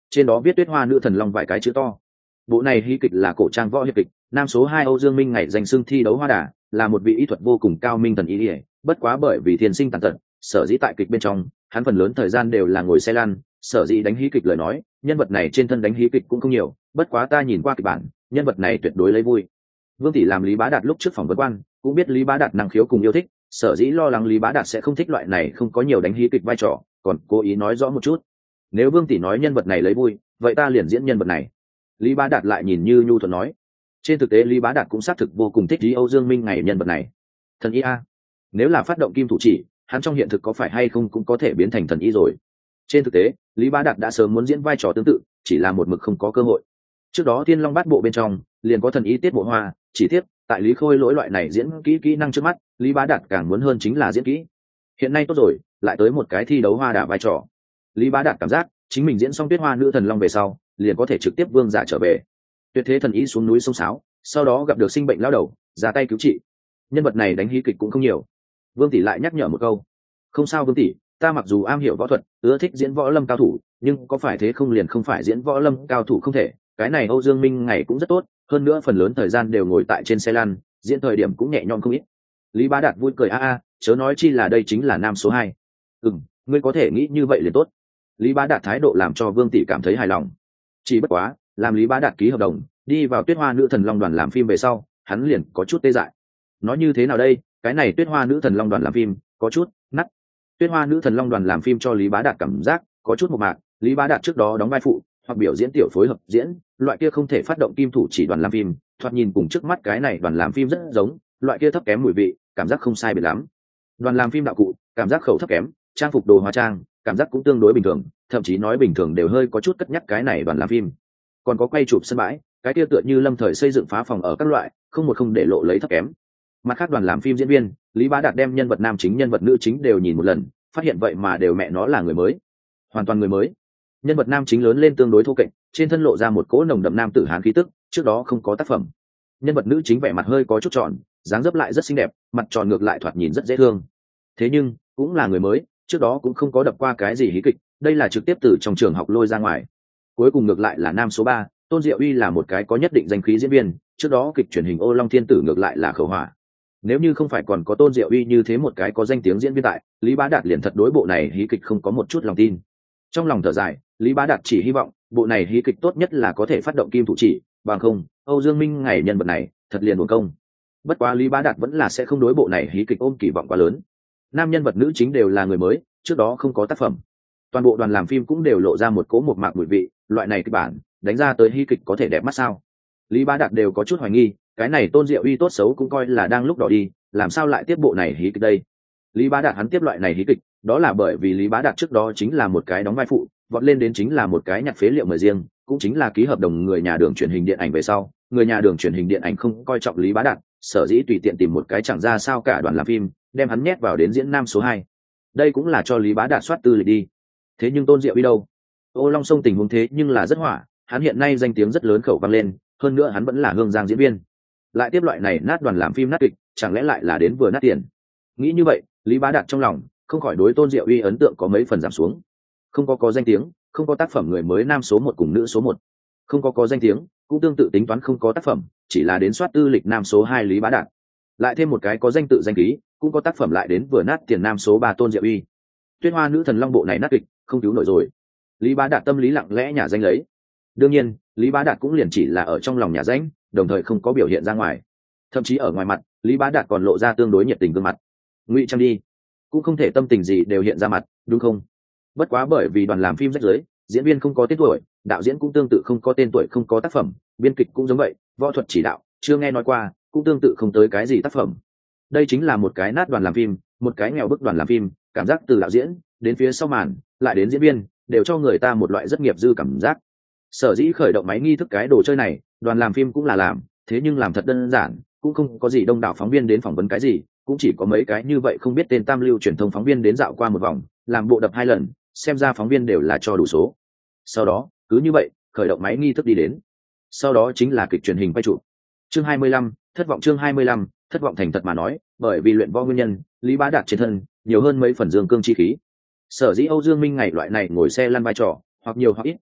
trên đó viết Tuyết Hoa Nữ Thần Long vài cái chữ to. Bộ này hí kịch là cổ trang võ hiệp kịch, nam số hai Âu Dương Minh ngày danh xưng thi đấu hoa đà, là một vị y thuật vô cùng cao minh thần y, bất quá bởi vì thiên sinh tàn tật, sở dĩ tại kịch bên trong, hắn phần lớn thời gian đều là ngồi xe lăn, sở dĩ đánh hí kịch lời nói, nhân vật này trên thân đánh hí kịch cũng không nhiều, bất quá ta nhìn qua kịch bản, nhân vật này tuyệt đối lấy vui. Vương Tỷ làm Lý Bá Đạt lúc trước phỏng vấn quan, cũng biết Lý Bá Đạt năng khiếu cùng yêu thích, sở dĩ lo lắng Lý Bá Đạt sẽ không thích loại này không có nhiều đánh hí kịch vai trò, còn cố ý nói rõ một chút. Nếu Vương Tỷ nói nhân vật này lấy vui, vậy ta liền diễn nhân vật này. Lý Bá Đạt lại nhìn như nhu thuận nói. Trên thực tế Lý Bá Đạt cũng xác thực vô cùng thích Lý Âu Dương Minh ngày nhân vật này. Thần y a, nếu là phát động kim thủ chỉ, hắn trong hiện thực có phải hay không cũng có thể biến thành thần y rồi. Trên thực tế, Lý Bá Đạt đã sớm muốn diễn vai trò tương tự, chỉ là một mực không có cơ hội. Trước đó Thiên Long Bát Bộ bên trong, liền có thần y Tiết Bộ Hoa, chỉ tiếc, tại Lý Khôi Lỗi loại này diễn kỹ kỹ năng trước mắt, Lý Bá Đạt càng muốn hơn chính là diễn kỹ. Hiện nay tốt rồi, lại tới một cái thi đấu hoa đả vai trò. Lý Bá Đạt cảm giác, chính mình diễn xong Tuyết Hoa Nữ Thần Long về sau, liền có thể trực tiếp vương giả trở về. Tuyệt thế thần y xuống núi sông sáo, sau đó gặp được sinh bệnh lao đầu, ra tay cứu trị. Nhân vật này đánh hí kịch cũng không nhiều. Vương Tỷ lại nhắc nhở một câu. Không sao Vương Tỷ, ta mặc dù am hiểu võ thuật, ưa thích diễn võ lâm cao thủ, nhưng có phải thế không liền không phải diễn võ lâm cao thủ không thể. Cái này Âu Dương Minh ngày cũng rất tốt, hơn nữa phần lớn thời gian đều ngồi tại trên xe lăn, diễn thời điểm cũng nhẹ nhõm không ít. Lý Bá Đạt vui cười a a, chớ nói chi là đây chính là nam số hai. Ừm, ngươi có thể nghĩ như vậy liền tốt. Lý Bá Đạt thái độ làm cho Vương Tỷ cảm thấy hài lòng. Chỉ bất quá, làm Lý Bá Đạt ký hợp đồng, đi vào Tuyết Hoa Nữ Thần Long đoàn làm phim về sau, hắn liền có chút tê dại. Nói như thế nào đây, cái này Tuyết Hoa Nữ Thần Long đoàn làm phim, có chút nát. Tuyết Hoa Nữ Thần Long đoàn làm phim cho Lý Bá Đạt cảm giác có chút mộc mạc, Lý Bá Đạt trước đó đóng vai phụ, hoặc biểu diễn tiểu phối hợp diễn, loại kia không thể phát động kim thủ chỉ đoàn làm phim, thoạt nhìn cùng trước mắt cái này đoàn làm phim rất giống, loại kia thấp kém mùi vị, cảm giác không sai biệt lắm. Đoàn làm phim đạo cụ, cảm giác khẩu thấp kém, trang phục đồ hóa trang, cảm giác cũng tương đối bình thường, thậm chí nói bình thường đều hơi có chút cất nhắc cái này đoàn làm phim. Còn có quay chụp sân bãi, cái kia tựa như lâm thời xây dựng phá phòng ở các loại, không một không để lộ lấy thấp kém. Mặt khác đoàn làm phim diễn viên, Lý Bá Đạt đem nhân vật nam chính nhân vật nữ chính đều nhìn một lần, phát hiện vậy mà đều mẹ nó là người mới, hoàn toàn người mới. Nhân vật nam chính lớn lên tương đối thô kệch, trên thân lộ ra một cỗ nồng đậm nam tử hán khí tức, trước đó không có tác phẩm. Nhân vật nữ chính vẻ mặt hơi có chút tròn, dáng dấp lại rất xinh đẹp, mặt tròn ngược lại thoạt nhìn rất dễ thương. Thế nhưng cũng là người mới, trước đó cũng không có đập qua cái gì hí kịch, đây là trực tiếp từ trong trường học lôi ra ngoài. Cuối cùng ngược lại là nam số ba, Tôn Diệu Uy là một cái có nhất định danh khí diễn viên, trước đó kịch truyền hình Ô Long Thiên Tử ngược lại là khẩu hỏa. Nếu như không phải còn có Tôn Diệu Uy như thế một cái có danh tiếng diễn viên tại, Lý Bá Đạt liền thật đối bộ này hí kịch không có một chút lòng tin. Trong lòng thở dài, Lý Bá Đạt chỉ hy vọng bộ này hí kịch tốt nhất là có thể phát động kim thủ chỉ, bằng không Âu Dương Minh ngày nhân vật này thật liền uổng công. Bất quá Lý Bá Đạt vẫn là sẽ không đối bộ này hí kịch ôm kỳ vọng quá lớn. Nam nhân vật nữ chính đều là người mới, trước đó không có tác phẩm. Toàn bộ đoàn làm phim cũng đều lộ ra một cỗ một mạc mùi vị, loại này kịch bản đánh ra tới hí kịch có thể đẹp mắt sao? Lý Bá Đạt đều có chút hoài nghi, cái này Tôn Diệu Uy tốt xấu cũng coi là đang lúc đỏ đi, làm sao lại tiếp bộ này hí kịch đây? Lý Bá Đạt hắn tiếp loại này hí kịch, đó là bởi vì Lý Bá Đạt trước đó chính là một cái đóng vai phụ, vọt lên đến chính là một cái nhặt phế liệu mời riêng, cũng chính là ký hợp đồng người nhà đường truyền hình điện ảnh về sau, người nhà đường truyền hình điện ảnh không coi trọng Lý Bá Đạt, sở dĩ tùy tiện tìm một cái chẳng ra sao cả đoàn làm phim, đem hắn nhét vào đến diễn nam số hai. Đây cũng là cho Lý Bá Đạt soát tư lịch đi. Thế nhưng Tôn Diệu Uy đâu? Ô Long Sông tình huống thế nhưng là rất hỏa, hắn hiện nay danh tiếng rất lớn khẩu vang lên, hơn nữa hắn vẫn là hương giang diễn viên. Lại tiếp loại này nát đoàn làm phim nát kịch, chẳng lẽ lại là đến vừa nát tiền? Nghĩ như vậy, Lý Bá Đạt trong lòng không khỏi đối Tôn Diệu Uy ấn tượng có mấy phần giảm xuống. Không có có danh tiếng, không có tác phẩm người mới nam số một cùng nữ số một, không có có danh tiếng, cũng tương tự tính toán không có tác phẩm, chỉ là đến soát tư lịch nam số hai Lý Bá Đạt. Lại thêm một cái có danh tự danh khí, cũng có tác phẩm lại đến vừa nát tiền nam số ba Tôn Diệu Uy. Tuyết Hoa Nữ Thần Long bộ này nát kịch, không cứu nổi rồi. Lý Bá Đạt tâm lý lặng lẽ nhà danh lấy. Đương nhiên, Lý Bá Đạt cũng liền chỉ là ở trong lòng nhà danh, đồng thời không có biểu hiện ra ngoài. Thậm chí ở ngoài mặt, Lý Bá Đạt còn lộ ra tương đối nhiệt tình gương mặt. Ngụy trang đi, cũng không thể tâm tình gì đều hiện ra mặt, đúng không? Bất quá bởi vì đoàn làm phim rách rưới, diễn viên không có tên tuổi, đạo diễn cũng tương tự không có tên tuổi, không có tác phẩm, biên kịch cũng giống vậy, võ thuật chỉ đạo chưa nghe nói qua, cũng tương tự không tới cái gì tác phẩm. Đây chính là một cái nát đoàn làm phim, một cái nghèo bức đoàn làm phim, cảm giác từ đạo diễn đến phía sau màn lại đến diễn viên đều cho người ta một loại rất nghiệp dư cảm giác. Sở dĩ khởi động máy nghi thức cái đồ chơi này, đoàn làm phim cũng là làm, thế nhưng làm thật đơn giản, cũng không có gì đông đảo phóng viên đến phỏng vấn cái gì, cũng chỉ có mấy cái như vậy không biết tên tam lưu truyền thông phóng viên đến dạo qua một vòng, làm bộ đập hai lần, xem ra phóng viên đều là cho đủ số. Sau đó cứ như vậy khởi động máy nghi thức đi đến, sau đó chính là kịch truyền hình quay chụp. Chương hai mươi lăm, thất vọng. Chương hai mươi lăm, thất vọng. Thành thật mà nói, bởi vì luyện võ nguyên nhân, Lý Bá Đạt trên thân nhiều hơn mấy phần dương cương chi khí. Sở dĩ Âu Dương Minh ngày loại này ngồi xe lăn vai trò, hoặc nhiều hoặc ít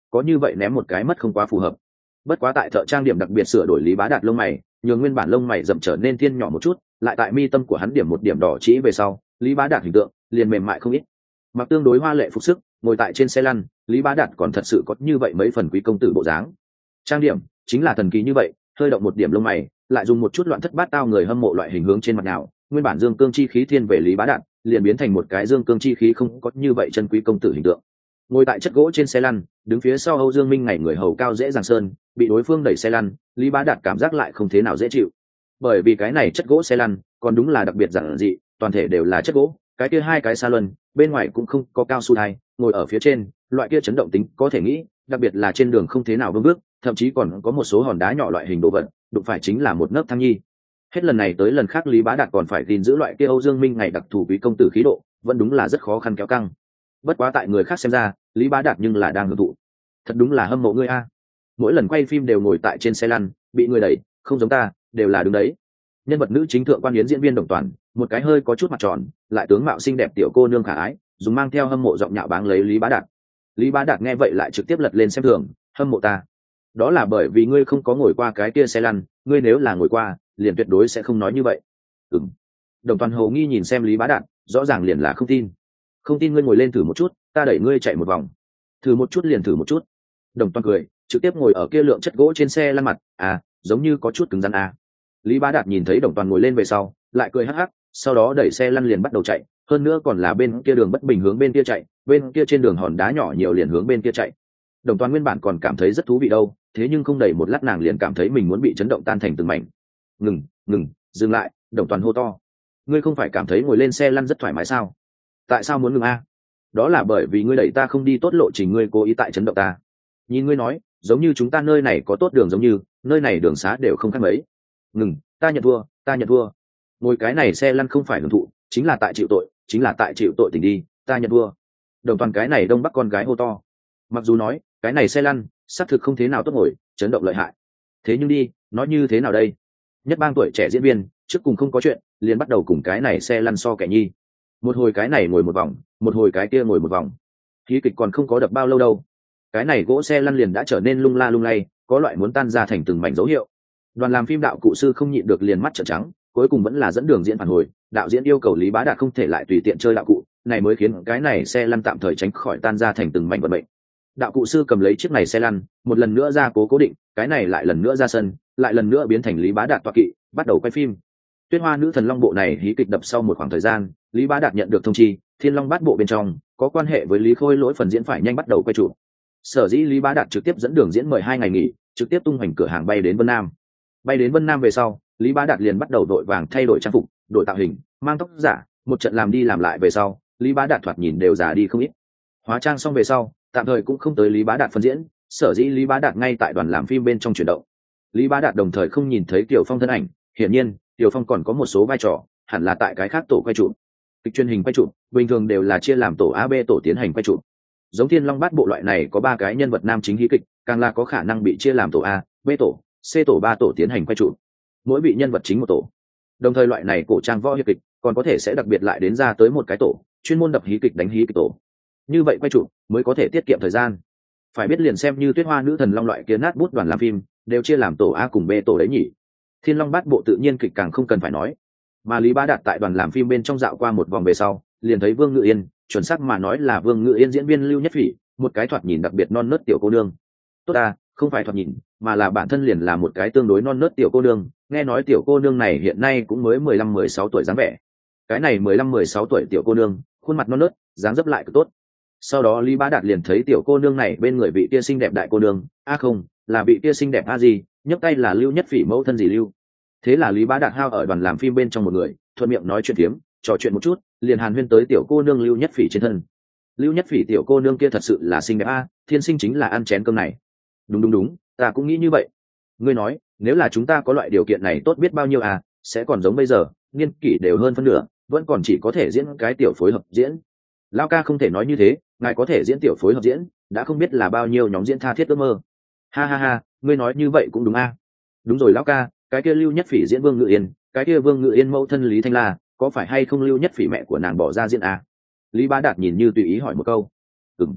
có như vậy ném một cái mất không quá phù hợp. Bất quá tại thợ trang điểm đặc biệt sửa đổi Lý Bá Đạt lông mày, nhường nguyên bản lông mày rậm trở nên thiên nhỏ một chút, lại tại mi tâm của hắn điểm một điểm đỏ chỉ về sau, Lý Bá Đạt hình tượng liền mềm mại không ít. Mặc tương đối hoa lệ phục sức, ngồi tại trên xe lăn, Lý Bá Đạt còn thật sự có như vậy mấy phần quý công tử bộ dáng. Trang điểm chính là thần kỳ như vậy, hơi động một điểm lông mày, lại dùng một chút loạn thất bát tao người hâm mộ loại hình hướng trên mặt nào, nguyên bản dương cương chi khí thiên về Lý Bá Đạt, liền biến thành một cái dương cương chi khí không có như vậy chân quý công tử hình tượng. Ngồi tại chất gỗ trên xe lăn, đứng phía sau Âu Dương Minh ngày người hầu cao dễ dàng sơn, bị đối phương đẩy xe lăn, Lý Bá Đạt cảm giác lại không thế nào dễ chịu. Bởi vì cái này chất gỗ xe lăn, còn đúng là đặc biệt giản dị, toàn thể đều là chất gỗ, cái kia hai cái xa luân, bên ngoài cũng không có cao su thai, ngồi ở phía trên, loại kia chấn động tính có thể nghĩ, đặc biệt là trên đường không thế nào vững bước, thậm chí còn có một số hòn đá nhỏ loại hình đồ vật, đụng phải chính là một nấc thang nhi. Hết lần này tới lần khác Lý Bá Đạt còn phải gìn giữ loại kia Âu Dương Minh ngày đặc thù quý công tử khí độ, vẫn đúng là rất khó khăn kéo căng. Bất quá tại người khác xem ra, Lý Bá Đạt nhưng là đang hưởng thụ. Thật đúng là hâm mộ ngươi a. Mỗi lần quay phim đều ngồi tại trên xe lăn, bị người đẩy, không giống ta, đều là đứng đấy. Nhân vật nữ chính thượng quan yến diễn viên Đồng Toàn, một cái hơi có chút mặt tròn, lại tướng mạo xinh đẹp tiểu cô nương khả ái, dùng mang theo hâm mộ giọng nhạo báng lấy Lý Bá Đạt. Lý Bá Đạt nghe vậy lại trực tiếp lật lên xem thường, hâm mộ ta. Đó là bởi vì ngươi không có ngồi qua cái kia xe lăn, ngươi nếu là ngồi qua, liền tuyệt đối sẽ không nói như vậy. Ừm. Đồng Toàn hồ nghi nhìn xem Lý Bá Đạt, rõ ràng liền là không tin. Không tin ngươi ngồi lên thử một chút, ta đẩy ngươi chạy một vòng. Thử một chút liền thử một chút. Đồng Toàn cười, trực tiếp ngồi ở kia lượng chất gỗ trên xe lăn mặt, à, giống như có chút cứng rắn à. Lý Bá Đạt nhìn thấy Đồng Toàn ngồi lên về sau, lại cười hắc hắc, sau đó đẩy xe lăn liền bắt đầu chạy, hơn nữa còn là bên kia đường bất bình hướng bên kia chạy, bên kia trên đường hòn đá nhỏ nhiều liền hướng bên kia chạy. Đồng Toàn nguyên bản còn cảm thấy rất thú vị đâu, thế nhưng không đầy một lát nàng liền cảm thấy mình muốn bị chấn động tan thành từng mảnh. Ngừng, ngừng, dừng lại, Đồng Toàn hô to. Ngươi không phải cảm thấy ngồi lên xe lăn rất thoải mái sao? Tại sao muốn ngừng a? Đó là bởi vì ngươi đẩy ta không đi tốt lộ trình, ngươi cố ý tại chấn động ta. Nhìn ngươi nói, giống như chúng ta nơi này có tốt đường, giống như nơi này đường xá đều không khác mấy. Ngừng, ta nhận thua, ta nhận thua. Ngồi cái này xe lăn không phải hưởng thụ, chính là tại chịu tội, chính là tại chịu tội, tỉnh đi, ta nhận thua. Đồng Toàn cái này đông bắc con gái hô to. Mặc dù nói cái này xe lăn xác thực không thế nào tốt ngồi, chấn động lợi hại, thế nhưng đi nói như thế nào đây, nhất bang tuổi trẻ diễn viên trước cùng không có chuyện liền bắt đầu cùng cái này xe lăn so kẻ nhi, một hồi cái này ngồi một vòng, một hồi cái kia ngồi một vòng, khí kịch còn không có đập bao lâu đâu, cái này gỗ xe lăn liền đã trở nên lung la lung lay, có loại muốn tan ra thành từng mảnh dấu hiệu. Đoàn làm phim đạo cụ sư không nhịn được liền mắt trợn trắng, cuối cùng vẫn là dẫn đường diễn phản hồi, đạo diễn yêu cầu Lý Bá Đạt không thể lại tùy tiện chơi đạo cụ này, mới khiến cái này xe lăn tạm thời tránh khỏi tan ra thành từng mảnh vận mệnh. Đạo cụ sư cầm lấy chiếc này xe lăn, một lần nữa ra cố cố định, cái này lại lần nữa ra sân, lại lần nữa biến thành Lý Bá Đạt tọa kỵ, bắt đầu quay phim. Tuyết Hoa Nữ Thần Long bộ này hí kịch đập sau một khoảng thời gian, Lý Bá Đạt nhận được thông chi, Thiên Long Bát bộ bên trong có quan hệ với Lý Khôi Lỗi phần diễn phải nhanh bắt đầu quay chụp. Sở dĩ Lý Bá Đạt trực tiếp dẫn đường diễn mời hai ngày nghỉ, trực tiếp tung hoành cửa hàng bay đến Vân Nam. Bay đến Vân Nam về sau, Lý Bá Đạt liền bắt đầu đội vàng thay đổi trang phục, đổi tạo hình, mang tóc giả, một trận làm đi làm lại về sau, Lý Bá Đạt thoạt nhìn đều già đi không ít. Hóa trang xong về sau, tạm thời cũng không tới Lý Bá Đạt phân diễn, sở dĩ Lý Bá Đạt ngay tại đoàn làm phim bên trong chuyển động. Lý Bá Đạt đồng thời không nhìn thấy Tiểu Phong thân ảnh, hiển nhiên Tiểu Phong còn có một số vai trò, hẳn là tại cái khác tổ quay chụp. Kịch truyền hình quay chụp bình thường đều là chia làm tổ A B tổ tiến hành quay chụp. Giống Thiên Long Bát bộ loại này có ba cái nhân vật nam chính hí kịch, càng là có khả năng bị chia làm tổ A, B tổ, C tổ ba tổ tiến hành quay chụp. Mỗi vị nhân vật chính một tổ. Đồng thời loại này cổ trang võ hiệp kịch còn có thể sẽ đặc biệt lại đến ra tới một cái tổ, chuyên môn đập hí kịch đánh hí kịch tổ. Như vậy quay chụp mới có thể tiết kiệm thời gian. Phải biết liền xem như Tuyết Hoa Nữ Thần Long loại kia nát bút đoàn làm phim, đều chia làm tổ A cùng B tổ đấy nhỉ. Thiên Long Bát bộ tự nhiên kịch càng không cần phải nói. Mà Lý Bá Đạt tại đoàn làm phim bên trong dạo qua một vòng về sau, liền thấy Vương Ngự Yên, chuẩn xác mà nói là Vương Ngự Yên diễn viên Lưu Nhất Phỉ, một cái thoạt nhìn đặc biệt non nớt tiểu cô nương. Tốt à, không phải thoạt nhìn, mà là bản thân liền là một cái tương đối non nớt tiểu cô nương, nghe nói tiểu cô nương này hiện nay cũng mới mười lăm mười sáu tuổi dáng vẻ. Cái này mười lăm mười sáu tuổi tiểu cô nương, khuôn mặt non nớt, dáng dấp lại cực tốt. Sau đó Lý Bá Đạt liền thấy tiểu cô nương này bên người vị kia xinh đẹp đại cô nương, a à không, là vị kia xinh đẹp a gì, nhấc tay là Lưu Nhất Phỉ mẫu thân gì Lưu. Thế là Lý Bá Đạt hao ở đoàn làm phim bên trong một người, thuận miệng nói chuyện tiếm, trò chuyện một chút, liền hàn huyên tới tiểu cô nương Lưu Nhất Phỉ trên thân. Lưu Nhất Phỉ tiểu cô nương kia thật sự là xinh đẹp a, thiên sinh chính là ăn chén cơm này. Đúng đúng đúng, ta cũng nghĩ như vậy. Ngươi nói, nếu là chúng ta có loại điều kiện này tốt biết bao nhiêu à, sẽ còn giống bây giờ, niên kỷ đều hơn phân nửa, vẫn còn chỉ có thể diễn cái tiểu phối hợp diễn. Lão ca không thể nói như thế, ngài có thể diễn tiểu phối hợp diễn, đã không biết là bao nhiêu nhóm diễn tha thiết ước mơ. Ha ha ha, ngươi nói như vậy cũng đúng a. Đúng rồi lão ca, cái kia Lưu Nhất Phỉ diễn Vương Ngự Yên, cái kia Vương Ngự Yên mẫu thân Lý Thanh La, có phải hay không Lưu Nhất Phỉ mẹ của nàng bỏ ra diễn a? Lý Bá Đạt nhìn như tùy ý hỏi một câu. Ừm.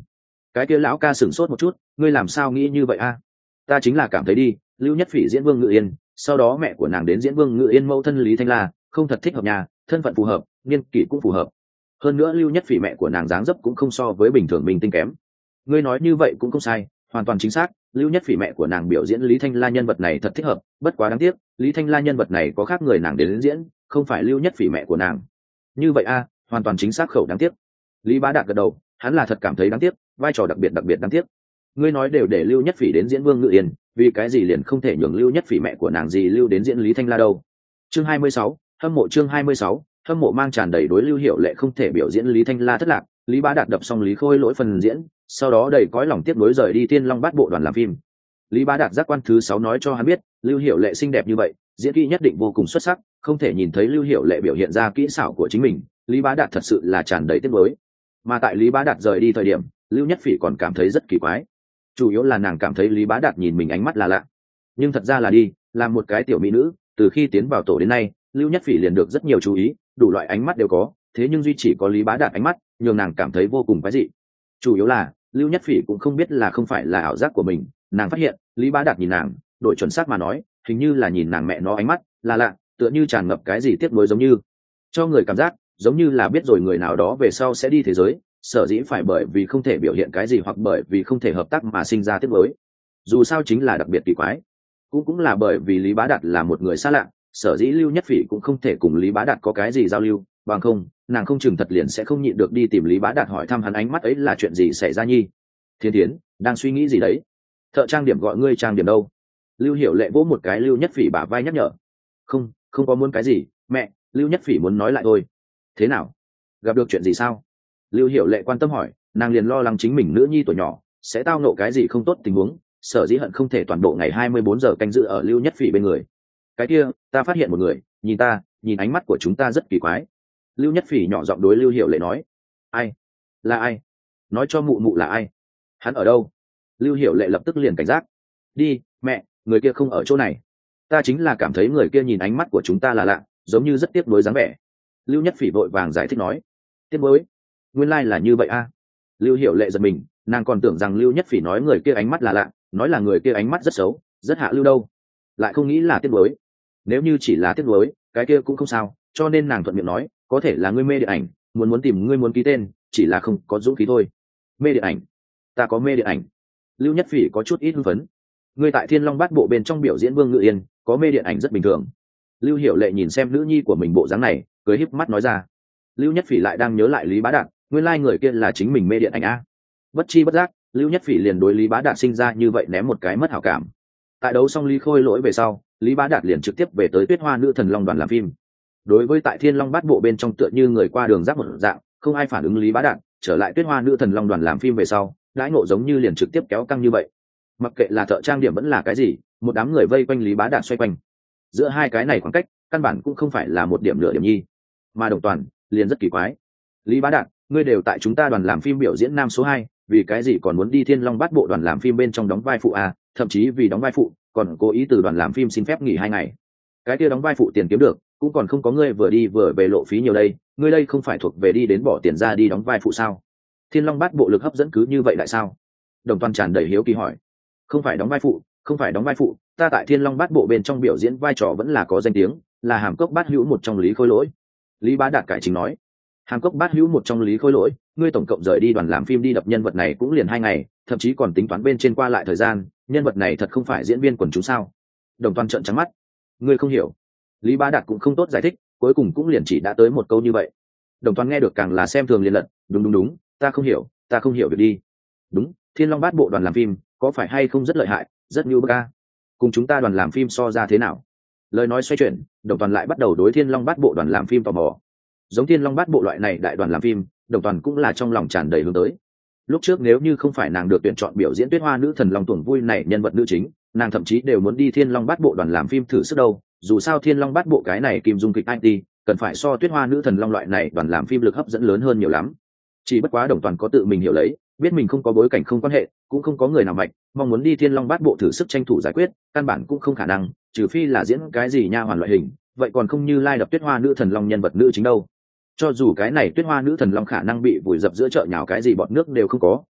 Cái kia lão ca sửng sốt một chút, ngươi làm sao nghĩ như vậy a? Ta chính là cảm thấy đi, Lưu Nhất Phỉ diễn Vương Ngự Yên, sau đó mẹ của nàng đến diễn Vương Ngự Yên mẫu thân Lý Thanh La, không thật thích hợp nhà, thân phận phù hợp, niên kỷ cũng phù hợp. Hơn nữa Lưu Nhất Phỉ mẹ của nàng dáng dấp cũng không so với bình thường bình tinh kém. Ngươi nói như vậy cũng không sai, hoàn toàn chính xác, Lưu Nhất Phỉ mẹ của nàng biểu diễn Lý Thanh La nhân vật này thật thích hợp, bất quá đáng tiếc, Lý Thanh La nhân vật này có khác người nàng đến diễn, không phải Lưu Nhất Phỉ mẹ của nàng. Như vậy a, hoàn toàn chính xác khẩu đáng tiếc. Lý Bá Đạt gật đầu, hắn là thật cảm thấy đáng tiếc, vai trò đặc biệt đặc biệt đáng tiếc. Ngươi nói đều để Lưu Nhất Phỉ đến diễn Vương Ngự Yên, vì cái gì liền không thể nhường Lưu Nhất Phỉ mẹ của nàng gì lưu đến diễn Lý Thanh La đâu? Chương hai mươi sáu, hâm mộ chương hai mươi sáu, hâm mộ mang tràn đầy đối Lưu Hiểu Lệ không thể biểu diễn Lý Thanh La thất lạc, Lý Bá Đạt đập xong Lý Khôi Lỗi phần diễn, sau đó đầy cõi lòng tiếc nuối rời đi Thiên Long Bát Bộ đoàn làm phim. Lý Bá Đạt giác quan thứ sáu nói cho hắn biết, Lưu Hiểu Lệ xinh đẹp như vậy, diễn kỹ nhất định vô cùng xuất sắc, không thể nhìn thấy Lưu Hiểu Lệ biểu hiện ra kỹ xảo của chính mình, Lý Bá Đạt thật sự là tràn đầy tiếc nuối. Mà tại Lý Bá Đạt rời đi thời điểm, Lưu Nhất Phỉ còn cảm thấy rất kỳ quái. Chủ yếu là nàng cảm thấy Lý Bá Đạt nhìn mình ánh mắt là lạ. Nhưng thật ra là đi, là một cái tiểu mỹ nữ, từ khi tiến vào tổ đến nay, Lưu Nhất Phỉ liền được rất nhiều chú ý, đủ loại ánh mắt đều có, thế nhưng duy chỉ có Lý Bá Đạt ánh mắt, nhường nàng cảm thấy vô cùng quái dị. Chủ yếu là, Lưu Nhất Phỉ cũng không biết là không phải là ảo giác của mình, nàng phát hiện, Lý Bá Đạt nhìn nàng, đội chuẩn xác mà nói, hình như là nhìn nàng mẹ nó ánh mắt, là lạ, tựa như tràn ngập cái gì tiếc nuối giống như, cho người cảm giác giống như là biết rồi người nào đó về sau sẽ đi thế giới, sở dĩ phải bởi vì không thể biểu hiện cái gì hoặc bởi vì không thể hợp tác mà sinh ra tiếc nuối. Dù sao chính là đặc biệt kỳ quái, cũng cũng là bởi vì Lý Bá Đạt là một người xa lạ, sở dĩ Lưu Nhất Phỉ cũng không thể cùng Lý Bá Đạt có cái gì giao lưu, bằng không nàng không chừng thật liền sẽ không nhịn được đi tìm Lý Bá Đạt hỏi thăm hắn ánh mắt ấy là chuyện gì xảy ra nhi. Thiên Thiến đang suy nghĩ gì đấy? Thợ trang điểm gọi ngươi trang điểm đâu? Lưu Hiểu Lệ vỗ một cái Lưu Nhất Phỉ bả vai nhắc nhở. Không, không có muốn cái gì, mẹ, Lưu Nhất Phỉ muốn nói lại thôi. Thế nào? Gặp được chuyện gì sao? Lưu Hiểu Lệ quan tâm hỏi, nàng liền lo lắng chính mình nữ nhi tuổi nhỏ sẽ tao nộ cái gì không tốt tình huống, sở dĩ hận không thể toàn bộ ngày hai mươi bốn giờ canh giữ ở Lưu Nhất Phỉ bên người. Cái kia, ta phát hiện một người, nhìn ta, nhìn ánh mắt của chúng ta rất kỳ quái. Lưu Nhất Phỉ nhỏ giọng đối Lưu Hiểu Lệ nói. Ai? Là ai? Nói cho mụ mụ là ai? Hắn ở đâu? Lưu Hiểu Lệ lập tức liền cảnh giác. Đi, mẹ, người kia không ở chỗ này. Ta chính là cảm thấy người kia nhìn ánh mắt của chúng ta là lạ, giống như rất tiếc nuối dáng vẻ. Lưu Nhất Phỉ vội vàng giải thích nói. Tiếc nuối? Nguyên lai là như vậy a. Lưu Hiểu Lệ giật mình, nàng còn tưởng rằng Lưu Nhất Phỉ nói người kia ánh mắt là lạ, nói là người kia ánh mắt rất xấu, rất hạ lưu đâu, lại không nghĩ là tiếc nuối. Nếu như chỉ là tiếc nuối, cái kia cũng không sao, cho nên nàng thuận miệng nói, có thể là ngươi mê điện ảnh, muốn muốn tìm ngươi muốn ký tên, chỉ là không có dũng khí thôi. Mê điện ảnh? Ta có mê điện ảnh? Lưu Nhất Phỉ có chút ít hưng phấn. Ngươi tại Thiên Long Bát Bộ bên trong biểu diễn Vương Ngự Yên, có mê điện ảnh rất bình thường. Lưu Hiểu Lệ nhìn xem nữ nhi của mình bộ dáng này, cười híp mắt nói ra. Lưu Nhất Phỉ lại đang nhớ lại Lý Bá Đạt, nguyên lai người kia là chính mình mê điện ảnh a. Bất chi bất giác, Lưu Nhất Phỉ liền đối Lý Bá Đạt sinh ra như vậy ném một cái mất hảo cảm. Tại đấu xong Lý Khôi Lỗi về sau, Lý Bá Đạt liền trực tiếp về tới Tuyết Hoa Nữ Thần Long đoàn làm phim. Đối với tại Thiên Long Bát Bộ bên trong tựa như người qua đường rác một dạng, không ai phản ứng Lý Bá Đạt, trở lại Tuyết Hoa Nữ Thần Long đoàn làm phim về sau, đãi ngộ giống như liền trực tiếp kéo căng như vậy. Mặc kệ là thợ trang điểm vẫn là cái gì, một đám người vây quanh Lý Bá Đạt xoay quanh. Giữa hai cái này khoảng cách, căn bản cũng không phải là một điểm nửa điểm nhi, mà Đồng Toàn liền rất kỳ quái. Lý Bá Đạt, ngươi đều tại chúng ta đoàn làm phim biểu diễn nam số hai, vì cái gì còn muốn đi Thiên Long Bát Bộ đoàn làm phim bên trong đóng vai phụ à, thậm chí vì đóng vai phụ, còn cố ý từ đoàn làm phim xin phép nghỉ hai ngày. Cái kia đóng vai phụ tiền kiếm được, cũng còn không có ngươi vừa đi vừa về lộ phí nhiều đây, ngươi đây không phải thuộc về đi đến bỏ tiền ra đi đóng vai phụ sao? Thiên Long Bát Bộ lực hấp dẫn cứ như vậy lại sao? Đồng Toàn tràn đầy hiếu kỳ hỏi. Không phải đóng vai phụ, không phải đóng vai phụ, ta tại Thiên Long Bát Bộ bên trong biểu diễn vai trò vẫn là có danh tiếng, là Hàm Cốc Bát Hữu một trong Lý Khôi Lỗi. Lý Bá Đạt cải chính nói. Hàm Cốc Bát Hữu một trong Lý Khôi Lỗi, ngươi tổng cộng rời đi đoàn làm phim đi đập nhân vật này cũng liền hai ngày, thậm chí còn tính toán bên trên qua lại thời gian, nhân vật này thật không phải diễn viên quần chúng sao? Đồng Toàn trợn trắng mắt. Ngươi không hiểu. Lý Bá Đạt cũng không tốt giải thích, cuối cùng cũng liền chỉ đã tới một câu như vậy. Đồng Toàn nghe được càng là xem thường liền lật, đúng đúng đúng, ta không hiểu, ta không hiểu việc đi. Đúng, Thiên Long Bát Bộ đoàn làm phim, có phải hay không rất lợi hại, rất như bức a. Cùng chúng ta đoàn làm phim so ra thế nào? Lời nói xoay chuyển, Đồng Toàn lại bắt đầu đối Thiên Long Bát Bộ đoàn làm phim tò mò. Giống Thiên Long Bát Bộ loại này đại đoàn làm phim, Đồng Toàn cũng là trong lòng tràn đầy hướng tới. Lúc trước nếu như không phải nàng được tuyển chọn biểu diễn Tuyết Hoa Nữ Thần Long tuồng vui này nhân vật nữ chính, nàng thậm chí đều muốn đi Thiên Long Bát Bộ đoàn làm phim thử sức đâu. Dù sao Thiên Long Bát Bộ cái này kim dung kịch i tê, cần phải so Tuyết Hoa Nữ Thần Long loại này đoàn làm phim lực hấp dẫn lớn hơn nhiều lắm. Chỉ bất quá Đồng Toàn có tự mình hiểu lấy, biết mình không có bối cảnh không quan hệ, cũng không có người nào mạnh, mong muốn đi Thiên Long Bát Bộ thử sức tranh thủ giải quyết, căn bản cũng không khả năng, trừ phi là diễn cái gì nha hoàn loại hình, vậy còn không như lai đập Tuyết Hoa Nữ Thần Long nhân vật nữ chính đâu. Cho dù cái này Tuyết Hoa Nữ Thần Long khả năng bị vùi dập giữa chợ nhào cái gì bọt nước đều không có,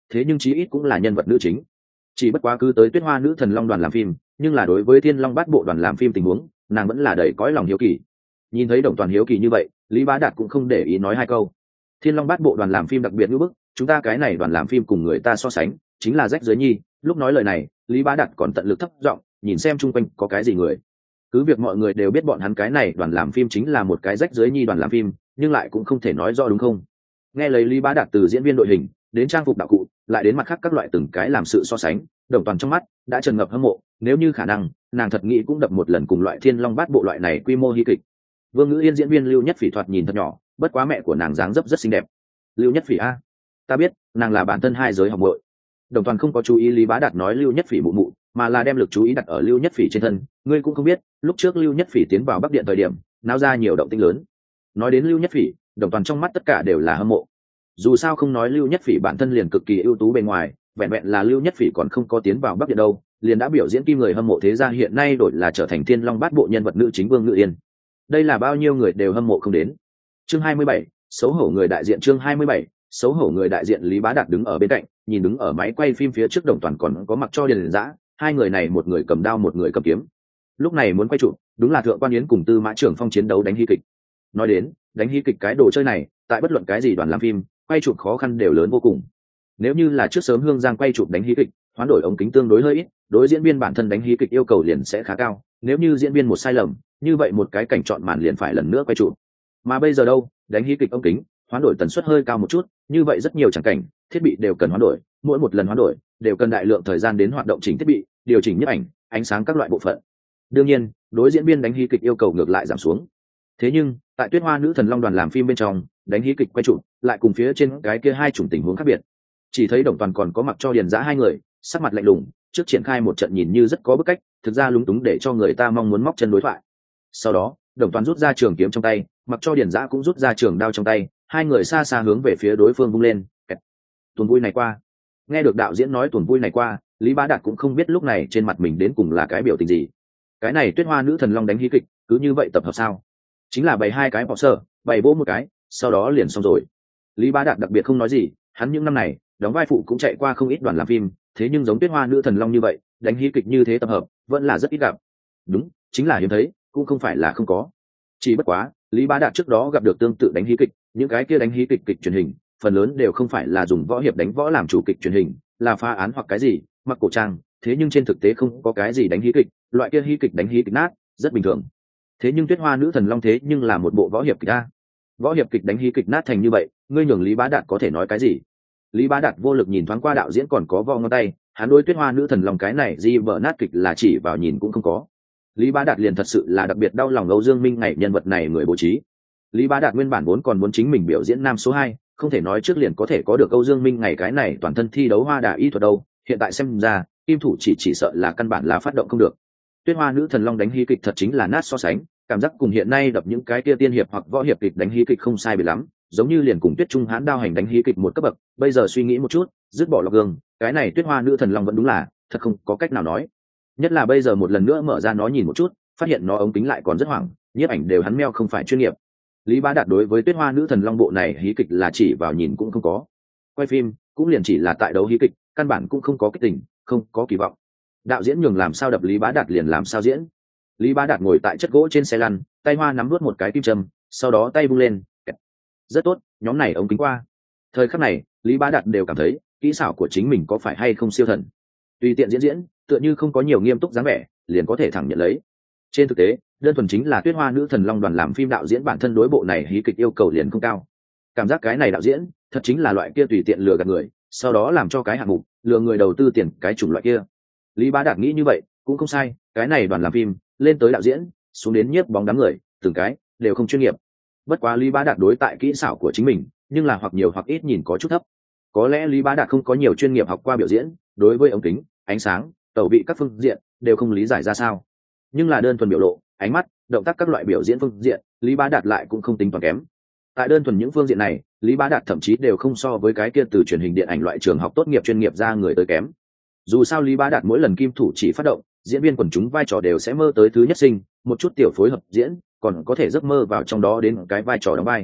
thế nhưng chí ít cũng là nhân vật nữ chính. Chỉ bất quá cứ tới Tuyết Hoa Nữ Thần Long đoàn làm phim, nhưng là đối với Thiên Long Bát Bộ đoàn làm phim tình huống, nàng vẫn là đầy cõi lòng hiếu kỳ. Nhìn thấy Đồng Toàn hiếu kỳ như vậy, Lý Bá Đạt cũng không để ý nói hai câu. Thiên Long Bát Bộ đoàn làm phim đặc biệt ngữ bức, chúng ta cái này đoàn làm phim cùng người ta so sánh, chính là rách dưới nhi. Lúc nói lời này, Lý Bá Đạt còn tận lực thấp giọng, nhìn xem chung quanh có cái gì người. Cứ việc mọi người đều biết bọn hắn cái này đoàn làm phim chính là một cái rách dưới nhi đoàn làm phim, nhưng lại cũng không thể nói rõ đúng không? Nghe lấy Lý Bá Đạt từ diễn viên đội hình đến trang phục đạo cụ, lại đến mặt khác các loại từng cái làm sự so sánh, Đồng Toàn trong mắt đã tràn ngập hâm mộ, nếu như khả năng, nàng thật nghĩ cũng đập một lần cùng loại Thiên Long Bát Bộ loại này quy mô hí kịch. Vương Ngữ Yên diễn viên Lưu Nhất Phỉ thoạt nhìn thật nhỏ, bất quá mẹ của nàng dáng dấp rất xinh đẹp. Lưu Nhất Phỉ a? Ta biết, nàng là bản thân hai giới học muội. Đồng Toàn không có chú ý Lý Bá Đạt nói Lưu Nhất Phỉ mụ mụ, mà là đem lực chú ý đặt ở Lưu Nhất Phỉ trên thân. Ngươi cũng không biết, lúc trước Lưu Nhất Phỉ tiến vào Bắc Điện thời điểm, náo ra nhiều động tĩnh lớn. Nói đến Lưu Nhất Phỉ, Đồng Toàn trong mắt tất cả đều là hâm mộ. Dù sao không nói Lưu Nhất Phỉ bản thân liền cực kỳ ưu tú bên ngoài, vẹn vẹn là Lưu Nhất Phỉ còn không có tiến vào Bắc Điện đâu, liền đã biểu diễn kim người hâm mộ thế gia hiện nay đổi là trở thành Thiên Long Bát Bộ nhân vật nữ chính Vương Ngự Yên. Đây là bao nhiêu người đều hâm mộ không đến. Chương hai mươi bảy, xấu hổ người đại diện chương hai mươi bảy, xấu hổ người đại diện Lý Bá Đạt đứng ở bên cạnh, nhìn đứng ở máy quay phim phía trước Đồng Toàn còn có Mặc Cho Điền Dã, hai người này một người cầm đao một người cầm kiếm. Lúc này muốn quay chụp, đúng là Thượng Quan Yến cùng Tư Mã Trưởng Phong chiến đấu đánh hí kịch. Nói đến, đánh hí kịch cái đồ chơi này, tại bất luận cái gì đoàn làm phim, quay chụp khó khăn đều lớn vô cùng. Nếu như là trước sớm Hương Giang quay chụp đánh hí kịch, hoán đổi ống kính tương đối hơi ít, đối diễn viên bản thân đánh hí kịch yêu cầu liền sẽ khá cao. Nếu như diễn viên một sai lầm, như vậy một cái cảnh chọn màn liền phải lần nữa quay chụp. Mà bây giờ đâu, đánh hí kịch ống kính, hoán đổi tần suất hơi cao một chút, như vậy rất nhiều tràng cảnh, thiết bị đều cần hoán đổi, mỗi một lần hoán đổi đều cần đại lượng thời gian đến hoạt động chỉnh thiết bị, điều chỉnh nhiếp ảnh, ánh sáng các loại bộ phận. Đương nhiên, đối diễn viên đánh hí kịch yêu cầu ngược lại giảm xuống. Thế nhưng, tại Tuyết Hoa Nữ Thần Long đoàn làm phim bên trong, đánh hí kịch quay chụp lại cùng phía trên cái kia hai chủng tình huống khác biệt. Chỉ thấy Đồng Toàn còn có Mặc Cho Điền Dã hai người, sắc mặt lạnh lùng, trước triển khai một trận nhìn như rất có bức cách, thực ra lúng túng để cho người ta mong muốn móc chân đối thoại. Sau đó, Đồng Toàn rút ra trường kiếm trong tay, Mặc Cho Điền Dã cũng rút ra trường đao trong tay, hai người xa xa hướng về phía đối phương vung lên. Tuần vui này qua. Nghe được đạo diễn nói tuần vui này qua, Lý Bá Đạt cũng không biết lúc này trên mặt mình đến cùng là cái biểu tình gì. Cái này Tuyết Hoa Nữ Thần Long đánh hí kịch, cứ như vậy tập hợp sao? Chính là bày hai cái bỏ sơ, bày vỗ một cái, sau đó liền xong rồi. Lý Bá Đạt đặc biệt không nói gì, hắn những năm này đóng vai phụ cũng chạy qua không ít đoàn làm phim, thế nhưng giống Tuyết Hoa Nữ Thần Long như vậy đánh hí kịch như thế tập hợp vẫn là rất ít gặp. Đúng, chính là hiếm thấy, cũng không phải là không có. Chỉ bất quá Lý Bá Đạt trước đó gặp được tương tự đánh hí kịch, những cái kia đánh hí kịch kịch truyền hình phần lớn đều không phải là dùng võ hiệp đánh võ làm chủ kịch truyền hình, là phá án hoặc cái gì mặc cổ trang, thế nhưng trên thực tế không có cái gì đánh hí kịch, loại kia hí kịch đánh hí kịch nát rất bình thường. Thế nhưng Tuyết Hoa Nữ Thần Long thế nhưng là một bộ võ hiệp kịch a, võ hiệp kịch đánh hí kịch nát thành như vậy, ngươi nhường Lý Bá Đạt có thể nói cái gì? Lý Bá Đạt vô lực nhìn thoáng qua đạo diễn còn có vò ngón tay, hắn đối Tuyết Hoa Nữ Thần Long cái này gì vợ nát kịch là chỉ vào nhìn cũng không có. Lý Bá Đạt liền thật sự là đặc biệt đau lòng Âu Dương Minh ngày nhân vật này người bố trí. Lý Bá Đạt nguyên bản vốn còn muốn chính mình biểu diễn nam số hai, không thể nói trước liền có thể có được Âu Dương Minh ngày cái này toàn thân thi đấu hoa đà y thuật đâu, hiện tại xem ra, kim thủ chỉ chỉ sợ là căn bản là phát động không được. Tuyết Hoa Nữ Thần Long đánh hí kịch thật chính là nát so sánh, cảm giác cùng hiện nay đập những cái kia tiên hiệp hoặc võ hiệp kịch đánh hí kịch không sai biệt lắm, giống như liền cùng Tuyết Trung Hán đao hành đánh hí kịch một cấp bậc. Bây giờ suy nghĩ một chút, dứt bỏ lọc gương, cái này Tuyết Hoa Nữ Thần Long vẫn đúng là thật không có cách nào nói. Nhất là bây giờ một lần nữa mở ra nó nhìn một chút, phát hiện nó ống kính lại còn rất hoảng, nhiếp ảnh đều hắn meo không phải chuyên nghiệp. Lý Bá Đạt đối với Tuyết Hoa Nữ Thần Long bộ này hí kịch là chỉ vào nhìn cũng không có, quay phim cũng liền chỉ là tại đấu hí kịch, căn bản cũng không có kích tình, không có kỳ vọng. Đạo diễn nhường làm sao đập Lý Bá Đạt liền làm sao diễn. Lý Bá Đạt ngồi tại chất gỗ trên xe lăn, tay hoa nắm nuốt một cái kim châm, sau đó tay vung lên. Rất tốt, nhóm này ống kính qua. Thời khắc này, Lý Bá Đạt đều cảm thấy kỹ xảo của chính mình có phải hay không siêu thần. Tùy tiện diễn diễn, tựa như không có nhiều nghiêm túc dáng vẻ, liền có thể thẳng nhận lấy. Trên thực tế, đơn thuần chính là Tuyết Hoa Nữ Thần Long đoàn làm phim đạo diễn bản thân đối bộ này hí kịch yêu cầu liền không cao. Cảm giác cái này đạo diễn, thật chính là loại kia tùy tiện lừa gạt người, sau đó làm cho cái hạng mục, lừa người đầu tư tiền cái chủng loại kia. Lý Bá Đạt nghĩ như vậy, cũng không sai, cái này đoàn làm phim, lên tới đạo diễn, xuống đến nhiếp bóng đám người, từng cái đều không chuyên nghiệp. Bất quá Lý Bá Đạt đối tại kỹ xảo của chính mình, nhưng là hoặc nhiều hoặc ít nhìn có chút thấp. Có lẽ Lý Bá Đạt không có nhiều chuyên nghiệp học qua biểu diễn, đối với ống kính, ánh sáng, tẩu vị các phương diện đều không lý giải ra sao. Nhưng là đơn thuần biểu lộ, ánh mắt, động tác các loại biểu diễn phương diện, Lý Bá Đạt lại cũng không tính toàn kém. Tại đơn thuần những phương diện này, Lý Bá Đạt thậm chí đều không so với cái kia từ truyền hình điện ảnh loại trường học tốt nghiệp chuyên nghiệp ra người tới kém. Dù sao Lý Bá Đạt mỗi lần kim thủ chỉ phát động, diễn viên quần chúng vai trò đều sẽ mơ tới thứ nhất sinh, một chút tiểu phối hợp diễn, còn có thể giấc mơ vào trong đó đến cái vai trò đóng vai.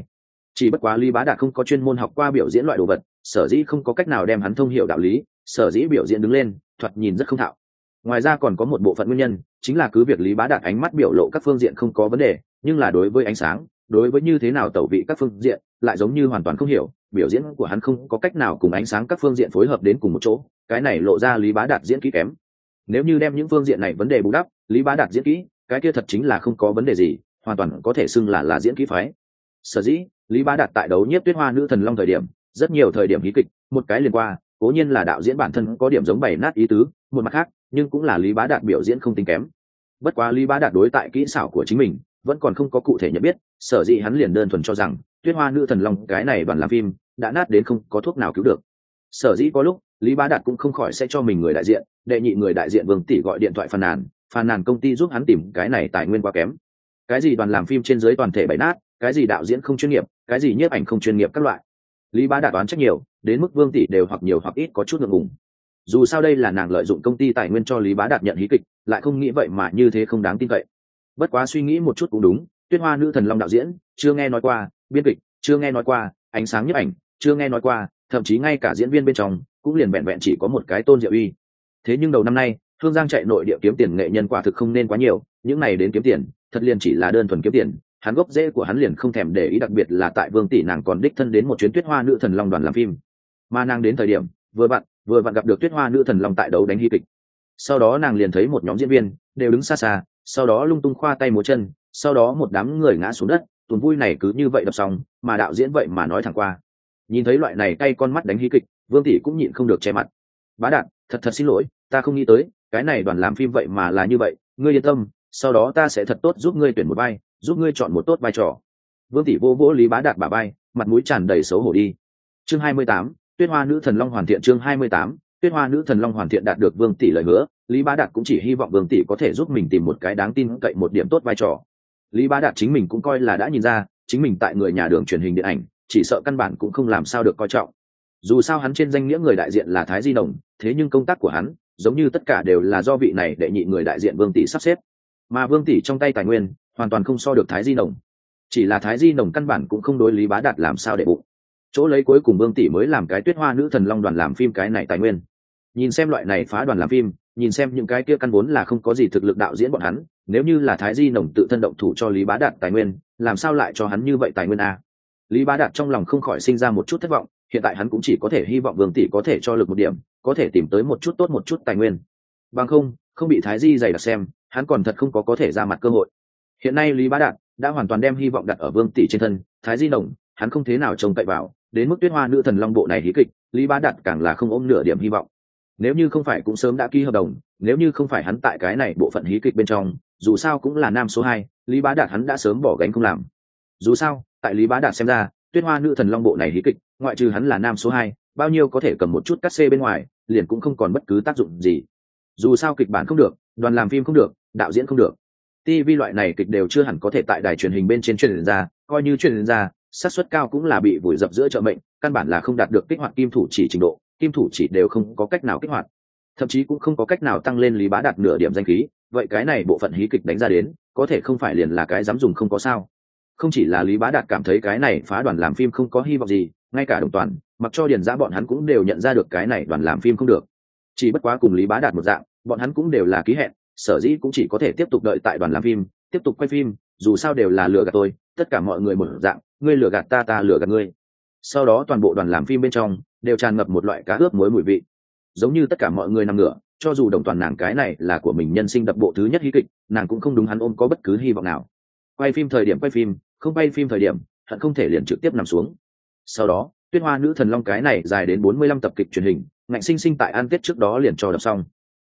Chỉ bất quá Lý Bá Đạt không có chuyên môn học qua biểu diễn loại đồ vật, sở dĩ không có cách nào đem hắn thông hiểu đạo lý, sở dĩ biểu diễn đứng lên thoạt nhìn rất không thạo. Ngoài ra còn có một bộ phận nguyên nhân, chính là cứ việc Lý Bá Đạt ánh mắt biểu lộ các phương diện không có vấn đề, nhưng là đối với ánh sáng, đối với như thế nào tẩu vị các phương diện lại giống như hoàn toàn không hiểu, biểu diễn của hắn không có cách nào cùng ánh sáng các phương diện phối hợp đến cùng một chỗ, cái này lộ ra Lý Bá Đạt diễn kỹ kém. Nếu như đem những phương diện này vấn đề bù đắp, Lý Bá Đạt diễn kỹ cái kia thật chính là không có vấn đề gì, hoàn toàn có thể xưng là là diễn kỹ phái. Sở dĩ Lý Bá Đạt tại đấu Nhiếp Tuyết Hoa Nữ Thần Long thời điểm, rất nhiều thời điểm hí kịch, một cái liền qua, cố nhiên là đạo diễn bản thân có điểm giống bày nát ý tứ, một mặt khác, nhưng cũng là Lý Bá Đạt biểu diễn không tính kém. Bất quá Lý Bá Đạt đối tại kỹ xảo của chính mình vẫn còn không có cụ thể nhận biết, sở dĩ hắn liền đơn thuần cho rằng Tuyết Hoa Nữ Thần Long cái này đoàn làm phim đã nát đến không có thuốc nào cứu được. Sở dĩ có lúc Lý Bá Đạt cũng không khỏi sẽ cho mình người đại diện, đệ nhị người đại diện Vương Tỷ gọi điện thoại phàn nàn, phàn nàn công ty giúp hắn tìm cái này tài nguyên quá kém. Cái gì đoàn làm phim trên dưới toàn thể bày nát, cái gì đạo diễn không chuyên nghiệp, cái gì nhiếp ảnh không chuyên nghiệp các loại. Lý Bá Đạt đoán trách nhiều, đến mức Vương Tỷ đều hoặc nhiều hoặc ít có chút ngượng ngùng. Dù sao đây là nàng lợi dụng công ty tài nguyên cho Lý Bá Đạt nhận hí kịch, lại không nghĩ vậy mà như thế không đáng tin cậy. Bất quá suy nghĩ một chút cũng đúng, Tuyết Hoa Nữ Thần Long đạo diễn chưa nghe nói qua, biên kịch chưa nghe nói qua, ánh sáng nhiếp ảnh chưa nghe nói qua, thậm chí ngay cả diễn viên bên trong cũng liền vẹn vẹn chỉ có một cái Tôn Diệu Uy. Thế nhưng đầu năm nay Hương Giang chạy nội địa kiếm tiền nghệ nhân quả thực không nên quá nhiều, những này đến kiếm tiền thật liền chỉ là đơn thuần kiếm tiền, hắn gốc rễ của hắn liền không thèm để ý, đặc biệt là tại Vương Tỷ nàng còn đích thân đến một chuyến Tuyết Hoa Nữ Thần Long đoàn làm phim, mà nàng đến thời điểm vừa vặn vừa vặn gặp được Tuyết Hoa Nữ Thần Long tại đấu đánh hí kịch. Sau đó nàng liền thấy một nhóm diễn viên đều đứng xa xa, sau đó lung tung khoa tay múa chân, sau đó một đám người ngã xuống đất, tuần vui này cứ như vậy đập xong, mà đạo diễn vậy mà nói thẳng qua. Nhìn thấy loại này cay con mắt đánh hí kịch, Vương Tỷ cũng nhịn không được che mặt. Bá Đạt, thật thật xin lỗi, ta không nghĩ tới cái này đoàn làm phim vậy mà là như vậy, ngươi yên tâm, sau đó ta sẽ thật tốt giúp ngươi tuyển một vai, giúp ngươi chọn một tốt vai trò. Vương Tỷ vô vỗ Lý Bá Đạt bả vai, mặt mũi tràn đầy xấu hổ đi. Chương hai mươi tám, Tuyết Hoa Nữ Thần Long hoàn thiện. Chương hai mươi tám, Tuyết Hoa Nữ Thần Long hoàn thiện. Đạt được Vương Tỷ lời hứa, Lý Bá Đạt cũng chỉ hy vọng Vương Tỷ có thể giúp mình tìm một cái đáng tin cậy một điểm tốt vai trò. Lý Bá Đạt chính mình cũng coi là đã nhìn ra, chính mình tại người nhà đường truyền hình điện ảnh, chỉ sợ căn bản cũng không làm sao được coi trọng. Dù sao hắn trên danh nghĩa người đại diện là Thái Di Đồng, thế nhưng công tác của hắn giống như tất cả đều là do vị này đệ nhị người đại diện Vương Tỷ sắp xếp, mà Vương Tỷ trong tay tài nguyên hoàn toàn không so được Thái Di Đồng. Chỉ là Thái Di Đồng căn bản cũng không đối Lý Bá Đạt làm sao để bụng, chỗ lấy cuối cùng Vương Tỷ mới làm cái Tuyết Hoa Nữ Thần Long đoàn làm phim cái này tài nguyên. Nhìn xem loại này phá đoàn làm phim, nhìn xem những cái kia căn vốn là không có gì thực lực đạo diễn bọn hắn, nếu như là Thái Di Đồng tự thân động thủ cho Lý Bá Đạt tài nguyên, làm sao lại cho hắn như vậy tài nguyên a? Lý Bá Đạt trong lòng không khỏi sinh ra một chút thất vọng, hiện tại hắn cũng chỉ có thể hy vọng Vương Tỷ có thể cho lực một điểm, có thể tìm tới một chút tốt một chút tài nguyên. Bằng không, không bị Thái Di dày đặc xem, hắn còn thật không có có thể ra mặt cơ hội. Hiện nay Lý Bá Đạt đã hoàn toàn đem hy vọng đặt ở Vương Tỷ trên thân, Thái Di Đồng, hắn không thế nào trông cậy vào, đến mức Tuyết Hoa Nữ Thần Long bộ này hí kịch, Lý Bá Đạt càng là không ôm nửa điểm hy vọng. Nếu như không phải cũng sớm đã ký hợp đồng, nếu như không phải hắn tại cái này bộ phận hí kịch bên trong, dù sao cũng là nam số hai, Lý Bá Đạt hắn đã sớm bỏ gánh không làm. Dù sao, tại Lý Bá Đạt xem ra, Tuyết Hoa Nữ Thần Long bộ này hí kịch, ngoại trừ hắn là nam số hai, bao nhiêu có thể cầm một chút cắt xê bên ngoài, liền cũng không còn bất cứ tác dụng gì. Dù sao kịch bản không được, đoàn làm phim không được, đạo diễn không được, ti vi loại này kịch đều chưa hẳn có thể tại đài truyền hình bên trên truyền ra, coi như truyền ra, xác suất cao cũng là bị vùi dập giữa chợ mệnh, căn bản là không đạt được kích hoạt kim thủ chỉ trình độ, kim thủ chỉ đều không có cách nào kích hoạt, thậm chí cũng không có cách nào tăng lên Lý Bá Đạt nửa điểm danh khí. Vậy cái này bộ phận hí kịch đánh ra đến, có thể không phải liền là cái dám dùng không có sao? Không chỉ là Lý Bá Đạt cảm thấy cái này phá đoàn làm phim không có hy vọng gì, ngay cả Đồng Toàn, mặc cho Điền Giã bọn hắn cũng đều nhận ra được cái này đoàn làm phim không được. Chỉ bất quá cùng Lý Bá Đạt một dạng, bọn hắn cũng đều là ký hẹn, sở dĩ cũng chỉ có thể tiếp tục đợi tại đoàn làm phim, tiếp tục quay phim, dù sao đều là lừa gạt tôi, tất cả mọi người một dạng, ngươi lừa gạt ta, ta lừa gạt ngươi. Sau đó toàn bộ đoàn làm phim bên trong đều tràn ngập một loại cá ướp muối mùi vị, giống như tất cả mọi người nằm ngửa, cho dù Đồng Toàn nàng cái này là của mình nhân sinh đập bộ thứ nhất hí kịch, nàng cũng không đúng hắn ôm có bất cứ hy vọng nào. Quay phim thời điểm quay phim, không quay phim thời điểm, hận không thể liền trực tiếp nằm xuống. Sau đó, Tuyết Hoa Nữ Thần Long cái này dài đến bốn mươi lăm tập kịch truyền hình, ngạnh sinh sinh tại ăn Tết trước đó liền cho đọc xong.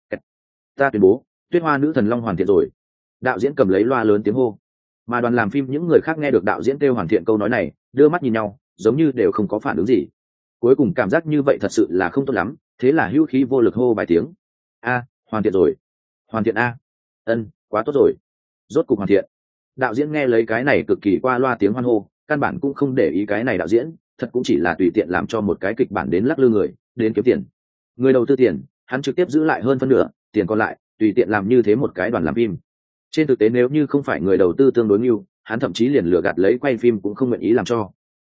Ta tuyên bố, Tuyết Hoa Nữ Thần Long hoàn thiện rồi. Đạo diễn cầm lấy loa lớn tiếng hô. Mà đoàn làm phim những người khác nghe được đạo diễn kêu hoàn thiện câu nói này, đưa mắt nhìn nhau, giống như đều không có phản ứng gì. Cuối cùng cảm giác như vậy thật sự là không tốt lắm, thế là hữu khí vô lực hô vài tiếng. A, hoàn thiện rồi. Hoàn thiện a. Ân, quá tốt rồi. Rốt cục hoàn thiện. Đạo diễn nghe lấy cái này cực kỳ qua loa tiếng hoan hô, căn bản cũng không để ý cái này đạo diễn, thật cũng chỉ là tùy tiện làm cho một cái kịch bản đến lắc lư người, đến kiếm tiền. Người đầu tư tiền, hắn trực tiếp giữ lại hơn phân nửa, tiền còn lại tùy tiện làm như thế một cái đoàn làm phim. Trên thực tế nếu như không phải người đầu tư tương đối nhiều, hắn thậm chí liền lừa gạt lấy quay phim cũng không nguyện ý làm cho.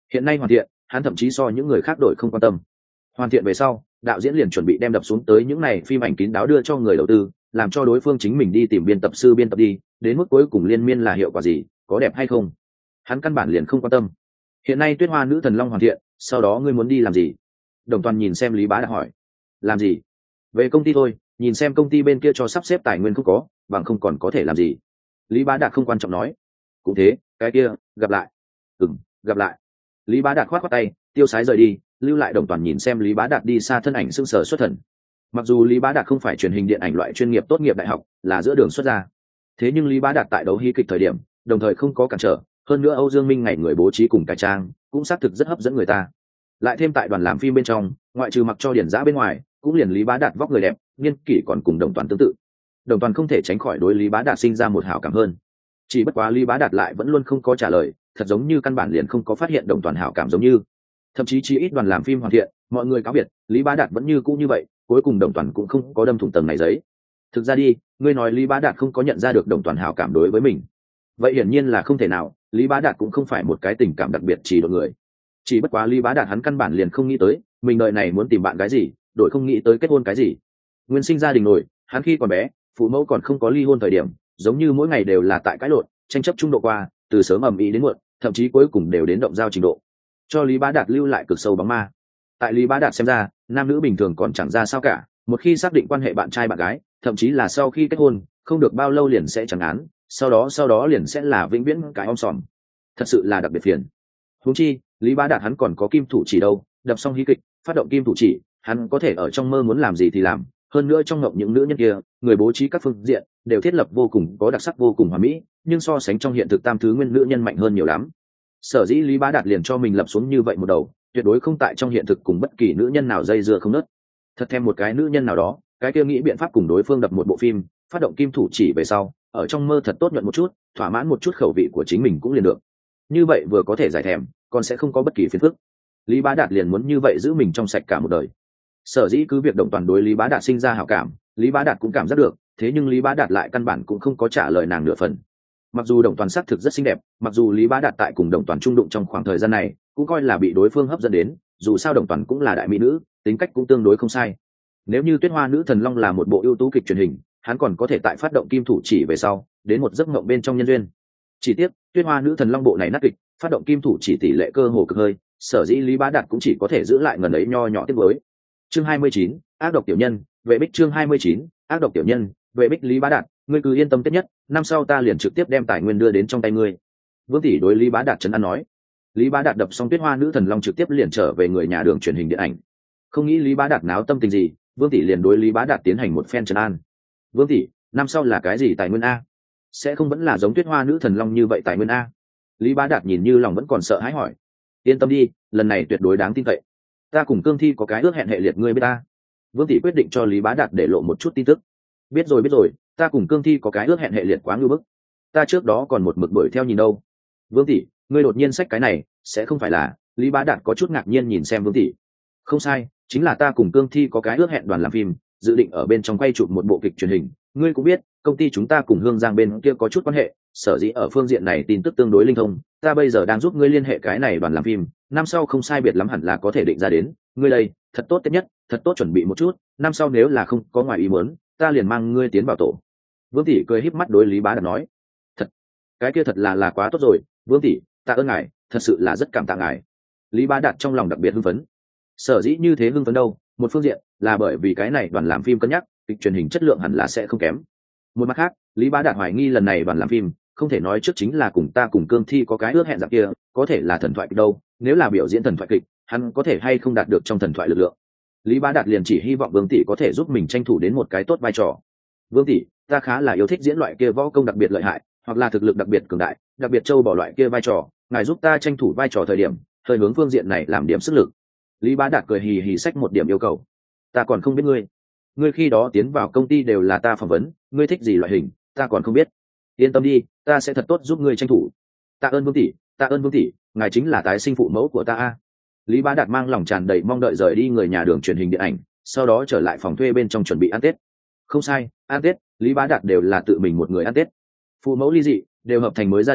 Hiện nay hoàn thiện, hắn thậm chí so những người khác đổi không quan tâm. Hoàn thiện về sau, đạo diễn liền chuẩn bị đem đập xuống tới những này phim ảnh kín đáo đưa cho người đầu tư, làm cho đối phương chính mình đi tìm biên tập sư biên tập đi, đến mức cuối cùng liên miên là hiệu quả gì, có đẹp hay không, hắn căn bản liền không quan tâm. Hiện nay Tuyết Hoa Nữ Thần Long hoàn thiện, sau đó ngươi muốn đi làm gì? Đồng Toàn nhìn xem Lý Bá Đạt hỏi. Làm gì? Về công ty thôi, nhìn xem công ty bên kia cho sắp xếp tài nguyên không có, bằng không còn có thể làm gì. Lý Bá Đạt không quan trọng nói. Cũng thế, cái kia, gặp lại. Ừm, gặp lại. Lý Bá Đạt khoát khoát tay, tiêu sái rời đi, lưu lại Đồng Toàn nhìn xem Lý Bá Đạt đi xa thân ảnh sững sờ xuất thần. Mặc dù Lý Bá Đạt không phải truyền hình điện ảnh loại chuyên nghiệp tốt nghiệp đại học, là giữa đường xuất ra, thế nhưng Lý Bá Đạt tại đấu hí kịch thời điểm, đồng thời không có cản trở, hơn nữa Âu Dương Minh ngày người bố trí cùng cải trang, cũng xác thực rất hấp dẫn người ta. Lại thêm tại đoàn làm phim bên trong, ngoại trừ mặc cho điển giã bên ngoài, cũng liền Lý Bá Đạt vóc người đẹp, niên kỷ còn cùng Đồng Toàn tương tự. Đồng Toàn không thể tránh khỏi đối Lý Bá Đạt sinh ra một hảo cảm hơn. Chỉ bất quá Lý Bá Đạt lại vẫn luôn không có trả lời, thật giống như căn bản liền không có phát hiện Đồng Toàn hảo cảm giống như. Thậm chí chỉ ít đoàn làm phim hoàn thiện, mọi người cáo biệt, Lý Bá Đạt vẫn như cũ như vậy, cuối cùng Đồng Toàn cũng không có đâm thủng tầng này giấy. Thực ra đi, ngươi nói Lý Bá Đạt không có nhận ra được Đồng Toàn hảo cảm đối với mình, vậy hiển nhiên là không thể nào. Lý Bá Đạt cũng không phải một cái tình cảm đặc biệt chỉ đội người. Chỉ bất quá Lý Bá Đạt hắn căn bản liền không nghĩ tới mình đợi này muốn tìm bạn gái gì, đội không nghĩ tới kết hôn cái gì. Nguyên sinh gia đình nổi, hắn khi còn bé phụ mẫu còn không có ly hôn thời điểm, giống như mỗi ngày đều là tại cãi lộn, tranh chấp trung độ qua, từ sớm ầm ĩ đến muộn, thậm chí cuối cùng đều đến động giao trình độ, cho Lý Bá Đạt lưu lại cực sâu bóng ma. Tại Lý Bá Đạt xem ra, nam nữ bình thường còn chẳng ra sao cả, một khi xác định quan hệ bạn trai bạn gái, thậm chí là sau khi kết hôn, không được bao lâu liền sẽ chẳng án, sau đó sau đó liền sẽ là vĩnh viễn cái om sòm, thật sự là đặc biệt phiền. Huống chi Lý Bá Đạt hắn còn có kim thủ chỉ đâu, đập xong hí kịch, phát động kim thủ chỉ, hắn có thể ở trong mơ muốn làm gì thì làm. Hơn nữa trong ngộng những nữ nhân kia, người bố trí các phương diện đều thiết lập vô cùng có đặc sắc, vô cùng hoàn mỹ, nhưng so sánh trong hiện thực tam thứ nguyên nữ nhân mạnh hơn nhiều lắm. Sở dĩ Lý Bá Đạt liền cho mình lập xuống như vậy một đầu, tuyệt đối không tại trong hiện thực cùng bất kỳ nữ nhân nào dây dưa không nớt. Thật thêm một cái nữ nhân nào đó, cái kia nghĩ biện pháp cùng đối phương đập một bộ phim, phát động kim thủ chỉ về sau, ở trong mơ thật tốt nhuận một chút, thỏa mãn một chút khẩu vị của chính mình cũng liền được. Như vậy vừa có thể giải thèm, còn sẽ không có bất kỳ phiền phức. Lý Bá Đạt liền muốn như vậy giữ mình trong sạch cả một đời. Sở dĩ cứ việc Đồng Toàn đối Lý Bá Đạt sinh ra hảo cảm, Lý Bá Đạt cũng cảm giác được, thế nhưng Lý Bá Đạt lại căn bản cũng không có trả lời nàng nửa phần. Mặc dù Đồng Toàn sắc thực rất xinh đẹp, mặc dù Lý Bá Đạt tại cùng Đồng Toàn trung đụng trong khoảng thời gian này, cũng coi là bị đối phương hấp dẫn đến, dù sao Đồng Toàn cũng là đại mỹ nữ, tính cách cũng tương đối không sai. Nếu như Tuyết Hoa Nữ Thần Long là một bộ ưu tú kịch truyền hình, hắn còn có thể tại phát động kim thủ chỉ về sau, đến một giấc mộng bên trong nhân duyên. Chỉ tiếc, Tuyết Hoa Nữ Thần Long bộ này nát kịch, phát động kim thủ chỉ tỷ lệ cơ hồ cực hơi, sở dĩ Lý Bá Đạt cũng chỉ có thể giữ lại ngần ấy nho nhỏ tiếc nuối. Chương hai mươi chín, ác độc tiểu nhân, vệ bích. Chương hai mươi chín, ác độc tiểu nhân, vệ bích. Lý Bá Đạt, ngươi cứ yên tâm, tốt nhất năm sau ta liền trực tiếp đem tài nguyên đưa đến trong tay ngươi. Vương tỷ đối Lý Bá Đạt trấn an nói. Lý Bá Đạt đập xong Tuyết Hoa Nữ Thần Long trực tiếp liền trở về người nhà đường truyền hình điện ảnh. Không nghĩ Lý Bá Đạt náo tâm tình gì, Vương tỷ liền đối Lý Bá Đạt tiến hành một phen trấn an. Vương tỷ, năm sau là cái gì tài nguyên a? Sẽ không vẫn là giống Tuyết Hoa Nữ Thần Long như vậy tài nguyên a? Lý Bá Đạt nhìn như lòng vẫn còn sợ hãi hỏi. Yên tâm đi, lần này tuyệt đối đáng tin cậy. Ta cùng Cương Thi có cái ước hẹn hệ liệt, ngươi biết ta. Vương tỷ quyết định cho Lý Bá Đạt để lộ một chút tin tức. Biết rồi biết rồi, ta cùng Cương Thi có cái ước hẹn hệ liệt quá ngưu bức. Ta trước đó còn một mực đuổi theo nhìn đâu. Vương tỷ, ngươi đột nhiên xách cái này, sẽ không phải là? Lý Bá Đạt có chút ngạc nhiên nhìn xem Vương tỷ. Không sai, chính là ta cùng Cương Thi có cái ước hẹn đoàn làm phim, dự định ở bên trong quay chụp một bộ kịch truyền hình. Ngươi cũng biết, công ty chúng ta cùng Hương Giang bên kia có chút quan hệ, sở dĩ ở phương diện này tin tức tương đối linh thông. Ta bây giờ đang giúp ngươi liên hệ cái này đoàn làm phim, năm sau không sai biệt lắm hẳn là có thể định ra đến. Ngươi đây, thật tốt tốt nhất, thật tốt chuẩn bị một chút, năm sau nếu là không có ngoài ý muốn, ta liền mang ngươi tiến vào tổ. Vương tỷ cười híp mắt đối Lý Bá Đạt nói. Thật, cái kia thật là là quá tốt rồi, Vương tỷ, tạ ơn ngài, thật sự là rất cảm tạ ngài. Lý Bá Đạt trong lòng đặc biệt hưng phấn. Sở dĩ như thế hưng phấn đâu, một phương diện là bởi vì cái này đoàn làm phim cân nhắc, kịch truyền hình chất lượng hẳn là sẽ không kém. Một mặt khác, Lý Bá Đạt hoài nghi lần này đoàn làm phim không thể nói trước chính là cùng ta cùng Cương Thi có cái ước hẹn dạng kia, có thể là thần thoại kịch đâu, nếu là biểu diễn thần thoại kịch, hắn có thể hay không đạt được trong thần thoại lực lượng. Lý Bá Đạt liền chỉ hy vọng Vương tỷ có thể giúp mình tranh thủ đến một cái tốt vai trò. Vương tỷ, ta khá là yêu thích diễn loại kia võ công đặc biệt lợi hại, hoặc là thực lực đặc biệt cường đại, đặc biệt châu bỏ loại kia vai trò, ngài giúp ta tranh thủ vai trò thời điểm, hơi hướng phương diện này làm điểm sức lực. Lý Bá Đạt cười hì hì xách một điểm yêu cầu. Ta còn không biết ngươi, ngươi khi đó tiến vào công ty đều là ta phỏng vấn, ngươi thích gì loại hình, ta còn không biết. Yên tâm đi, ta sẽ thật tốt giúp ngươi tranh thủ. Tạ ơn Vương tỷ, tạ ơn Vương tỷ, ngài chính là tái sinh phụ mẫu của ta a. Lý Bá Đạt mang lòng tràn đầy mong đợi rời đi người nhà đường truyền hình điện ảnh, sau đó trở lại phòng thuê bên trong chuẩn bị ăn Tết. Không sai, ăn Tết, Lý Bá Đạt đều là tự mình một người ăn Tết. Phụ mẫu ly dị, đều hợp thành mới gia đình,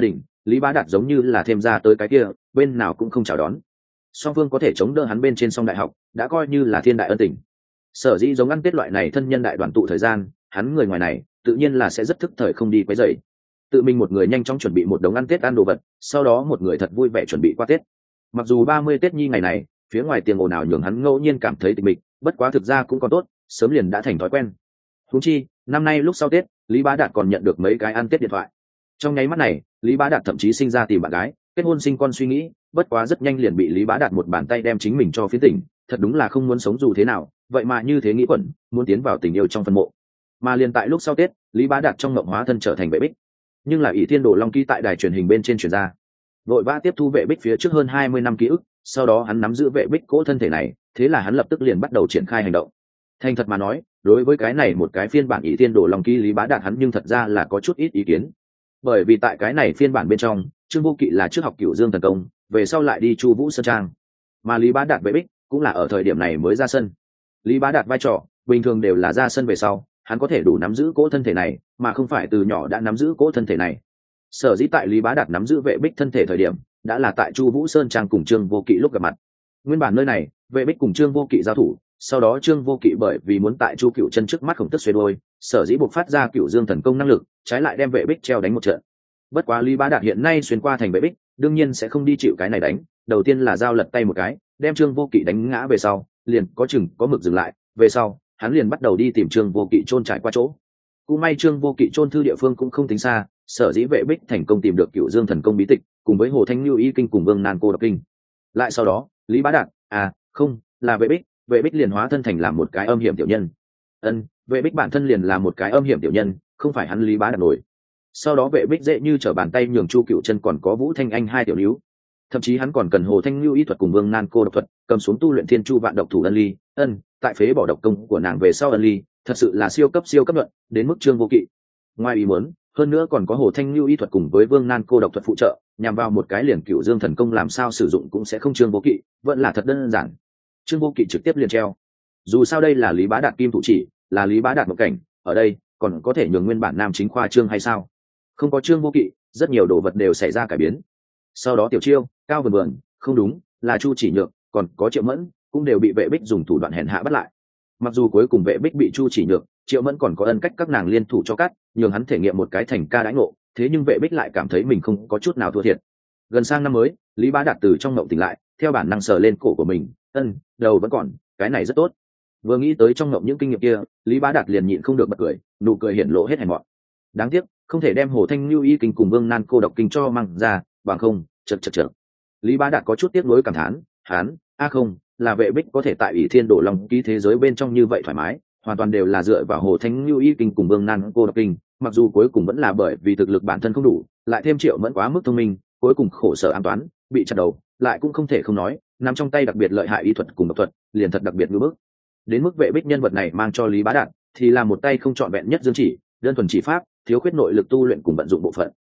Lý Bá Đạt giống như là thêm ra tới cái kia, bên nào cũng không chào đón. Song Phương có thể chống đỡ hắn bên trên song đại học, đã coi như là thiên đại ân tình. Sở dĩ giống ăn tết loại này thân nhân đại đoàn tụ thời gian, hắn người ngoài này tự nhiên là sẽ rất thức thời không đi quấy rầy. Tự mình một người nhanh chóng chuẩn bị một đống ăn tết ăn đồ vật, sau đó một người thật vui vẻ chuẩn bị qua tết. Mặc dù ba mươi tết nhi ngày này, phía ngoài tiếng ồn ào nhường hắn ngẫu nhiên cảm thấy tịch mịch, bất quá thực ra cũng còn tốt, sớm liền đã thành thói quen. Huống chi, năm nay lúc sau tết, Lý Bá Đạt còn nhận được mấy cái ăn tết điện thoại. Trong nháy mắt này, Lý Bá Đạt thậm chí sinh ra tìm bạn gái, kết hôn sinh con suy nghĩ, bất quá rất nhanh liền bị Lý Bá Đạt một bàn tay đem chính mình cho phiến tỉnh, thật đúng là không muốn sống dù thế nào, vậy mà như thế nghĩ quẩn, muốn tiến vào tình yêu trong phân mộ. Mà liền tại lúc sau tết, Lý Bá Đạt trong mộng hóa thân trở thành Vệ Bích, nhưng là ỷ thiên đồ long ký tại đài truyền hình bên trên truyền ra, vội vã tiếp thu Vệ Bích phía trước hơn hai mươi năm ký ức, sau đó hắn nắm giữ Vệ Bích cỗ thân thể này, thế là hắn lập tức liền bắt đầu triển khai hành động. Thành thật mà nói, đối với cái này một cái phiên bản ỷ thiên đồ long ký Lý Bá Đạt hắn nhưng thật ra là có chút ít ý kiến, bởi vì tại cái này phiên bản bên trong, Trương Vô Kỵ là trước học Cửu Dương thần công, về sau lại đi Chu Vũ Sơn Trang, mà Lý Bá Đạt Vệ Bích cũng là ở thời điểm này mới ra sân. Lý Bá Đạt vai trò bình thường đều là ra sân về sau, hắn có thể đủ nắm giữ cỗ thân thể này, mà không phải từ nhỏ đã nắm giữ cỗ thân thể này. Sở dĩ tại Lý Bá Đạt nắm giữ Vệ Bích thân thể thời điểm, đã là tại Chu Vũ Sơn Trang cùng Trương Vô Kỵ lúc gặp mặt. Nguyên bản nơi này, Vệ Bích cùng Trương Vô Kỵ giao thủ, sau đó Trương Vô Kỵ bởi vì muốn tại Chu Cửu Chân trước mắt khổng tức xuôi đôi, sở dĩ buộc phát ra Cửu Dương thần công năng lực, trái lại đem Vệ Bích treo đánh một trận. Bất quá Lý Bá Đạt hiện nay xuyên qua thành Vệ Bích, đương nhiên sẽ không đi chịu cái này đánh, đầu tiên là giao lật tay một cái, đem Trương Vô Kỵ đánh ngã về sau, liền có chừng có mực dừng lại, về sau, hắn liền bắt đầu đi tìm Trương Vô Kỵ chôn trải qua chỗ. Cũng may Trương Vô Kỵ chôn thư địa phương cũng không tính xa, sở dĩ Vệ Bích thành công tìm được Cửu Dương thần công bí tịch, cùng với Hồ Thanh Lưu y kinh cùng Vương Nan cô độc kinh. Lại sau đó, Lý Bá Đạt, à, không, là Vệ Bích, Vệ Bích liền hóa thân thành làm một cái âm hiểm tiểu nhân. Ân, Vệ Bích bản thân liền là một cái âm hiểm tiểu nhân, không phải hắn Lý Bá Đạt nổi. Sau đó Vệ Bích dễ như trở bàn tay nhường Chu Cửu Chân còn có Vũ Thanh Anh hai tiểu níu, thậm chí hắn còn cần Hồ Thanh Lưu y thuật cùng Vương Nan cô độc thuật, cầm xuống tu luyện Thiên Chu vạn độc thủ ân ly, ân, tại phế bỏ độc công của nàng về sau ân ly, thật sự là siêu cấp siêu cấp luận, đến mức Trương Vô Kỵ. Ngoài ý muốn, hơn nữa còn có Hồ Thanh Lưu y thuật cùng với Vương Nan cô độc thuật phụ trợ, nhằm vào một cái liền Cửu Dương thần công làm sao sử dụng cũng sẽ không Trương Vô Kỵ, vẫn là thật đơn giản. Trương Vô Kỵ trực tiếp liền treo. Dù sao đây là Lý Bá Đạt kim thủ chỉ, là Lý Bá Đạt một cảnh, ở đây còn có thể nhường nguyên bản nam chính khoa trương hay sao? Không có Trương Vô Kỵ, rất nhiều đồ vật đều xảy ra cải biến. Sau đó Tiểu Chiêu, Cao Vườn Vườn, không đúng, là Chu Chỉ Nhược, còn có Triệu Mẫn, cũng đều bị Vệ Bích dùng thủ đoạn hèn hạ bắt lại. Mặc dù cuối cùng Vệ Bích bị Chu Chỉ Nhược, Triệu Mẫn còn có ân cách các nàng liên thủ cho cắt, nhường hắn thể nghiệm một cái thành ca đãi ngộ, thế nhưng Vệ Bích lại cảm thấy mình không có chút nào thua thiệt. Gần sang năm mới, Lý Bá Đạt từ trong mộng tỉnh lại, theo bản năng sờ lên cổ của mình, ân, đầu vẫn còn, cái này rất tốt. Vừa nghĩ tới trong mộng những kinh nghiệm kia, Lý Bá Đạt liền nhịn không được bật cười, nụ cười hiển lộ hết hèn mọn. Đáng tiếc, không thể đem Hồ Thanh Lưu y kinh cùng Vương Nan cô độc kinh cho mang ra, bằng không, chật chật chật. Lý Bá Đạt có chút tiếc nuối cảm thán, hắn, a không, là Vệ Bích có thể tại ỷ thiên đổ long ký thế giới bên trong như vậy thoải mái, hoàn toàn đều là dựa vào Hồ Thanh Lưu y kinh cùng Vương Nan cô độc kinh, mặc dù cuối cùng vẫn là bởi vì thực lực bản thân không đủ, lại thêm Triệu Mẫn quá mức thông minh, cuối cùng khổ sở ám toán, bị chặt đầu, lại cũng không thể không nói, nằm trong tay đặc biệt lợi hại y thuật cùng độc thuật, liền thật đặc biệt ngưỡng bức. Đến mức Vệ Bích nhân vật này mang cho Lý Bá Đạt, thì là một tay không trọn vẹn nhất dương chỉ, đơn thuần chỉ pháp, thiếu khuyết nội lực tu luyện cùng vận dụng bộ phận.